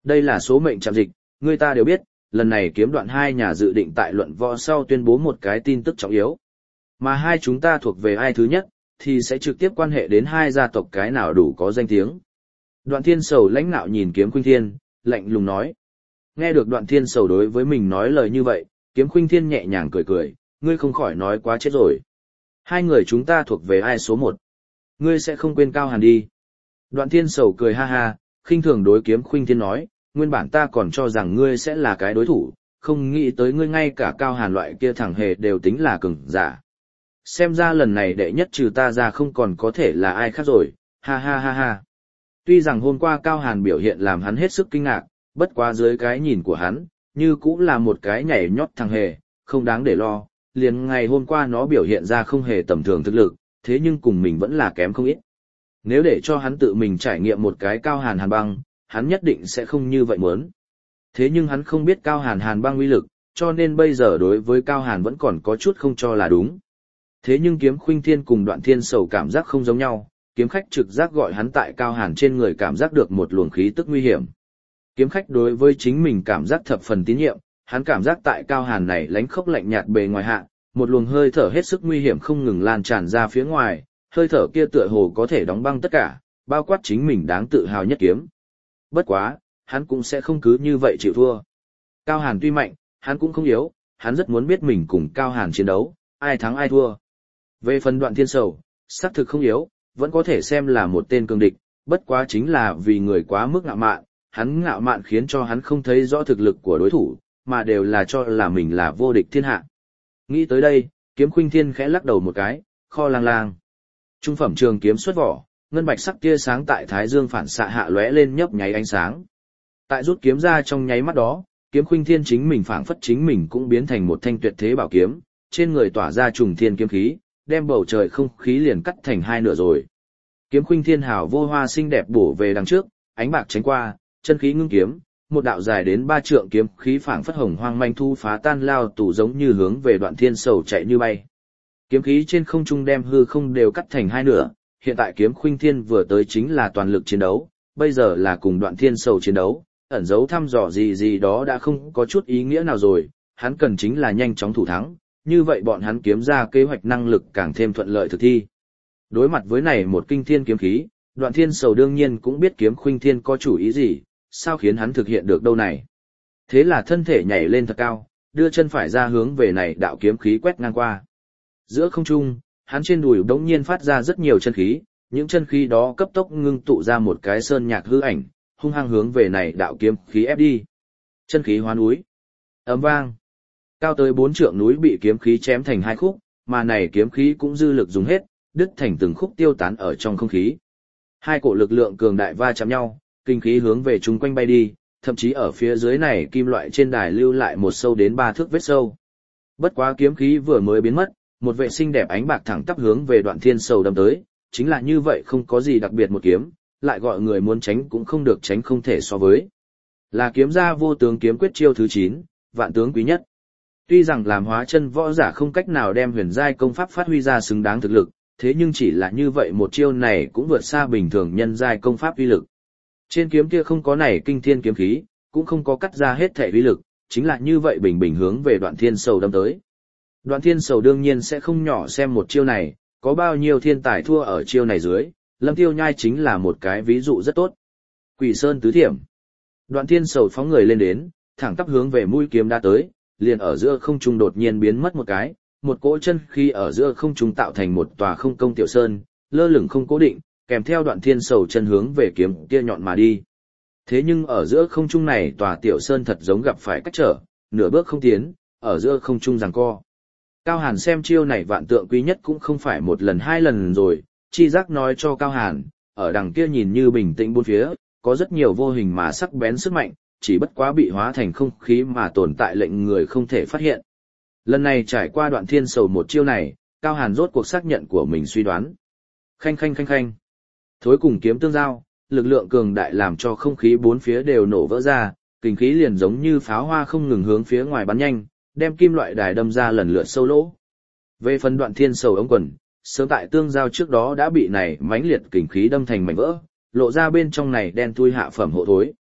Đây là số mệnh chạm dịch, người ta đều biết, lần này kiếm đoạn hai nhà dự định tại luận võ sau tuyên bố một cái tin tức trọng yếu. Mà hai chúng ta thuộc về ai thứ nhất, thì sẽ trực tiếp quan hệ đến hai gia tộc cái nào đủ có danh tiếng. Đoạn Thiên Sầu lãnh nạo nhìn Kiếm Khuynh Thiên, lạnh lùng nói. Nghe được Đoạn Thiên Sầu đối với mình nói lời như vậy, Kiếm Khuynh Thiên nhẹ nhàng cười cười, ngươi không khỏi nói quá chết rồi. Hai người chúng ta thuộc về ai số một? Ngươi sẽ không quên Cao Hàn đi. Đoạn Thiên Sầu cười ha ha, khinh thường đối Kiếm Khuynh Thiên nói, nguyên bản ta còn cho rằng ngươi sẽ là cái đối thủ, không nghĩ tới ngươi ngay cả Cao Hàn loại kia thẳng hề đều tính là cường giả. Xem ra lần này đệ nhất trừ ta ra không còn có thể là ai khác rồi, ha ha ha ha. Tuy rằng hôm qua Cao Hàn biểu hiện làm hắn hết sức kinh ngạc, bất quá dưới cái nhìn của hắn, như cũng là một cái nhảy nhót thằng hề, không đáng để lo, liền ngày hôm qua nó biểu hiện ra không hề tầm thường thực lực, thế nhưng cùng mình vẫn là kém không ít. Nếu để cho hắn tự mình trải nghiệm một cái Cao Hàn hàn băng, hắn nhất định sẽ không như vậy muốn. Thế nhưng hắn không biết Cao Hàn hàn băng uy lực, cho nên bây giờ đối với Cao Hàn vẫn còn có chút không cho là đúng. Thế nhưng Kiếm Khuynh Thiên cùng Đoạn Thiên Sầu cảm giác không giống nhau, kiếm khách trực giác gọi hắn tại Cao Hàn trên người cảm giác được một luồng khí tức nguy hiểm. Kiếm khách đối với chính mình cảm giác thập phần tín nhiệm, hắn cảm giác tại Cao Hàn này lánh khốc lạnh nhạt bề ngoài hạ, một luồng hơi thở hết sức nguy hiểm không ngừng lan tràn ra phía ngoài, hơi thở kia tựa hồ có thể đóng băng tất cả, bao quát chính mình đáng tự hào nhất kiếm. Bất quá, hắn cũng sẽ không cứ như vậy chịu thua. Cao Hàn tuy mạnh, hắn cũng không yếu, hắn rất muốn biết mình cùng Cao Hàn chiến đấu, ai thắng ai thua. Về phần Đoạn Thiên Sầu, xác thực không yếu, vẫn có thể xem là một tên cường địch, bất quá chính là vì người quá mức ngạo mạn, hắn ngạo mạn khiến cho hắn không thấy rõ thực lực của đối thủ, mà đều là cho là mình là vô địch thiên hạ. Nghĩ tới đây, Kiếm Khuynh Thiên khẽ lắc đầu một cái, kho lang lang. Trung phẩm trường kiếm xuất vỏ, ngân bạch sắc tia sáng tại thái dương phản xạ hạ lóe lên nhấp nháy ánh sáng. Tại rút kiếm ra trong nháy mắt đó, Kiếm Khuynh Thiên chính mình phảng phất chính mình cũng biến thành một thanh tuyệt thế bảo kiếm, trên người tỏa ra trùng thiên kiếm khí, đem bầu trời không khí liền cắt thành hai nửa rồi. Kiếm Khuynh Thiên hào vô hoa xinh đẹp bổ về đằng trước, ánh bạc tránh qua, chân khí ngưng kiếm, một đạo dài đến ba trượng kiếm khí phảng phất hồng hoang manh thu phá tan lao tù giống như hướng về Đoạn Thiên Sầu chạy như bay. Kiếm khí trên không trung đem hư không đều cắt thành hai nửa, hiện tại Kiếm Khuynh Thiên vừa tới chính là toàn lực chiến đấu, bây giờ là cùng Đoạn Thiên Sầu chiến đấu, ẩn dấu thăm dò gì gì đó đã không có chút ý nghĩa nào rồi, hắn cần chính là nhanh chóng thủ thắng, như vậy bọn hắn kiếm ra kế hoạch năng lực càng thêm thuận lợi thực thi. Đối mặt với này một kinh thiên kiếm khí, Đoạn Thiên Sầu đương nhiên cũng biết Kiếm Khuynh Thiên có chủ ý gì, sao khiến hắn thực hiện được đâu này. Thế là thân thể nhảy lên thật cao, đưa chân phải ra hướng về này đạo kiếm khí quét ngang qua. Giữa không trung, hắn trên đùi đống nhiên phát ra rất nhiều chân khí, những chân khí đó cấp tốc ngưng tụ ra một cái sơn nhạc hư ảnh, hung hăng hướng về này đạo kiếm khí ép đi. Chân khí hóa núi. Ầm vang. Cao tới bốn trượng núi bị kiếm khí chém thành hai khúc, mà này kiếm khí cũng dư lực dùng hết, đứt thành từng khúc tiêu tán ở trong không khí. Hai cổ lực lượng cường đại va chạm nhau, kinh khí hướng về chung quanh bay đi, thậm chí ở phía dưới này kim loại trên đài lưu lại một sâu đến ba thước vết sâu. Bất quá kiếm khí vừa mới biến mất, một vệ sinh đẹp ánh bạc thẳng tắp hướng về Đoạn Thiên Sầu đâm tới, chính là như vậy không có gì đặc biệt một kiếm, lại gọi người muốn tránh cũng không được tránh không thể so với. Là kiếm gia vô tướng kiếm quyết chiêu thứ chín, vạn tướng quý nhất. Tuy rằng làm hóa chân võ giả không cách nào đem huyền giai công pháp phát huy ra xứng đáng thực lực, thế nhưng chỉ là như vậy một chiêu này cũng vượt xa bình thường nhân giai công pháp uy lực. Trên kiếm kia không có này kinh thiên kiếm khí, cũng không có cắt ra hết thể uy lực, chính là như vậy bình bình hướng về Đoạn Thiên Sầu đâm tới. Đoạn Thiên Sầu đương nhiên sẽ không nhỏ xem một chiêu này, có bao nhiêu thiên tài thua ở chiêu này dưới, Lâm Tiêu Nhai chính là một cái ví dụ rất tốt. Quỷ Sơn tứ thiểm. Đoạn Thiên Sầu phóng người lên đến, thẳng tắp hướng về mũi kiếm đã tới, liền ở giữa không trung đột nhiên biến mất một cái, một cỗ chân khí ở giữa không trung tạo thành một tòa không công tiểu sơn, lơ lửng không cố định, kèm theo Đoạn Thiên Sầu chân hướng về kiếm kia nhọn mà đi. Thế nhưng ở giữa không trung này tòa tiểu sơn thật giống gặp phải cách trở, nửa bước không tiến, ở giữa không trung giằng co. Cao Hàn xem chiêu này vạn tượng quý nhất cũng không phải một lần hai lần rồi, chi giác nói cho Cao Hàn, ở đằng kia nhìn như bình tĩnh bốn phía, có rất nhiều vô hình mà sắc bén sức mạnh, chỉ bất quá bị hóa thành không khí mà tồn tại lệnh người không thể phát hiện. Lần này trải qua Đoạn Thiên Sầu một chiêu này, Cao Hàn rốt cuộc xác nhận của mình suy đoán. Khanh khanh khanh khanh. Thối cùng kiếm tương giao, lực lượng cường đại làm cho không khí bốn phía đều nổ vỡ ra, kinh khí liền giống như pháo hoa không ngừng hướng phía ngoài bắn nhanh, đem kim loại đài đâm ra lần lượt sâu lỗ. Về phần Đoạn Thiên Sầu ống quần, sớm tại tương giao trước đó đã bị này mãnh liệt kinh khí đâm thành mảnh vỡ, lộ ra bên trong này đen thui hạ phẩm hộ thối.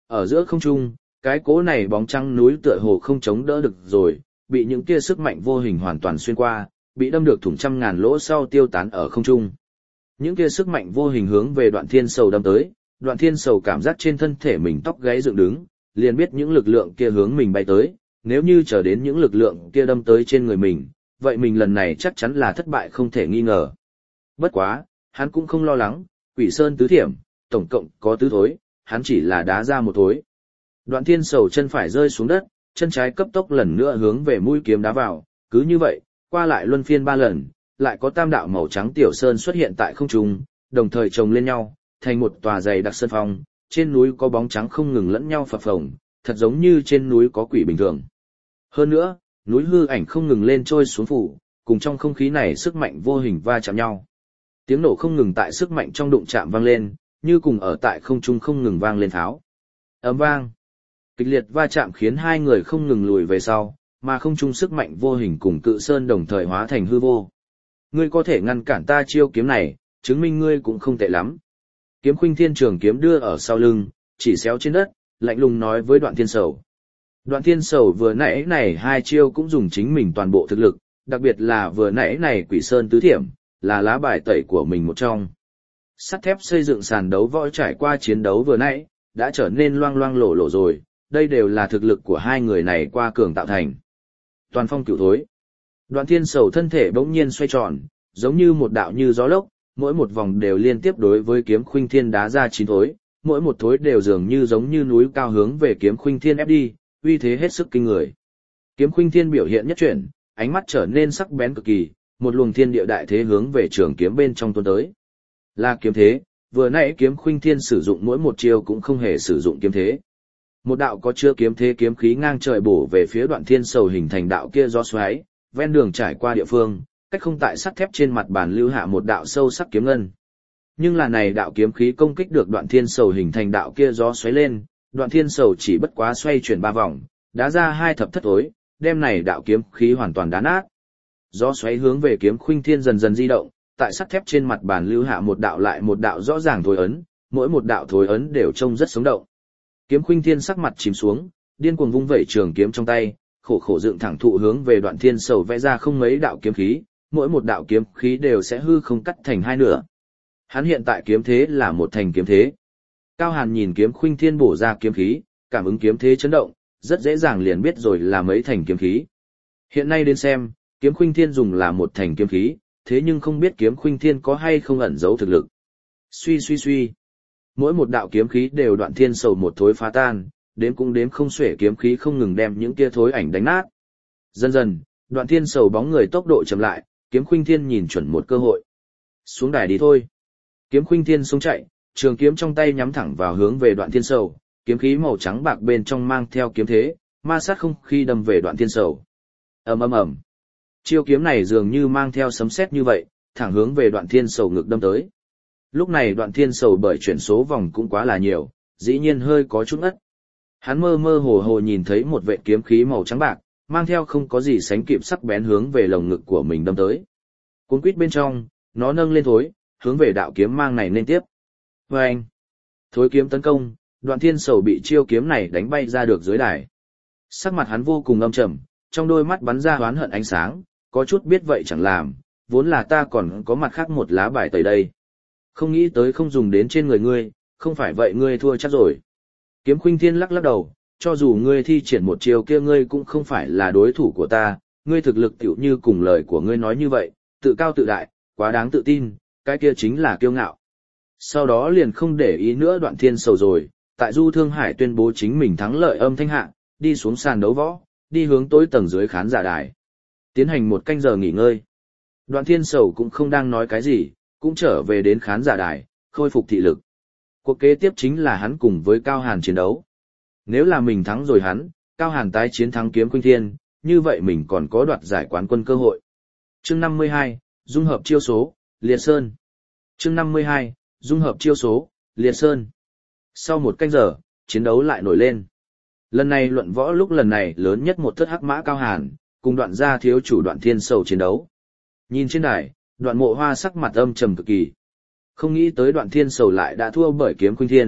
Ở giữa không trung, cái cố này bóng trắng núi tựa hồ không chống đỡ được rồi, bị những kia sức mạnh vô hình hoàn toàn xuyên qua, bị đâm được thủng trăm ngàn lỗ sau tiêu tán ở không trung. Những kia sức mạnh vô hình hướng về Đoạn Thiên Sầu đâm tới, Đoạn Thiên Sầu cảm giác trên thân thể mình tóc gáy dựng đứng, liền biết những lực lượng kia hướng mình bay tới, nếu như chờ đến những lực lượng kia đâm tới trên người mình, vậy mình lần này chắc chắn là thất bại không thể nghi ngờ. Bất quá, hắn cũng không lo lắng, Quỷ Sơn tứ thiểm, tổng cộng có tứ thối, hắn chỉ là đá ra một thối. Đoạn Thiên Sầu chân phải rơi xuống đất, chân trái cấp tốc lần nữa hướng về mũi kiếm đá vào, cứ như vậy, qua lại luân phiên ba lần, lại có tam đạo màu trắng tiểu sơn xuất hiện tại không trung, đồng thời chồng lên nhau, thành một tòa dày đặc sơn phong, trên núi có bóng trắng không ngừng lẫn nhau phập phồng, thật giống như trên núi có quỷ bình thường. Hơn nữa, núi hư ảnh không ngừng lên trôi xuống phủ, cùng trong không khí này sức mạnh vô hình va chạm nhau. Tiếng nổ không ngừng tại sức mạnh trong đụng chạm vang lên, như cùng ở tại không trung không ngừng vang lên tháo. Ầm vang. Kịch liệt va chạm khiến hai người không ngừng lùi về sau, mà không trung sức mạnh vô hình cùng cự sơn đồng thời hóa thành hư vô. Ngươi có thể ngăn cản ta chiêu kiếm này, chứng minh ngươi cũng không tệ lắm. Kiếm Khuynh Thiên trường kiếm đưa ở sau lưng, chỉ xéo trên đất, lạnh lùng nói với Đoạn Thiên Sầu. Đoạn Thiên Sầu vừa nãy này hai chiêu cũng dùng chính mình toàn bộ thực lực, đặc biệt là vừa nãy này Quỷ Sơn tứ thiểm, là lá bài tẩy của mình một trong. Sắt thép xây dựng sàn đấu võ trải qua chiến đấu vừa nãy, đã trở nên loang loang lổ lổ rồi, đây đều là thực lực của hai người này qua cường tạo thành. Toàn phong cửu thối. Đoạn Thiên Sầu thân thể bỗng nhiên xoay tròn, giống như một đạo như gió lốc, mỗi một vòng đều liên tiếp đối với Kiếm Khuynh Thiên đá ra chín thối, mỗi một thối đều dường như giống như núi cao hướng về Kiếm Khuynh Thiên ép đi, uy thế hết sức kinh người. Kiếm Khuynh Thiên biểu hiện nhất chuyển, ánh mắt trở nên sắc bén cực kỳ, một luồng thiên địa đại thế hướng về trường kiếm bên trong tuôn tới. Là kiếm thế, vừa nãy Kiếm Khuynh Thiên sử dụng mỗi một chiêu cũng không hề sử dụng kiếm thế. Một đạo có chứa kiếm thế kiếm khí ngang trời bổ về phía Đoạn Thiên Sầu hình thành đạo kia gió xoáy, ven đường trải qua địa phương, cách không tại sắt thép trên mặt bàn lưu hạ một đạo sâu sắc kiếm ngân. Nhưng là này đạo kiếm khí công kích được Đoạn Thiên Sầu hình thành đạo kia gió xoáy lên, Đoạn Thiên Sầu chỉ bất quá xoay chuyển ba vòng, đá ra hai thập thất thối, đem này đạo kiếm khí hoàn toàn đá nát. Gió xoáy hướng về Kiếm Khuynh Thiên dần dần di động, tại sắt thép trên mặt bàn lưu hạ một đạo lại một đạo rõ ràng thối ấn, mỗi một đạo thối ấn đều trông rất sống động. Kiếm Khuynh Thiên sắc mặt chìm xuống, điên cuồng vung vẩy trường kiếm trong tay, khổ khổ dựng thẳng thụ hướng về Đoạn Thiên Sầu vẽ ra không mấy đạo kiếm khí, mỗi một đạo kiếm khí đều sẽ hư không cắt thành hai nửa. Hắn hiện tại kiếm thế là một thành kiếm thế. Cao Hàn nhìn Kiếm Khuynh Thiên bổ ra kiếm khí, cảm ứng kiếm thế chấn động, rất dễ dàng liền biết rồi là mấy thành kiếm khí. Hiện nay đến xem, Kiếm Khuynh Thiên dùng là một thành kiếm khí, thế nhưng không biết Kiếm Khuynh Thiên có hay không ẩn giấu thực lực. Suy suy suy. Mỗi một đạo kiếm khí đều Đoạn Thiên Sầu một thối phá tan, đếm cũng đếm không xuể kiếm khí không ngừng đem những kia thối ảnh đánh nát. Dần dần, Đoạn Thiên Sầu bóng người tốc độ chậm lại, Kiếm Khuynh Thiên nhìn chuẩn một cơ hội. Xuống đài đi thôi. Kiếm Khuynh Thiên xông chạy, trường kiếm trong tay nhắm thẳng vào hướng về Đoạn Thiên Sầu, kiếm khí màu trắng bạc bên trong mang theo kiếm thế, ma sát không khí đâm về Đoạn Thiên Sầu. Ầm ầm ầm. Chiêu kiếm này dường như mang theo sấm sét như vậy, thẳng hướng về Đoạn Thiên Sầu ngực đâm tới. Lúc này Đoạn Thiên Sầu bởi chuyển số vòng cũng quá là nhiều, dĩ nhiên hơi có chút ngất. Hắn mơ mơ hồ hồ nhìn thấy một vệt kiếm khí màu trắng bạc, mang theo không có gì sánh kịp sắc bén hướng về lồng ngực của mình đâm tới. Cuốn quýt bên trong, nó nâng lên thối, hướng về đạo kiếm mang này nên tiếp. Và anh, thối kiếm tấn công, Đoạn Thiên Sầu bị chiêu kiếm này đánh bay ra được dưới đài. Sắc mặt hắn vô cùng âm trầm, trong đôi mắt bắn ra oán hận ánh sáng, có chút biết vậy chẳng làm, vốn là ta còn có mặt khác một lá bài tẩy đây. Không nghĩ tới không dùng đến trên người ngươi, không phải vậy ngươi thua chắc rồi. Kiếm Khuynh Thiên lắc lắc đầu, cho dù ngươi thi triển một chiêu kia ngươi cũng không phải là đối thủ của ta, ngươi thực lực tiểu như cùng lời của ngươi nói như vậy, tự cao tự đại, quá đáng tự tin, cái kia chính là kiêu ngạo. Sau đó liền không để ý nữa Đoạn Thiên Sầu rồi, tại Du Thương Hải tuyên bố chính mình thắng lợi âm thanh hạ, đi xuống sàn đấu võ, đi hướng tối tầng dưới khán giả đài. Tiến hành một canh giờ nghỉ ngơi. Đoạn Thiên Sầu cũng không đang nói cái gì, cũng trở về đến khán giả đài, khôi phục thị lực. Cuộc kế tiếp chính là hắn cùng với Cao Hàn chiến đấu. Nếu là mình thắng rồi hắn, Cao Hàn tái chiến thắng Kiếm Khuynh Thiên, như vậy mình còn có đoạt giải quán quân cơ hội. Chương năm mươi hai, dung hợp chiêu số, Liệt Sơn. Chương năm mươi hai, dung hợp chiêu số, Liệt Sơn. Sau một canh giờ, chiến đấu lại nổi lên. Lần này luận võ lúc lần này lớn nhất một thất hắc mã Cao Hàn, cùng Đoạn gia thiếu chủ Đoạn Thiên Sầu chiến đấu. Nhìn trên đài, Đoạn Mộ Hoa sắc mặt âm trầm cực kỳ. Không nghĩ tới Đoạn Thiên Sầu lại đã thua bởi Kiếm Khuynh Thiên,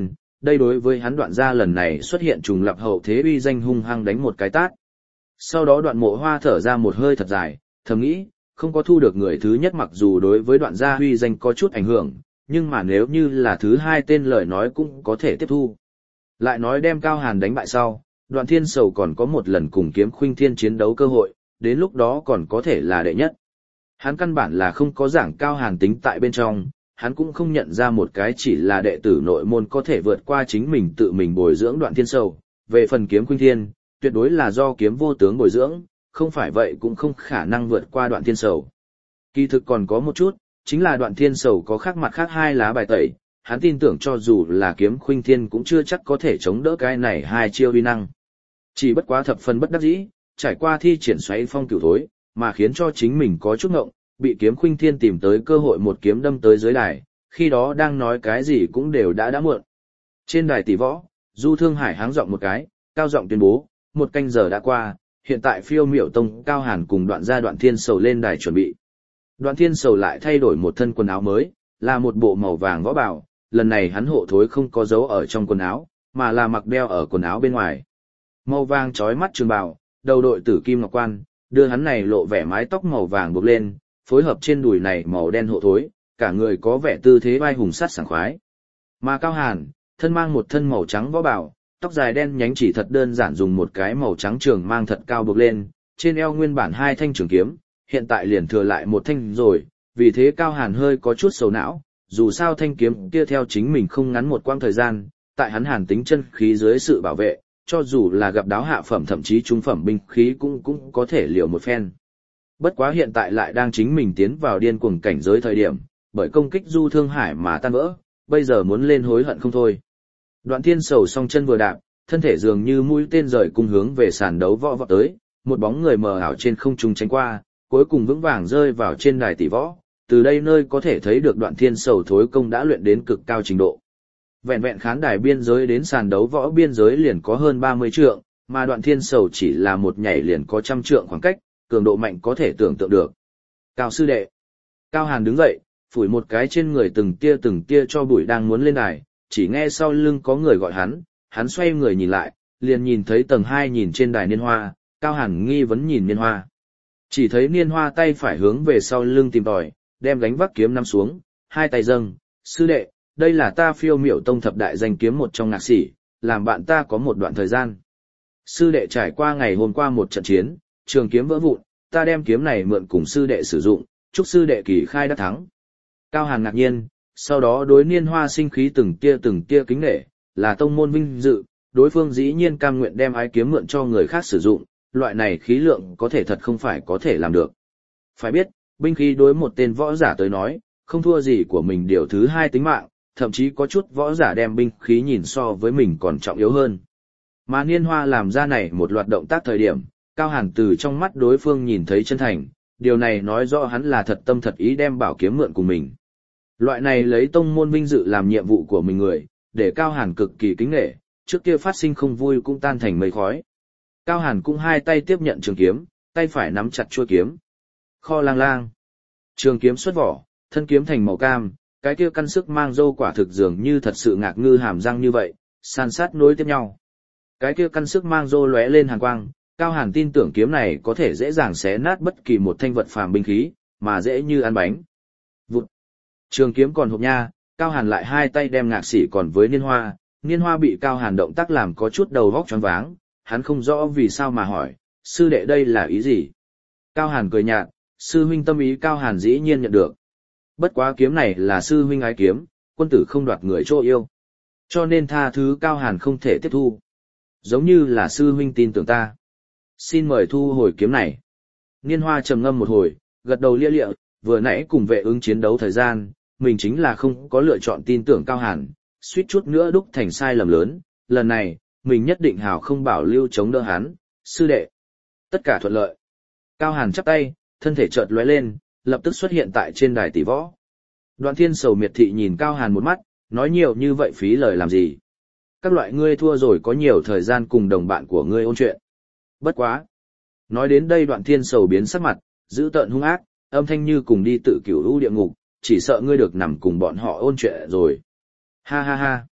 đây đối với hắn Đoạn gia lần này xuất hiện trùng lập hậu thế uy danh hung hăng đánh một cái tát. Sau đó Đoạn Mộ Hoa thở ra một hơi thật dài, thầm nghĩ, không có thu được người thứ nhất mặc dù đối với Đoạn gia uy danh có chút ảnh hưởng, nhưng mà nếu như là thứ hai tên lời nói cũng có thể tiếp thu. Lại nói đem Cao Hàn đánh bại sau, Đoạn Thiên Sầu còn có một lần cùng Kiếm Khuynh Thiên chiến đấu cơ hội, đến lúc đó còn có thể là đệ nhất. Hắn căn bản là không có giảng Cao Hàn tính tại bên trong, hắn cũng không nhận ra một cái chỉ là đệ tử nội môn có thể vượt qua chính mình tự mình bồi dưỡng Đoạn Thiên Sầu. Về phần Kiếm Khuynh Thiên, tuyệt đối là do Kiếm Vô Tướng bồi dưỡng, không phải vậy cũng không khả năng vượt qua Đoạn Thiên Sầu. Kỳ thực còn có một chút, chính là Đoạn Thiên Sầu có khác mặt khác hai lá bài tẩy, hắn tin tưởng cho dù là Kiếm Khuynh Thiên cũng chưa chắc có thể chống đỡ cái này hai chiêu uy năng. Chỉ bất quá thập phần bất đắc dĩ, trải qua thi triển xoáy phong cửu thối, mà khiến cho chính mình có chút ngộng, bị Kiếm Khuynh Thiên tìm tới cơ hội một kiếm đâm tới dưới đài, khi đó đang nói cái gì cũng đều đã đã muộn. Trên đài tỷ võ, Du Thương Hải háng giọng một cái, cao giọng tuyên bố, một canh giờ đã qua, hiện tại Phiêu Miểu Tông Cao Hàn cùng Đoạn gia Đoạn Thiên Sầu lên đài chuẩn bị. Đoạn Thiên Sầu lại thay đổi một thân quần áo mới, là một bộ màu vàng võ bào, lần này hắn hộ thối không có dấu ở trong quần áo, mà là mặc đeo ở quần áo bên ngoài. Màu vàng chói mắt trường bào, đầu đội tử kim ngọc quan, đưa hắn này lộ vẻ mái tóc màu vàng buộc lên, phối hợp trên đùi này màu đen hộ thối, cả người có vẻ tư thế vai hùng sát sảng khoái. Mà Cao Hàn, thân mang một thân màu trắng võ bào, tóc dài đen nhánh chỉ thật đơn giản dùng một cái màu trắng trường mang thật cao buộc lên, trên eo nguyên bản hai thanh trường kiếm, hiện tại liền thừa lại một thanh rồi, vì thế Cao Hàn hơi có chút sầu não, dù sao thanh kiếm kia theo chính mình không ngắn một quãng thời gian, tại hắn Hàn tính chân khí dưới sự bảo vệ, cho dù là gặp đáo hạ phẩm thậm chí trung phẩm binh khí cũng cũng có thể liều một phen. Bất quá hiện tại lại đang chính mình tiến vào điên cuồng cảnh giới thời điểm, bởi công kích Du Thương Hải mà tan vỡ, bây giờ muốn lên hối hận không thôi. Đoạn Thiên Sầu song chân vừa đạp, thân thể dường như mũi tên rời cung hướng về sàn đấu võ vọt tới, một bóng người mờ ảo trên không trung tránh qua, cuối cùng vững vàng rơi vào trên đài tỷ võ. Từ đây nơi có thể thấy được Đoạn Thiên Sầu thối công đã luyện đến cực cao trình độ. Vẹn vẹn khán đài biên giới đến sàn đấu võ biên giới liền có hơn ba mươi trượng, mà Đoạn Thiên Sầu chỉ là một nhảy liền có trăm trượng khoảng cách, cường độ mạnh có thể tưởng tượng được. Cao sư đệ. Cao Hàn đứng dậy, phủi một cái trên người từng tia từng tia cho bụi đang muốn lên đài, chỉ nghe sau lưng có người gọi hắn, hắn xoay người nhìn lại, liền nhìn thấy tầng hai nhìn trên đài Niên Hoa, Cao Hàn nghi vấn nhìn Niên Hoa. Chỉ thấy Niên Hoa tay phải hướng về sau lưng tìm tòi, đem gánh vác kiếm nắm xuống, hai tay dâng, sư đệ, đây là ta Phiêu Miểu Tông thập đại danh kiếm một trong ngạc sĩ, làm bạn ta có một đoạn thời gian. Sư đệ trải qua ngày hôm qua một trận chiến, trường kiếm vỡ vụn, ta đem kiếm này mượn cùng sư đệ sử dụng, chúc sư đệ kỳ khai đắc thắng. Cao Hàn ngạc nhiên, sau đó đối Niên Hoa sinh khí từng tia từng tia kính nể, là tông môn vinh dự, đối phương dĩ nhiên cam nguyện đem ái kiếm mượn cho người khác sử dụng, loại này khí lượng có thể thật không phải có thể làm được. Phải biết, binh khí đối một tên võ giả tới nói, không thua gì của mình điều thứ hai tính mạng, thậm chí có chút võ giả đem binh khí nhìn so với mình còn trọng yếu hơn. Mà Niên Hoa làm ra này một loạt động tác thời điểm, Cao Hàn từ trong mắt đối phương nhìn thấy chân thành, điều này nói rõ hắn là thật tâm thật ý đem bảo kiếm mượn của mình. Loại này lấy tông môn vinh dự làm nhiệm vụ của mình người, để Cao Hàn cực kỳ kính nể, trước kia phát sinh không vui cũng tan thành mây khói. Cao Hàn cũng hai tay tiếp nhận trường kiếm, tay phải nắm chặt chuôi kiếm. Kho lang lang. Trường kiếm xuất vỏ, thân kiếm thành màu cam, cái kia căn sức mang râu quả thực dường như thật sự ngạc ngư hàm răng như vậy, san sát nối tiếp nhau. Cái kia căn sức mang râu lóe lên hàn quang, Cao Hàn tin tưởng kiếm này có thể dễ dàng xé nát bất kỳ một thanh vật phàm binh khí, mà dễ như ăn bánh. Vụt. Trường kiếm còn hộp nha, Cao Hàn lại hai tay đem ngạc sĩ còn với Niên Hoa, Niên Hoa bị Cao Hàn động tác làm có chút đầu vóc choáng váng, hắn không rõ vì sao mà hỏi, sư đệ đây là ý gì? Cao Hàn cười nhạt, sư huynh tâm ý Cao Hàn dĩ nhiên nhận được. Bất quá kiếm này là sư huynh ái kiếm, quân tử không đoạt người chỗ yêu. Cho nên tha thứ Cao Hàn không thể tiếp thu. Giống như là sư huynh tin tưởng ta. Xin mời thu hồi kiếm này. Niên Hoa trầm ngâm một hồi, gật đầu lia lịa, vừa nãy cùng vệ ứng chiến đấu thời gian, mình chính là không có lựa chọn tin tưởng Cao Hàn, suýt chút nữa đúc thành sai lầm lớn, lần này, mình nhất định hào không bảo lưu chống đỡ hắn, sư đệ. Tất cả thuận lợi. Cao Hàn chắp tay, thân thể chợt lóe lên, lập tức xuất hiện tại trên đài tỷ võ. Đoạn Thiên Sầu miệt thị nhìn Cao Hàn một mắt, nói nhiều như vậy phí lời làm gì. Các loại ngươi thua rồi có nhiều thời gian cùng đồng bạn của ngươi ôn chuyện. Bất quá. Nói đến đây Đoạn Thiên Sầu biến sắc mặt, dữ tợn hung ác, âm thanh như cùng đi tự cửu u địa ngục, chỉ sợ ngươi được nằm cùng bọn họ ôn chuyện rồi. Ha ha ha.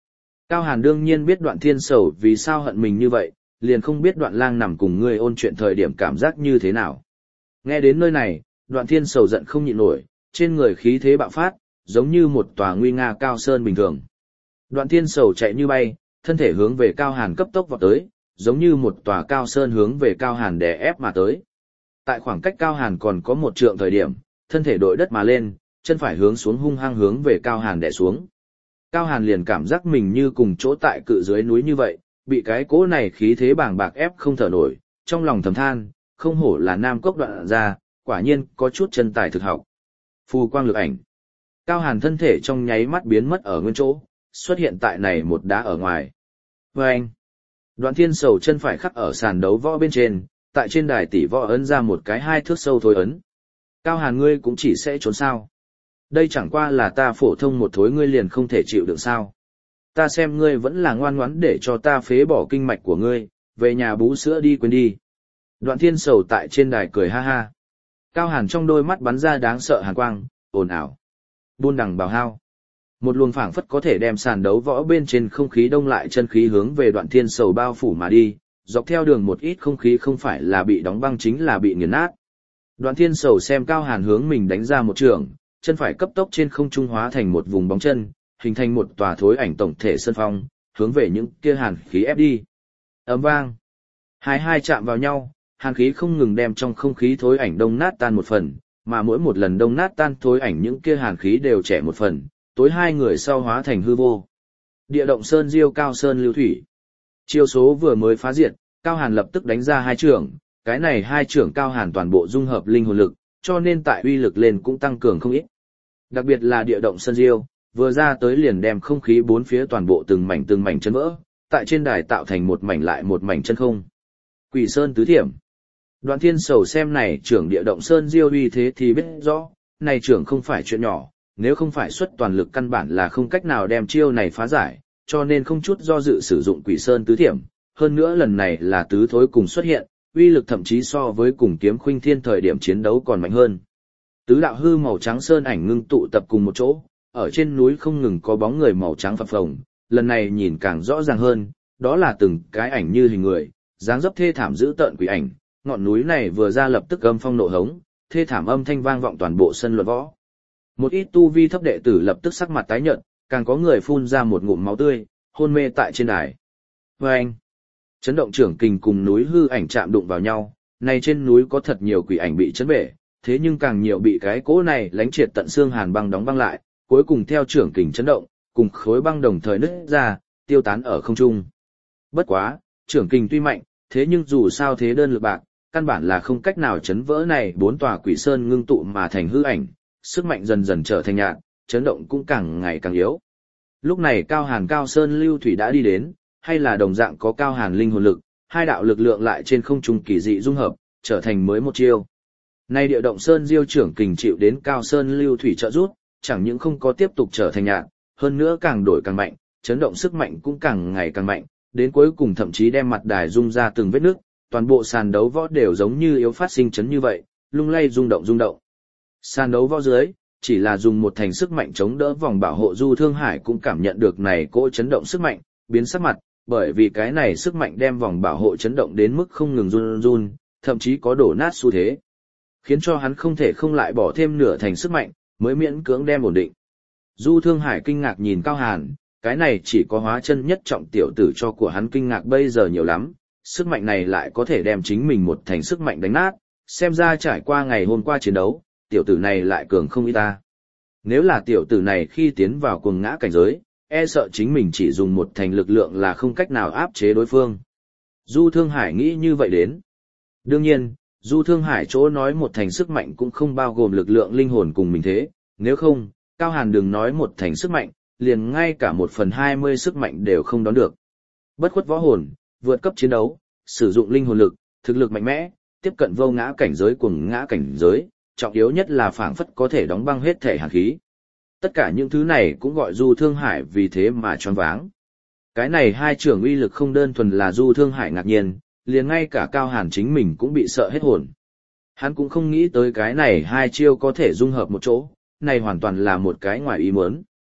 Cao Hàn đương nhiên biết Đoạn Thiên Sầu vì sao hận mình như vậy, liền không biết Đoạn Lang nằm cùng ngươi ôn chuyện thời điểm cảm giác như thế nào. Nghe đến nơi này, Đoạn Thiên Sầu giận không nhịn nổi, trên người khí thế bạo phát, giống như một tòa nguy nga cao sơn bình thường. Đoạn Thiên Sầu chạy như bay, thân thể hướng về Cao Hàn cấp tốc vọt tới, giống như một tòa cao sơn hướng về Cao Hàn đè ép mà tới. Tại khoảng cách Cao Hàn còn có một trượng thời điểm, thân thể đội đất mà lên, chân phải hướng xuống hung hăng hướng về Cao Hàn đè xuống. Cao Hàn liền cảm giác mình như cùng chỗ tại cự dưới núi như vậy, bị cái cỗ này khí thế bàng bạc ép không thở nổi, trong lòng thầm than, không hổ là Nam Cốc Đoạn gia, quả nhiên có chút chân tài thực học. Phù quang lực ảnh. Cao Hàn thân thể trong nháy mắt biến mất ở nguyên chỗ, xuất hiện tại này một đá ở ngoài. Vâng! Đoạn Thiên Sầu chân phải khắc ở sàn đấu võ bên trên, tại trên đài tỷ võ ấn ra một cái hai thước sâu thối ấn. Cao Hàn ngươi cũng chỉ sẽ trốn sao. Đây chẳng qua là ta phổ thông một thối ngươi liền không thể chịu được sao. Ta xem ngươi vẫn là ngoan ngoãn để cho ta phế bỏ kinh mạch của ngươi, về nhà bú sữa đi quên đi. Đoạn Thiên Sầu tại trên đài cười ha ha. Cao Hàn trong đôi mắt bắn ra đáng sợ hàn quang, ồn ào. Buôn đằng bào hao. Một luồng phảng phất có thể đem sàn đấu võ bên trên không khí đông lại chân khí hướng về Đoạn Thiên Sầu bao phủ mà đi, dọc theo đường một ít không khí không phải là bị đóng băng chính là bị nghiền nát. Đoạn Thiên Sầu xem Cao Hàn hướng mình đánh ra một trường, chân phải cấp tốc trên không trung hóa thành một vùng bóng chân, hình thành một tòa thối ảnh tổng thể sân phong, hướng về những kia hàn khí ép đi. Ầm vang. Hai hai chạm vào nhau, hàn khí không ngừng đem trong không khí thối ảnh đông nát tan một phần, mà mỗi một lần đông nát tan thối ảnh những kia hàn khí đều trẻ một phần, tối hai người sau hóa thành hư vô. Địa động sơn diêu cao sơn lưu thủy. Chiêu số vừa mới phá diệt, Cao Hàn lập tức đánh ra hai trưởng, cái này hai trưởng Cao Hàn toàn bộ dung hợp linh hồn lực, cho nên tại uy lực lên cũng tăng cường không ít. Đặc biệt là địa động sơn diêu, vừa ra tới liền đem không khí bốn phía toàn bộ từng mảnh từng mảnh chân vỡ, tại trên đài tạo thành một mảnh lại một mảnh chân không. Quỷ sơn tứ thiểm. Đoạn Thiên Sầu xem này trưởng địa động sơn diêu uy thế thì biết rõ, này trưởng không phải chuyện nhỏ, nếu không phải xuất toàn lực căn bản là không cách nào đem chiêu này phá giải, cho nên không chút do dự sử dụng quỷ sơn tứ thiểm, hơn nữa lần này là tứ thối cùng xuất hiện, uy lực thậm chí so với cùng kiếm khuynh thiên thời điểm chiến đấu còn mạnh hơn. Tứ đạo hư màu trắng sơn ảnh ngưng tụ tập cùng một chỗ, ở trên núi không ngừng có bóng người màu trắng phập phồng, lần này nhìn càng rõ ràng hơn, đó là từng cái ảnh như hình người, dáng dấp thê thảm dữ tợn quỷ ảnh, ngọn núi này vừa ra lập tức âm phong nộ hống, thê thảm âm thanh vang vọng toàn bộ sân luận võ. Một ít tu vi thấp đệ tử lập tức sắc mặt tái nhợt, càng có người phun ra một ngụm máu tươi, hôn mê tại trên đài. Và anh, chấn động trưởng kình cùng núi hư ảnh chạm đụng vào nhau, này trên núi có thật nhiều quỷ ảnh bị chấn bể, thế nhưng càng nhiều bị cái cỗ này lánh triệt tận xương hàn băng đóng băng lại, cuối cùng theo trưởng kình chấn động, cùng khối băng đồng thời nứt ra, tiêu tán ở không trung. Bất quá, trưởng kình tuy mạnh, thế nhưng dù sao thế đơn lực bạc, căn bản là không cách nào chấn vỡ này bốn tòa quỷ sơn ngưng tụ mà thành hư ảnh, sức mạnh dần dần trở thành nhạt, chấn động cũng càng ngày càng yếu. Lúc này Cao Hàn Cao Sơn Lưu Thủy đã đi đến, hay là đồng dạng có Cao Hàn linh hồn lực, hai đạo lực lượng lại trên không trung kỳ dị dung hợp, trở thành mới một chiêu. Nay địa động Sơn Diêu trưởng kình chịu đến Cao Sơn Lưu Thủy trợ giúp, chẳng những không có tiếp tục trở thành nhạt, hơn nữa càng đổi càng mạnh, chấn động sức mạnh cũng càng ngày càng mạnh, đến cuối cùng thậm chí đem mặt đài rung ra từng vết nước, toàn bộ sàn đấu võ đều giống như yếu phát sinh chấn như vậy, lung lay rung động rung động. Sàn đấu võ dưới, chỉ là dùng một thành sức mạnh chống đỡ vòng bảo hộ Du Thương Hải cũng cảm nhận được này cỗ chấn động sức mạnh, biến sắc mặt, bởi vì cái này sức mạnh đem vòng bảo hộ chấn động đến mức không ngừng run run, thậm chí có đổ nát xu thế, khiến cho hắn không thể không lại bỏ thêm nửa thành sức mạnh, mới miễn cưỡng đem ổn định. Du Thương Hải kinh ngạc nhìn Cao Hàn, cái này chỉ có hóa chân nhất trọng tiểu tử cho của hắn kinh ngạc bây giờ nhiều lắm, sức mạnh này lại có thể đem chính mình một thành sức mạnh đánh nát, xem ra trải qua ngày hôm qua chiến đấu, tiểu tử này lại cường không ít ta. Nếu là tiểu tử này khi tiến vào cuồng ngã cảnh giới, e sợ chính mình chỉ dùng một thành lực lượng là không cách nào áp chế đối phương. Du Thương Hải nghĩ như vậy đến. Đương nhiên, Du Thương Hải chỗ nói một thành sức mạnh cũng không bao gồm lực lượng linh hồn cùng mình thế, nếu không, Cao Hàn đừng nói một thành sức mạnh, liền ngay cả một phần hai mươi sức mạnh đều không đón được. Bất khuất võ hồn, vượt cấp chiến đấu, sử dụng linh hồn lực, thực lực mạnh mẽ, tiếp cận vô ngã cảnh giới cuồng ngã cảnh giới, trọng yếu nhất là phảng phất có thể đóng băng hết thể hàn khí. Tất cả những thứ này cũng gọi Du Thương Hải vì thế mà choáng váng. Cái này hai trưởng uy lực không đơn thuần là Du Thương Hải ngạc nhiên, liền ngay cả Cao Hàn chính mình cũng bị sợ hết hồn. Hắn cũng không nghĩ tới cái này hai chiêu có thể dung hợp một chỗ, này hoàn toàn là một cái ngoài ý muốn.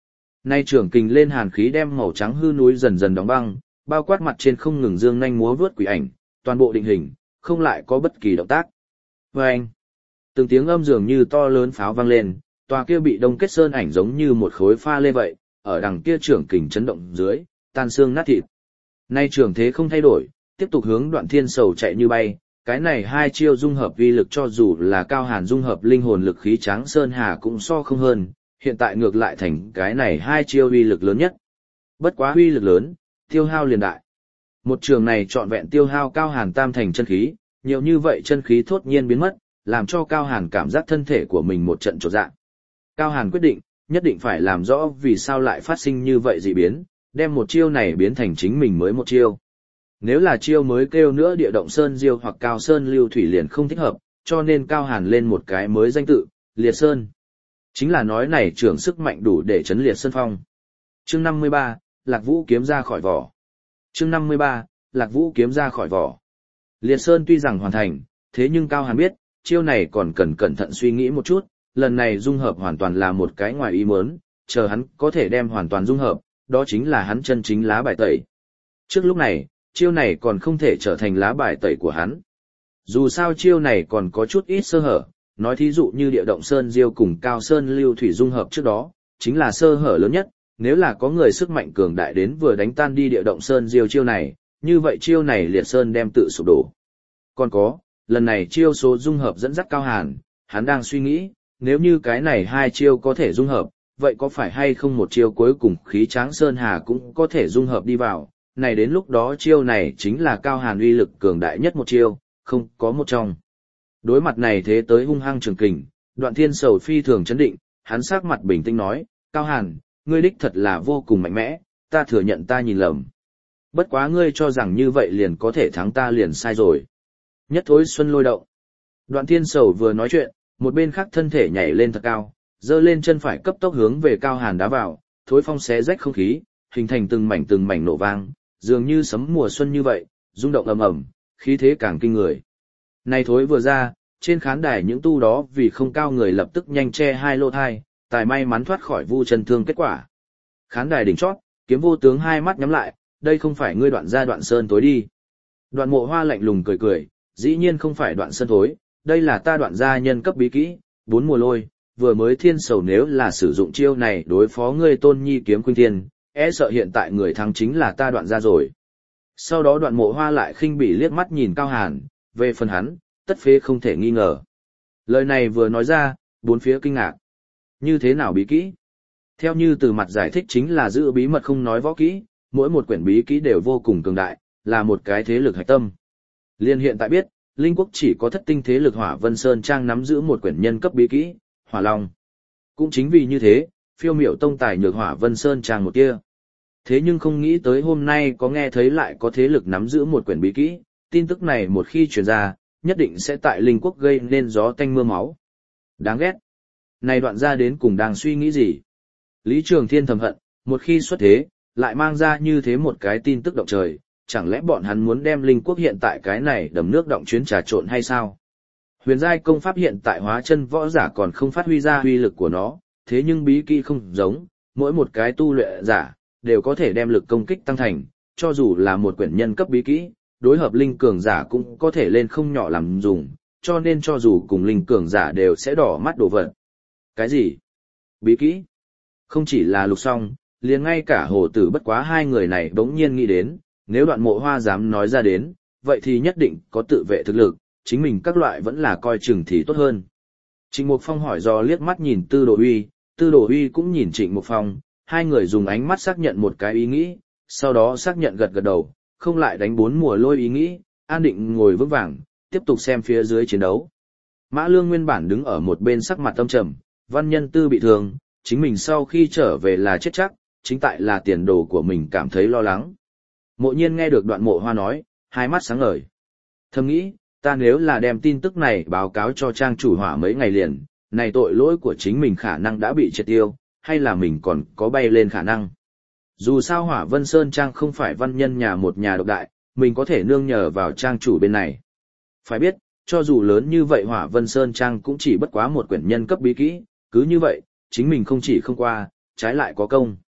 Nay trưởng kình lên hàn khí đem màu trắng hư núi dần dần đóng băng, bao quát mặt trên không ngừng dương nhanh múa vướt quỷ ảnh, toàn bộ định hình, không lại có bất kỳ động tác. Và anh, từng tiếng âm dường như to lớn pháo vang lên, tòa kia bị đông kết sơn ảnh giống như một khối pha lê vậy, ở đằng kia trưởng kình chấn động dưới, tan xương nát thịt. Nay trưởng thế không thay đổi, tiếp tục hướng Đoạn Thiên Sầu chạy như bay, cái này hai chiêu dung hợp vi lực cho dù là Cao Hàn dung hợp linh hồn lực khí tráng sơn hà cũng so không hơn, hiện tại ngược lại thành cái này hai chiêu uy lực lớn nhất. Bất quá uy lực lớn, tiêu hao liền đại. Một trường này trọn vẹn tiêu hao Cao Hàn tam thành chân khí, nhiều như vậy chân khí thốt nhiên biến mất, làm cho Cao Hàn cảm giác thân thể của mình một trận chột dạ. Cao Hàn quyết định, nhất định phải làm rõ vì sao lại phát sinh như vậy dị biến, đem một chiêu này biến thành chính mình mới một chiêu. Nếu là chiêu mới kêu nữa địa động sơn diêu hoặc cao sơn lưu thủy liền không thích hợp, cho nên Cao Hàn lên một cái mới danh tự, liệt sơn. Chính là nói này trưởng sức mạnh đủ để chấn liệt sơn phong. Chương năm mươi ba, Lạc Vũ kiếm ra khỏi vỏ. Chương năm mươi ba, Lạc Vũ kiếm ra khỏi vỏ. Liệt sơn tuy rằng hoàn thành, thế nhưng Cao Hàn biết, chiêu này còn cần cẩn thận suy nghĩ một chút, lần này dung hợp hoàn toàn là một cái ngoài ý muốn, chờ hắn có thể đem hoàn toàn dung hợp, đó chính là hắn chân chính lá bài tẩy. Trước lúc này, chiêu này còn không thể trở thành lá bài tẩy của hắn. Dù sao chiêu này còn có chút ít sơ hở, nói thí dụ như địa động sơn diêu cùng cao sơn lưu thủy dung hợp trước đó, chính là sơ hở lớn nhất, nếu là có người sức mạnh cường đại đến vừa đánh tan đi địa động sơn diêu chiêu này, như vậy chiêu này liệt sơn đem tự sụp đổ. Còn có, lần này chiêu số dung hợp dẫn dắt Cao Hàn, hắn đang suy nghĩ, nếu như cái này hai chiêu có thể dung hợp, vậy có phải hay không một chiêu cuối cùng khí tráng sơn hà cũng có thể dung hợp đi vào, này đến lúc đó chiêu này chính là Cao Hàn uy lực cường đại nhất một chiêu, không có một trong. Đối mặt này thế tới hung hăng trường kình, Đoạn Thiên Sầu phi thường chấn định, hắn sắc mặt bình tĩnh nói, Cao Hàn, ngươi đích thật là vô cùng mạnh mẽ, ta thừa nhận ta nhìn lầm. Bất quá ngươi cho rằng như vậy liền có thể thắng ta liền sai rồi. Nhất thối xuân lôi động. Đoạn Thiên Sầu vừa nói chuyện, một bên khác thân thể nhảy lên thật cao, giơ lên chân phải cấp tốc hướng về Cao Hàn đá vào, thối phong xé rách không khí, hình thành từng mảnh từng mảnh nổ vang, dường như sấm mùa xuân như vậy, rung động ầm ầm, khí thế càng kinh người. Này thối vừa ra, trên khán đài những tu đó vì không cao người lập tức nhanh che hai lô thai, tài may mắn thoát khỏi vu chân thương kết quả. Khán đài đỉnh chót, Kiếm Vô Tướng hai mắt nhắm lại, đây không phải ngươi Đoạn gia Đoạn Sơn tối đi. Đoạn Mộ Hoa lạnh lùng cười cười, dĩ nhiên không phải Đoạn Sơn tối, đây là ta Đoạn gia nhân cấp bí kỹ, bốn mùa lôi, vừa mới Thiên Sầu nếu là sử dụng chiêu này đối phó ngươi Tôn Nhi Kiếm Khuynh Thiên, e sợ hiện tại người thắng chính là ta Đoạn gia rồi. Sau đó Đoạn Mộ Hoa lại khinh bỉ liếc mắt nhìn Cao Hàn, về phần hắn, tất phế không thể nghi ngờ. Lời này vừa nói ra, bốn phía kinh ngạc. Như thế nào bí kỹ? Theo như từ mặt giải thích chính là giữ bí mật không nói võ kỹ, mỗi một quyển bí kỹ đều vô cùng cường đại, là một cái thế lực hạch tâm. Liên hiện tại biết, Linh Quốc chỉ có thất tinh thế lực Hỏa Vân Sơn Trang nắm giữ một quyển nhân cấp bí kỹ, Hỏa Long. Cũng chính vì như thế, phiêu miểu tông tài nhược Hỏa Vân Sơn Trang một kia. Thế nhưng không nghĩ tới hôm nay có nghe thấy lại có thế lực nắm giữ một quyển bí kỹ, tin tức này một khi truyền ra, nhất định sẽ tại Linh Quốc gây nên gió tanh mưa máu. Đáng ghét. Này Đoạn gia đến cùng đang suy nghĩ gì? Lý Trường Thiên thầm hận, một khi xuất thế, lại mang ra như thế một cái tin tức động trời, chẳng lẽ bọn hắn muốn đem Linh Quốc hiện tại cái này đầm nước động chuyến trà trộn hay sao? Huyền giai công pháp hiện tại hóa chân võ giả còn không phát huy ra uy lực của nó, thế nhưng bí kỹ không giống, mỗi một cái tu luyện giả đều có thể đem lực công kích tăng thành, cho dù là một quyển nhân cấp bí kỹ, đối hợp linh cường giả cũng có thể lên không nhỏ làm dùng, cho nên cho dù cùng linh cường giả đều sẽ đỏ mắt đồ vật. Cái gì? Bí kỹ? Không chỉ là Lục Song, liền ngay cả Hồ Tử bất quá hai người này bỗng nhiên nghĩ đến, nếu Đoạn Mộ Hoa dám nói ra đến, vậy thì nhất định có tự vệ thực lực, chính mình các loại vẫn là coi chừng thì tốt hơn. Trịnh Mục Phong hỏi do liếc mắt nhìn Tư Đồ Uy, Tư Đồ Uy cũng nhìn Trịnh Mục Phong, hai người dùng ánh mắt xác nhận một cái ý nghĩ, sau đó xác nhận gật gật đầu, không lại đánh bốn mùa lôi ý nghĩ, an định ngồi vững vàng, tiếp tục xem phía dưới chiến đấu. Mã Lương nguyên bản đứng ở một bên sắc mặt âm trầm, Văn Nhân Tư bị thương, chính mình sau khi trở về là chết chắc, chính tại là tiền đồ của mình cảm thấy lo lắng. Mộ Nhiên nghe được Đoạn Mộ Hoa nói, hai mắt sáng ngời. Thầm nghĩ, ta nếu là đem tin tức này báo cáo cho trang chủ Hỏa mấy ngày liền, này tội lỗi của chính mình khả năng đã bị triệt tiêu, hay là mình còn có bay lên khả năng. Dù sao Hỏa Vân Sơn Trang không phải Văn Nhân nhà một nhà độc đại, mình có thể nương nhờ vào trang chủ bên này. Phải biết, cho dù lớn như vậy Hỏa Vân Sơn Trang cũng chỉ bất quá một quyển nhân cấp bí kỹ, cứ như vậy, chính mình không chỉ không qua, trái lại có công.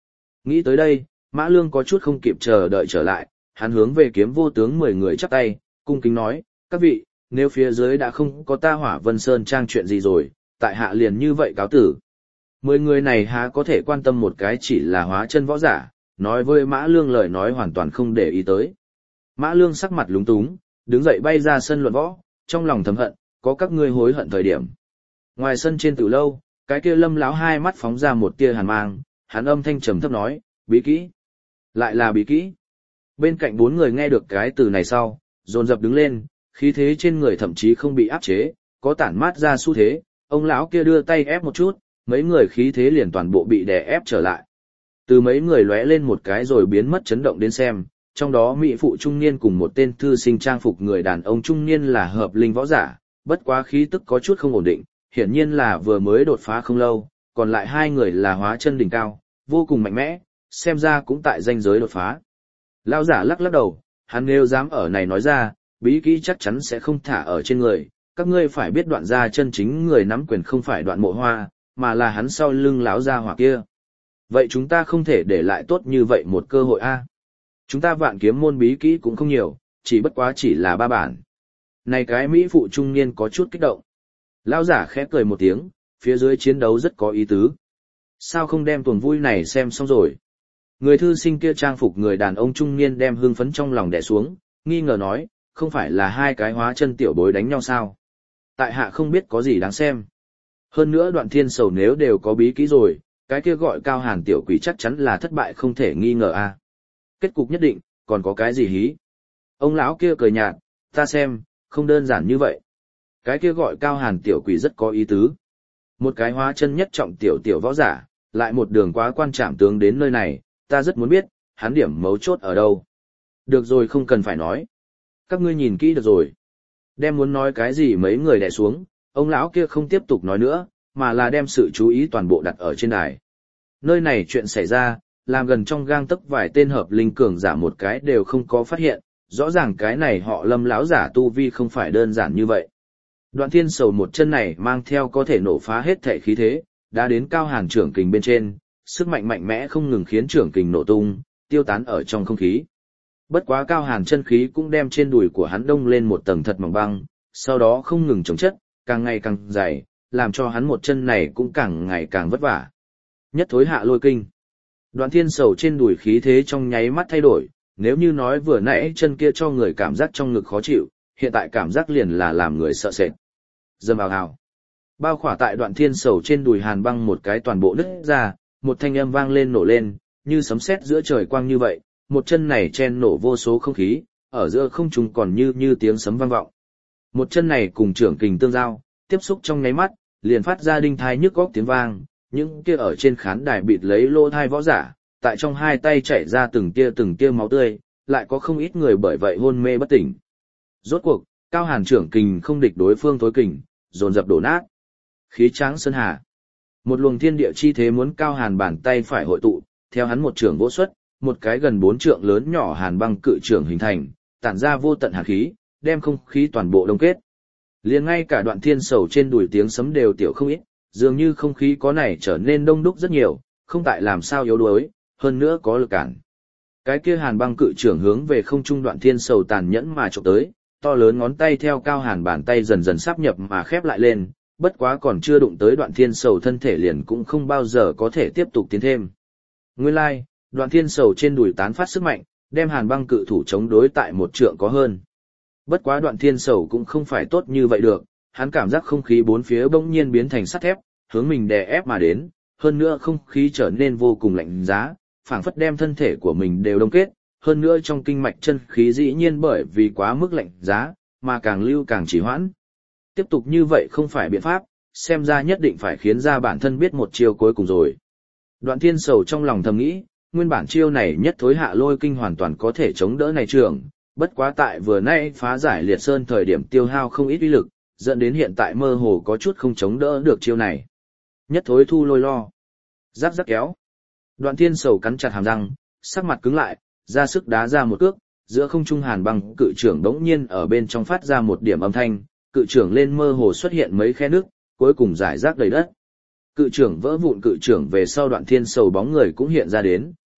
Nghĩ tới đây, Mã Lương có chút không kịp chờ đợi trở lại, hắn hướng về kiếm vô tướng mười người chắp tay, cung kính nói, các vị, nếu phía dưới đã không có ta Hỏa Vân Sơn trang chuyện gì rồi, tại hạ liền như vậy cáo tử. Mười người này há có thể quan tâm một cái chỉ là hóa chân võ giả, nói với Mã Lương lời nói hoàn toàn không để ý tới. Mã Lương sắc mặt lúng túng, đứng dậy bay ra sân luận võ, trong lòng thầm hận, có các ngươi hối hận thời điểm. Ngoài sân trên tử lâu, cái kia Lâm lão hai mắt phóng ra một tia hàn mang, hắn âm thanh trầm thấp nói, bí kỹ. Lại là bí kỹ. Bên cạnh bốn người nghe được cái từ này sau, dồn dập đứng lên, khí thế trên người thậm chí không bị áp chế, có tản mát ra xu thế, ông lão kia đưa tay ép một chút, mấy người khí thế liền toàn bộ bị đè ép trở lại. Từ mấy người lóe lên một cái rồi biến mất chấn động đến xem, trong đó mỹ phụ trung niên cùng một tên thư sinh trang phục người đàn ông trung niên là hợp linh võ giả, bất quá khí tức có chút không ổn định, hiển nhiên là vừa mới đột phá không lâu, còn lại hai người là hóa chân đỉnh cao, vô cùng mạnh mẽ, xem ra cũng tại ranh giới đột phá. Lão giả lắc lắc đầu, hắn nếu dám ở này nói ra, bí kỹ chắc chắn sẽ không thả ở trên người, các ngươi phải biết Đoạn gia chân chính người nắm quyền không phải Đoạn Mộ Hoa, mà là hắn sau lưng lão gia hỏa kia. Vậy chúng ta không thể để lại tốt như vậy một cơ hội a. Chúng ta Vạn Kiếm môn bí kỹ cũng không nhiều, chỉ bất quá chỉ là ba bản. Này cái mỹ phụ trung niên có chút kích động. Lão giả khẽ cười một tiếng, phía dưới chiến đấu rất có ý tứ. Sao không đem tuần vui này xem xong rồi? Người thư sinh kia trang phục người đàn ông trung niên đem hưng phấn trong lòng đè xuống, nghi ngờ nói, không phải là hai cái hóa chân tiểu bối đánh nhau sao? Tại hạ không biết có gì đáng xem. Hơn nữa Đoạn Thiên Sầu nếu đều có bí kỹ rồi, cái kia gọi Cao Hàn tiểu quỷ chắc chắn là thất bại không thể nghi ngờ a. Kết cục nhất định, còn có cái gì hí? Ông lão kia cười nhạt, ta xem, không đơn giản như vậy. Cái kia gọi Cao Hàn tiểu quỷ rất có ý tứ. Một cái hóa chân nhất trọng tiểu tiểu võ giả, lại một đường quá quan trảm tướng đến nơi này, ta rất muốn biết, hắn điểm mấu chốt ở đâu. Được rồi, không cần phải nói. Các ngươi nhìn kỹ được rồi. Đem muốn nói cái gì mấy người đè xuống, ông lão kia không tiếp tục nói nữa, mà là đem sự chú ý toàn bộ đặt ở trên đài. Nơi này chuyện xảy ra, làm gần trong gang tấc vài tên hợp linh cường giả một cái đều không có phát hiện, rõ ràng cái này họ Lâm lão giả tu vi không phải đơn giản như vậy. Đoạn Thiên Sầu một chân này mang theo có thể nổ phá hết thể khí thế, đã đến Cao Hàn trưởng kình bên trên, sức mạnh mạnh mẽ không ngừng khiến trưởng kình nổ tung, tiêu tán ở trong không khí. Bất quá Cao Hàn chân khí cũng đem trên đùi của hắn đông lên một tầng thật mỏng băng, sau đó không ngừng chống chất, càng ngày càng dày, làm cho hắn một chân này cũng càng ngày càng vất vả. Nhất thối hạ lôi kinh. Đoạn Thiên Sầu trên đùi khí thế trong nháy mắt thay đổi, nếu như nói vừa nãy chân kia cho người cảm giác trong ngực khó chịu, hiện tại cảm giác liền là làm người sợ sệt. Dầm ào ào. Bao khỏa tại Đoạn Thiên Sầu trên đùi hàn băng một cái toàn bộ nứt ra, một thanh âm vang lên nổ lên, như sấm sét giữa trời quang như vậy, một chân này chen nổ vô số không khí, ở giữa không trung còn như như tiếng sấm vang vọng. Một chân này cùng trưởng kình tương giao, tiếp xúc trong nháy mắt, liền phát ra đinh thai nhức góc tiếng vang, những kia ở trên khán đài bịt lấy lô thai võ giả, tại trong hai tay chảy ra từng tia từng tia máu tươi, lại có không ít người bởi vậy hôn mê bất tỉnh. Rốt cuộc, Cao Hàn trưởng kình không địch đối phương tối kình, dồn dập đổ nát. Khí tráng sơn hà. Một luồng thiên địa chi thế muốn Cao Hàn bàn tay phải hội tụ, theo hắn một trường vỗ xuất, một cái gần bốn trượng lớn nhỏ hàn băng cự trường hình thành, tản ra vô tận hàn khí, đem không khí toàn bộ đông kết. Liền ngay cả Đoạn Thiên Sầu trên đùi tiếng sấm đều tiểu không ít, dường như không khí có này trở nên đông đúc rất nhiều, không tại làm sao yếu đuối, hơn nữa có lực cản. Cái kia hàn băng cự trưởng hướng về không trung Đoạn Thiên Sầu tàn nhẫn mà chụp tới, to lớn ngón tay theo Cao Hàn bàn tay dần dần sáp nhập mà khép lại lên, bất quá còn chưa đụng tới Đoạn Thiên Sầu thân thể liền cũng không bao giờ có thể tiếp tục tiến thêm. Nguyên lai, like, Đoạn Thiên Sầu trên đùi tán phát sức mạnh, đem hàn băng cự thủ chống đối tại một trượng có hơn. Bất quá Đoạn Thiên Sầu cũng không phải tốt như vậy được, hắn cảm giác không khí bốn phía bỗng nhiên biến thành sắt thép, hướng mình đè ép mà đến, hơn nữa không khí trở nên vô cùng lạnh giá, phảng phất đem thân thể của mình đều đông kết, hơn nữa trong kinh mạch chân khí dĩ nhiên bởi vì quá mức lạnh giá, mà càng lưu càng trì hoãn. Tiếp tục như vậy không phải biện pháp, xem ra nhất định phải khiến ra bản thân biết một chiêu cuối cùng rồi. Đoạn Thiên Sầu trong lòng thầm nghĩ, nguyên bản chiêu này nhất thối hạ lôi kinh hoàn toàn có thể chống đỡ này trường, bất quá tại vừa nay phá giải liệt sơn thời điểm tiêu hao không ít uy lực, dẫn đến hiện tại mơ hồ có chút không chống đỡ được chiêu này. Nhất thối thu lôi lo. Giáp giáp kéo. Đoạn Thiên Sầu cắn chặt hàm răng, sắc mặt cứng lại, ra sức đá ra một cước, giữa không trung hàn băng cự trưởng đống nhiên ở bên trong phát ra một điểm âm thanh, cự trưởng lên mơ hồ xuất hiện mấy khe nước, cuối cùng giải rác đầy đất. Cự trưởng vỡ vụn cự trưởng về sau Đoạn Thiên Sầu bóng người cũng hiện ra đến,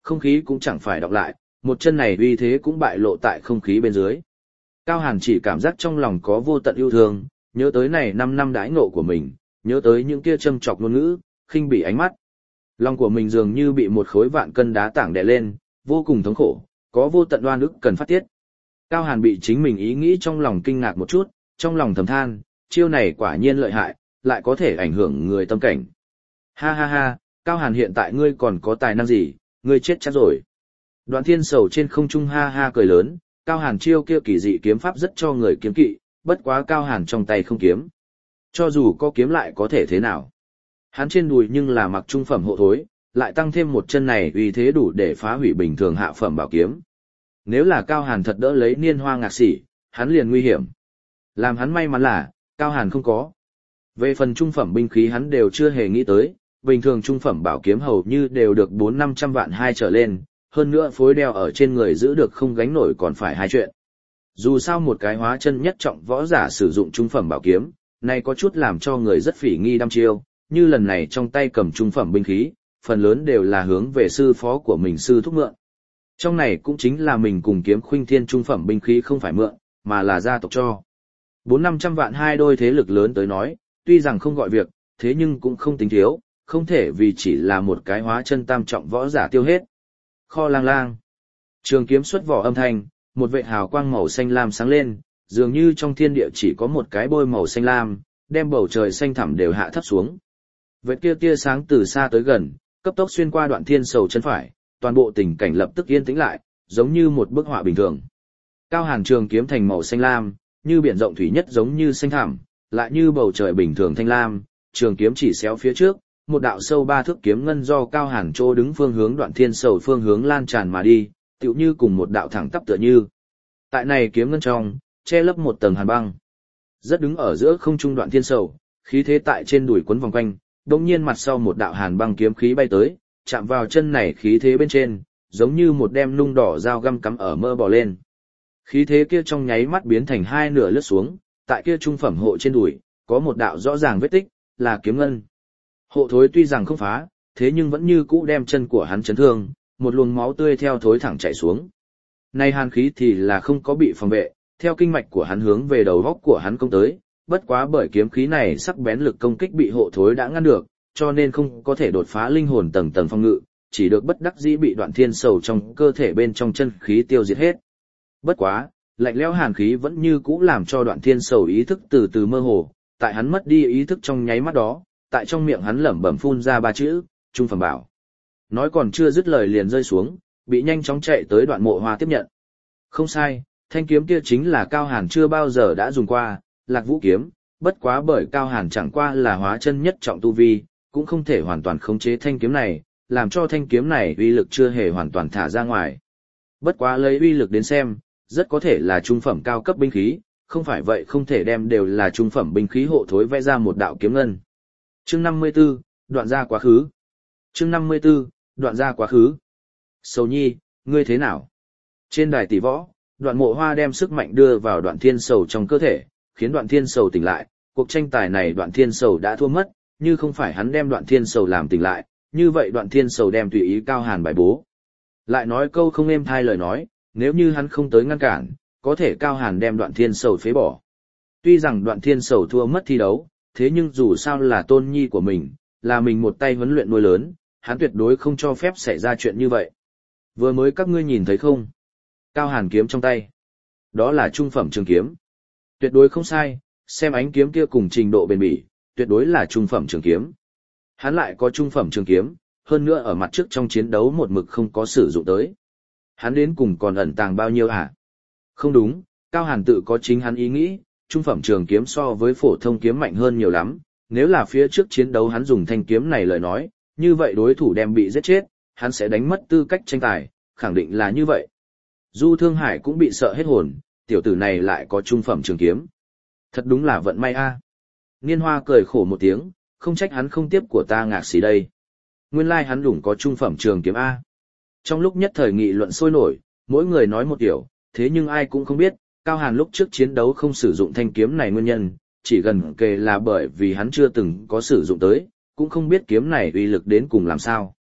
không khí cũng chẳng phải đọc lại, một chân này uy thế cũng bại lộ tại không khí bên dưới. Cao Hàn chỉ cảm giác trong lòng có vô tận yêu thương, nhớ tới này năm năm đãi ngộ của mình, nhớ tới những kia châm chọc ngôn ngữ, khinh bỉ ánh mắt. Lòng của mình dường như bị một khối vạn cân đá tảng đè lên, vô cùng thống khổ, có vô tận oan ức cần phát tiết. Cao Hàn bị chính mình ý nghĩ trong lòng kinh ngạc một chút, trong lòng thầm than, chiêu này quả nhiên lợi hại, lại có thể ảnh hưởng người tâm cảnh. Ha ha ha, Cao Hàn hiện tại ngươi còn có tài năng gì, ngươi chết chắc rồi. Đoạn Thiên Sầu trên không trung ha ha cười lớn, Cao Hàn chiêu kia kỳ dị kiếm pháp rất cho người kiếm kỵ, bất quá Cao Hàn trong tay không kiếm. Cho dù có kiếm lại có thể thế nào. Hắn trên đùi nhưng là mặc trung phẩm hộ thối, lại tăng thêm một chân này uy thế đủ để phá hủy bình thường hạ phẩm bảo kiếm. Nếu là Cao Hàn thật đỡ lấy Niên Hoa Ngạc Sĩ, hắn liền nguy hiểm. Làm hắn may mắn là, Cao Hàn không có. Về phần trung phẩm binh khí hắn đều chưa hề nghĩ tới, bình thường trung phẩm bảo kiếm hầu như đều được bốn năm trăm vạn hai trở lên, hơn nữa phối đeo ở trên người giữ được không gánh nổi còn phải hai chuyện. Dù sao một cái hóa chân nhất trọng võ giả sử dụng trung phẩm bảo kiếm, này có chút làm cho người rất phỉ nghi đăm chiêu, như lần này trong tay cầm trung phẩm binh khí, phần lớn đều là hướng về sư phó của mình sư thúc mượn. Trong này cũng chính là mình cùng Kiếm Khuynh Thiên trung phẩm binh khí không phải mượn, mà là gia tộc cho. Bốn năm trăm vạn hai đôi thế lực lớn tới nói, tuy rằng không gọi việc, thế nhưng cũng không tính thiếu, không thể vì chỉ là một cái hóa chân tam trọng võ giả tiêu hết. Kho lang lang. Trường kiếm xuất vỏ âm thanh, một vệt hào quang màu xanh lam sáng lên, dường như trong thiên địa chỉ có một cái bôi màu xanh lam, đem bầu trời xanh thẳm đều hạ thấp xuống. Vệt kia tia sáng từ xa tới gần, cấp tốc xuyên qua Đoạn Thiên Sầu chân phải, toàn bộ tình cảnh lập tức yên tĩnh lại, giống như một bức họa bình thường. Cao Hàn trường kiếm thành màu xanh lam, như biển rộng thủy nhất giống như xanh thẳm, lại như bầu trời bình thường thanh lam, trường kiếm chỉ xéo phía trước, một đạo sâu ba thước kiếm ngân do Cao Hàn chỗ đứng phương hướng Đoạn Thiên Sầu phương hướng lan tràn mà đi, tựu như cùng một đạo thẳng tắp tựa như. Tại này kiếm ngân trong, che lấp một tầng hàn băng. Rất đứng ở giữa không trung Đoạn Thiên Sầu, khí thế tại trên đùi quấn vòng quanh, đột nhiên mặt sau một đạo hàn băng kiếm khí bay tới, chạm vào chân này khí thế bên trên, giống như một đem nung đỏ dao găm cắm ở mơ bò lên. Khí thế kia trong nháy mắt biến thành hai nửa lướt xuống, tại kia trung phẩm hộ trên đùi, có một đạo rõ ràng vết tích, là kiếm ngân. Hộ thối tuy rằng không phá, thế nhưng vẫn như cũ đem chân của hắn chấn thương, một luồng máu tươi theo thối thẳng chảy xuống. Nay hàn khí thì là không có bị phòng vệ, theo kinh mạch của hắn hướng về đầu góc của hắn công tới, bất quá bởi kiếm khí này sắc bén lực công kích bị hộ thối đã ngăn được, cho nên không có thể đột phá linh hồn tầng tầng phòng ngự, chỉ được bất đắc dĩ bị Đoạn Thiên Sầu trong cơ thể bên trong chân khí tiêu diệt hết. Bất quá, lạnh lẽo hàn khí vẫn như cũ làm cho Đoạn Thiên Sầu ý thức từ từ mơ hồ, tại hắn mất đi ý thức trong nháy mắt đó, tại trong miệng hắn lẩm bẩm phun ra ba chữ, trung phẩm bảo. Nói còn chưa dứt lời liền rơi xuống, bị nhanh chóng chạy tới Đoạn Mộ Hoa tiếp nhận. Không sai, thanh kiếm kia chính là Cao Hàn chưa bao giờ đã dùng qua, Lạc Vũ kiếm, bất quá bởi Cao Hàn chẳng qua là hóa chân nhất trọng tu vi, cũng không thể hoàn toàn khống chế thanh kiếm này, làm cho thanh kiếm này uy lực chưa hề hoàn toàn thả ra ngoài. Bất quá lấy uy lực đến xem, rất có thể là trung phẩm cao cấp binh khí, không phải vậy không thể đem đều là trung phẩm binh khí hộ thối vẽ ra một đạo kiếm ngân. Chương năm mươi 54, đoạn ra quá khứ. Chương năm mươi 54, đoạn ra quá khứ. Sầu Nhi, ngươi thế nào? Trên đài tỷ võ, Đoạn Mộ Hoa đem sức mạnh đưa vào Đoạn Thiên Sầu trong cơ thể, khiến Đoạn Thiên Sầu tỉnh lại. Cuộc tranh tài này Đoạn Thiên Sầu đã thua mất, như không phải hắn đem Đoạn Thiên Sầu làm tỉnh lại, như vậy Đoạn Thiên Sầu đem tùy ý Cao Hàn bài bố. Lại nói câu không êm thai lời nói, nếu như hắn không tới ngăn cản, có thể Cao Hàn đem Đoạn Thiên Sầu phế bỏ. Tuy rằng Đoạn Thiên Sầu thua mất thi đấu, thế nhưng dù sao là tôn nhi của mình, là mình một tay huấn luyện nuôi lớn, hắn tuyệt đối không cho phép xảy ra chuyện như vậy. Vừa mới các ngươi nhìn thấy không? Cao Hàn kiếm trong tay. Đó là trung phẩm trường kiếm. Tuyệt đối không sai, xem ánh kiếm kia cùng trình độ bền bỉ, tuyệt đối là trung phẩm trường kiếm. Hắn lại có trung phẩm trường kiếm, hơn nữa ở mặt trước trong chiến đấu một mực không có sử dụng tới. Hắn đến cùng còn ẩn tàng bao nhiêu hả? Không đúng, Cao Hàn tự có chính hắn ý nghĩ, trung phẩm trường kiếm so với phổ thông kiếm mạnh hơn nhiều lắm, nếu là phía trước chiến đấu hắn dùng thanh kiếm này lời nói, như vậy đối thủ đem bị giết chết, hắn sẽ đánh mất tư cách tranh tài, khẳng định là như vậy. Du Thương Hải cũng bị sợ hết hồn, tiểu tử này lại có trung phẩm trường kiếm. Thật đúng là vận may a. Niên Hoa cười khổ một tiếng, không trách hắn không tiếp của ta Ngạc Sĩ đây. Nguyên lai hắn đủng có trung phẩm trường kiếm a. Trong lúc nhất thời nghị luận sôi nổi, mỗi người nói một điều, thế nhưng ai cũng không biết, Cao Hàn lúc trước chiến đấu không sử dụng thanh kiếm này nguyên nhân, chỉ gần kề là bởi vì hắn chưa từng có sử dụng tới, cũng không biết kiếm này uy lực đến cùng làm sao.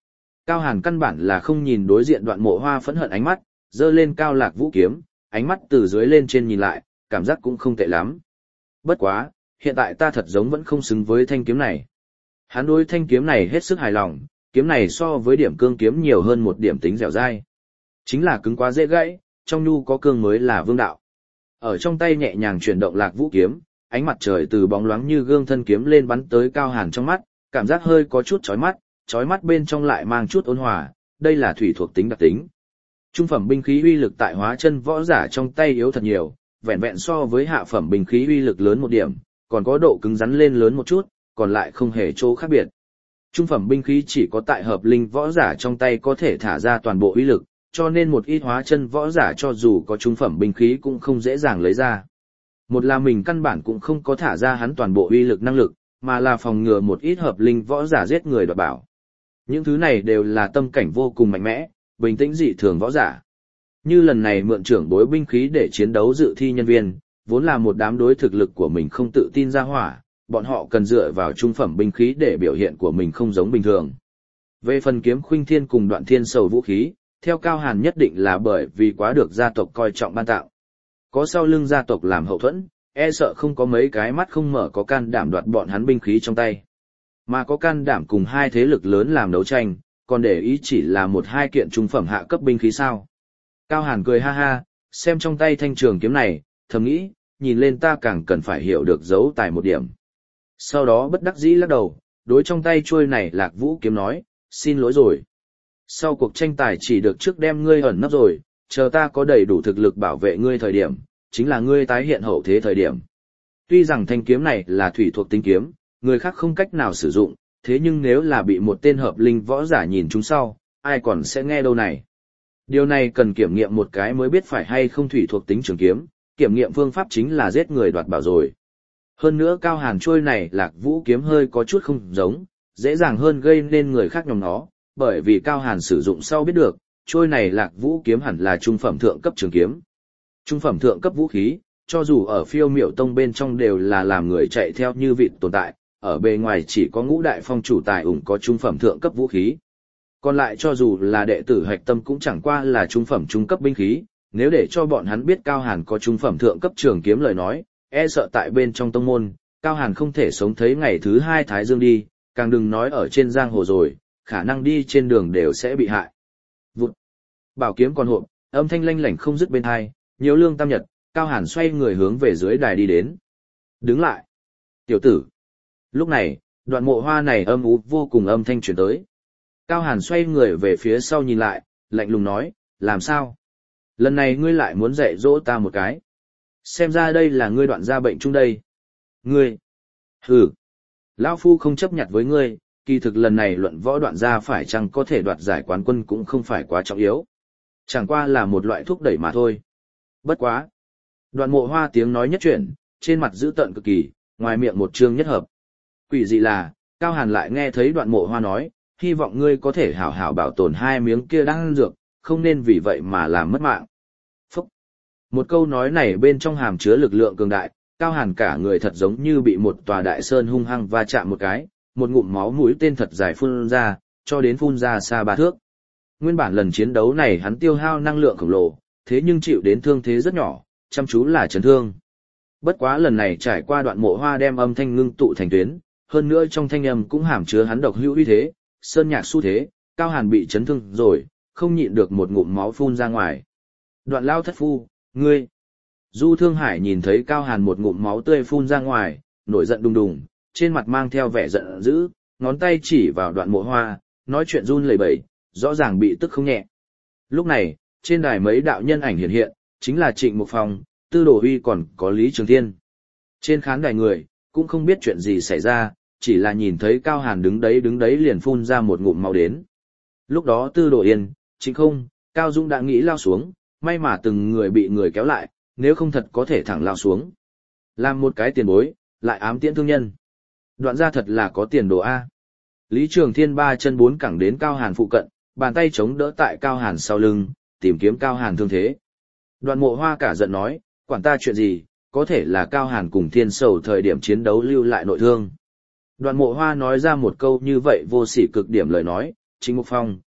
Cao Hàn căn bản là không nhìn đối diện Đoạn Mộ Hoa phẫn hận ánh mắt, giơ lên cao Lạc Vũ kiếm, ánh mắt từ dưới lên trên nhìn lại, cảm giác cũng không tệ lắm. Bất quá, hiện tại ta thật giống vẫn không xứng với thanh kiếm này. Hắn đối thanh kiếm này hết sức hài lòng, kiếm này so với điểm cương kiếm nhiều hơn một điểm tính dẻo dai. Chính là cứng quá dễ gãy, trong nhu có cương mới là vương đạo. Ở trong tay nhẹ nhàng chuyển động Lạc Vũ kiếm, ánh mặt trời từ bóng loáng như gương thân kiếm lên bắn tới Cao Hàn trong mắt, cảm giác hơi có chút chói mắt, chói mắt bên trong lại mang chút ôn hòa, đây là thủy thuộc tính đặc tính. Trung phẩm binh khí uy lực tại hóa chân võ giả trong tay yếu thật nhiều, vẹn vẹn so với hạ phẩm binh khí uy lực lớn một điểm, còn có độ cứng rắn lên lớn một chút, còn lại không hề chỗ khác biệt. Trung phẩm binh khí chỉ có tại hợp linh võ giả trong tay có thể thả ra toàn bộ uy lực, cho nên một ít hóa chân võ giả cho dù có trung phẩm binh khí cũng không dễ dàng lấy ra. Một là mình căn bản cũng không có thả ra hắn toàn bộ uy lực năng lực, mà là phòng ngừa một ít hợp linh võ giả giết người đoạt bảo. Những thứ này đều là tâm cảnh vô cùng mạnh mẽ, bình tĩnh dị thường võ giả. Như lần này mượn trưởng bối binh khí để chiến đấu dự thi nhân viên, vốn là một đám đối thực lực của mình không tự tin ra hỏa, bọn họ cần dựa vào trung phẩm binh khí để biểu hiện của mình không giống bình thường. Về phần kiếm khuynh thiên cùng đoạn thiên sầu vũ khí, theo Cao Hàn nhất định là bởi vì quá được gia tộc coi trọng ban tặng. Có sau lưng gia tộc làm hậu thuẫn, e sợ không có mấy cái mắt không mở có can đảm đoạt bọn hắn binh khí trong tay. Mà có can đảm cùng hai thế lực lớn làm đấu tranh, còn để ý chỉ là một hai kiện trung phẩm hạ cấp binh khí sao. Cao Hàn cười ha ha, xem trong tay thanh trường kiếm này, thầm nghĩ, nhìn lên ta càng cần phải hiểu được dấu tài một điểm. Sau đó bất đắc dĩ lắc đầu, đối trong tay chuôi này Lạc Vũ kiếm nói, xin lỗi rồi. Sau cuộc tranh tài chỉ được trước đem ngươi ẩn nấp rồi, chờ ta có đầy đủ thực lực bảo vệ ngươi thời điểm, chính là ngươi tái hiện hậu thế thời điểm. Tuy rằng thanh kiếm này là thủy thuộc tính kiếm, người khác không cách nào sử dụng, thế nhưng nếu là bị một tên hợp linh võ giả nhìn chúng sau, ai còn sẽ nghe đâu này. Điều này cần kiểm nghiệm một cái mới biết phải hay không thủy thuộc tính trường kiếm, kiểm nghiệm phương pháp chính là giết người đoạt bảo rồi. Hơn nữa Cao Hàn trôi này Lạc Vũ kiếm hơi có chút không giống, dễ dàng hơn gây nên người khác nhòm nó, bởi vì Cao Hàn sử dụng sau biết được, trôi này Lạc Vũ kiếm hẳn là trung phẩm thượng cấp trường kiếm. Trung phẩm thượng cấp vũ khí, cho dù ở Phiêu Miểu Tông bên trong đều là làm người chạy theo như vịt tồn tại, ở bề ngoài chỉ có Ngũ Đại Phong chủ tài ủng có trung phẩm thượng cấp vũ khí. Còn lại cho dù là đệ tử hạch tâm cũng chẳng qua là trung phẩm trung cấp binh khí, nếu để cho bọn hắn biết Cao Hàn có trung phẩm thượng cấp trường kiếm lời nói, e sợ tại bên trong tông môn, Cao Hàn không thể sống thấy ngày thứ hai Thái Dương đi, càng đừng nói ở trên giang hồ rồi, khả năng đi trên đường đều sẽ bị hại. Vụt. Bảo kiếm còn hộp, âm thanh lanh lảnh không dứt bên hai, nhiều lương tam nhật, Cao Hàn xoay người hướng về dưới đài đi đến. Đứng lại. Tiểu tử. Lúc này, Đoạn Mộ Hoa này âm ú vô cùng âm thanh truyền tới. Cao Hàn xoay người về phía sau nhìn lại, lạnh lùng nói, làm sao? Lần này ngươi lại muốn dạy dỗ ta một cái. Xem ra đây là ngươi Đoạn gia bệnh chung đây. Ngươi. Hừ. Lão Phu không chấp nhận với ngươi, kỳ thực lần này luận võ Đoạn gia phải chăng có thể đoạt giải quán quân cũng không phải quá trọng yếu. Chẳng qua là một loại thúc đẩy mà thôi. Bất quá. Đoạn Mộ Hoa tiếng nói nhất chuyển, trên mặt dữ tợn cực kỳ, ngoài miệng một chương nhất hợp. Quỷ dị là, Cao Hàn lại nghe thấy Đoạn Mộ Hoa nói, hy vọng ngươi có thể hảo hảo bảo tồn hai miếng kia đang dược, không nên vì vậy mà làm mất mạng. Phúc! Một câu nói này bên trong hàm chứa lực lượng cường đại, Cao Hàn cả người thật giống như bị một tòa đại sơn hung hăng va chạm một cái, một ngụm máu mũi tên thật dài phun ra, cho đến phun ra xa ba thước. Nguyên bản lần chiến đấu này hắn tiêu hao năng lượng khổng lồ, thế nhưng chịu đến thương thế rất nhỏ, chăm chú là chấn thương. Bất quá lần này trải qua Đoạn Mộ Hoa đem âm thanh ngưng tụ thành tuyến, hơn nữa trong thanh âm cũng hàm chứa hắn độc hữu uy thế, sơn nhạc xu thế, Cao Hàn bị chấn thương rồi, không nhịn được một ngụm máu phun ra ngoài. Đoạn lao thất phu, ngươi. Du Thương Hải nhìn thấy Cao Hàn một ngụm máu tươi phun ra ngoài, nổi giận đùng đùng, trên mặt mang theo vẻ giận dữ, ngón tay chỉ vào Đoạn Mộ Hoa, nói chuyện run lẩy bẩy, rõ ràng bị tức không nhẹ. Lúc này, trên đài mấy đạo nhân ảnh hiện hiện, chính là Trịnh Mục Phong, Tư Đồ Huy còn có Lý Trường Thiên. Trên khán đài người, cũng không biết chuyện gì xảy ra, chỉ là nhìn thấy Cao Hàn đứng đấy đứng đấy liền phun ra một ngụm máu đến. Lúc đó Tư Đồ Yên, Trịnh Không, Cao Dung đã nghĩ lao xuống, may mà từng người bị người kéo lại, nếu không thật có thể thẳng lao xuống. Làm một cái tiền bối, lại ám tiễn thương nhân. Đoạn gia thật là có tiền đồ A. Lý Trường Thiên ba chân bốn cẳng đến Cao Hàn phụ cận, bàn tay chống đỡ tại Cao Hàn sau lưng, tìm kiếm Cao Hàn thương thế. Đoạn Mộ Hoa cả giận nói, quản ta chuyện gì, có thể là Cao Hàn cùng Thiên Sầu thời điểm chiến đấu lưu lại nội thương. Đoạn Mộ Hoa nói ra một câu như vậy vô sỉ cực điểm lời nói, Trịnh Mục Phong,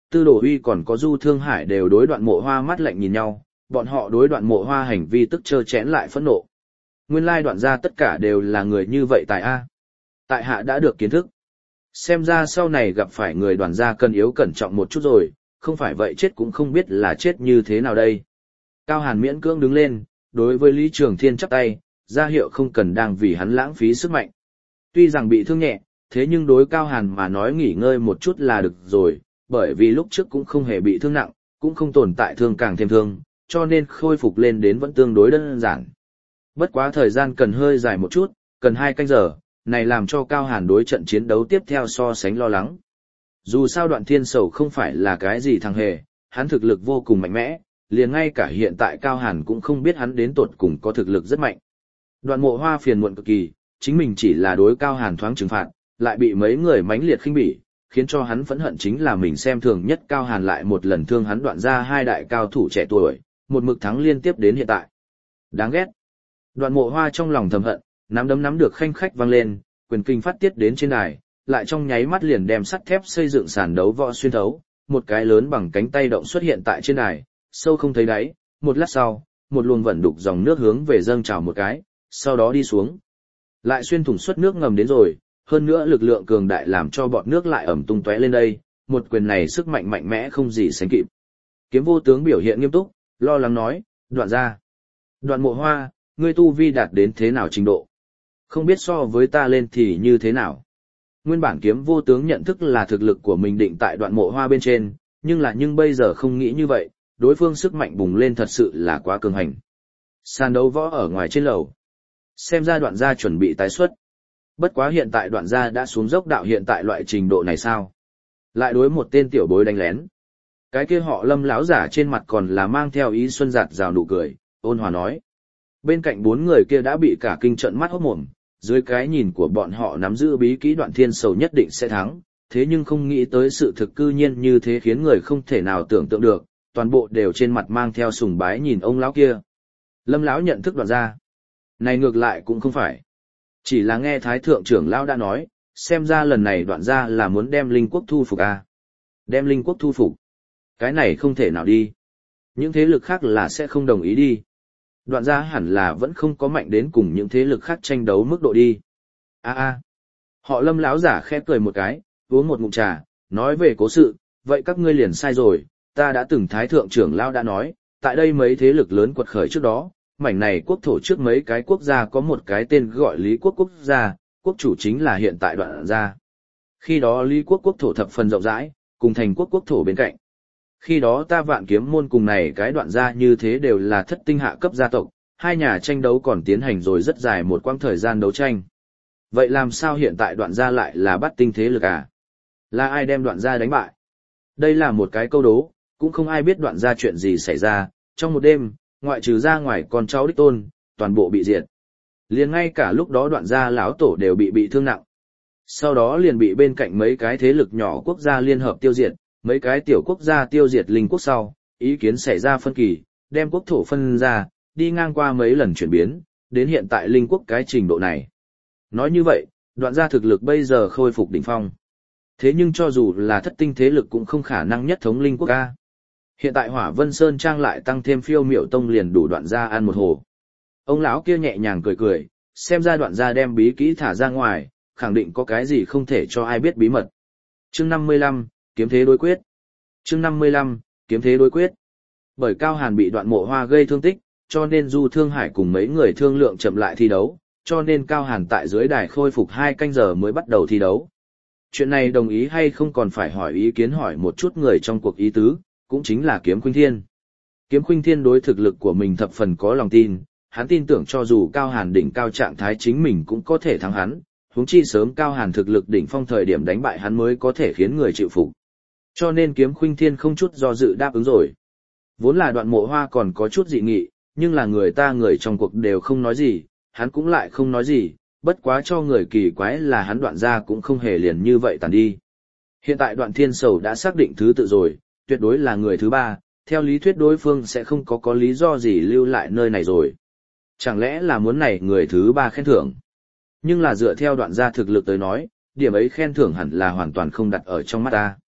Tư Đồ Huy còn có Du Thương Hải đều đối Đoạn Mộ Hoa mắt lạnh nhìn nhau, bọn họ đối Đoạn Mộ Hoa hành vi tức trơ chẽn lại phẫn nộ. Nguyên lai Đoạn gia tất cả đều là người như vậy tại a. Tại hạ đã được kiến thức. Xem ra sau này gặp phải người Đoạn gia cần yếu cẩn trọng một chút rồi, không phải vậy chết cũng không biết là chết như thế nào đây. Cao Hàn miễn cưỡng đứng lên, đối với Lý Trường Thiên chắp tay, ra hiệu không cần đang vì hắn lãng phí sức mạnh. Tuy rằng bị thương nhẹ, thế nhưng đối Cao Hàn mà nói nghỉ ngơi một chút là được rồi, bởi vì lúc trước cũng không hề bị thương nặng, cũng không tồn tại thương càng thêm thương, cho nên khôi phục lên đến vẫn tương đối đơn giản. Bất quá thời gian cần hơi dài một chút, cần hai canh giờ, này làm cho Cao Hàn đối trận chiến đấu tiếp theo so sánh lo lắng. Dù sao Đoạn Thiên Sầu không phải là cái gì thằng hề, hắn thực lực vô cùng mạnh mẽ, liền ngay cả hiện tại Cao Hàn cũng không biết hắn đến tột cùng có thực lực rất mạnh. Đoạn Mộ Hoa phiền muộn cực kỳ, chính mình chỉ là đối Cao Hàn thoáng trừng phạt, lại bị mấy người mãnh liệt khinh bỉ, khiến cho hắn phẫn hận chính là mình xem thường nhất Cao Hàn lại một lần thương hắn Đoạn ra hai đại cao thủ trẻ tuổi, một mực thắng liên tiếp đến hiện tại. Đáng ghét. Đoạn Mộ Hoa trong lòng thầm hận, nắm đấm nắm được khanh khách vang lên, quyền kinh phát tiết đến trên đài, lại trong nháy mắt liền đem sắt thép xây dựng sàn đấu võ xuyên thấu, một cái lớn bằng cánh tay động xuất hiện tại trên đài, sâu không thấy đáy, một lát sau, một luồng vận đục dòng nước hướng về dâng trào một cái, sau đó đi xuống. Lại xuyên thủng suất nước ngầm đến rồi, hơn nữa lực lượng cường đại làm cho bọt nước lại ẩm tung tóe lên đây, một quyền này sức mạnh mạnh mẽ không gì sánh kịp. Kiếm Vô Tướng biểu hiện nghiêm túc, lo lắng nói, Đoạn gia, Đoạn Mộ Hoa, ngươi tu vi đạt đến thế nào trình độ? Không biết so với ta lên thì như thế nào? Nguyên bản Kiếm Vô Tướng nhận thức là thực lực của mình định tại Đoạn Mộ Hoa bên trên, nhưng là nhưng bây giờ không nghĩ như vậy, đối phương sức mạnh bùng lên thật sự là quá cường hành. Sàn đấu võ ở ngoài trên lầu. Xem ra Đoạn gia chuẩn bị tái xuất. Bất quá hiện tại Đoạn gia đã xuống dốc đạo hiện tại loại trình độ này sao? Lại đối một tên tiểu bối đánh lén. Cái kia họ Lâm lão giả trên mặt còn là mang theo ý xuân giạt rào nụ cười, ôn hòa nói. Bên cạnh bốn người kia đã bị cả kinh trận mắt hốt mồm, dưới cái nhìn của bọn họ nắm giữ bí kỹ Đoạn Thiên Sầu nhất định sẽ thắng, thế nhưng không nghĩ tới sự thực cư nhiên như thế khiến người không thể nào tưởng tượng được, toàn bộ đều trên mặt mang theo sùng bái nhìn ông lão kia. Lâm lão nhận thức Đoạn gia. Này ngược lại cũng không phải. Chỉ là nghe Thái Thượng trưởng lão đã nói, xem ra lần này Đoạn gia là muốn đem Linh Quốc thu phục à. Đem Linh Quốc thu phục. Cái này không thể nào đi. Những thế lực khác là sẽ không đồng ý đi. Đoạn gia hẳn là vẫn không có mạnh đến cùng những thế lực khác tranh đấu mức độ đi. A a. Họ Lâm lão giả khẽ cười một cái, uống một ngụm trà, nói về cố sự, vậy các ngươi liền sai rồi, ta đã từng Thái Thượng trưởng lão đã nói, tại đây mấy thế lực lớn quật khởi trước đó, mảnh này quốc thổ trước mấy cái quốc gia có một cái tên gọi Lý Quốc quốc gia, quốc chủ chính là hiện tại Đoạn gia. Khi đó Lý Quốc quốc thổ thập phần rộng rãi, cùng thành quốc quốc thổ bên cạnh. Khi đó ta Vạn Kiếm môn cùng này cái Đoạn gia như thế đều là thất tinh hạ cấp gia tộc, hai nhà tranh đấu còn tiến hành rồi rất dài một quãng thời gian đấu tranh. Vậy làm sao hiện tại Đoạn gia lại là bắt tinh thế lực à? Là ai đem Đoạn gia đánh bại? Đây là một cái câu đố, cũng không ai biết Đoạn gia chuyện gì xảy ra, trong một đêm, ngoại trừ ra ngoài con cháu đích tôn, toàn bộ bị diệt. Liền ngay cả lúc đó Đoạn gia lão tổ đều bị bị thương nặng. Sau đó liền bị bên cạnh mấy cái thế lực nhỏ quốc gia liên hợp tiêu diệt, mấy cái tiểu quốc gia tiêu diệt Linh Quốc sau, ý kiến xảy ra phân kỳ, đem quốc thổ phân ra, đi ngang qua mấy lần chuyển biến, đến hiện tại Linh Quốc cái trình độ này. Nói như vậy, Đoạn gia thực lực bây giờ khôi phục đỉnh phong. Thế nhưng cho dù là thất tinh thế lực cũng không khả năng nhất thống Linh Quốc ca. Hiện tại Hỏa Vân Sơn Trang lại tăng thêm Phiêu Miểu Tông liền đủ Đoạn gia ăn một hồ. Ông lão kia nhẹ nhàng cười cười, xem ra Đoạn gia đem bí kỹ thả ra ngoài, khẳng định có cái gì không thể cho ai biết bí mật. Chương năm mươi lăm, kiếm thế đối quyết. Chương năm mươi lăm, kiếm thế đối quyết. Bởi Cao Hàn bị Đoạn Mộ Hoa gây thương tích, cho nên Du Thương Hải cùng mấy người thương lượng chậm lại thi đấu, cho nên Cao Hàn tại dưới đài khôi phục hai canh giờ mới bắt đầu thi đấu. Chuyện này đồng ý hay không còn phải hỏi ý kiến hỏi một chút người trong cuộc ý tứ, cũng chính là Kiếm Khuynh Thiên. Kiếm Khuynh Thiên đối thực lực của mình thập phần có lòng tin, hắn tin tưởng cho dù Cao Hàn đỉnh cao trạng thái chính mình cũng có thể thắng hắn, huống chi sớm Cao Hàn thực lực đỉnh phong thời điểm đánh bại hắn mới có thể khiến người chịu phục. Cho nên Kiếm Khuynh Thiên không chút do dự đáp ứng rồi. Vốn là Đoạn Mộ Hoa còn có chút dị nghị, nhưng là người ta người trong cuộc đều không nói gì, hắn cũng lại không nói gì, bất quá cho người kỳ quái là hắn Đoạn gia cũng không hề liền như vậy tàn đi. Hiện tại Đoạn Thiên Sầu đã xác định thứ tự rồi, tuyệt đối là người thứ ba, theo lý thuyết đối phương sẽ không có có lý do gì lưu lại nơi này rồi. Chẳng lẽ là muốn này người thứ ba khen thưởng? Nhưng là dựa theo Đoạn gia thực lực tới nói, điểm ấy khen thưởng hẳn là hoàn toàn không đặt ở trong mắt ta.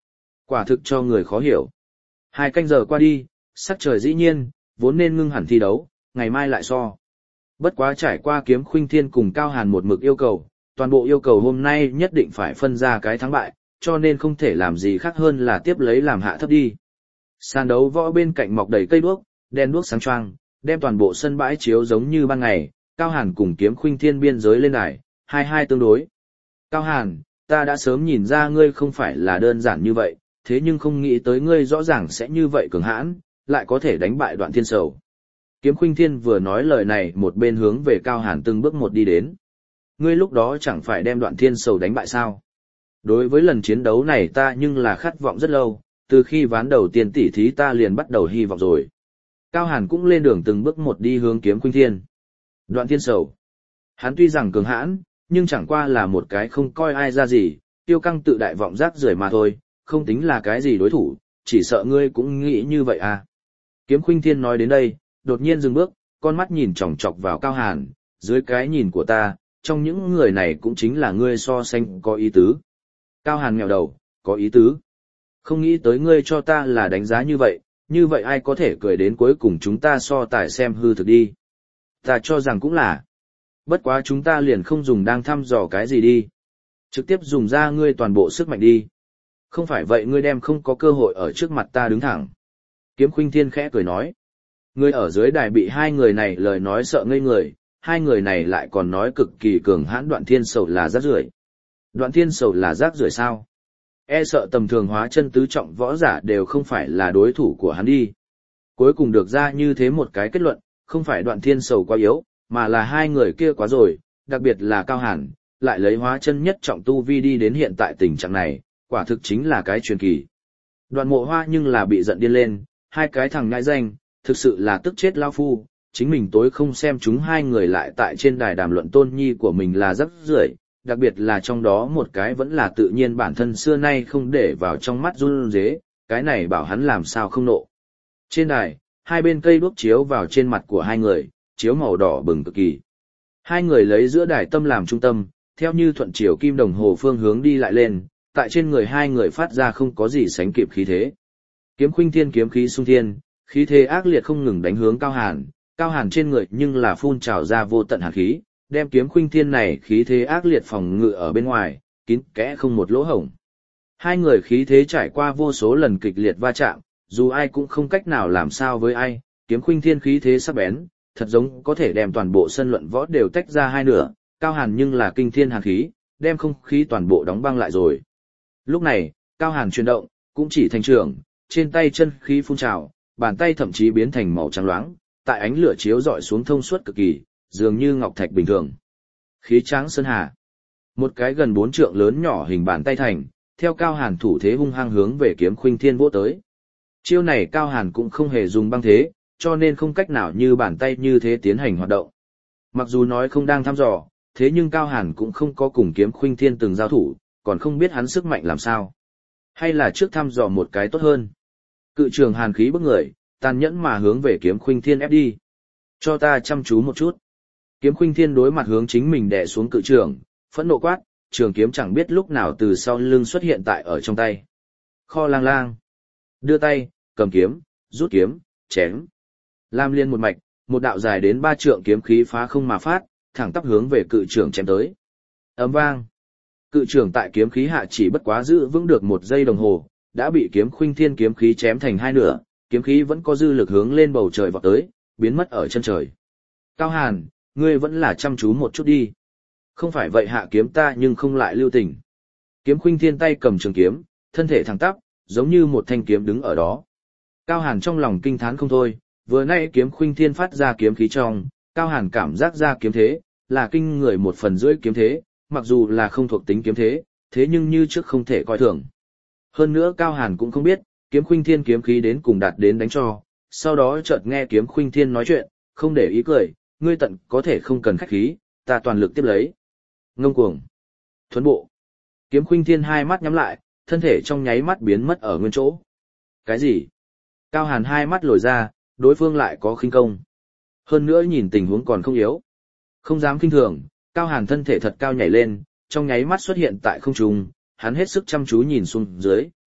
Quả thực cho người khó hiểu. Hai canh giờ qua đi, sắc trời dĩ nhiên, vốn nên ngưng hẳn thi đấu, ngày mai lại so. Bất quá trải qua Kiếm Khuynh Thiên cùng Cao Hàn một mực yêu cầu, toàn bộ yêu cầu hôm nay nhất định phải phân ra cái thắng bại, cho nên không thể làm gì khác hơn là tiếp lấy làm hạ thấp đi. Sàn đấu võ bên cạnh mọc đầy cây đuốc, đèn đuốc sáng choang, đem toàn bộ sân bãi chiếu giống như ban ngày, Cao Hàn cùng Kiếm Khuynh Thiên biên giới lên đài, hai hai tương đối. Cao Hàn, ta đã sớm nhìn ra ngươi không phải là đơn giản như vậy, thế nhưng không nghĩ tới ngươi rõ ràng sẽ như vậy cường hãn, lại có thể đánh bại Đoạn Thiên Sầu. Kiếm Khuynh Thiên vừa nói lời này một bên hướng về Cao Hàn từng bước một đi đến. Ngươi lúc đó chẳng phải đem Đoạn Thiên Sầu đánh bại sao? Đối với lần chiến đấu này ta nhưng là khát vọng rất lâu, từ khi ván đầu tiên tỉ thí ta liền bắt đầu hy vọng rồi. Cao Hàn cũng lên đường từng bước một đi hướng Kiếm Khuynh Thiên. Đoạn Thiên Sầu. Hắn tuy rằng cường hãn, nhưng chẳng qua là một cái không coi ai ra gì, tiêu căng tự đại vọng rác rưởi mà thôi, không tính là cái gì đối thủ, chỉ sợ ngươi cũng nghĩ như vậy à. Kiếm Khuynh Thiên nói đến đây, đột nhiên dừng bước, con mắt nhìn chòng chọc vào Cao Hàn, dưới cái nhìn của ta, trong những người này cũng chính là ngươi so sánh có ý tứ. Cao Hàn nghèo đầu, có ý tứ. Không nghĩ tới ngươi cho ta là đánh giá như vậy, như vậy ai có thể cười đến cuối cùng chúng ta so tài xem hư thực đi. Ta cho rằng cũng là. Bất quá chúng ta liền không dùng đang thăm dò cái gì đi. Trực tiếp dùng ra ngươi toàn bộ sức mạnh đi. Không phải vậy ngươi đem không có cơ hội ở trước mặt ta đứng thẳng. Kiếm Khuynh Thiên khẽ cười nói. Ngươi ở dưới đài bị hai người này lời nói sợ ngây người, hai người này lại còn nói cực kỳ cường hãn Đoạn Thiên Sầu là rác rưởi. Đoạn Thiên Sầu là rác rưởi sao? E sợ tầm thường hóa chân tứ trọng võ giả đều không phải là đối thủ của hắn đi. Cuối cùng được ra như thế một cái kết luận, không phải Đoạn Thiên Sầu quá yếu, mà là hai người kia quá rồi, đặc biệt là Cao Hàn, lại lấy hóa chân nhất trọng tu vi đi đến hiện tại tình trạng này, quả thực chính là cái truyền kỳ. Đoạn Mộ Hoa nhưng là bị giận điên lên, hai cái thằng nhãi danh, thực sự là tức chết lao phu, chính mình tối không xem chúng hai người lại tại trên đài đàm luận tôn nhi của mình là rất rưởi, đặc biệt là trong đó một cái vẫn là tự nhiên bản thân xưa nay không để vào trong mắt run rế, cái này bảo hắn làm sao không nộ. Trên đài, hai bên cây đuốc chiếu vào trên mặt của hai người, chiếu màu đỏ bừng cực kỳ. Hai người lấy giữa đài tâm làm trung tâm, theo như thuận chiều kim đồng hồ phương hướng đi lại lên, tại trên người hai người phát ra không có gì sánh kịp khí thế. Kiếm Khuynh Thiên kiếm khí xung thiên, khí thế ác liệt không ngừng đánh hướng Cao Hàn, Cao Hàn trên người nhưng là phun trào ra vô tận hàn khí, đem Kiếm Khuynh Thiên này khí thế ác liệt phòng ngự ở bên ngoài, kín kẽ không một lỗ hổng. Hai người khí thế trải qua vô số lần kịch liệt va chạm, dù ai cũng không cách nào làm sao với ai, Kiếm Khuynh Thiên khí thế sắc bén, thật giống có thể đem toàn bộ sân luận võ đều tách ra hai nửa, Cao Hàn nhưng là kinh thiên hàn khí, đem không khí toàn bộ đóng băng lại rồi. Lúc này, Cao Hàn chuyển động, cũng chỉ thành trường, trên tay chân khí phun trào, bàn tay thậm chí biến thành màu trắng loáng, tại ánh lửa chiếu rọi xuống thông suốt cực kỳ, dường như ngọc thạch bình thường. Khí tráng sơn hà. Một cái gần bốn trượng lớn nhỏ hình bàn tay thành, theo Cao Hàn thủ thế hung hăng hướng về Kiếm Khuynh Thiên vỗ tới. Chiêu này Cao Hàn cũng không hề dùng băng thế, cho nên không cách nào như bàn tay như thế tiến hành hoạt động. Mặc dù nói không đang thăm dò, thế nhưng Cao Hàn cũng không có cùng Kiếm Khuynh Thiên từng giao thủ, còn không biết hắn sức mạnh làm sao. Hay là trước thăm dò một cái tốt hơn. Cự trường hàn khí bức người, tàn nhẫn mà hướng về Kiếm Khuynh Thiên ép đi. Cho ta chăm chú một chút. Kiếm Khuynh Thiên đối mặt hướng chính mình đè xuống cự trường, phẫn nộ quát, trường kiếm chẳng biết lúc nào từ sau lưng xuất hiện tại ở trong tay. Kho lang lang. Đưa tay, cầm kiếm, rút kiếm, chém. Lam liên một mạch, một đạo dài đến ba trượng kiếm khí phá không mà phát, thẳng tắp hướng về cự trường chém tới. Ầm vang. Cự trường tại kiếm khí hạ chỉ bất quá giữ vững được một giây đồng hồ, đã bị Kiếm Khuynh Thiên kiếm khí chém thành hai nửa, kiếm khí vẫn có dư lực hướng lên bầu trời vọt tới, biến mất ở chân trời. Cao Hàn, ngươi vẫn là chăm chú một chút đi. Không phải vậy hạ kiếm ta nhưng không lại lưu tình. Kiếm Khuynh Thiên tay cầm trường kiếm, thân thể thẳng tắp, giống như một thanh kiếm đứng ở đó. Cao Hàn trong lòng kinh thán không thôi, vừa nay Kiếm Khuynh Thiên phát ra kiếm khí trong, Cao Hàn cảm giác ra kiếm thế, là kinh người một phần rưỡi kiếm thế, mặc dù là không thuộc tính kiếm thế, thế nhưng như trước không thể coi thường. Hơn nữa Cao Hàn cũng không biết, Kiếm Khuynh Thiên kiếm khí đến cùng đạt đến đánh cho, sau đó chợt nghe Kiếm Khuynh Thiên nói chuyện, không để ý cười, ngươi tận có thể không cần khách khí, ta toàn lực tiếp lấy. Ngông cuồng. Thuấn bộ. Kiếm Khuynh Thiên hai mắt nhắm lại, thân thể trong nháy mắt biến mất ở nguyên chỗ. Cái gì? Cao Hàn hai mắt lồi ra, đối phương lại có khinh công. Hơn nữa nhìn tình huống còn không yếu. Không dám khinh thường, Cao Hàn thân thể thật cao nhảy lên, trong nháy mắt xuất hiện tại không trung, hắn hết sức chăm chú nhìn xuống dưới,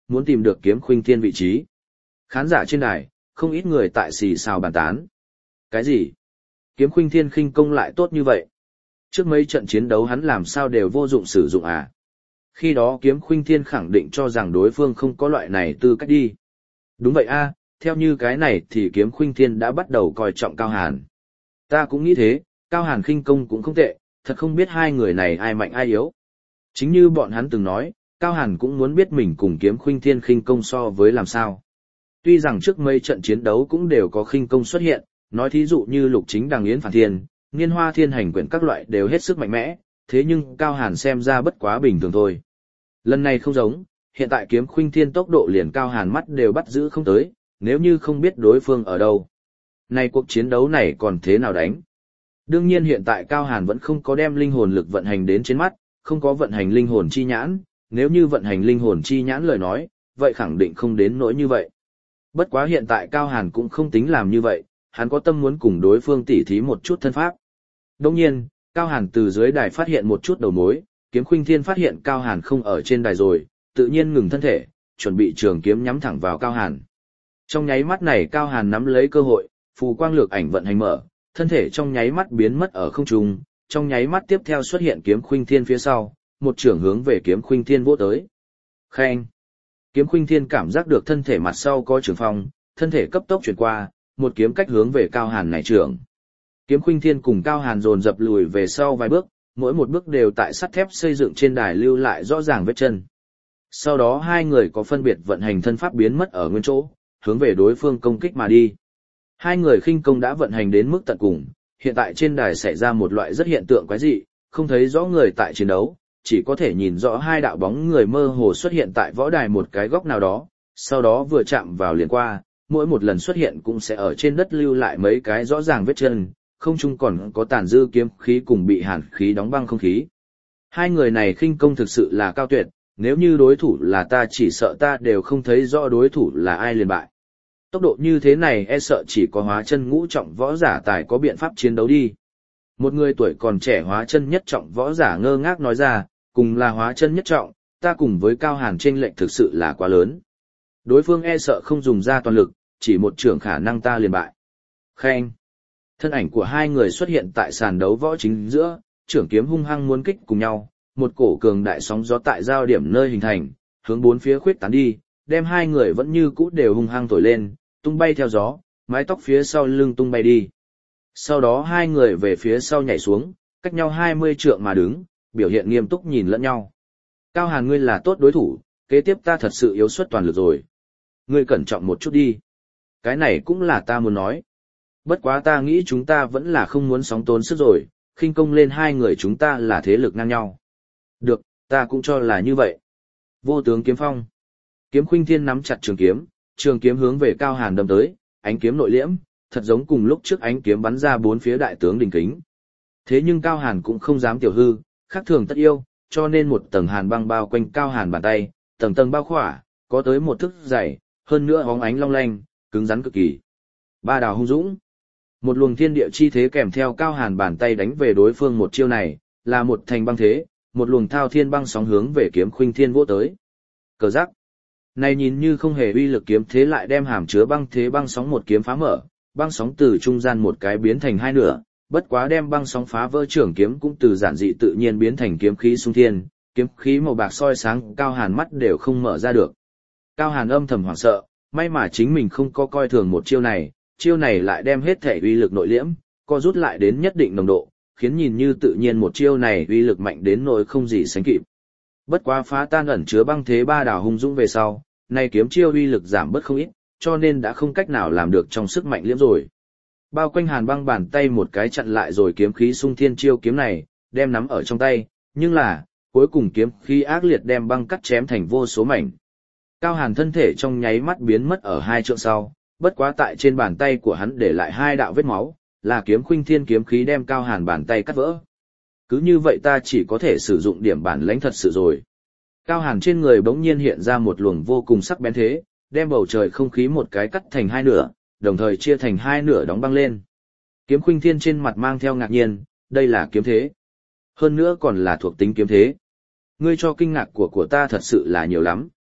muốn tìm được kiếm khuynh thiên vị trí. Khán giả trên đài, không ít người tại xì xào bàn tán. Cái gì? Kiếm khuynh thiên khinh công lại tốt như vậy? Trước mấy trận chiến đấu hắn làm sao đều vô dụng sử dụng à? Khi đó kiếm khuynh thiên khẳng định cho rằng đối phương không có loại này tư cách đi. Đúng vậy a, theo như cái này thì kiếm khuynh thiên đã bắt đầu coi trọng Cao Hàn. Ta cũng nghĩ thế, Cao Hàn khinh công cũng không tệ, thật không biết hai người này ai mạnh ai yếu. Chính như bọn hắn từng nói, Cao Hàn cũng muốn biết mình cùng kiếm khuynh thiên khinh công so với làm sao. Tuy rằng trước mấy trận chiến đấu cũng đều có khinh công xuất hiện, nói thí dụ như Lục Chính Đằng Yến Phản Thiên, Niên Hoa Thiên Hành Quyển các loại đều hết sức mạnh mẽ, thế nhưng Cao Hàn xem ra bất quá bình thường thôi. Lần này không giống, hiện tại kiếm khuynh thiên tốc độ liền Cao Hàn mắt đều bắt giữ không tới, nếu như không biết đối phương ở đâu. Này cuộc chiến đấu này còn thế nào đánh? Đương nhiên hiện tại Cao Hàn vẫn không có đem linh hồn lực vận hành đến trên mắt, không có vận hành linh hồn chi nhãn, nếu như vận hành linh hồn chi nhãn lời nói, vậy khẳng định không đến nỗi như vậy. Bất quá hiện tại Cao Hàn cũng không tính làm như vậy, hắn có tâm muốn cùng đối phương tỉ thí một chút thân pháp. Đồng nhiên, Cao Hàn từ dưới đài phát hiện một chút đầu mối, kiếm khuynh thiên phát hiện Cao Hàn không ở trên đài rồi, tự nhiên ngừng thân thể, chuẩn bị trường kiếm nhắm thẳng vào Cao Hàn. Trong nháy mắt này Cao Hàn nắm lấy cơ hội, phù quang lược ảnh vận hành mở, thân thể trong nháy mắt biến mất ở không trung, trong nháy mắt tiếp theo xuất hiện kiếm khuynh thiên phía sau, một trường hướng về kiếm khuynh thiên vỗ tới. Khen! Kiếm khuynh thiên cảm giác được thân thể mặt sau có trường phong, thân thể cấp tốc chuyển qua, một kiếm cách hướng về Cao Hàn này trưởng. Kiếm khuynh thiên cùng Cao Hàn dồn dập lùi về sau vài bước, mỗi một bước đều tại sắt thép xây dựng trên đài lưu lại rõ ràng vết chân. Sau đó hai người có phân biệt vận hành thân pháp biến mất ở nguyên chỗ, hướng về đối phương công kích mà đi. Hai người khinh công đã vận hành đến mức tận cùng, hiện tại trên đài xảy ra một loại rất hiện tượng quái dị, không thấy rõ người tại chiến đấu, chỉ có thể nhìn rõ hai đạo bóng người mơ hồ xuất hiện tại võ đài một cái góc nào đó, sau đó vừa chạm vào liền qua, mỗi một lần xuất hiện cũng sẽ ở trên đất lưu lại mấy cái rõ ràng vết chân, không chung còn có tàn dư kiếm khí cùng bị hàn khí đóng băng không khí. Hai người này khinh công thực sự là cao tuyệt, nếu như đối thủ là ta chỉ sợ ta đều không thấy rõ đối thủ là ai liền bại. Tốc độ như thế này e sợ chỉ có hóa chân ngũ trọng võ giả tài có biện pháp chiến đấu đi. Một người tuổi còn trẻ hóa chân nhất trọng võ giả ngơ ngác nói ra, cùng là hóa chân nhất trọng, ta cùng với Cao Hàn chênh lệch thực sự là quá lớn. Đối phương e sợ không dùng ra toàn lực, chỉ một trường khả năng ta liền bại. Khen! Thân ảnh của hai người xuất hiện tại sàn đấu võ chính giữa, trưởng kiếm hung hăng muốn kích cùng nhau, một cổ cường đại sóng gió tại giao điểm nơi hình thành, hướng bốn phía khuyết tán đi, đem hai người vẫn như cũ đều hung hăng thổi lên, tung bay theo gió, mái tóc phía sau lưng tung bay đi. Sau đó hai người về phía sau nhảy xuống, cách nhau hai mươi trượng mà đứng, biểu hiện nghiêm túc nhìn lẫn nhau. Cao Hàn ngươi là tốt đối thủ, kế tiếp ta thật sự yếu suất toàn lực rồi. Ngươi cẩn trọng một chút đi. Cái này cũng là ta muốn nói. Bất quá ta nghĩ chúng ta vẫn là không muốn sóng tốn sức rồi, khinh công lên hai người chúng ta là thế lực ngang nhau. Được, ta cũng cho là như vậy. Vô tướng kiếm phong. Kiếm khuynh thiên nắm chặt trường kiếm, trường kiếm hướng về Cao Hàn đâm tới, ánh kiếm nội liễm, thật giống cùng lúc trước ánh kiếm bắn ra bốn phía đại tướng đình kính. Thế nhưng Cao Hàn cũng không dám tiểu hư, khác thường tất yêu, cho nên một tầng hàn băng bao quanh Cao Hàn bàn tay, tầng tầng bao khỏa, có tới một thước dày, hơn nữa hóng ánh long lanh, cứng rắn cực kỳ. Ba đào hung dũng. Một luồng thiên địa chi thế kèm theo Cao Hàn bàn tay đánh về đối phương một chiêu này, là một thành băng thế, một luồng thao thiên băng sóng hướng về kiếm khuynh thiên vỗ tới. Cờ giác. Này nhìn như không hề uy lực kiếm thế lại đem hàm chứa băng thế băng sóng một kiếm phá mở, băng sóng từ trung gian một cái biến thành hai nửa, bất quá đem băng sóng phá vỡ trưởng kiếm cũng từ giản dị tự nhiên biến thành kiếm khí xung thiên, kiếm khí màu bạc soi sáng Cao Hàn mắt đều không mở ra được. Cao Hàn âm thầm hoảng sợ, may mà chính mình không có coi thường một chiêu này, chiêu này lại đem hết thể uy lực nội liễm, co rút lại đến nhất định nồng độ, khiến nhìn như tự nhiên một chiêu này uy lực mạnh đến nỗi không gì sánh kịp. Bất quá phá tan ẩn chứa băng thế ba đảo hung dũng về sau, nay kiếm chiêu uy lực giảm bớt không ít, cho nên đã không cách nào làm được trong sức mạnh liễm rồi. Bao quanh Hàn băng bàn tay một cái chặn lại rồi kiếm khí xung thiên chiêu kiếm này, đem nắm ở trong tay, nhưng là, cuối cùng kiếm khí ác liệt đem băng cắt chém thành vô số mảnh. Cao Hàn thân thể trong nháy mắt biến mất ở hai trượng sau, bất quá tại trên bàn tay của hắn để lại hai đạo vết máu, là kiếm khuynh thiên kiếm khí đem Cao Hàn bàn tay cắt vỡ. Cứ như vậy ta chỉ có thể sử dụng điểm bản lãnh thật sự rồi. Cao Hàn trên người bỗng nhiên hiện ra một luồng vô cùng sắc bén thế, đem bầu trời không khí một cái cắt thành hai nửa, đồng thời chia thành hai nửa đóng băng lên. Kiếm khuynh thiên trên mặt mang theo ngạc nhiên, đây là kiếm thế. Hơn nữa còn là thuộc tính kiếm thế. Ngươi cho kinh ngạc của của ta thật sự là nhiều lắm.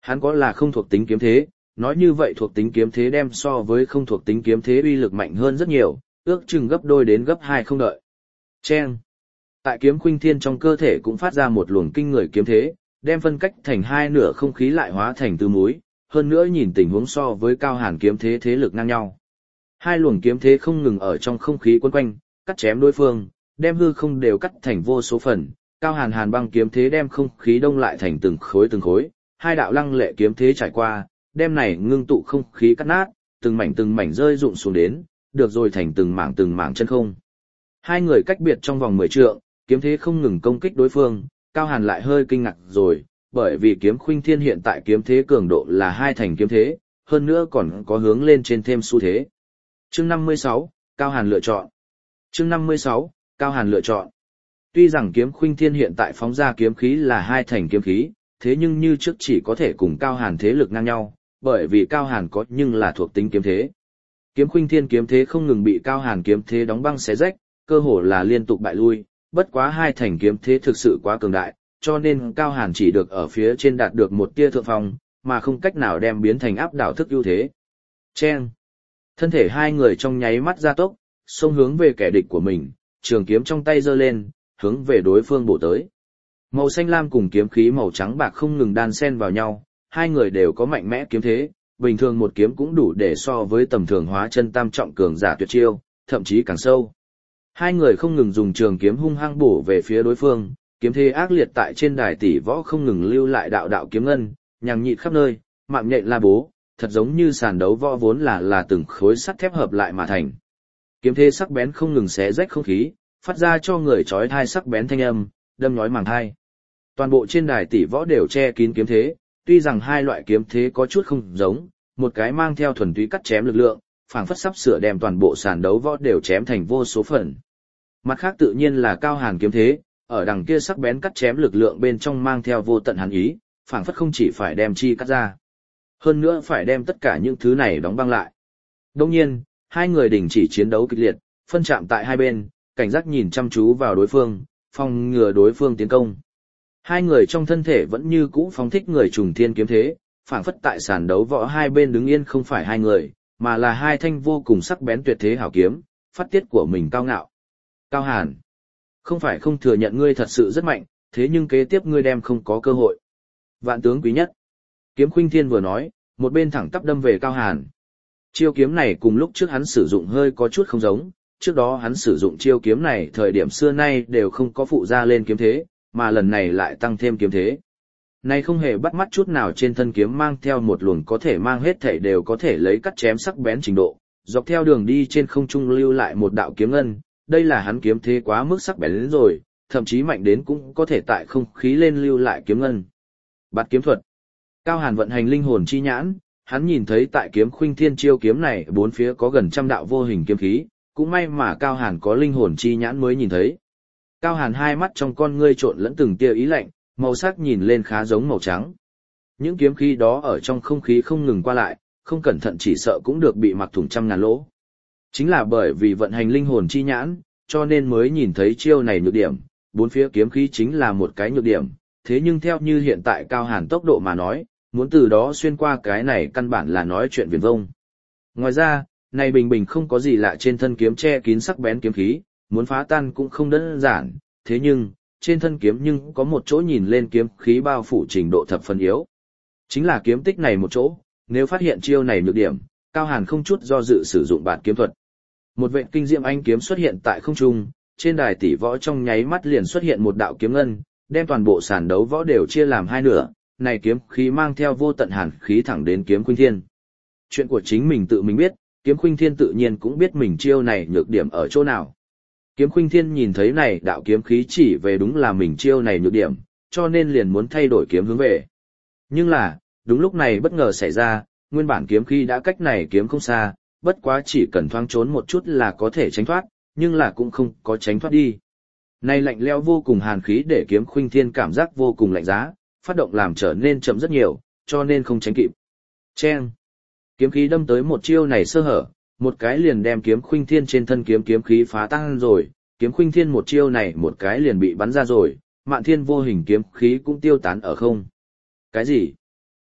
Hắn có là không thuộc tính kiếm thế, nói như vậy thuộc tính kiếm thế đem so với không thuộc tính kiếm thế uy lực mạnh hơn rất nhiều, ước chừng gấp đôi đến gấp hai không đợi. Chen. Tại kiếm khuynh thiên trong cơ thể cũng phát ra một luồng kinh người kiếm thế, đem phân cách thành hai nửa không khí lại hóa thành tứ múi, hơn nữa nhìn tình huống so với Cao Hàn kiếm thế thế lực ngang nhau. Hai luồng kiếm thế không ngừng ở trong không khí quấn quanh, cắt chém đối phương, đem hư không đều cắt thành vô số phần. Cao Hàn Hàn băng kiếm thế đem không khí đông lại thành từng khối từng khối, hai đạo lăng lệ kiếm thế trải qua, đem này ngưng tụ không khí cắt nát, từng mảnh từng mảnh rơi rụng xuống đến, được rồi thành từng mảng từng mảng chân không. Hai người cách biệt trong vòng mười trượng, kiếm thế không ngừng công kích đối phương, Cao Hàn lại hơi kinh ngạc rồi, bởi vì kiếm khuynh thiên hiện tại kiếm thế cường độ là hai thành kiếm thế, hơn nữa còn có hướng lên trên thêm xu thế. Chương năm mươi sáu, Cao Hàn lựa chọn. Chương năm mươi sáu, Cao Hàn lựa chọn. Tuy rằng kiếm khuynh thiên hiện tại phóng ra kiếm khí là hai thành kiếm khí, thế nhưng như trước chỉ có thể cùng Cao Hàn thế lực ngang nhau, bởi vì Cao Hàn có nhưng là thuộc tính kiếm thế. Kiếm khuynh thiên kiếm thế không ngừng bị Cao Hàn kiếm thế đóng băng xé rách, cơ hồ là liên tục bại lui, bất quá hai thành kiếm thế thực sự quá cường đại, cho nên Cao Hàn chỉ được ở phía trên đạt được một tia thượng phong, mà không cách nào đem biến thành áp đảo thức ưu thế. Chen. Thân thể hai người trong nháy mắt gia tốc, xông hướng về kẻ địch của mình, trường kiếm trong tay giơ lên, hướng về đối phương bổ tới. Màu xanh lam cùng kiếm khí màu trắng bạc không ngừng đan xen vào nhau, hai người đều có mạnh mẽ kiếm thế, bình thường một kiếm cũng đủ để so với tầm thường hóa chân tam trọng cường giả tuyệt chiêu, thậm chí càng sâu. Hai người không ngừng dùng trường kiếm hung hăng bổ về phía đối phương, kiếm thế ác liệt tại trên đài tỷ võ không ngừng lưu lại đạo đạo kiếm ngân, nhằng nhịt khắp nơi, mạng nhện la bố, thật giống như sàn đấu võ vốn là là từng khối sắt thép hợp lại mà thành. Kiếm thế sắc bén không ngừng xé rách không khí, phát ra cho người chói tai sắc bén thanh âm, đâm nhói màng tai. Toàn bộ trên đài tỷ võ đều che kín kiếm thế, tuy rằng hai loại kiếm thế có chút không giống, một cái mang theo thuần túy cắt chém lực lượng, phảng phất sắp sửa đem toàn bộ sàn đấu võ đều chém thành vô số phần. Mặt khác tự nhiên là Cao Hàn kiếm thế, ở đằng kia sắc bén cắt chém lực lượng bên trong mang theo vô tận hàn ý, phảng phất không chỉ phải đem chi cắt ra, hơn nữa phải đem tất cả những thứ này đóng băng lại. Đương nhiên, hai người đình chỉ chiến đấu kịch liệt, phân chạm tại hai bên, cảnh giác nhìn chăm chú vào đối phương, phòng ngừa đối phương tiến công. Hai người trong thân thể vẫn như cũ phóng thích người trùng thiên kiếm thế, phảng phất tại sàn đấu võ hai bên đứng yên không phải hai người, mà là hai thanh vô cùng sắc bén tuyệt thế hảo kiếm, phát tiết của mình cao ngạo. Cao Hàn, không phải không thừa nhận ngươi thật sự rất mạnh, thế nhưng kế tiếp ngươi đem không có cơ hội. Vạn tướng quý nhất. Kiếm khuynh thiên vừa nói, một bên thẳng tắp đâm về Cao Hàn. Chiêu kiếm này cùng lúc trước hắn sử dụng hơi có chút không giống, trước đó hắn sử dụng chiêu kiếm này thời điểm xưa nay đều không có phụ ra lên kiếm thế, mà lần này lại tăng thêm kiếm thế. Này không hề bắt mắt chút nào trên thân kiếm mang theo một luồng có thể mang hết thảy đều có thể lấy cắt chém sắc bén trình độ, dọc theo đường đi trên không trung lưu lại một đạo kiếm ngân, đây là hắn kiếm thế quá mức sắc bén rồi, thậm chí mạnh đến cũng có thể tại không khí lên lưu lại kiếm ngân. Bạt kiếm thuật. Cao Hàn vận hành linh hồn chi nhãn, hắn nhìn thấy tại kiếm khuynh thiên chiêu kiếm này bốn phía có gần trăm đạo vô hình kiếm khí, cũng may mà Cao Hàn có linh hồn chi nhãn mới nhìn thấy. Cao Hàn hai mắt trong con ngươi trộn lẫn từng tia ý lạnh, màu sắc nhìn lên khá giống màu trắng. Những kiếm khí đó ở trong không khí không ngừng qua lại, không cẩn thận chỉ sợ cũng được bị mặc thủng trăm ngàn lỗ. Chính là bởi vì vận hành linh hồn chi nhãn, cho nên mới nhìn thấy chiêu này nhược điểm, bốn phía kiếm khí chính là một cái nhược điểm, thế nhưng theo như hiện tại Cao Hàn tốc độ mà nói, muốn từ đó xuyên qua cái này căn bản là nói chuyện viển vông. Ngoài ra, này bình bình không có gì lạ trên thân kiếm che kín sắc bén kiếm khí, muốn phá tan cũng không đơn giản, thế nhưng, trên thân kiếm nhưng có một chỗ nhìn lên kiếm khí bao phủ trình độ thập phần yếu. Chính là kiếm tích này một chỗ, nếu phát hiện chiêu này nhược điểm, Cao Hàn không chút do dự sử dụng bản kiếm thuật. Một vệt kinh diệm anh kiếm xuất hiện tại không trung, trên đài tỷ võ trong nháy mắt liền xuất hiện một đạo kiếm ngân, đem toàn bộ sàn đấu võ đều chia làm hai nửa, này kiếm khí mang theo vô tận hàn khí thẳng đến kiếm khuynh thiên. Chuyện của chính mình tự mình biết, kiếm khuynh thiên tự nhiên cũng biết mình chiêu này nhược điểm ở chỗ nào. Kiếm khuynh thiên nhìn thấy này đạo kiếm khí chỉ về đúng là mình chiêu này nhược điểm, cho nên liền muốn thay đổi kiếm hướng về. Nhưng là, đúng lúc này bất ngờ xảy ra, nguyên bản kiếm khí đã cách này kiếm không xa, bất quá chỉ cần thoáng trốn một chút là có thể tránh thoát, nhưng là cũng không có tránh thoát đi. Này lạnh lẽo vô cùng hàn khí để kiếm khuynh thiên cảm giác vô cùng lạnh giá, phát động làm trở nên chậm rất nhiều, cho nên không tránh kịp. Chen! Kiếm khí đâm tới một chiêu này sơ hở, một cái liền đem kiếm khuynh thiên trên thân kiếm kiếm khí phá tan rồi, kiếm khuynh thiên một chiêu này một cái liền bị bắn ra rồi, mạn thiên vô hình kiếm khí cũng tiêu tán ở không. Cái gì?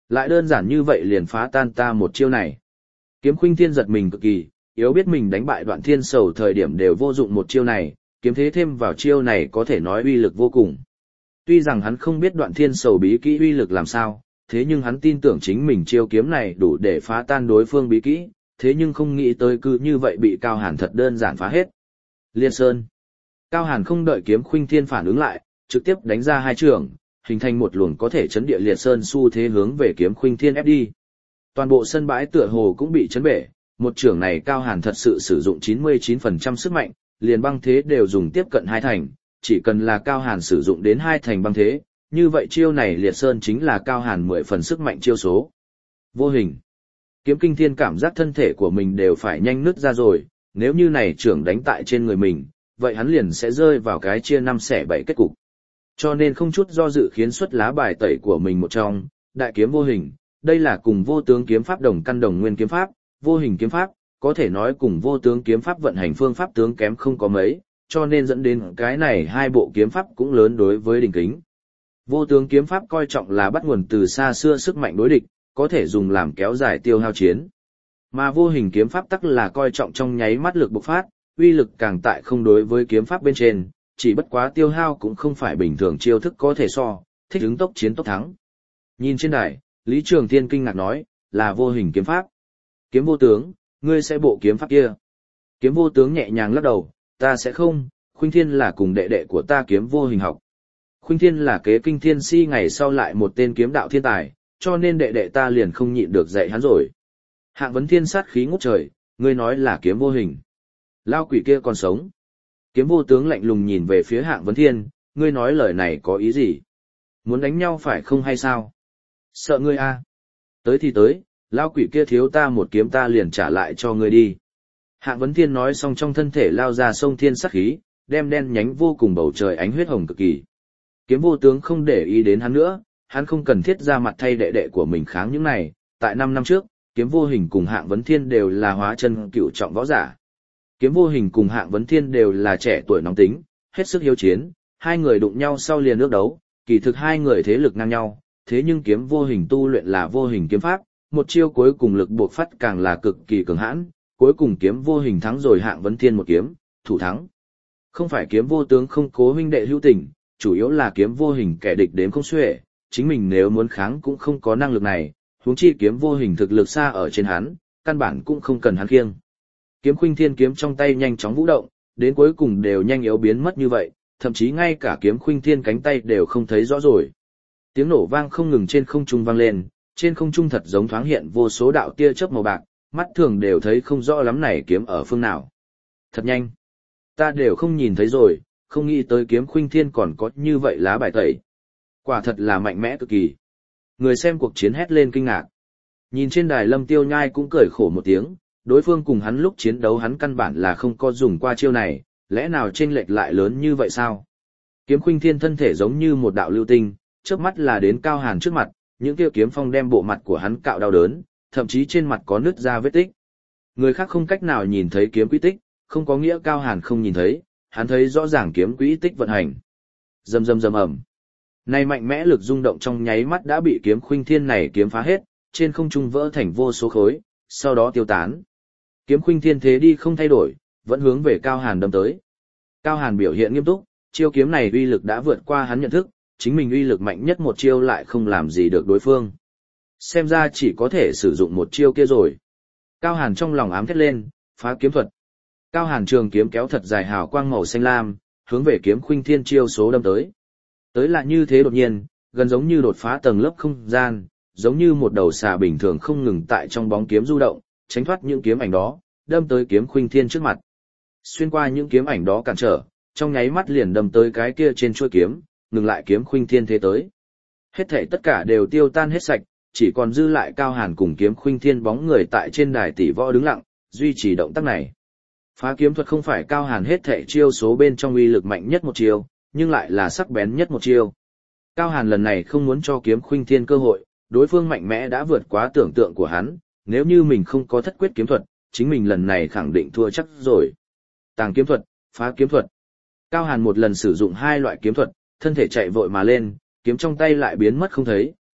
Lại đơn giản như vậy liền phá tan ta một chiêu này. Kiếm Khuynh Thiên giật mình cực kỳ, yếu biết mình đánh bại Đoạn Thiên Sầu thời điểm đều vô dụng một chiêu này, kiếm thế thêm vào chiêu này có thể nói uy lực vô cùng. Tuy rằng hắn không biết Đoạn Thiên Sầu bí kỹ uy lực làm sao, thế nhưng hắn tin tưởng chính mình chiêu kiếm này đủ để phá tan đối phương bí kỹ, thế nhưng không nghĩ tới cứ như vậy bị Cao Hàn thật đơn giản phá hết. Liên Sơn. Cao Hàn không đợi Kiếm Khuynh Thiên phản ứng lại, trực tiếp đánh ra hai trường, hình thành một luồng có thể chấn địa liệt sơn xu thế hướng về Kiếm Khuynh Thiên ép đi. Toàn bộ sân bãi tựa hồ cũng bị chấn bể, một trường này Cao Hàn thật sự sử dụng chín mươi chín phần trăm sức mạnh, liền băng thế đều dùng tiếp cận hai thành, chỉ cần là Cao Hàn sử dụng đến hai thành băng thế, như vậy chiêu này liệt sơn chính là Cao Hàn mười phần sức mạnh chiêu số. Vô hình. Kiếm Kinh Thiên cảm giác thân thể của mình đều phải nhanh nứt ra rồi, nếu như này trưởng đánh tại trên người mình, vậy hắn liền sẽ rơi vào cái chia năm xẻ bảy kết cục. Cho nên không chút do dự khiến xuất lá bài tẩy của mình một trong, đại kiếm vô hình, đây là cùng vô tướng kiếm pháp đồng căn đồng nguyên kiếm pháp, vô hình kiếm pháp, có thể nói cùng vô tướng kiếm pháp vận hành phương pháp tướng kém không có mấy, cho nên dẫn đến cái này hai bộ kiếm pháp cũng lớn đối với đỉnh kính. Vô tướng kiếm pháp coi trọng là bắt nguồn từ xa xưa sức mạnh đối địch, có thể dùng làm kéo dài tiêu hao chiến. Mà vô hình kiếm pháp tắc là coi trọng trong nháy mắt lực bộc phát, uy lực càng tại không đối với kiếm pháp bên trên, chỉ bất quá tiêu hao cũng không phải bình thường chiêu thức có thể so, thích ứng tốc chiến tốc thắng. Nhìn trên đài, Lý Trường Thiên kinh ngạc nói, là vô hình kiếm pháp. Kiếm vô tướng, ngươi sẽ bộ kiếm pháp kia. Kiếm vô tướng nhẹ nhàng lắc đầu, ta sẽ không, Khuynh Thiên là cùng đệ đệ của ta kiếm vô hình học. Khuynh Thiên là kế kinh thiên si ngày sau lại một tên kiếm đạo thiên tài, cho nên đệ đệ ta liền không nhịn được dạy hắn rồi. Hạng Vấn Thiên sát khí ngút trời, ngươi nói là kiếm vô hình. Lao quỷ kia còn sống. Kiếm vô tướng lạnh lùng nhìn về phía Hạng Vấn Thiên, ngươi nói lời này có ý gì? Muốn đánh nhau phải không hay sao? Sợ ngươi a? À? Tới thì tới, lao quỷ kia thiếu ta một kiếm ta liền trả lại cho ngươi đi. Hạng Vấn Thiên nói xong trong thân thể lao ra sông thiên sát khí, đem đen nhánh vô cùng bầu trời ánh huyết hồng cực kỳ. Kiếm vô tướng không để ý đến hắn nữa, hắn không cần thiết ra mặt thay đệ đệ của mình kháng những này, tại năm năm trước, Kiếm vô hình cùng Hạng Vấn Thiên đều là hóa chân cựu trọng võ giả. Kiếm vô hình cùng Hạng Vấn Thiên đều là trẻ tuổi nóng tính, hết sức hiếu chiến, hai người đụng nhau sau liền ước đấu, kỳ thực hai người thế lực ngang nhau, thế nhưng Kiếm vô hình tu luyện là vô hình kiếm pháp, một chiêu cuối cùng lực buộc phát càng là cực kỳ cường hãn, cuối cùng Kiếm vô hình thắng rồi Hạng Vấn Thiên một kiếm, thủ thắng. Không phải Kiếm vô tướng không cố huynh đệ hữu tình, chủ yếu là Kiếm vô hình kẻ địch đếm không xuể, chính mình nếu muốn kháng cũng không có năng lực này, huống chi Kiếm vô hình thực lực xa ở trên hắn, căn bản cũng không cần hắn khiêng. Kiếm Khuynh Thiên kiếm trong tay nhanh chóng vũ động, đến cuối cùng đều nhanh yếu biến mất như vậy, thậm chí ngay cả Kiếm Khuynh Thiên cánh tay đều không thấy rõ rồi. Tiếng nổ vang không ngừng trên không trung vang lên, trên không trung thật giống thoáng hiện vô số đạo tia chớp màu bạc, mắt thường đều thấy không rõ lắm này kiếm ở phương nào. Thật nhanh. Ta đều không nhìn thấy rồi, không nghĩ tới Kiếm Khuynh Thiên còn có như vậy lá bài tẩy. Quả thật là mạnh mẽ cực kỳ. Người xem cuộc chiến hét lên kinh ngạc. Nhìn trên đài Lâm Tiêu Nhai cũng cười khổ một tiếng, đối phương cùng hắn lúc chiến đấu hắn căn bản là không có dùng qua chiêu này, lẽ nào chênh lệch lại lớn như vậy sao? Kiếm Khuynh Thiên thân thể giống như một đạo lưu tinh, chớp mắt là đến Cao Hàn trước mặt, những kia kiếm phong đem bộ mặt của hắn cạo đau đớn, thậm chí trên mặt có nứt ra vết tích. Người khác không cách nào nhìn thấy kiếm quy tích, không có nghĩa Cao Hàn không nhìn thấy, hắn thấy rõ ràng kiếm quy tích vận hành. Rầm rầm rầm ầm. Này mạnh mẽ lực rung động trong nháy mắt đã bị Kiếm Khuynh Thiên này kiếm phá hết, trên không trung vỡ thành vô số khối, sau đó tiêu tán. Kiếm Khuynh Thiên thế đi không thay đổi, vẫn hướng về Cao Hàn đâm tới. Cao Hàn biểu hiện nghiêm túc, chiêu kiếm này uy lực đã vượt qua hắn nhận thức, chính mình uy lực mạnh nhất một chiêu lại không làm gì được đối phương. Xem ra chỉ có thể sử dụng một chiêu kia rồi. Cao Hàn trong lòng ám thét lên, phá kiếm thuật. Cao Hàn trường kiếm kéo thật dài hào quang màu xanh lam, hướng về Kiếm Khuynh Thiên chiêu số đâm tới. Tới là như thế đột nhiên, gần giống như đột phá tầng lớp không gian, giống như một đầu xà bình thường không ngừng tại trong bóng kiếm du động, tránh thoát những kiếm ảnh đó, đâm tới Kiếm Khuynh Thiên trước mặt. Xuyên qua những kiếm ảnh đó cản trở, trong nháy mắt liền đâm tới cái kia trên chuôi kiếm, ngừng lại Kiếm Khuynh Thiên thế tới. Hết thảy tất cả đều tiêu tan hết sạch, chỉ còn dư lại Cao Hàn cùng Kiếm Khuynh Thiên bóng người tại trên đài tỷ võ đứng lặng, duy trì động tác này. Phá kiếm thuật không phải Cao Hàn hết thảy chiêu số bên trong uy lực mạnh nhất một chiêu, nhưng lại là sắc bén nhất một chiêu. Cao Hàn lần này không muốn cho Kiếm Khuynh Thiên cơ hội, đối phương mạnh mẽ đã vượt quá tưởng tượng của hắn, nếu như mình không có thất quyết kiếm thuật, chính mình lần này khẳng định thua chắc rồi. Tàng kiếm thuật, phá kiếm thuật. Cao Hàn một lần sử dụng hai loại kiếm thuật, thân thể chạy vội mà lên, kiếm trong tay lại biến mất không thấy,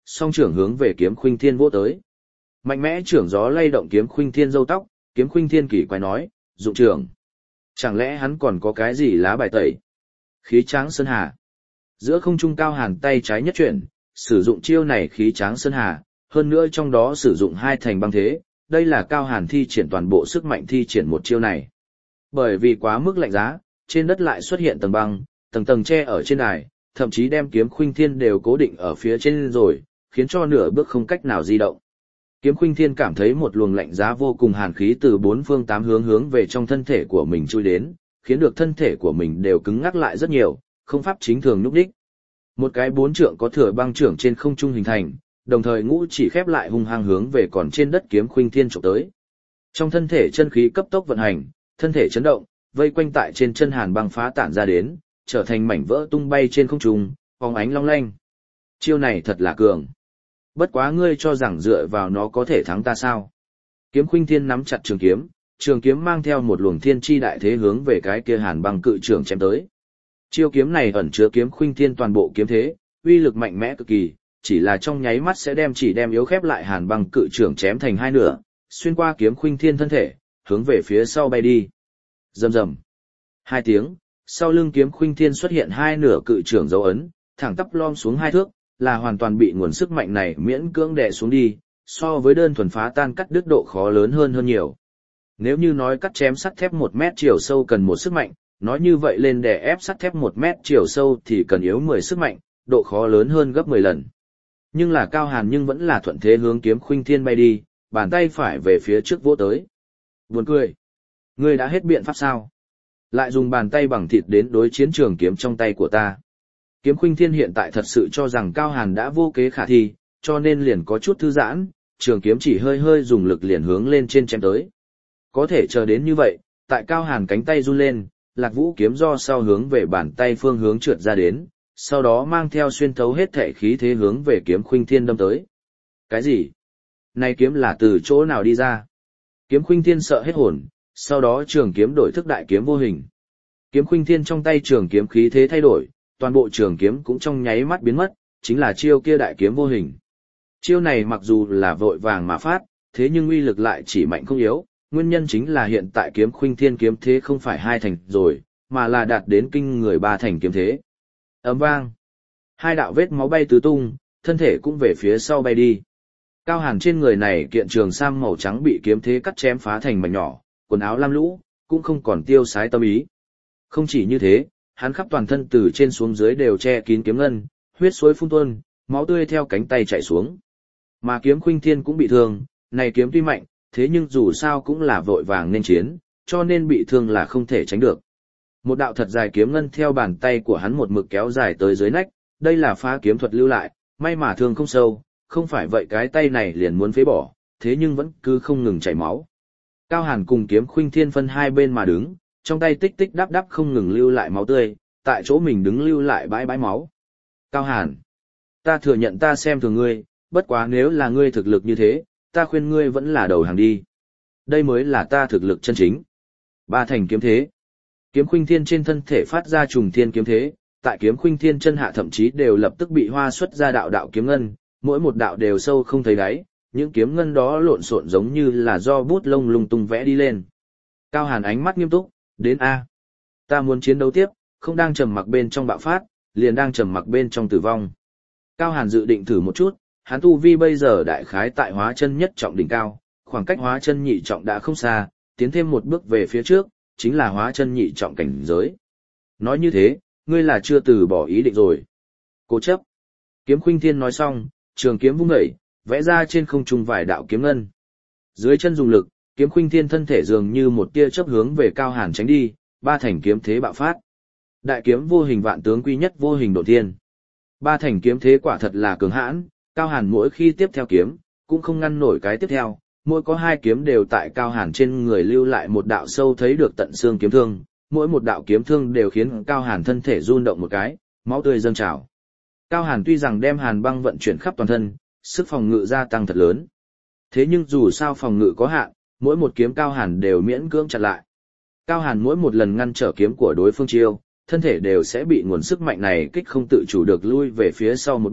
song trưởng hướng về Kiếm Khuynh Thiên vỗ tới. Mạnh mẽ trưởng gió lay động Kiếm Khuynh Thiên râu tóc, Kiếm Khuynh Thiên kỳ quái nói, dụng trưởng. Chẳng lẽ hắn còn có cái gì lá bài tẩy? Khí tráng sơn hà. Giữa không trung Cao Hàn tay trái nhất chuyển, sử dụng chiêu này khí tráng sơn hà, hơn nữa trong đó sử dụng hai thành băng thế, đây là Cao Hàn thi triển toàn bộ sức mạnh thi triển một chiêu này. Bởi vì quá mức lạnh giá, trên đất lại xuất hiện tầng băng, tầng tầng che ở trên đài, thậm chí đem Kiếm Khuynh Thiên đều cố định ở phía trên rồi, khiến cho nửa bước không cách nào di động. Kiếm Khuynh Thiên cảm thấy một luồng lạnh giá vô cùng hàn khí từ bốn phương tám hướng hướng về trong thân thể của mình chui đến, khiến được thân thể của mình đều cứng ngắc lại rất nhiều, không pháp chính thường nhúc nhích. Một cái bốn trượng có thừa băng trưởng trên không trung hình thành, đồng thời ngũ chỉ khép lại hung hăng hướng về còn trên đất Kiếm Khuynh Thiên chụp tới. Trong thân thể chân khí cấp tốc vận hành, thân thể chấn động, vây quanh tại trên chân hàn băng phá tản ra đến, trở thành mảnh vỡ tung bay trên không trung, phóng ánh long lanh. Chiêu này thật là cường. Bất quá ngươi cho rằng dựa vào nó có thể thắng ta sao? Kiếm Khuynh Thiên nắm chặt trường kiếm, trường kiếm mang theo một luồng thiên chi đại thế hướng về cái kia hàn băng cự trường chém tới. Chiêu kiếm này ẩn chứa Kiếm Khuynh Thiên toàn bộ kiếm thế, uy lực mạnh mẽ cực kỳ, chỉ là trong nháy mắt sẽ đem chỉ đem yếu khép lại hàn băng cự trường chém thành hai nửa, xuyên qua Kiếm Khuynh Thiên thân thể, hướng về phía sau bay đi. Rầm rầm. Hai tiếng, sau lưng Kiếm Khuynh Thiên xuất hiện hai nửa cự trường dấu ấn, thẳng tắp lom xuống hai thước, là hoàn toàn bị nguồn sức mạnh này miễn cưỡng đè xuống đi, so với đơn thuần phá tan cắt đứt độ khó lớn hơn hơn nhiều. Nếu như nói cắt chém sắt thép một mét chiều sâu cần một sức mạnh, nói như vậy lên đè ép sắt thép một mét chiều sâu thì cần yếu mười sức mạnh, độ khó lớn hơn gấp mười lần. Nhưng là Cao Hàn nhưng vẫn là thuận thế hướng Kiếm Khuynh Thiên bay đi, bàn tay phải về phía trước vỗ tới. Buồn cười. Ngươi đã hết biện pháp sao? Lại dùng bàn tay bằng thịt đến đối chiến trường kiếm trong tay của ta. Kiếm Khuynh Thiên hiện tại thật sự cho rằng Cao Hàn đã vô kế khả thi, cho nên liền có chút thư giãn, trường kiếm chỉ hơi hơi dùng lực liền hướng lên trên chém tới. Có thể chờ đến như vậy, tại Cao Hàn cánh tay run lên, Lạc Vũ kiếm do sau hướng về bàn tay phương hướng trượt ra đến, sau đó mang theo xuyên thấu hết thể khí thế hướng về Kiếm Khuynh Thiên đâm tới. Cái gì? Này kiếm là từ chỗ nào đi ra? Kiếm Khuynh Thiên sợ hết hồn, sau đó trường kiếm đổi thức đại kiếm vô hình. Kiếm Khuynh Thiên trong tay trường kiếm khí thế thay đổi, toàn bộ trường kiếm cũng trong nháy mắt biến mất, chính là chiêu kia đại kiếm vô hình. Chiêu này mặc dù là vội vàng mà phát, thế nhưng uy lực lại chỉ mạnh không yếu, nguyên nhân chính là hiện tại Kiếm Khuynh Thiên kiếm thế không phải hai thành rồi, mà là đạt đến kinh người ba thành kiếm thế. Ầm vang, hai đạo vết máu bay tứ tung, thân thể cũng về phía sau bay đi. Cao Hàn trên người này kiện trường sam màu trắng bị kiếm thế cắt chém phá thành mảnh nhỏ, quần áo lam lũ, cũng không còn tiêu sái tâm ý. Không chỉ như thế, hắn khắp toàn thân từ trên xuống dưới đều che kín kiếm ngân, huyết suối phun tuôn, máu tươi theo cánh tay chảy xuống. Mà Kiếm Khuynh Thiên cũng bị thương, này kiếm tuy mạnh, thế nhưng dù sao cũng là vội vàng nên chiến, cho nên bị thương là không thể tránh được. Một đạo thật dài kiếm ngân theo bàn tay của hắn một mực kéo dài tới dưới nách, đây là phá kiếm thuật lưu lại, may mà thương không sâu, không phải vậy cái tay này liền muốn phế bỏ, thế nhưng vẫn cứ không ngừng chảy máu. Cao Hàn cùng Kiếm Khuynh Thiên phân hai bên mà đứng, trong tay tích tích đắp đắp không ngừng lưu lại máu tươi, tại chỗ mình đứng lưu lại bãi bãi máu. Cao Hàn, ta thừa nhận ta xem thường ngươi, bất quá nếu là ngươi thực lực như thế, ta khuyên ngươi vẫn là đầu hàng đi. Đây mới là ta thực lực chân chính. Ba thành kiếm thế. Kiếm Khuynh Thiên trên thân thể phát ra trùng thiên kiếm thế, tại Kiếm Khuynh Thiên chân hạ thậm chí đều lập tức bị hoa xuất ra đạo đạo kiếm ngân, mỗi một đạo đều sâu không thấy đáy, những kiếm ngân đó lộn xộn giống như là do bút lông lung tung vẽ đi lên. Cao Hàn ánh mắt nghiêm túc, đến A. Ta muốn chiến đấu tiếp, không đang trầm mặc bên trong bạo phát, liền đang trầm mặc bên trong tử vong. Cao Hàn dự định thử một chút, hắn tu vi bây giờ đại khái tại hóa chân nhất trọng đỉnh cao, khoảng cách hóa chân nhị trọng đã không xa, tiến thêm một bước về phía trước, chính là hóa chân nhị trọng cảnh giới. Nói như thế, ngươi là chưa từ bỏ ý định rồi. Cố chấp. Kiếm Khuynh Thiên nói xong, trường kiếm vung dậy, vẽ ra trên không trung vài đạo kiếm ngân. Dưới chân dùng lực, Kiếm Khuynh Thiên thân thể dường như một tia chớp hướng về Cao Hàn tránh đi, ba thành kiếm thế bạo phát. Đại kiếm vô hình vạn tướng quy nhất vô hình độ thiên. Ba thành kiếm thế quả thật là cường hãn, Cao Hàn mỗi khi tiếp theo kiếm, cũng không ngăn nổi cái tiếp theo, mỗi có hai kiếm đều tại Cao Hàn trên người lưu lại một đạo sâu thấy được tận xương kiếm thương, mỗi một đạo kiếm thương đều khiến Cao Hàn thân thể run động một cái, máu tươi dâng trào. Cao Hàn tuy rằng đem hàn băng vận chuyển khắp toàn thân, sức phòng ngự gia tăng thật lớn. Thế nhưng dù sao phòng ngự có hạn, mỗi một kiếm Cao Hàn đều miễn cưỡng chặn lại. Cao Hàn mỗi một lần ngăn trở kiếm của đối phương chiêu, thân thể đều sẽ bị nguồn sức mạnh này kích không tự chủ được lui về phía sau một bước,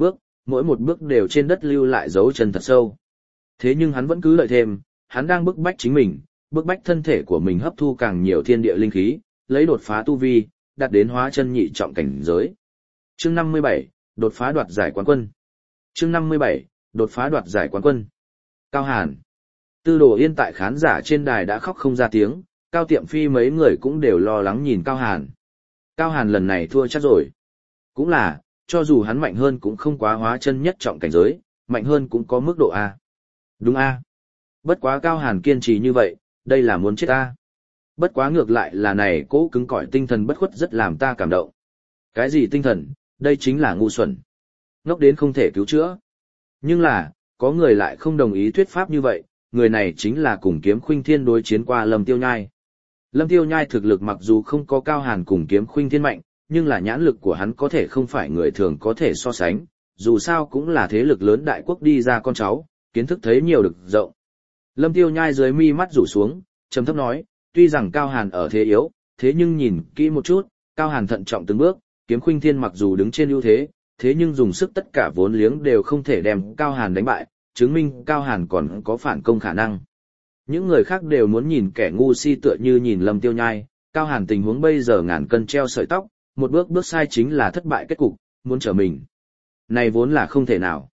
mỗi một bước đều trên đất lưu lại dấu chân thật sâu. Thế nhưng hắn vẫn cứ lợi thêm, hắn đang bức bách chính mình, bức bách thân thể của mình hấp thu càng nhiều thiên địa linh khí, lấy đột phá tu vi, đạt đến hóa chân nhị trọng cảnh giới. Chương năm mươi bảy, đột phá đoạt giải quán quân. Chương năm mươi bảy, đột phá đoạt giải quán quân. Cao Hàn. Tư Đồ Yên tại khán giả trên đài đã khóc không ra tiếng, Cao Tiệm Phi mấy người cũng đều lo lắng nhìn Cao Hàn. Cao Hàn lần này thua chắc rồi. Cũng là, cho dù hắn mạnh hơn cũng không quá hóa chân nhất trọng cảnh giới, mạnh hơn cũng có mức độ A. Đúng A. Bất quá Cao Hàn kiên trì như vậy, đây là muốn chết A. Bất quá ngược lại là này cố cứng cỏi tinh thần bất khuất rất làm ta cảm động. Cái gì tinh thần, đây chính là ngu xuẩn. Ngốc đến không thể cứu chữa. Nhưng là, có người lại không đồng ý thuyết pháp như vậy, người này chính là cùng Kiếm Khuynh Thiên đối chiến qua Lâm Tiêu Nhai. Lâm Tiêu Nhai thực lực mặc dù không có Cao Hàn cùng Kiếm Khuynh Thiên mạnh, nhưng là nhãn lực của hắn có thể không phải người thường có thể so sánh, dù sao cũng là thế lực lớn đại quốc đi ra con cháu, kiến thức thấy nhiều được rộng. Lâm Tiêu Nhai dưới mi mắt rủ xuống, trầm thấp nói, tuy rằng Cao Hàn ở thế yếu, thế nhưng nhìn kỹ một chút, Cao Hàn thận trọng từng bước, Kiếm Khuynh Thiên mặc dù đứng trên ưu thế, thế nhưng dùng sức tất cả vốn liếng đều không thể đem Cao Hàn đánh bại, chứng minh Cao Hàn còn có phản công khả năng. Những người khác đều muốn nhìn kẻ ngu si tựa như nhìn Lâm Tiêu Nhai, Cao Hàn tình huống bây giờ ngàn cân treo sợi tóc, một bước bước sai chính là thất bại kết cục, muốn trở mình. Này vốn là không thể nào.